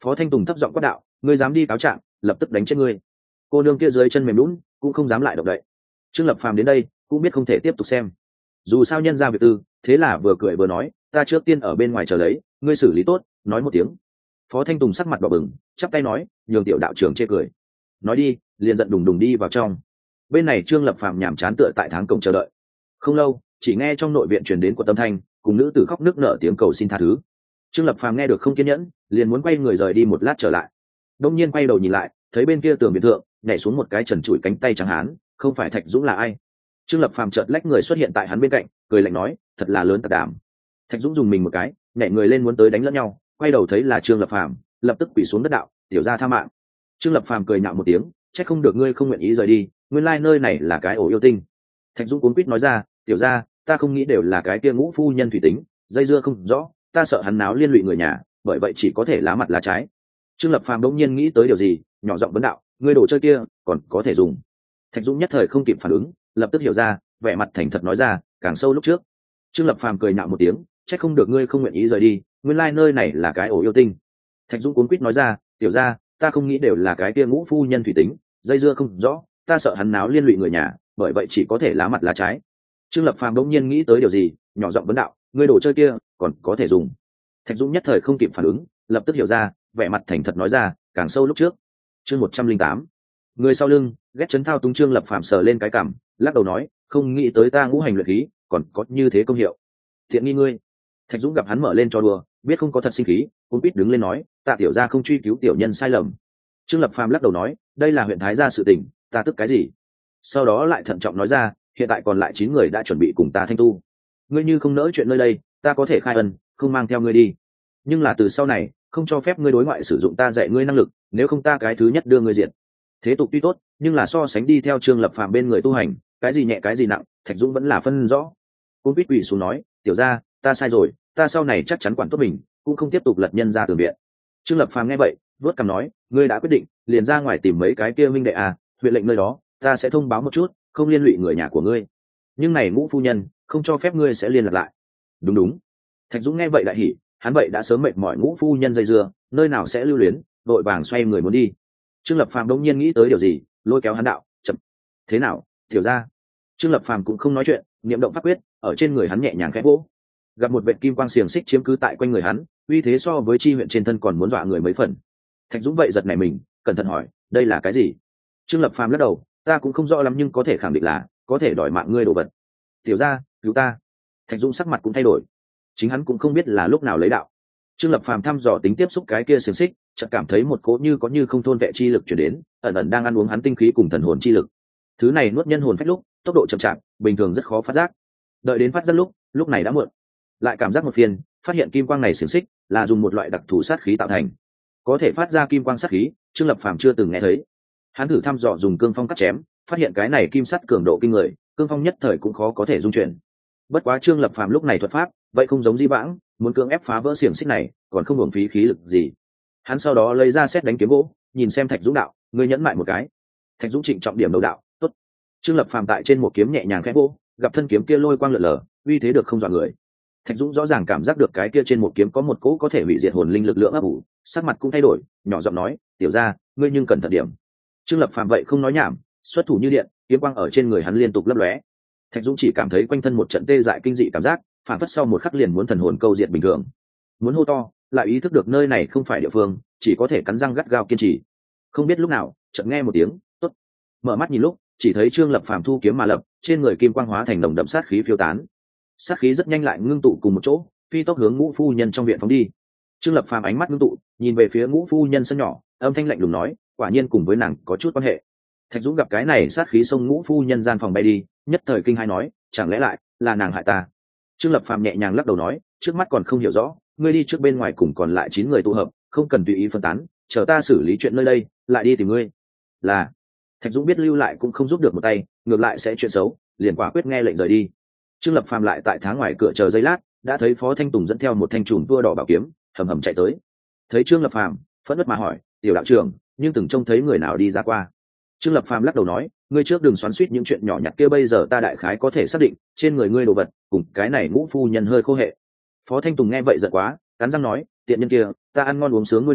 Phó Thanh Tùng thấp giọng quát đạo, ngươi dám đi cáo trạng, lập tức đánh chết ngươi. Cô nương kia dưới chân mềm lún, cũng không dám lại động đậy. Trương Lập Phàm đến đây cũng biết không thể tiếp tục xem, dù sao nhân ra việc tư, thế là vừa cười vừa nói, ta trước tiên ở bên ngoài chờ lấy, ngươi xử lý tốt, nói một tiếng. Phó Thanh Tùng sắc mặt đỏ bừng, chắp tay nói, nhường tiểu đạo trưởng chê cười. Nói đi, liền giận đùng đùng đi vào trong. Bên này Trương Lập Phàm nhàm chán tựa tại tháng cổng chờ đợi. Không lâu, chỉ nghe trong nội viện truyền đến của tâm thanh, cùng nữ tử khóc nức nở tiếng cầu xin tha thứ. Trương Lập Phàm nghe được không kiên nhẫn, liền muốn quay người rời đi một lát trở lại. Đông nhiên quay đầu nhìn lại, thấy bên kia tường biệt thượng nhảy xuống một cái trần trụi cánh tay trắng hán, không phải Thạch Dũng là ai? Trương Lập Phàm chợt lách người xuất hiện tại hắn bên cạnh, cười lạnh nói, thật là lớn tạc đảm. Thạch Dũng dùng mình một cái, nhảy người lên muốn tới đánh lẫn nhau, quay đầu thấy là Trương Lập Phàm, lập tức quỳ xuống đất đạo, tiểu gia tha mạng. Trương Lập Phàm cười nhạo một tiếng, trách không được ngươi không nguyện ý rời đi, nguyên lai nơi này là cái ổ yêu tinh. Thạch Dũng cuống quýt nói ra, tiểu gia, ta không nghĩ đều là cái kia ngũ phu nhân thủy tính, dây dưa không rõ, ta sợ hắn náo liên lụy người nhà, bởi vậy chỉ có thể lá mặt lá trái. Trương Lập Phàm đống nhiên nghĩ tới điều gì, nhỏ giọng vấn đạo, ngươi đồ chơi kia còn có thể dùng? Thạch Dũng nhất thời không kịp phản ứng, lập tức hiểu ra, vẻ mặt thành thật nói ra, càng sâu lúc trước. Trương Lập Phàm cười nhạo một tiếng, trách không được ngươi không nguyện ý rời đi, nguyên lai nơi này là cái ổ yêu tinh. Thạch Dũng cuống quýt nói ra, tiểu gia, ta không nghĩ đều là cái kia ngũ phu nhân thủy tính, dây dưa không rõ, ta sợ hắn náo liên lụy người nhà, bởi vậy chỉ có thể lá mặt lá trái. Trương Lập Phàm đống nhiên nghĩ tới điều gì, nhỏ giọng vấn đạo, ngươi đồ chơi kia còn có thể dùng? Thạch Dũng nhất thời không kịp phản ứng, lập tức hiểu ra, vẻ mặt thành thật nói ra, càng sâu lúc trước. Chương một trăm linh tám, người sau lưng ghét chấn thao túng. Trương Lập Phàm sờ lên cái cằm, lắc đầu nói, không nghĩ tới ta ngũ hành luyện khí còn có như thế công hiệu. Thiện nghi ngươi. Thạch Dũng gặp hắn mở lên cho đùa, biết không có thật sinh khí, cũng biết đứng lên nói, tạ tiểu gia không truy cứu tiểu nhân sai lầm. Trương Lập Phàm lắc đầu nói, đây là huyện thái gia sự tình, ta tức cái gì? Sau đó lại thận trọng nói ra, hiện tại còn lại chín người đã chuẩn bị cùng ta thanh tu, ngươi như không nỡ chuyện nơi đây, ta có thể khai ân, không mang theo ngươi đi, nhưng là từ sau này không cho phép ngươi đối ngoại sử dụng ta dạy ngươi năng lực, nếu không ta cái thứ nhất đưa ngươi diện. Thế tục tuy tốt, nhưng là so sánh đi theo Trương Lập Phàm bên người tu hành, cái gì nhẹ cái gì nặng, Thạch Dũng vẫn là phân rõ. Cung Bích quỳ xuống nói, tiểu gia, ta sai rồi, ta sau này chắc chắn quản tốt mình, cũng không tiếp tục lật nhân ra tường viện. Trương Lập Phàm nghe vậy, vớt cằm nói, ngươi đã quyết định, liền ra ngoài tìm mấy cái kia minh đệ à, huyện lệnh nơi đó, ta sẽ thông báo một chút, không liên lụy người nhà của ngươi. Nhưng này ngũ phu nhân, không cho phép ngươi sẽ liên lạc lại. Đúng đúng. Thạch Dũng nghe vậy đại hỉ, hắn vậy đã sớm mệt mỏi ngũ phu nhân dây dưa, nơi nào sẽ lưu luyến, vội vàng xoay người muốn đi. Trương Lập Phàm đống nhiên nghĩ tới điều gì, lôi kéo hắn đạo, chậm. Thế nào, tiểu gia? Trương Lập Phàm cũng không nói chuyện, niệm động pháp quyết, ở trên người hắn nhẹ nhàng khẽ vỗ. Gặp một vệt kim quang xiềng xích chiếm cứ tại quanh người hắn, uy thế so với chi huyện trên thân còn muốn dọa người mấy phần. Thạch Dũng vậy giật nảy mình, cẩn thận hỏi, đây là cái gì? Trương Lập Phàm lắc đầu, ta cũng không rõ lắm nhưng có thể khẳng định là có thể đòi mạng ngươi đồ vật. Tiểu gia, cứu ta. Thạch Dũng sắc mặt cũng thay đổi, chính hắn cũng không biết là lúc nào lấy đạo. Trương Lập Phàm thăm dò tính tiếp xúc cái kia xiềng xích, chợt cảm thấy một cỗ như có như không thôn vệ chi lực chuyển đến, ẩn ẩn đang ăn uống hắn tinh khí cùng thần hồn chi lực. Thứ này nuốt nhân hồn phách lúc, tốc độ chậm chạp, bình thường rất khó phát giác. Đợi đến phát giác lúc, lúc này đã muộn. Lại cảm giác một phiền, phát hiện kim quang này xiềng xích là dùng một loại đặc thù sát khí tạo thành, có thể phát ra kim quang sát khí, Trương Lập Phàm chưa từng nghe thấy. Hắn thử thăm dò dùng cương phong cắt chém, phát hiện cái này kim sắt cường độ kinh người, cương phong nhất thời cũng khó có thể dung chuyển. Bất quá Trương Lập Phàm lúc này thuật pháp, vậy không giống Di Vãng, muốn cưỡng ép phá vỡ xiềng xích này, còn không uổng phí khí lực gì. Hắn sau đó lấy ra xét đánh kiếm gỗ, nhìn xem Thạch Dũng đạo, ngươi nhẫn mại một cái. Thạch Dũng trịnh trọng điểm đầu đạo, tốt. Trương Lập Phàm tại trên một kiếm nhẹ nhàng khẽ vỗ, gặp thân kiếm kia lôi quang lượn lờ, uy thế được không dọa người. Thạch Dũng rõ ràng cảm giác được cái kia trên một kiếm có một cỗ có thể hủy diệt hồn linh lực lượng ấp ủ, sắc mặt cũng thay đổi, nhỏ giọng nói, tiểu gia, ngươi nhưng cẩn thận điểm. Trương Lập Phàm vậy không nói nhảm, xuất thủ như điện, kiếm quang ở trên người hắn liên tục lấp lóe. Thạch Dũng chỉ cảm thấy quanh thân một trận tê dại kinh dị cảm giác, phản phất sau một khắc liền muốn thần hồn câu diệt bình thường. Muốn hô to, lại ý thức được nơi này không phải địa phương, chỉ có thể cắn răng gắt gao kiên trì. Không biết lúc nào, chợt nghe một tiếng, tốt. Mở mắt nhìn lúc, chỉ thấy Trương Lập Phàm thu kiếm mà lập, trên người kim quang hóa thành nồng đậm sát khí phiêu tán. Sát khí rất nhanh lại ngưng tụ cùng một chỗ, phi tốc hướng Ngũ phu nhân trong viện phóng đi. Trương Lập Phàm ánh mắt ngưng tụ, nhìn về phía Ngũ phu nhân sân nhỏ, âm thanh lạnh lùng nói, quả nhiên cùng với nàng có chút quan hệ. Thạch Dũng gặp cái này sát khí xông Ngũ phu nhân gian phòng bay đi, nhất thời kinh hai nói, chẳng lẽ lại là nàng hại ta? Trương Lập Phàm nhẹ nhàng lắc đầu nói, trước mắt còn không hiểu rõ, ngươi đi trước bên ngoài cùng còn lại chín người tụ hợp, không cần tùy ý phân tán, chờ ta xử lý chuyện nơi đây, lại đi tìm ngươi. Là. Thạch Dũng biết lưu lại cũng không giúp được một tay, ngược lại sẽ chuyện xấu, liền quả quyết nghe lệnh rời đi. Trương Lập Phàm lại tại tháng ngoài cửa chờ giây lát, đã thấy Phó Thanh Tùng dẫn theo một thanh trùm tua đỏ bảo kiếm, hầm hầm chạy tới. Thấy Trương Lập Phàm, phẫn nộ mà hỏi, tiểu đạo trưởng, nhưng từng trông thấy người nào đi ra qua? Trương Lập Phàm lắc đầu nói, ngươi trước đừng xoắn xuýt những chuyện nhỏ nhặt kia, bây giờ ta đại khái có thể xác định, trên người ngươi đồ vật, cùng cái này Ngũ phu nhân hơi khô hệ. Phó Thanh Tùng nghe vậy giận quá, cắn răng nói, tiện nhân kia, ta ăn ngon uống sướng nuôi nàng,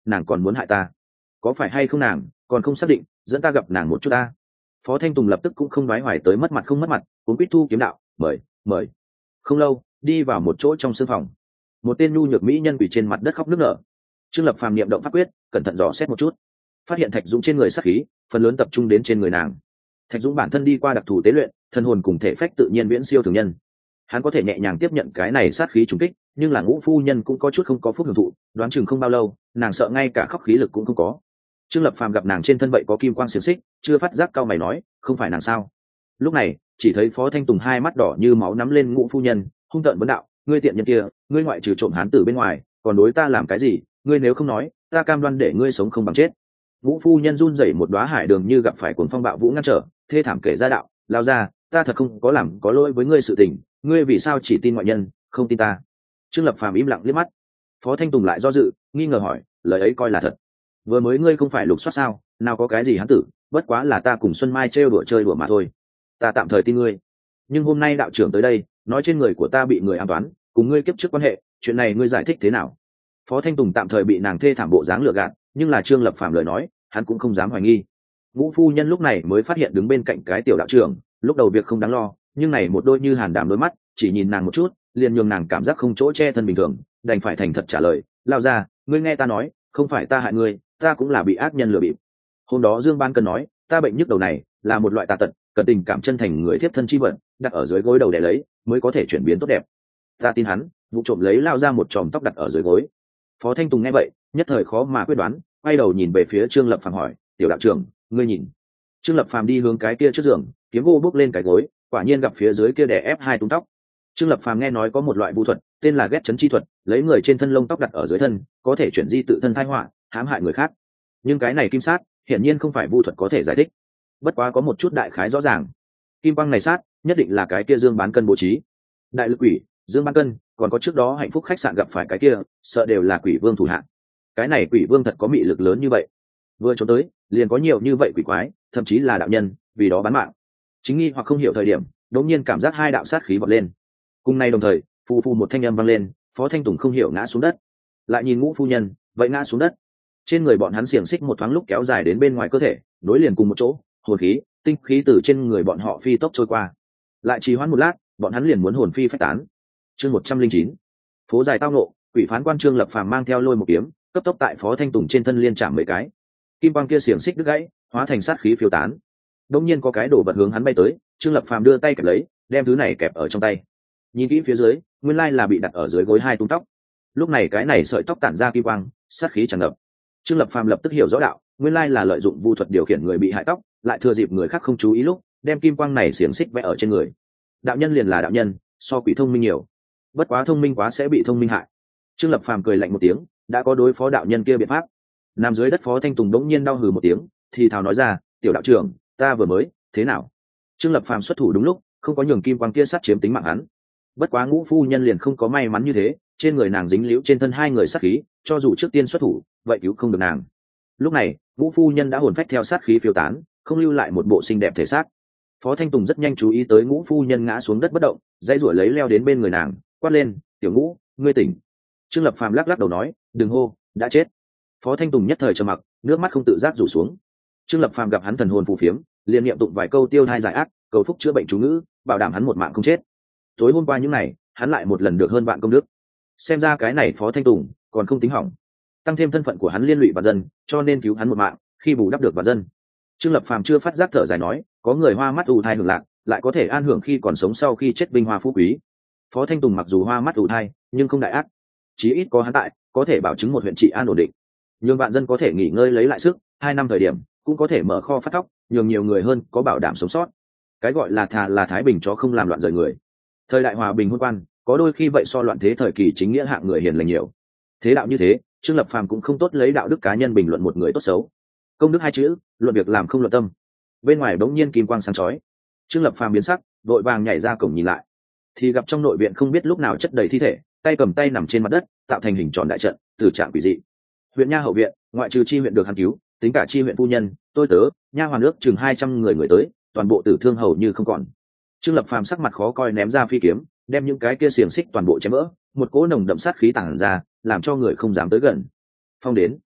nàng còn muốn hại ta, có phải hay không nàng còn không xác định, dẫn ta gặp nàng một chút ta. Phó Thanh Tùng lập tức cũng không đoái hoài tới mất mặt không mất mặt, cũng quýt thu kiếm đạo, mời mời. Không lâu đi vào một chỗ trong sương phòng, một tên nhu nhược mỹ nhân quỳ trên mặt đất khóc nức nở. Trương Lập Phàm niệm động pháp quyết, cẩn thận dò xét một chút, phát hiện Thạch Dũng trên người sát khí phần lớn tập trung đến trên người nàng. Thạch Dũng bản thân đi qua đặc thù tế luyện, thân hồn cùng thể phách tự nhiên viễn siêu thường nhân, hắn có thể nhẹ nhàng tiếp nhận cái này sát khí trùng kích, nhưng là Ngũ phu nhân cũng có chút không có phúc hưởng thụ, đoán chừng không bao lâu nàng sợ ngay cả khóc khí lực cũng không có. Trương Lập Phàm gặp nàng trên thân vậy có kim quang xiềng xích, chưa phát giác cao mày nói, không phải nàng sao? Lúc này chỉ thấy Phó Thanh Tùng hai mắt đỏ như máu nắm lên Ngũ phu nhân, hung tợn vấn đạo, ngươi tiện nhân kia, ngươi ngoại trừ trộm hán tử bên ngoài còn đối ta làm cái gì? Ngươi nếu không nói, ta cam đoan để ngươi sống không bằng chết. Ngũ phu nhân run rẩy một đóa hải đường như gặp phải cuồng phong bạo vũ ngăn trở, thê thảm kể ra đạo, lao ra, ta thật không có làm có lỗi với ngươi sự tình, ngươi vì sao chỉ tin ngoại nhân, không tin ta? Trương Lập Phàm im lặng liếc mắt. Phó Thanh Tùng lại do dự, nghi ngờ hỏi, lời ấy coi là thật? Vừa mới ngươi không phải lục soát sao, nào có cái gì hán tử, bất quá là ta cùng Xuân Mai trêu đùa chơi đùa mà thôi, ta tạm thời tin ngươi. Nhưng hôm nay đạo trưởng tới đây nói trên người của ta bị người ám toán, cùng ngươi kiếp trước quan hệ, chuyện này ngươi giải thích thế nào? Phó Thanh Tùng tạm thời bị nàng thê thảm bộ dáng lừa gạt, nhưng là Trương Lập Phàm lời nói hắn cũng không dám hoài nghi. Ngũ phu nhân lúc này mới phát hiện đứng bên cạnh cái tiểu đạo trưởng, lúc đầu việc không đáng lo, nhưng này một đôi như hàn đảm đôi mắt chỉ nhìn nàng một chút liền nhường nàng cảm giác không chỗ che thân bình thường, đành phải thành thật trả lời, lao ra, ngươi nghe ta nói, không phải ta hại ngươi, ta cũng là bị ác nhân lừa bịp. Hôm đó Dương Ban Cân nói ta bệnh nhức đầu này là một loại tà tật, cần tình cảm chân thành người tiếp thân chi vận đặt ở dưới gối đầu để lấy mới có thể chuyển biến tốt đẹp. Ta tin hắn, vụ trộm lấy lao ra một chòm tóc đặt ở dưới gối. Phó Thanh Tùng nghe vậy nhất thời khó mà quyết đoán, quay đầu nhìn về phía Trương Lập Phàm hỏi, tiểu đạo trưởng, ngươi nhìn? Trương Lập Phàm đi hướng cái kia trước giường, kiếm gỗ bước lên cái gối, quả nhiên gặp phía dưới kia đè ép hai tung tóc. Trương Lập Phàm nghe nói có một loại vu thuật tên là ghét chấn chi thuật, lấy người trên thân lông tóc đặt ở dưới thân có thể chuyển di tự thân tai họa, hãm hại người khác. Nhưng cái này kim sát hiển nhiên không phải vu thuật có thể giải thích, bất quá có một chút đại khái rõ ràng, kim quang này sát nhất định là cái kia Dương Bán Cân bố trí. Đại lực quỷ Dương Bán Cân, còn có trước đó hạnh phúc khách sạn gặp phải cái kia sợ đều là quỷ vương thủ hạ. Cái này quỷ vương thật có mị lực lớn như vậy, vừa trốn tới liền có nhiều như vậy quỷ quái, thậm chí là đạo nhân vì đó bán mạng. Chính nghi hoặc không hiểu thời điểm đột nhiên cảm giác hai đạo sát khí vọt lên, cùng nay đồng thời phù phù một thanh âm vang lên, Phó Thanh Tùng không hiểu ngã xuống đất, lại nhìn Ngũ phu nhân vậy ngã xuống đất. Trên người bọn hắn xiềng xích một thoáng lúc kéo dài đến bên ngoài cơ thể, nối liền cùng một chỗ, hồn khí tinh khí từ trên người bọn họ phi tốc trôi qua, lại trì hoãn một lát bọn hắn liền muốn hồn phi phách tán. Chương một trăm linh chín, phố dài tao nộ, quỷ phán quan Trương Lập Phàm mang theo lôi một kiếm cấp tốc tại Phó Thanh Tùng trên thân liên chạm mấy cái, kim quang kia xiềng xích đứt gãy hóa thành sát khí phiêu tán. Đông nhiên có cái đồ vật hướng hắn bay tới, Trương Lập Phàm đưa tay kẹp lấy, đem thứ này kẹp ở trong tay, nhìn kỹ phía dưới nguyên lai là bị đặt ở dưới gối hai tung tóc. Lúc này cái này sợi tóc tản ra kim quang, sát khí tràn ngập. Trương Lập Phàm lập tức hiểu rõ đạo, nguyên lai là lợi dụng vu thuật điều khiển người bị hại tóc, lại thừa dịp người khác không chú ý lúc đem kim quang này xiềng xích vẽ ở trên người. Đạo nhân liền là đạo nhân, so quỷ thông minh nhiều, bất quá thông minh quá sẽ bị thông minh hại. Trương Lập Phàm cười lạnh một tiếng, đã có đối phó đạo nhân kia biện pháp. Nằm dưới đất Phó Thanh Tùng đống nhiên đau hừ một tiếng, thì thào nói ra, tiểu đạo trưởng, ta vừa mới thế nào? Trương Lập Phàm xuất thủ đúng lúc, không có nhường kim quang kia sát chiếm tính mạng hắn. Bất quá Ngũ phu nhân liền không có may mắn như thế, trên người nàng dính liễu trên thân hai người sát khí, cho dù trước tiên xuất thủ vậy cứu không được nàng. Lúc này Ngũ phu nhân đã hồn phách theo sát khí phiêu tán, không lưu lại một bộ xinh đẹp thể xác. Phó Thanh Tùng rất nhanh chú ý tới Ngũ phu nhân ngã xuống đất bất động, dãy ruổi lấy leo đến bên người nàng, quát lên, tiểu Ngũ, ngươi tỉnh. Trương Lập Phàm lắc lắc đầu nói, đừng hô, đã chết. Phó Thanh Tùng nhất thời trầm mặc, nước mắt không tự giác rủ xuống. Trương Lập Phàm gặp hắn thần hồn phù phiếm, liền niệm tụng vài câu tiêu thai giải ác, cầu phúc chữa bệnh chú ngữ, bảo đảm hắn một mạng không chết. Tối hôm qua những ngày hắn lại một lần được hơn vạn công đức, xem ra cái này Phó Thanh Tùng còn không tính hỏng, tăng thêm thân phận của hắn liên lụy vạn dân, cho nên cứu hắn một mạng, khi bù đắp được vạn dân. Trương Lập Phàm chưa phát giác thở dài nói, có người hoa mắt ù thai hưởng lạc, lại có thể an hưởng khi còn sống sau khi chết vinh hoa phú quý. Phó Thanh Tùng mặc dù hoa mắt ù thai nhưng không đại ác, chí ít có hắn tại, có thể bảo chứng một huyện trị an ổn định, nhường vạn dân có thể nghỉ ngơi lấy lại sức, hai năm thời điểm cũng có thể mở kho phát thóc, nhường nhiều người hơn có bảo đảm sống sót. Cái gọi là thà là thái bình chó không làm loạn rời người. Thời đại hòa bình hôn quan, có đôi khi vậy so loạn thế thời kỳ chính nghĩa hạng người hiền lành nhiều. Thế đạo như thế, Trương Lập Phàm cũng không tốt lấy đạo đức cá nhân bình luận một người tốt xấu. Công đức hai chữ, luận việc làm không luận tâm. Bên ngoài bỗng nhiên kim quang sáng chói, Trương Lập Phàm biến sắc, vội vàng nhảy ra cổng nhìn lại, thì gặp trong nội viện không biết lúc nào chất đầy thi thể, tay cầm tay nằm trên mặt đất, tạo thành hình tròn đại trận, từ trạng quỷ dị. Huyện nha hậu viện, ngoại trừ chi huyện được hắn cứu, tính cả chi huyện phu nhân, tôi tớ, nha hoàn nước chừng hai trăm người người tới, toàn bộ tử thương hầu như không còn. Trương Lập Phàm sắc mặt khó coi ném ra phi kiếm, đem những cái kia xiềng xích toàn bộ chém vỡ, một cỗ nồng đậm sát khí tản ra, làm cho người không dám tới gần. Phong đến,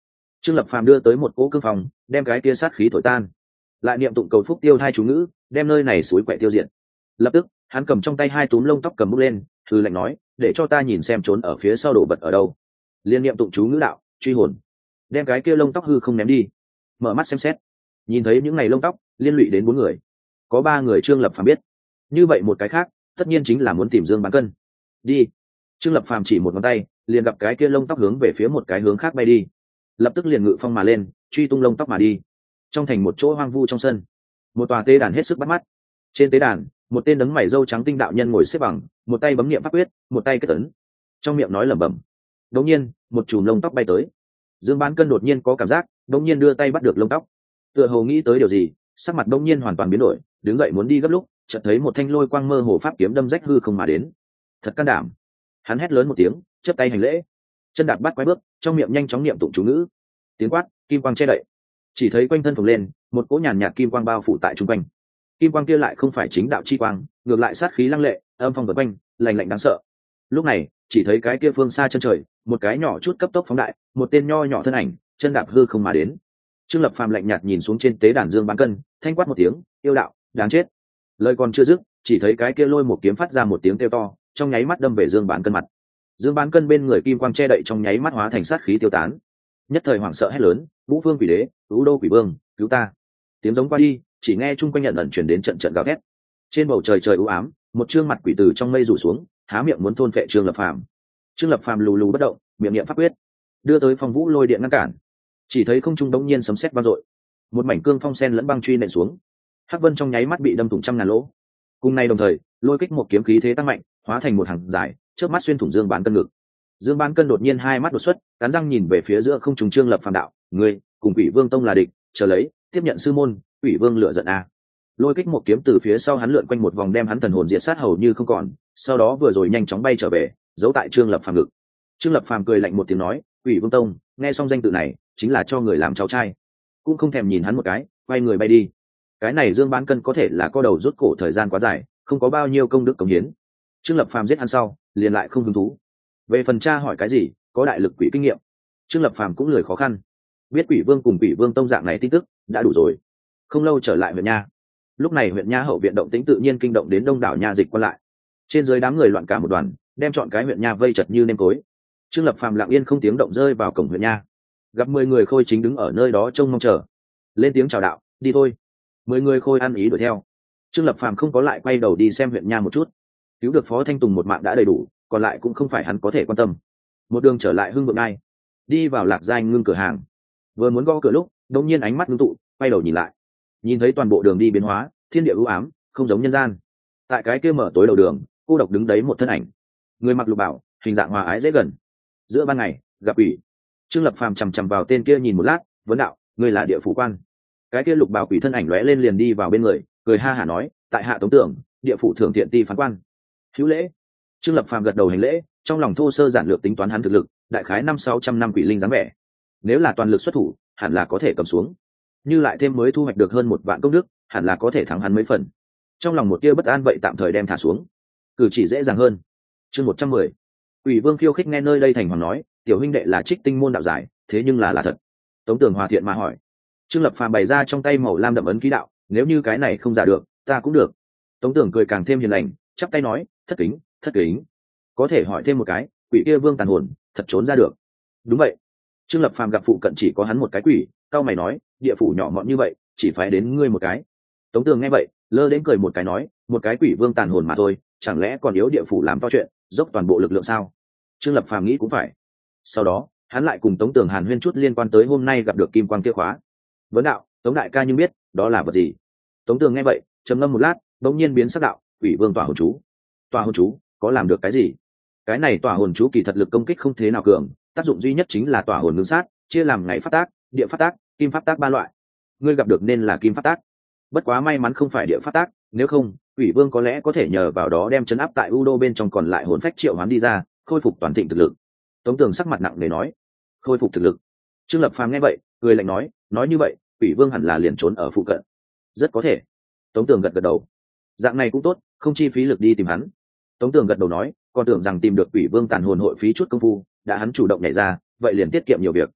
Trương Lập Phàm đưa tới một cỗ cương phòng, đem cái kia sát khí thổi tan, lại niệm tụng cầu phúc tiêu hai chú ngữ, đem nơi này suối quậy tiêu diệt. Lập tức hắn cầm trong tay hai túm lông tóc cầm bút lên, thư lệnh nói, để cho ta nhìn xem trốn ở phía sau đồ vật ở đâu. Liên niệm tụng chú ngữ đạo, truy hồn, đem cái kia lông tóc hư không ném đi. Mở mắt xem xét, nhìn thấy những ngày lông tóc liên lụy đến bốn người, có ba người Trương Lập Phàm biết, như vậy một cái khác tất nhiên chính là muốn tìm Dương Bán Cân. Đi. Trương Lập Phàm chỉ một ngón tay, liền gặp cái kia lông tóc hướng về phía một cái hướng khác bay đi, lập tức liền ngự phong mà lên, truy tung lông tóc mà đi. Trong thành một chỗ hoang vu trong sân, một tòa tế đàn hết sức bắt mắt. Trên tế đàn, một tên đấng mày râu trắng tinh đạo nhân ngồi xếp bằng, một tay bấm niệm pháp quyết, một tay kết tấn, trong miệng nói lẩm bẩm. Đột nhiên, một chùm lông tóc bay tới. Dương Bán Cân đột nhiên có cảm giác, đột nhiên đưa tay bắt được lông tóc, tựa hồ nghĩ tới điều gì, sắc mặt đột nhiên hoàn toàn biến đổi, đứng dậy muốn đi gấp lúc, chợt thấy một thanh lôi quang mơ hồ pháp kiếm đâm rách hư không mà đến. Thật can đảm. Hắn hét lớn một tiếng, chắp tay hành lễ, chân đạp bắt quái bước, trong miệng nhanh chóng niệm tụng chú ngữ. Tiếng quát, kim quang che đậy, chỉ thấy quanh thân phồng lên một cỗ nhàn nhạt kim quang bao phủ tại trung quanh. Kim quang kia lại không phải chính đạo chi quang, ngược lại sát khí lăng lệ, âm phong vần quanh, lạnh lạnh đáng sợ. Lúc này chỉ thấy cái kia phương xa chân trời, một cái nhỏ chút cấp tốc phóng đại, một tên nho nhỏ thân ảnh chân đạp hư không mà đến. Trương Lập Phàm lạnh nhạt nhìn xuống trên tế đàn Dương Bán Cân, thanh quát một tiếng, yêu đạo, đáng chết. Lời còn chưa dứt, chỉ thấy cái kia lôi một kiếm phát ra một tiếng kêu to, trong nháy mắt đâm về Dương Bán Cân mặt. Dương Bán Cân bên người kim quang che đậy trong nháy mắt hóa thành sát khí tiêu tán. Nhất thời hoảng sợ hét lớn, Vũ Vương Quỷ Đế, Ú Đô Quỷ Vương, cứu ta. Tiếng giống qua đi, chỉ nghe chung quanh nhận ẩn chuyển đến trận trận gào thét. Trên bầu trời trời u ám, một trương mặt quỷ từ trong mây rủ xuống, há miệng muốn thôn phệ Trương Lập Phàm. Trương Lập Phàm lù lù bất động, miệng niệm pháp quyết, đưa tới phong vũ lôi điện ngăn cản. Chỉ thấy không trung đống nhiên sấm sét vang dội, một mảnh cương phong sen lẫn băng truy nện xuống, hắc vân trong nháy mắt bị đâm thủng trăm ngàn lỗ. Cùng nay đồng thời, lôi kích một kiếm khí thế tăng mạnh, hóa thành một hàng dài, chớp mắt xuyên thủng Dương Bán Cân ngực. Dương Bán Cân đột nhiên hai mắt đột xuất, cắn răng nhìn về phía giữa không trung Trương Lập Phàm đạo, ngươi cùng Quỷ Vương tông là địch, chờ lấy, tiếp nhận sư môn, Quỷ Vương lựa giận a. Lôi kích một kiếm từ phía sau hắn lượn quanh một vòng đem hắn thần hồn diệt sát hầu như không còn, sau đó vừa rồi nhanh chóng bay trở về, giấu tại Trương Lập Phàm ngực. Trương Lập Phàm cười lạnh một tiếng nói, Quỷ Vương tông, nghe xong danh tự này, chính là cho người làm cháu trai. Cũng không thèm nhìn hắn một cái, quay người bay đi. Cái này Dương Bán Cân có thể là co đầu rút cổ thời gian quá dài, không có bao nhiêu công đức cống hiến. Trương Lập Phàm giết hắn sau, liền lại không hứng thú. Về phần tra hỏi cái gì, có đại lực quỷ kinh nghiệm, Trương Lập Phàm cũng lười khó khăn. Biết Quỷ Vương cùng Quỷ Vương tông dạng này tin tức đã đủ rồi. Không lâu trở lại huyện nha. Lúc này huyện nha hậu viện động tĩnh tự nhiên kinh động đến đông đảo nha dịch quan lại. Trên dưới đám người loạn cả một đoàn, đem chọn cái huyện nha vây chật như nêm cối. Trương Lập Phàm lặng yên không tiếng động rơi vào cổng huyện nha, gặp mười người khôi chính đứng ở nơi đó trông mong chờ. Lên tiếng chào đạo, đi thôi. Mười người khôi ăn ý đuổi theo. Trương Lập Phàm không có lại quay đầu đi xem huyện nha một chút. Cứu được Phó Thanh Tùng một mạng đã đầy đủ, còn lại cũng không phải hắn có thể quan tâm. Một đường trở lại Hưng Vượng Ai, đi vào Lạc Giai ngưng cửa hàng, vừa muốn gõ cửa lúc đột nhiên ánh mắt ngưng tụ, quay đầu nhìn lại, nhìn thấy toàn bộ đường đi biến hóa, thiên địa u ám, không giống nhân gian. Tại cái kia mở tối đầu đường, cô độc đứng đấy một thân ảnh, người mặc lục bảo, hình dạng hòa ái dễ gần. Giữa ban ngày gặp ủy. Trương Lập Phàm chằm chằm vào tên kia nhìn một lát, vấn đạo, ngươi là địa phủ quan? Cái kia lục bảo quỷ thân ảnh lóe lên liền đi vào bên người, cười ha hả nói, tại hạ Tống Tưởng, địa phủ thưởng thiện ti phán quan. Hữu lễ. Trương Lập Phàm gật đầu hành lễ, trong lòng thô sơ giản lược tính toán hắn thực lực, đại khái năm sáu trăm năm quỷ linh dáng vẻ. Nếu là toàn lực xuất thủ, hẳn là có thể cầm xuống. Như lại thêm mới thu hoạch được hơn một vạn công đức, hẳn là có thể thắng hắn mấy phần. Trong lòng một tia bất an vậy tạm thời đem thả xuống, cử chỉ dễ dàng hơn. Chương một trăm mười. Quỷ Vương khiêu khích nghe nơi đây thành hoàng nói, tiểu huynh đệ là Trích Tinh môn đạo giải, thế nhưng là là thật. Tống Tưởng hòa thiện mà hỏi. Trương Lập Phàm bày ra trong tay màu lam đậm ấn ký đạo, nếu như cái này không giả được, ta cũng được. Tống Tưởng cười càng thêm hiền lành, chắp tay nói, thất kính, thất kính. Có thể hỏi thêm một cái, quỷ kia vương tàn hồn, thật trốn ra được? Đúng vậy. Trương Lập Phàm gặp phụ cận chỉ có hắn một cái quỷ, cao mày nói, địa phủ nhỏ mọn như vậy, chỉ phải đến ngươi một cái. Tống Tưởng nghe vậy, lơ đến cười một cái nói, một cái quỷ vương tàn hồn mà thôi, chẳng lẽ còn yếu địa phủ làm to chuyện, dốc toàn bộ lực lượng sao? Trương Lập Phàm nghĩ cũng phải. Sau đó hắn lại cùng Tống Tưởng hàn huyên chút liên quan tới hôm nay gặp được kim quang kia khóa. Vấn đạo, Tống đại ca nhưng biết đó là vật gì? Tống Tưởng nghe vậy, trầm ngâm một lát, đột nhiên biến sắc đạo, quỷ vương tỏa hồn chú. Tỏa hồn chú có làm được cái gì? Cái này tỏa hồn chú kỳ thật lực công kích không thế nào cường, tác dụng duy nhất chính là tỏa hồn ngưng sát, chia làm ngày phát tác, địa phát tác, kim phát tác ba loại. Ngươi gặp được nên là kim phát tác. Bất quá may mắn không phải địa phát tác, nếu không quỷ vương có lẽ có thể nhờ vào đó đem chấn áp tại u đô bên trong còn lại hồn phách triệu hoán đi ra, khôi phục toàn thịnh thực lực. Tống Tưởng sắc mặt nặng nề nói, khôi phục thực lực. Trương Lập Phàm nghe vậy, cười lạnh nói, nói như vậy quỷ vương hẳn là liền trốn ở phụ cận. Rất có thể. Tống Tưởng gật gật đầu. Dạng này cũng tốt, không chi phí lực đi tìm hắn. Tống Tưởng gật đầu nói, còn tưởng rằng tìm được quỷ vương tàn hồn hội phí chút công phu, đã hắn chủ động nhảy ra, vậy liền tiết kiệm nhiều việc.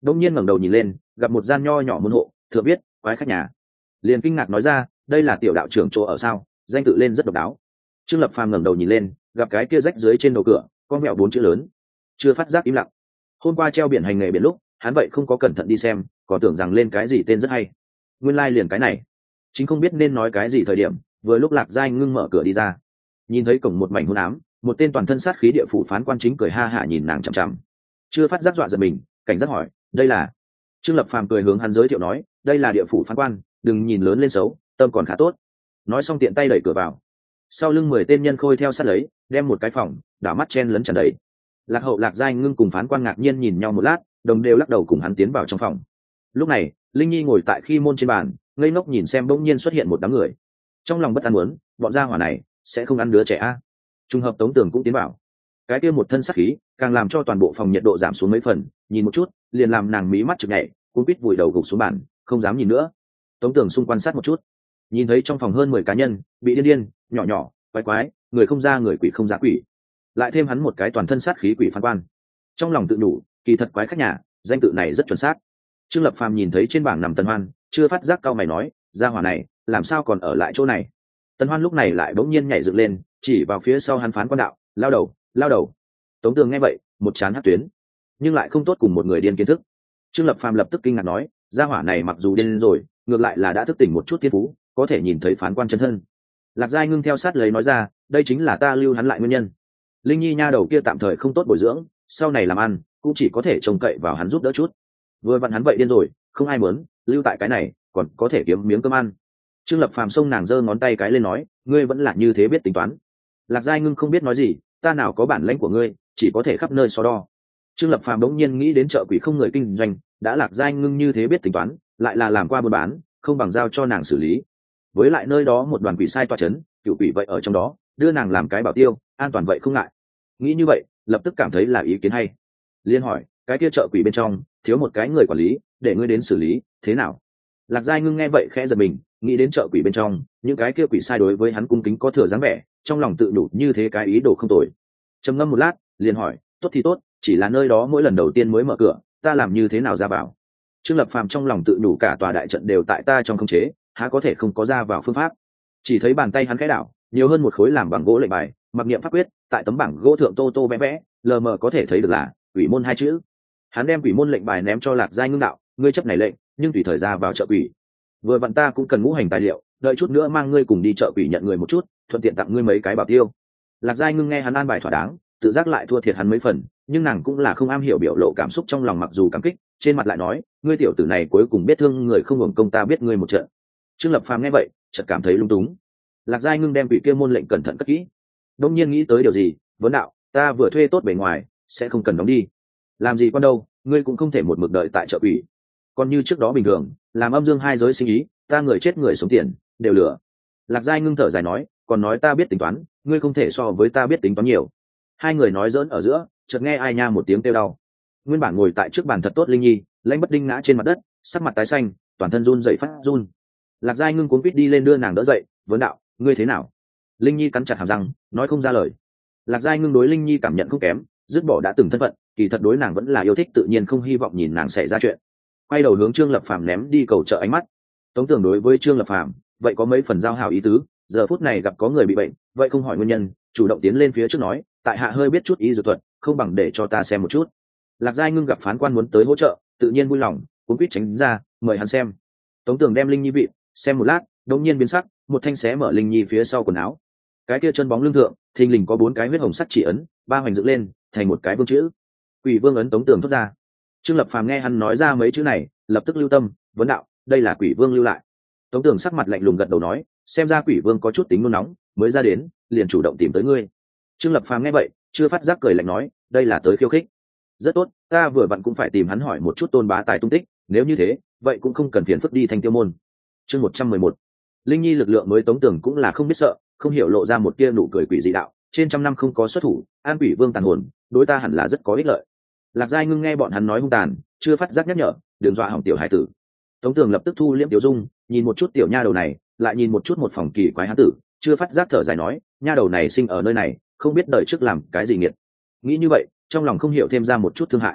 đông nhiên ngẩng đầu nhìn lên, gặp một gian nho nhỏ môn hộ, thượng viết quái khách nhà. Liền kinh ngạc nói ra, đây là tiểu đạo trưởng chỗ ở sao? Danh tự lên rất độc đáo. Trương Lập Phàm ngẩng đầu nhìn lên, gặp cái kia rách dưới trên đầu cửa con mẹo bốn chữ lớn. Chưa phát giác im lặng. Hôm qua treo biển hành nghề biển lúc, hắn vậy không có cẩn thận đi xem, còn tưởng rằng lên cái gì tên rất hay. Nguyên lai like liền cái này. Chính không biết nên nói cái gì thời điểm, vừa lúc Lạc Giai Ngưng mở cửa đi ra, nhìn thấy cổng một mảnh hôn ám, một tên toàn thân sát khí địa phủ phán quan chính cười ha hả nhìn nàng chằm chằm. Chưa phát giác dọa giật mình, cảnh giác hỏi, đây là? Trương Lập Phàm cười hướng hắn giới thiệu nói, đây là địa phủ phán quan, đừng nhìn lớn lên xấu, tâm còn khá tốt. Nói xong tiện tay đẩy cửa vào. Sau lưng mười tên nhân khôi theo sát lấy, đem một cái phòng đảo mắt chen lấn tràn đầy. Lạc Hậu Lạc Giai Ngưng cùng phán quan ngạc nhiên nhìn nhau một lát, đồng đều lắc đầu cùng hắn tiến vào trong phòng. Lúc này Linh Nhi ngồi tại khi môn trên bàn, ngây ngốc nhìn xem bỗng nhiên xuất hiện một đám người. Trong lòng bất an muốn, bọn gia hỏa này sẽ không ăn đứa trẻ a. Trùng hợp Tống Tường cũng tiến vào, cái kia một thân sát khí càng làm cho toàn bộ phòng nhiệt độ giảm xuống mấy phần, nhìn một chút liền làm nàng mí mắt chực nhảy, cuốn quýt vùi đầu gục xuống bàn, không dám nhìn nữa. Tống Tường xung quan sát một chút, nhìn thấy trong phòng hơn mười cá nhân bị điên điên nhỏ nhỏ quái quái, người không ra người quỷ không ra quỷ, lại thêm hắn một cái toàn thân sát khí quỷ phán quan, trong lòng tự đủ, kỳ thật quái khách nhà, danh tự này rất chuẩn xác. Trương Lập Phàm nhìn thấy trên bảng nằm Tần Hoan, chưa phát giác cau mày nói, gia hỏa này làm sao còn ở lại chỗ này? Tần Hoan lúc này lại bỗng nhiên nhảy dựng lên, chỉ vào phía sau hắn phán quan đạo, lao đầu lao đầu. Tống Tường nghe vậy một chán hất tuyến, nhưng lại không tốt cùng một người điên kiến thức. Trương Lập Phàm lập tức kinh ngạc nói, gia hỏa này mặc dù điên rồi, ngược lại là đã thức tỉnh một chút thiên phú, có thể nhìn thấy phán quan chân thân. Lạc Giai Ngưng theo sát lấy nói ra, đây chính là ta lưu hắn lại nguyên nhân. Linh Nhi nha đầu kia tạm thời không tốt bồi dưỡng, sau này làm ăn cũng chỉ có thể trông cậy vào hắn giúp đỡ chút. Vừa vặn hắn vậy điên rồi, không ai muốn lưu tại cái này, còn có thể kiếm miếng cơm ăn. Trương Lập Phàm xông nàng giơ ngón tay cái lên nói, ngươi vẫn là như thế biết tính toán. Lạc Giai Ngưng không biết nói gì, ta nào có bản lãnh của ngươi, chỉ có thể khắp nơi so đo. Trương Lập Phàm đống nhiên nghĩ đến chợ quỷ không người kinh doanh, đã Lạc Giai Ngưng như thế biết tính toán, lại là làm qua buôn bán, không bằng giao cho nàng xử lý. Với lại nơi đó một đoàn quỷ sai tọa chấn, cựu quỷ vậy ở trong đó, đưa nàng làm cái bảo tiêu, an toàn vậy không ngại. Nghĩ như vậy, lập tức cảm thấy là ý kiến hay. Liên hỏi, cái kia chợ quỷ bên trong thiếu một cái người quản lý, để ngươi đến xử lý, thế nào? Lạc Giai Ngưng nghe vậy khẽ giật mình, nghĩ đến chợ quỷ bên trong, những cái kia quỷ sai đối với hắn cung kính có thừa dáng vẻ, trong lòng tự nhủ như thế cái ý đồ không tồi. Trầm ngâm một lát, liền hỏi, tốt thì tốt, chỉ là nơi đó mỗi lần đầu tiên mới mở cửa, ta làm như thế nào ra vào? Trương Lập Phàm trong lòng tự nhủ cả tòa đại trận đều tại ta trong khống chế, há có thể không có ra vào phương pháp. Chỉ thấy bàn tay hắn khẽ đảo, nhiều hơn một khối làm bằng gỗ lệnh bài, mặc niệm pháp quyết, tại tấm bảng gỗ thượng tô tô vẽ vẽ, lờ mờ có thể thấy được là quỷ môn hai chữ. Hắn đem quỷ môn lệnh bài ném cho Lạc Giai Ngưng đạo, ngươi chấp này lệnh, nhưng tùy thời ra vào chợ quỷ. Vừa vặn ta cũng cần ngũ hành tài liệu, đợi chút nữa mang ngươi cùng đi chợ quỷ nhận người một chút, thuận tiện tặng ngươi mấy cái bảo tiêu. Lạc Giai Ngưng nghe hắn an bài thỏa đáng, tự giác lại thua thiệt hắn mấy phần, nhưng nàng cũng là không am hiểu biểu lộ cảm xúc trong lòng, mặc dù cảm kích, trên mặt lại nói, ngươi tiểu tử này cuối cùng biết thương người không hưởng công ta biết ngươi một trận. Trương Lập Phàm nghe vậy, chợt cảm thấy lung túng. Lạc Giai Ngưng đem quỷ kia môn lệnh cẩn thận cất kỹ, đông nhiên nghĩ tới điều gì, vấn đạo, ta vừa thuê tốt bề ngoài, sẽ không cần đóng đi. Làm gì con đâu, ngươi cũng không thể một mực đợi tại chợ quỷ. Còn như trước đó bình thường, làm âm dương hai giới sinh ý, ta người chết người sống tiền đều lừa. Lạc Giai Ngưng thở dài nói, còn nói ta biết tính toán, ngươi không thể so với ta biết tính toán nhiều. Hai người nói giỡn ở giữa, chợt nghe ai nha một tiếng kêu đau. Nguyên bản ngồi tại trước bàn thật tốt Linh Nhi, lãnh bất đinh ngã trên mặt đất, sắc mặt tái xanh, toàn thân run rẩy phát run. Lạc Giai Ngưng cuống quýt đi lên đưa nàng đỡ dậy, vấn đạo, ngươi thế nào? Linh Nhi cắn chặt hàm răng, nói không ra lời. Lạc Giai Ngưng đối Linh Nhi cảm nhận không kém, dứt bỏ đã từng thân phận, kỳ thật đối nàng vẫn là yêu thích, tự nhiên không hy vọng nhìn nàng xảy ra chuyện. Quay đầu hướng Trương Lập Phàm ném đi cầu trợ ánh mắt. Tống Tường đối với Trương Lập Phàm vậy có mấy phần giao hảo ý tứ, giờ phút này gặp có người bị bệnh, vậy không hỏi nguyên nhân, chủ động tiến lên phía trước nói, tại hạ hơi biết chút y dược thuật, không bằng để cho ta xem một chút. Lạc Giai Ngưng gặp phán quan muốn tới hỗ trợ, tự nhiên vui lòng, cuống quýt tránh ra, mời hắn xem. Tống Tường đem Linh Nhi vị xem một lát, đột nhiên biến sắc, một thanh xé mở Linh Nhi phía sau quần áo. Cái kia chân bóng lưng thượng, thình lình có bốn cái huyết hồng sắc chỉ ấn, ba hoành dựng lên, thành một cái vương chữ. Quỷ Vương ấn. Tống Tường thốt ra. Trương Lập Phàm nghe hắn nói ra mấy chữ này, lập tức lưu tâm, vấn đạo, đây là Quỷ Vương lưu lại. Tống Tường sắc mặt lạnh lùng gật đầu nói, xem ra Quỷ Vương có chút tính nôn nóng, mới ra đến, liền chủ động tìm tới ngươi. Trương Lập Phàm nghe vậy, chưa phát giác cười lạnh nói, đây là tới khiêu khích. Rất tốt, ta vừa vặn cũng phải tìm hắn hỏi một chút Tôn Bá Tài tung tích, nếu như thế, vậy cũng không cần phiền phức đi Thanh Tiêu môn. Chương một trăm mười một. Linh Nhi lực lượng mới Tống Tường cũng là không biết sợ, không hiểu lộ ra một tia nụ cười quỷ dị đạo, trên trăm năm không có xuất thủ, an Quỷ Vương tàn hồn, đối ta hẳn là rất có ích lợi. Lạc Giai Ngưng nghe bọn hắn nói hung tàn, chưa phát giác nhắc nhở, đừng dọa hỏng tiểu hải tử. Tống Tường lập tức thu liễm tiểu dung, nhìn một chút tiểu nha đầu này, lại nhìn một chút một phòng kỳ quái hán tử, chưa phát giác thở dài nói, nha đầu này sinh ở nơi này, không biết đời trước làm cái gì nghiệt. Nghĩ như vậy, trong lòng không hiểu thêm ra một chút thương hại.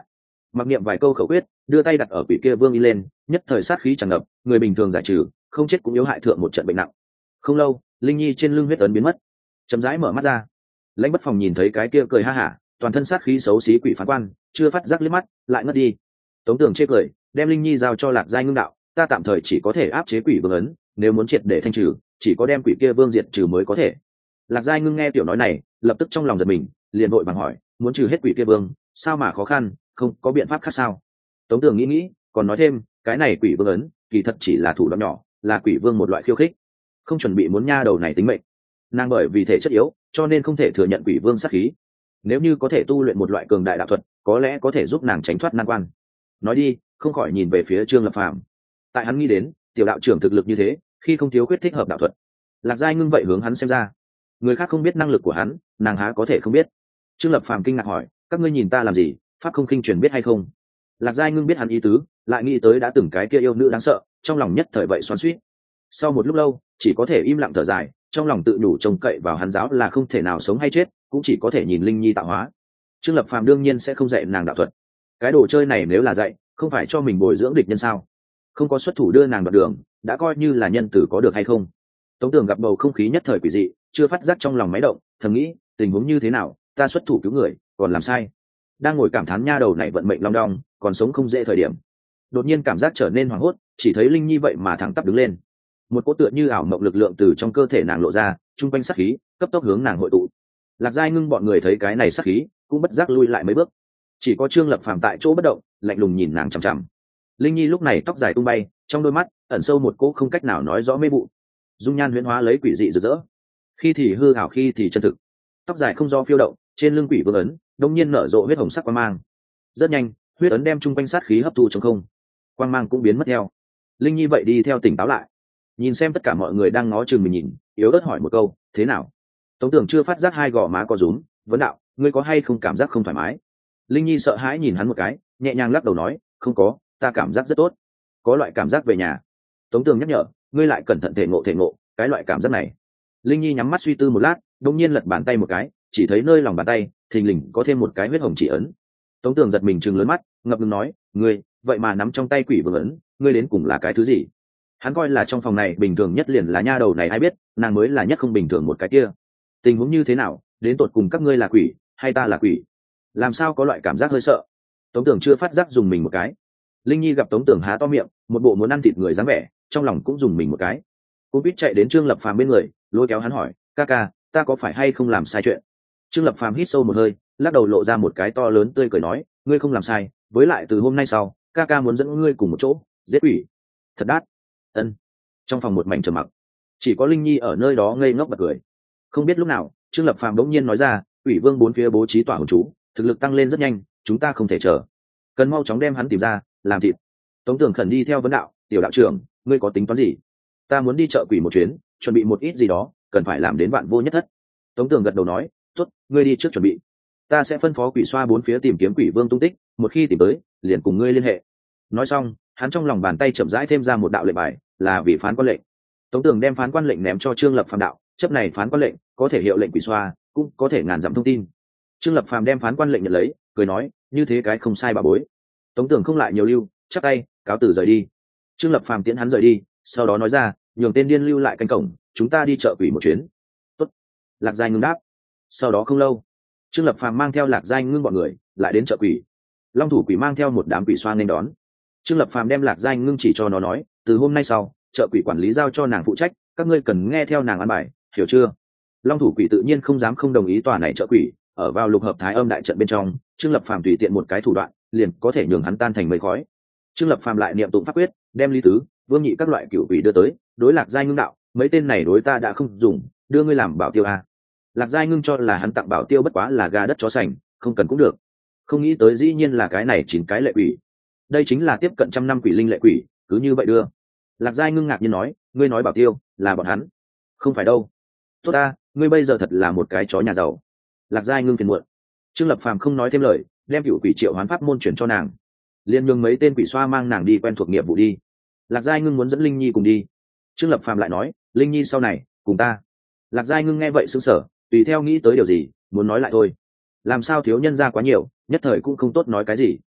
mặc niệm vài câu khẩu quyết, đưa tay đặt ở quỷ kia vương y lên, nhất thời sát khí tràn ngập, người bình thường giải trừ, không chết cũng yếu hại thượng một trận bệnh nặng. Không lâu, linh nhi trên lưng huyết ấn biến mất, chậm rãi mở mắt ra. Lãnh Bất Phòng nhìn thấy cái kia cười ha hả, toàn thân sát khí xấu xí quỷ phán quan, chưa phát giác liếc mắt, lại ngất đi. Tống Tường chê cười, đem linh nhi giao cho Lạc Giai Ngưng đạo, ta tạm thời chỉ có thể áp chế quỷ vương ấn, nếu muốn triệt để thanh trừ, chỉ có đem quỷ kia vương diệt trừ mới có thể. Lạc Giai Ngưng nghe tiểu nói này, lập tức trong lòng giật mình, liền vội vàng hỏi, muốn trừ hết quỷ kia vương, sao mà khó khăn, không có biện pháp khác sao? Tống Tường nghĩ nghĩ, còn nói thêm, cái này quỷ vương ấn, kỳ thật chỉ là thủ đoạn nhỏ, là quỷ vương một loại khiêu khích, không chuẩn bị muốn nha đầu này tính mệnh. Nàng bởi vì thể chất yếu, cho nên không thể thừa nhận quỷ vương sát khí. Nếu như có thể tu luyện một loại cường đại đạo thuật, có lẽ có thể giúp nàng tránh thoát nan quan. Nói đi, không khỏi nhìn về phía Trương Lập Phàm. Tại hắn nghĩ đến, tiểu đạo trưởng thực lực như thế, khi không thiếu khuyết thích hợp đạo thuật. Lạc Giai Ngưng vậy hướng hắn xem ra, người khác không biết năng lực của hắn, nàng há có thể không biết. Trương Lập Phàm kinh ngạc hỏi, các ngươi nhìn ta làm gì, pháp không khinh truyền biết hay không? Lạc Giai Ngưng biết hắn ý tứ, lại nghĩ tới đã từng cái kia yêu nữ đáng sợ, trong lòng nhất thời vậy xoắn xuýt. Sau một lúc lâu, chỉ có thể im lặng thở dài, trong lòng tự nhủ trông cậy vào hắn giáo là không thể nào sống hay chết, cũng chỉ có thể nhìn linh nhi tạo hóa. Trương Lập Phàm đương nhiên sẽ không dạy nàng đạo thuật, cái đồ chơi này nếu là dạy, không phải cho mình bồi dưỡng địch nhân sao? Không có xuất thủ đưa nàng đoạt đường, đã coi như là nhân tử có được hay không? Tống Tường gặp bầu không khí nhất thời quỷ dị, chưa phát giác trong lòng máy động, thầm nghĩ, tình huống như thế nào, ta xuất thủ cứu người, còn làm sai? Đang ngồi cảm thán nha đầu này vận mệnh long đong, còn sống không dễ thời điểm. Đột nhiên cảm giác trở nên hoảng hốt, chỉ thấy linh nhi vậy mà thẳng tắp đứng lên. Một cỗ tựa như ảo mộng lực lượng từ trong cơ thể nàng lộ ra, trung quanh sát khí cấp tốc hướng nàng hội tụ. Lạc Giai Ngưng bọn người thấy cái này sát khí, cũng bất giác lui lại mấy bước. Chỉ có Trương Lập Phàm tại chỗ bất động, lạnh lùng nhìn nàng chằm chằm. Linh nhi lúc này tóc dài tung bay, trong đôi mắt ẩn sâu một cỗ không cách nào nói rõ mê vụ, dung nhan huyễn hóa lấy quỷ dị rực rỡ, khi thì hư ảo khi thì chân thực. Tóc dài không do phiêu động, trên lưng quỷ vương ấn đông nhiên nở rộ huyết hồng sắc quang mang. Rất nhanh, huyết ấn đem trung quanh sát khí hấp thu trong không, quang mang cũng biến mất theo. Linh nhi vậy đi theo tỉnh táo lại, nhìn xem tất cả mọi người đang ngó chừng mình nhìn, yếu ớt hỏi một câu, thế nào? Tống Tường chưa phát giác hai gò má co rúm, vấn đạo, ngươi có hay không cảm giác không thoải mái? Linh nhi sợ hãi nhìn hắn một cái, nhẹ nhàng lắc đầu nói, không có, ta cảm giác rất tốt, có loại cảm giác về nhà. Tống Tường nhắc nhở, ngươi lại cẩn thận thể ngộ thể ngộ cái loại cảm giác này. Linh nhi nhắm mắt suy tư một lát, đột nhiên lật bàn tay một cái, chỉ thấy nơi lòng bàn tay thình lình có thêm một cái huyết hồng chỉ ấn. Tống Tường giật mình trừng lớn mắt, ngập ngừng nói, ngươi vậy mà nắm trong tay quỷ vương ấn, ngươi đến cùng là cái thứ gì? Hắn coi là trong phòng này bình thường nhất liền là nha đầu này, ai biết nàng mới là nhất không bình thường một cái kia. Tình huống như thế nào, đến tột cùng các ngươi là quỷ hay ta là quỷ? Làm sao có loại cảm giác hơi sợ? Tống Tường chưa phát giác dùng mình một cái. Linh nhi gặp Tống Tường há to miệng, một bộ muốn ăn thịt người dáng vẻ, trong lòng cũng dùng mình một cái. Cô biết chạy đến Trương Lập Phàm bên người, lôi kéo hắn hỏi, ca ca, ta có phải hay không làm sai chuyện? Trương Lập Phàm hít sâu một hơi, lắc đầu lộ ra một cái to lớn tươi cười nói, ngươi không làm sai, với lại từ hôm nay sau, ca ca muốn dẫn ngươi cùng một chỗ giết quỷ. Thật đắt. Ân. Trong phòng một mảnh trầm mặc, chỉ có Linh nhi ở nơi đó ngây ngốc bật cười. Không biết lúc nào, Trương Lập Phàm đống nhiên nói ra, quỷ vương bốn phía bố trí tỏa hồn chú, thực lực tăng lên rất nhanh, chúng ta không thể chờ, cần mau chóng đem hắn tìm ra, làm thịt. Tống Tường khẩn đi theo vấn đạo, tiểu đạo trưởng, ngươi có tính toán gì? Ta muốn đi chợ quỷ một chuyến, chuẩn bị một ít gì đó, cần phải làm đến vạn vô nhất thất. Tống Tường gật đầu nói, tốt, ngươi đi trước chuẩn bị, ta sẽ phân phó quỷ xoa bốn phía tìm kiếm quỷ vương tung tích, một khi tìm tới, liền cùng ngươi liên hệ. Nói xong, hắn trong lòng bàn tay chậm rãi thêm ra một đạo lệnh bài, là vì phán quan lệnh. Tống Tường đem phán quan lệnh ném cho Trương Lập Phàm đạo, chấp này phán quan lệnh có thể hiệu lệnh quỷ xoa, cũng có thể ngàn dặm thông tin. Trương Lập Phàm đem phán quan lệnh nhận lấy, cười nói, như thế cái không sai bà bối. Tống Tường không lại nhiều lưu, chắp tay cáo từ rời đi. Trương Lập Phàm tiễn hắn rời đi, sau đó nói ra, nhường tên điên lưu lại canh cổng, chúng ta đi chợ quỷ một chuyến. Tốt. Lạc Giai Ngưng đáp. Sau đó không lâu, Trương Lập Phàm mang theo Lạc Giai Ngưng bọn người lại đến chợ quỷ. Long thủ quỷ mang theo một đám quỷ xoa nên đón. Trương Lập Phàm đem Lạc Giai Ngưng chỉ cho nó nói, từ hôm nay sau, chợ quỷ quản lý giao cho nàng phụ trách, các ngươi cần nghe theo nàng an bài, hiểu chưa? Long thủ quỷ tự nhiên không dám không đồng ý tòa này chợ quỷ, ở vào lục hợp thái âm đại trận bên trong, Trương Lập Phàm tùy tiện một cái thủ đoạn, liền có thể nhường hắn tan thành mây khói. Trương Lập Phàm lại niệm tụng pháp quyết, đem Lý Tứ, Vương Nhị các loại cửu quỷ đưa tới, đối Lạc Giai Ngưng đạo, mấy tên này đối ta đã không dùng, đưa ngươi làm bảo tiêu a. Lạc Giai Ngưng cho là hắn tặng bảo tiêu bất quá là gà đất chó sành, không cần cũng được. Không nghĩ tới dĩ nhiên là cái này chín cái lệ quỷ. Đây chính là tiếp cận trăm năm quỷ linh lệ quỷ, cứ như vậy đưa. Lạc Giai Ngưng ngạc nhiên nói, ngươi nói bảo tiêu là bọn hắn? Không phải đâu. Tốt ta, ngươi bây giờ thật là một cái chó nhà giàu. Lạc Giai Ngưng phiền muộn. Trương Lập Phàm không nói thêm lời, đem cửu quỷ triệu hoán pháp môn chuyển cho nàng, liên nhường mấy tên quỷ xoa mang nàng đi quen thuộc nghiệp vụ đi. Lạc Giai Ngưng muốn dẫn Linh nhi cùng đi. Trương Lập Phàm lại nói, Linh nhi sau này cùng ta. Lạc Giai Ngưng nghe vậy sững sờ, tùy theo nghĩ tới điều gì, muốn nói lại thôi. Làm sao thiếu nhân ra quá nhiều, nhất thời cũng không tốt nói cái gì.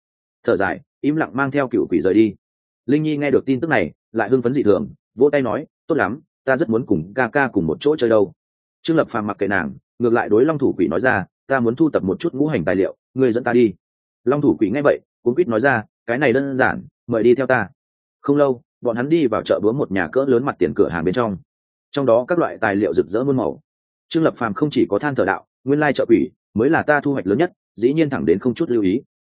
thở dài im lặng mang theo cựu quỷ rời đi. Linh nhi nghe được tin tức này lại hưng phấn dị thường, vỗ tay nói tốt lắm, ta rất muốn cùng ca ca cùng một chỗ chơi đâu. Trương Lập Phàm mặc kệ nàng, ngược lại đối long thủ quỷ nói ra ta muốn thu tập một chút ngũ hành tài liệu, ngươi dẫn ta đi. Long thủ quỷ nghe vậy cuống quýt nói ra cái này đơn giản, mời đi theo ta. Không lâu bọn hắn đi vào chợ búa một nhà cỡ lớn mặt tiền cửa hàng bên trong, trong đó các loại tài liệu rực rỡ muôn màu. Trương Lập Phàm không chỉ có than thở đạo nguyên lai chợ quỷ mới là ta thu hoạch lớn nhất, dĩ nhiên thẳng đến không chút lưu ý.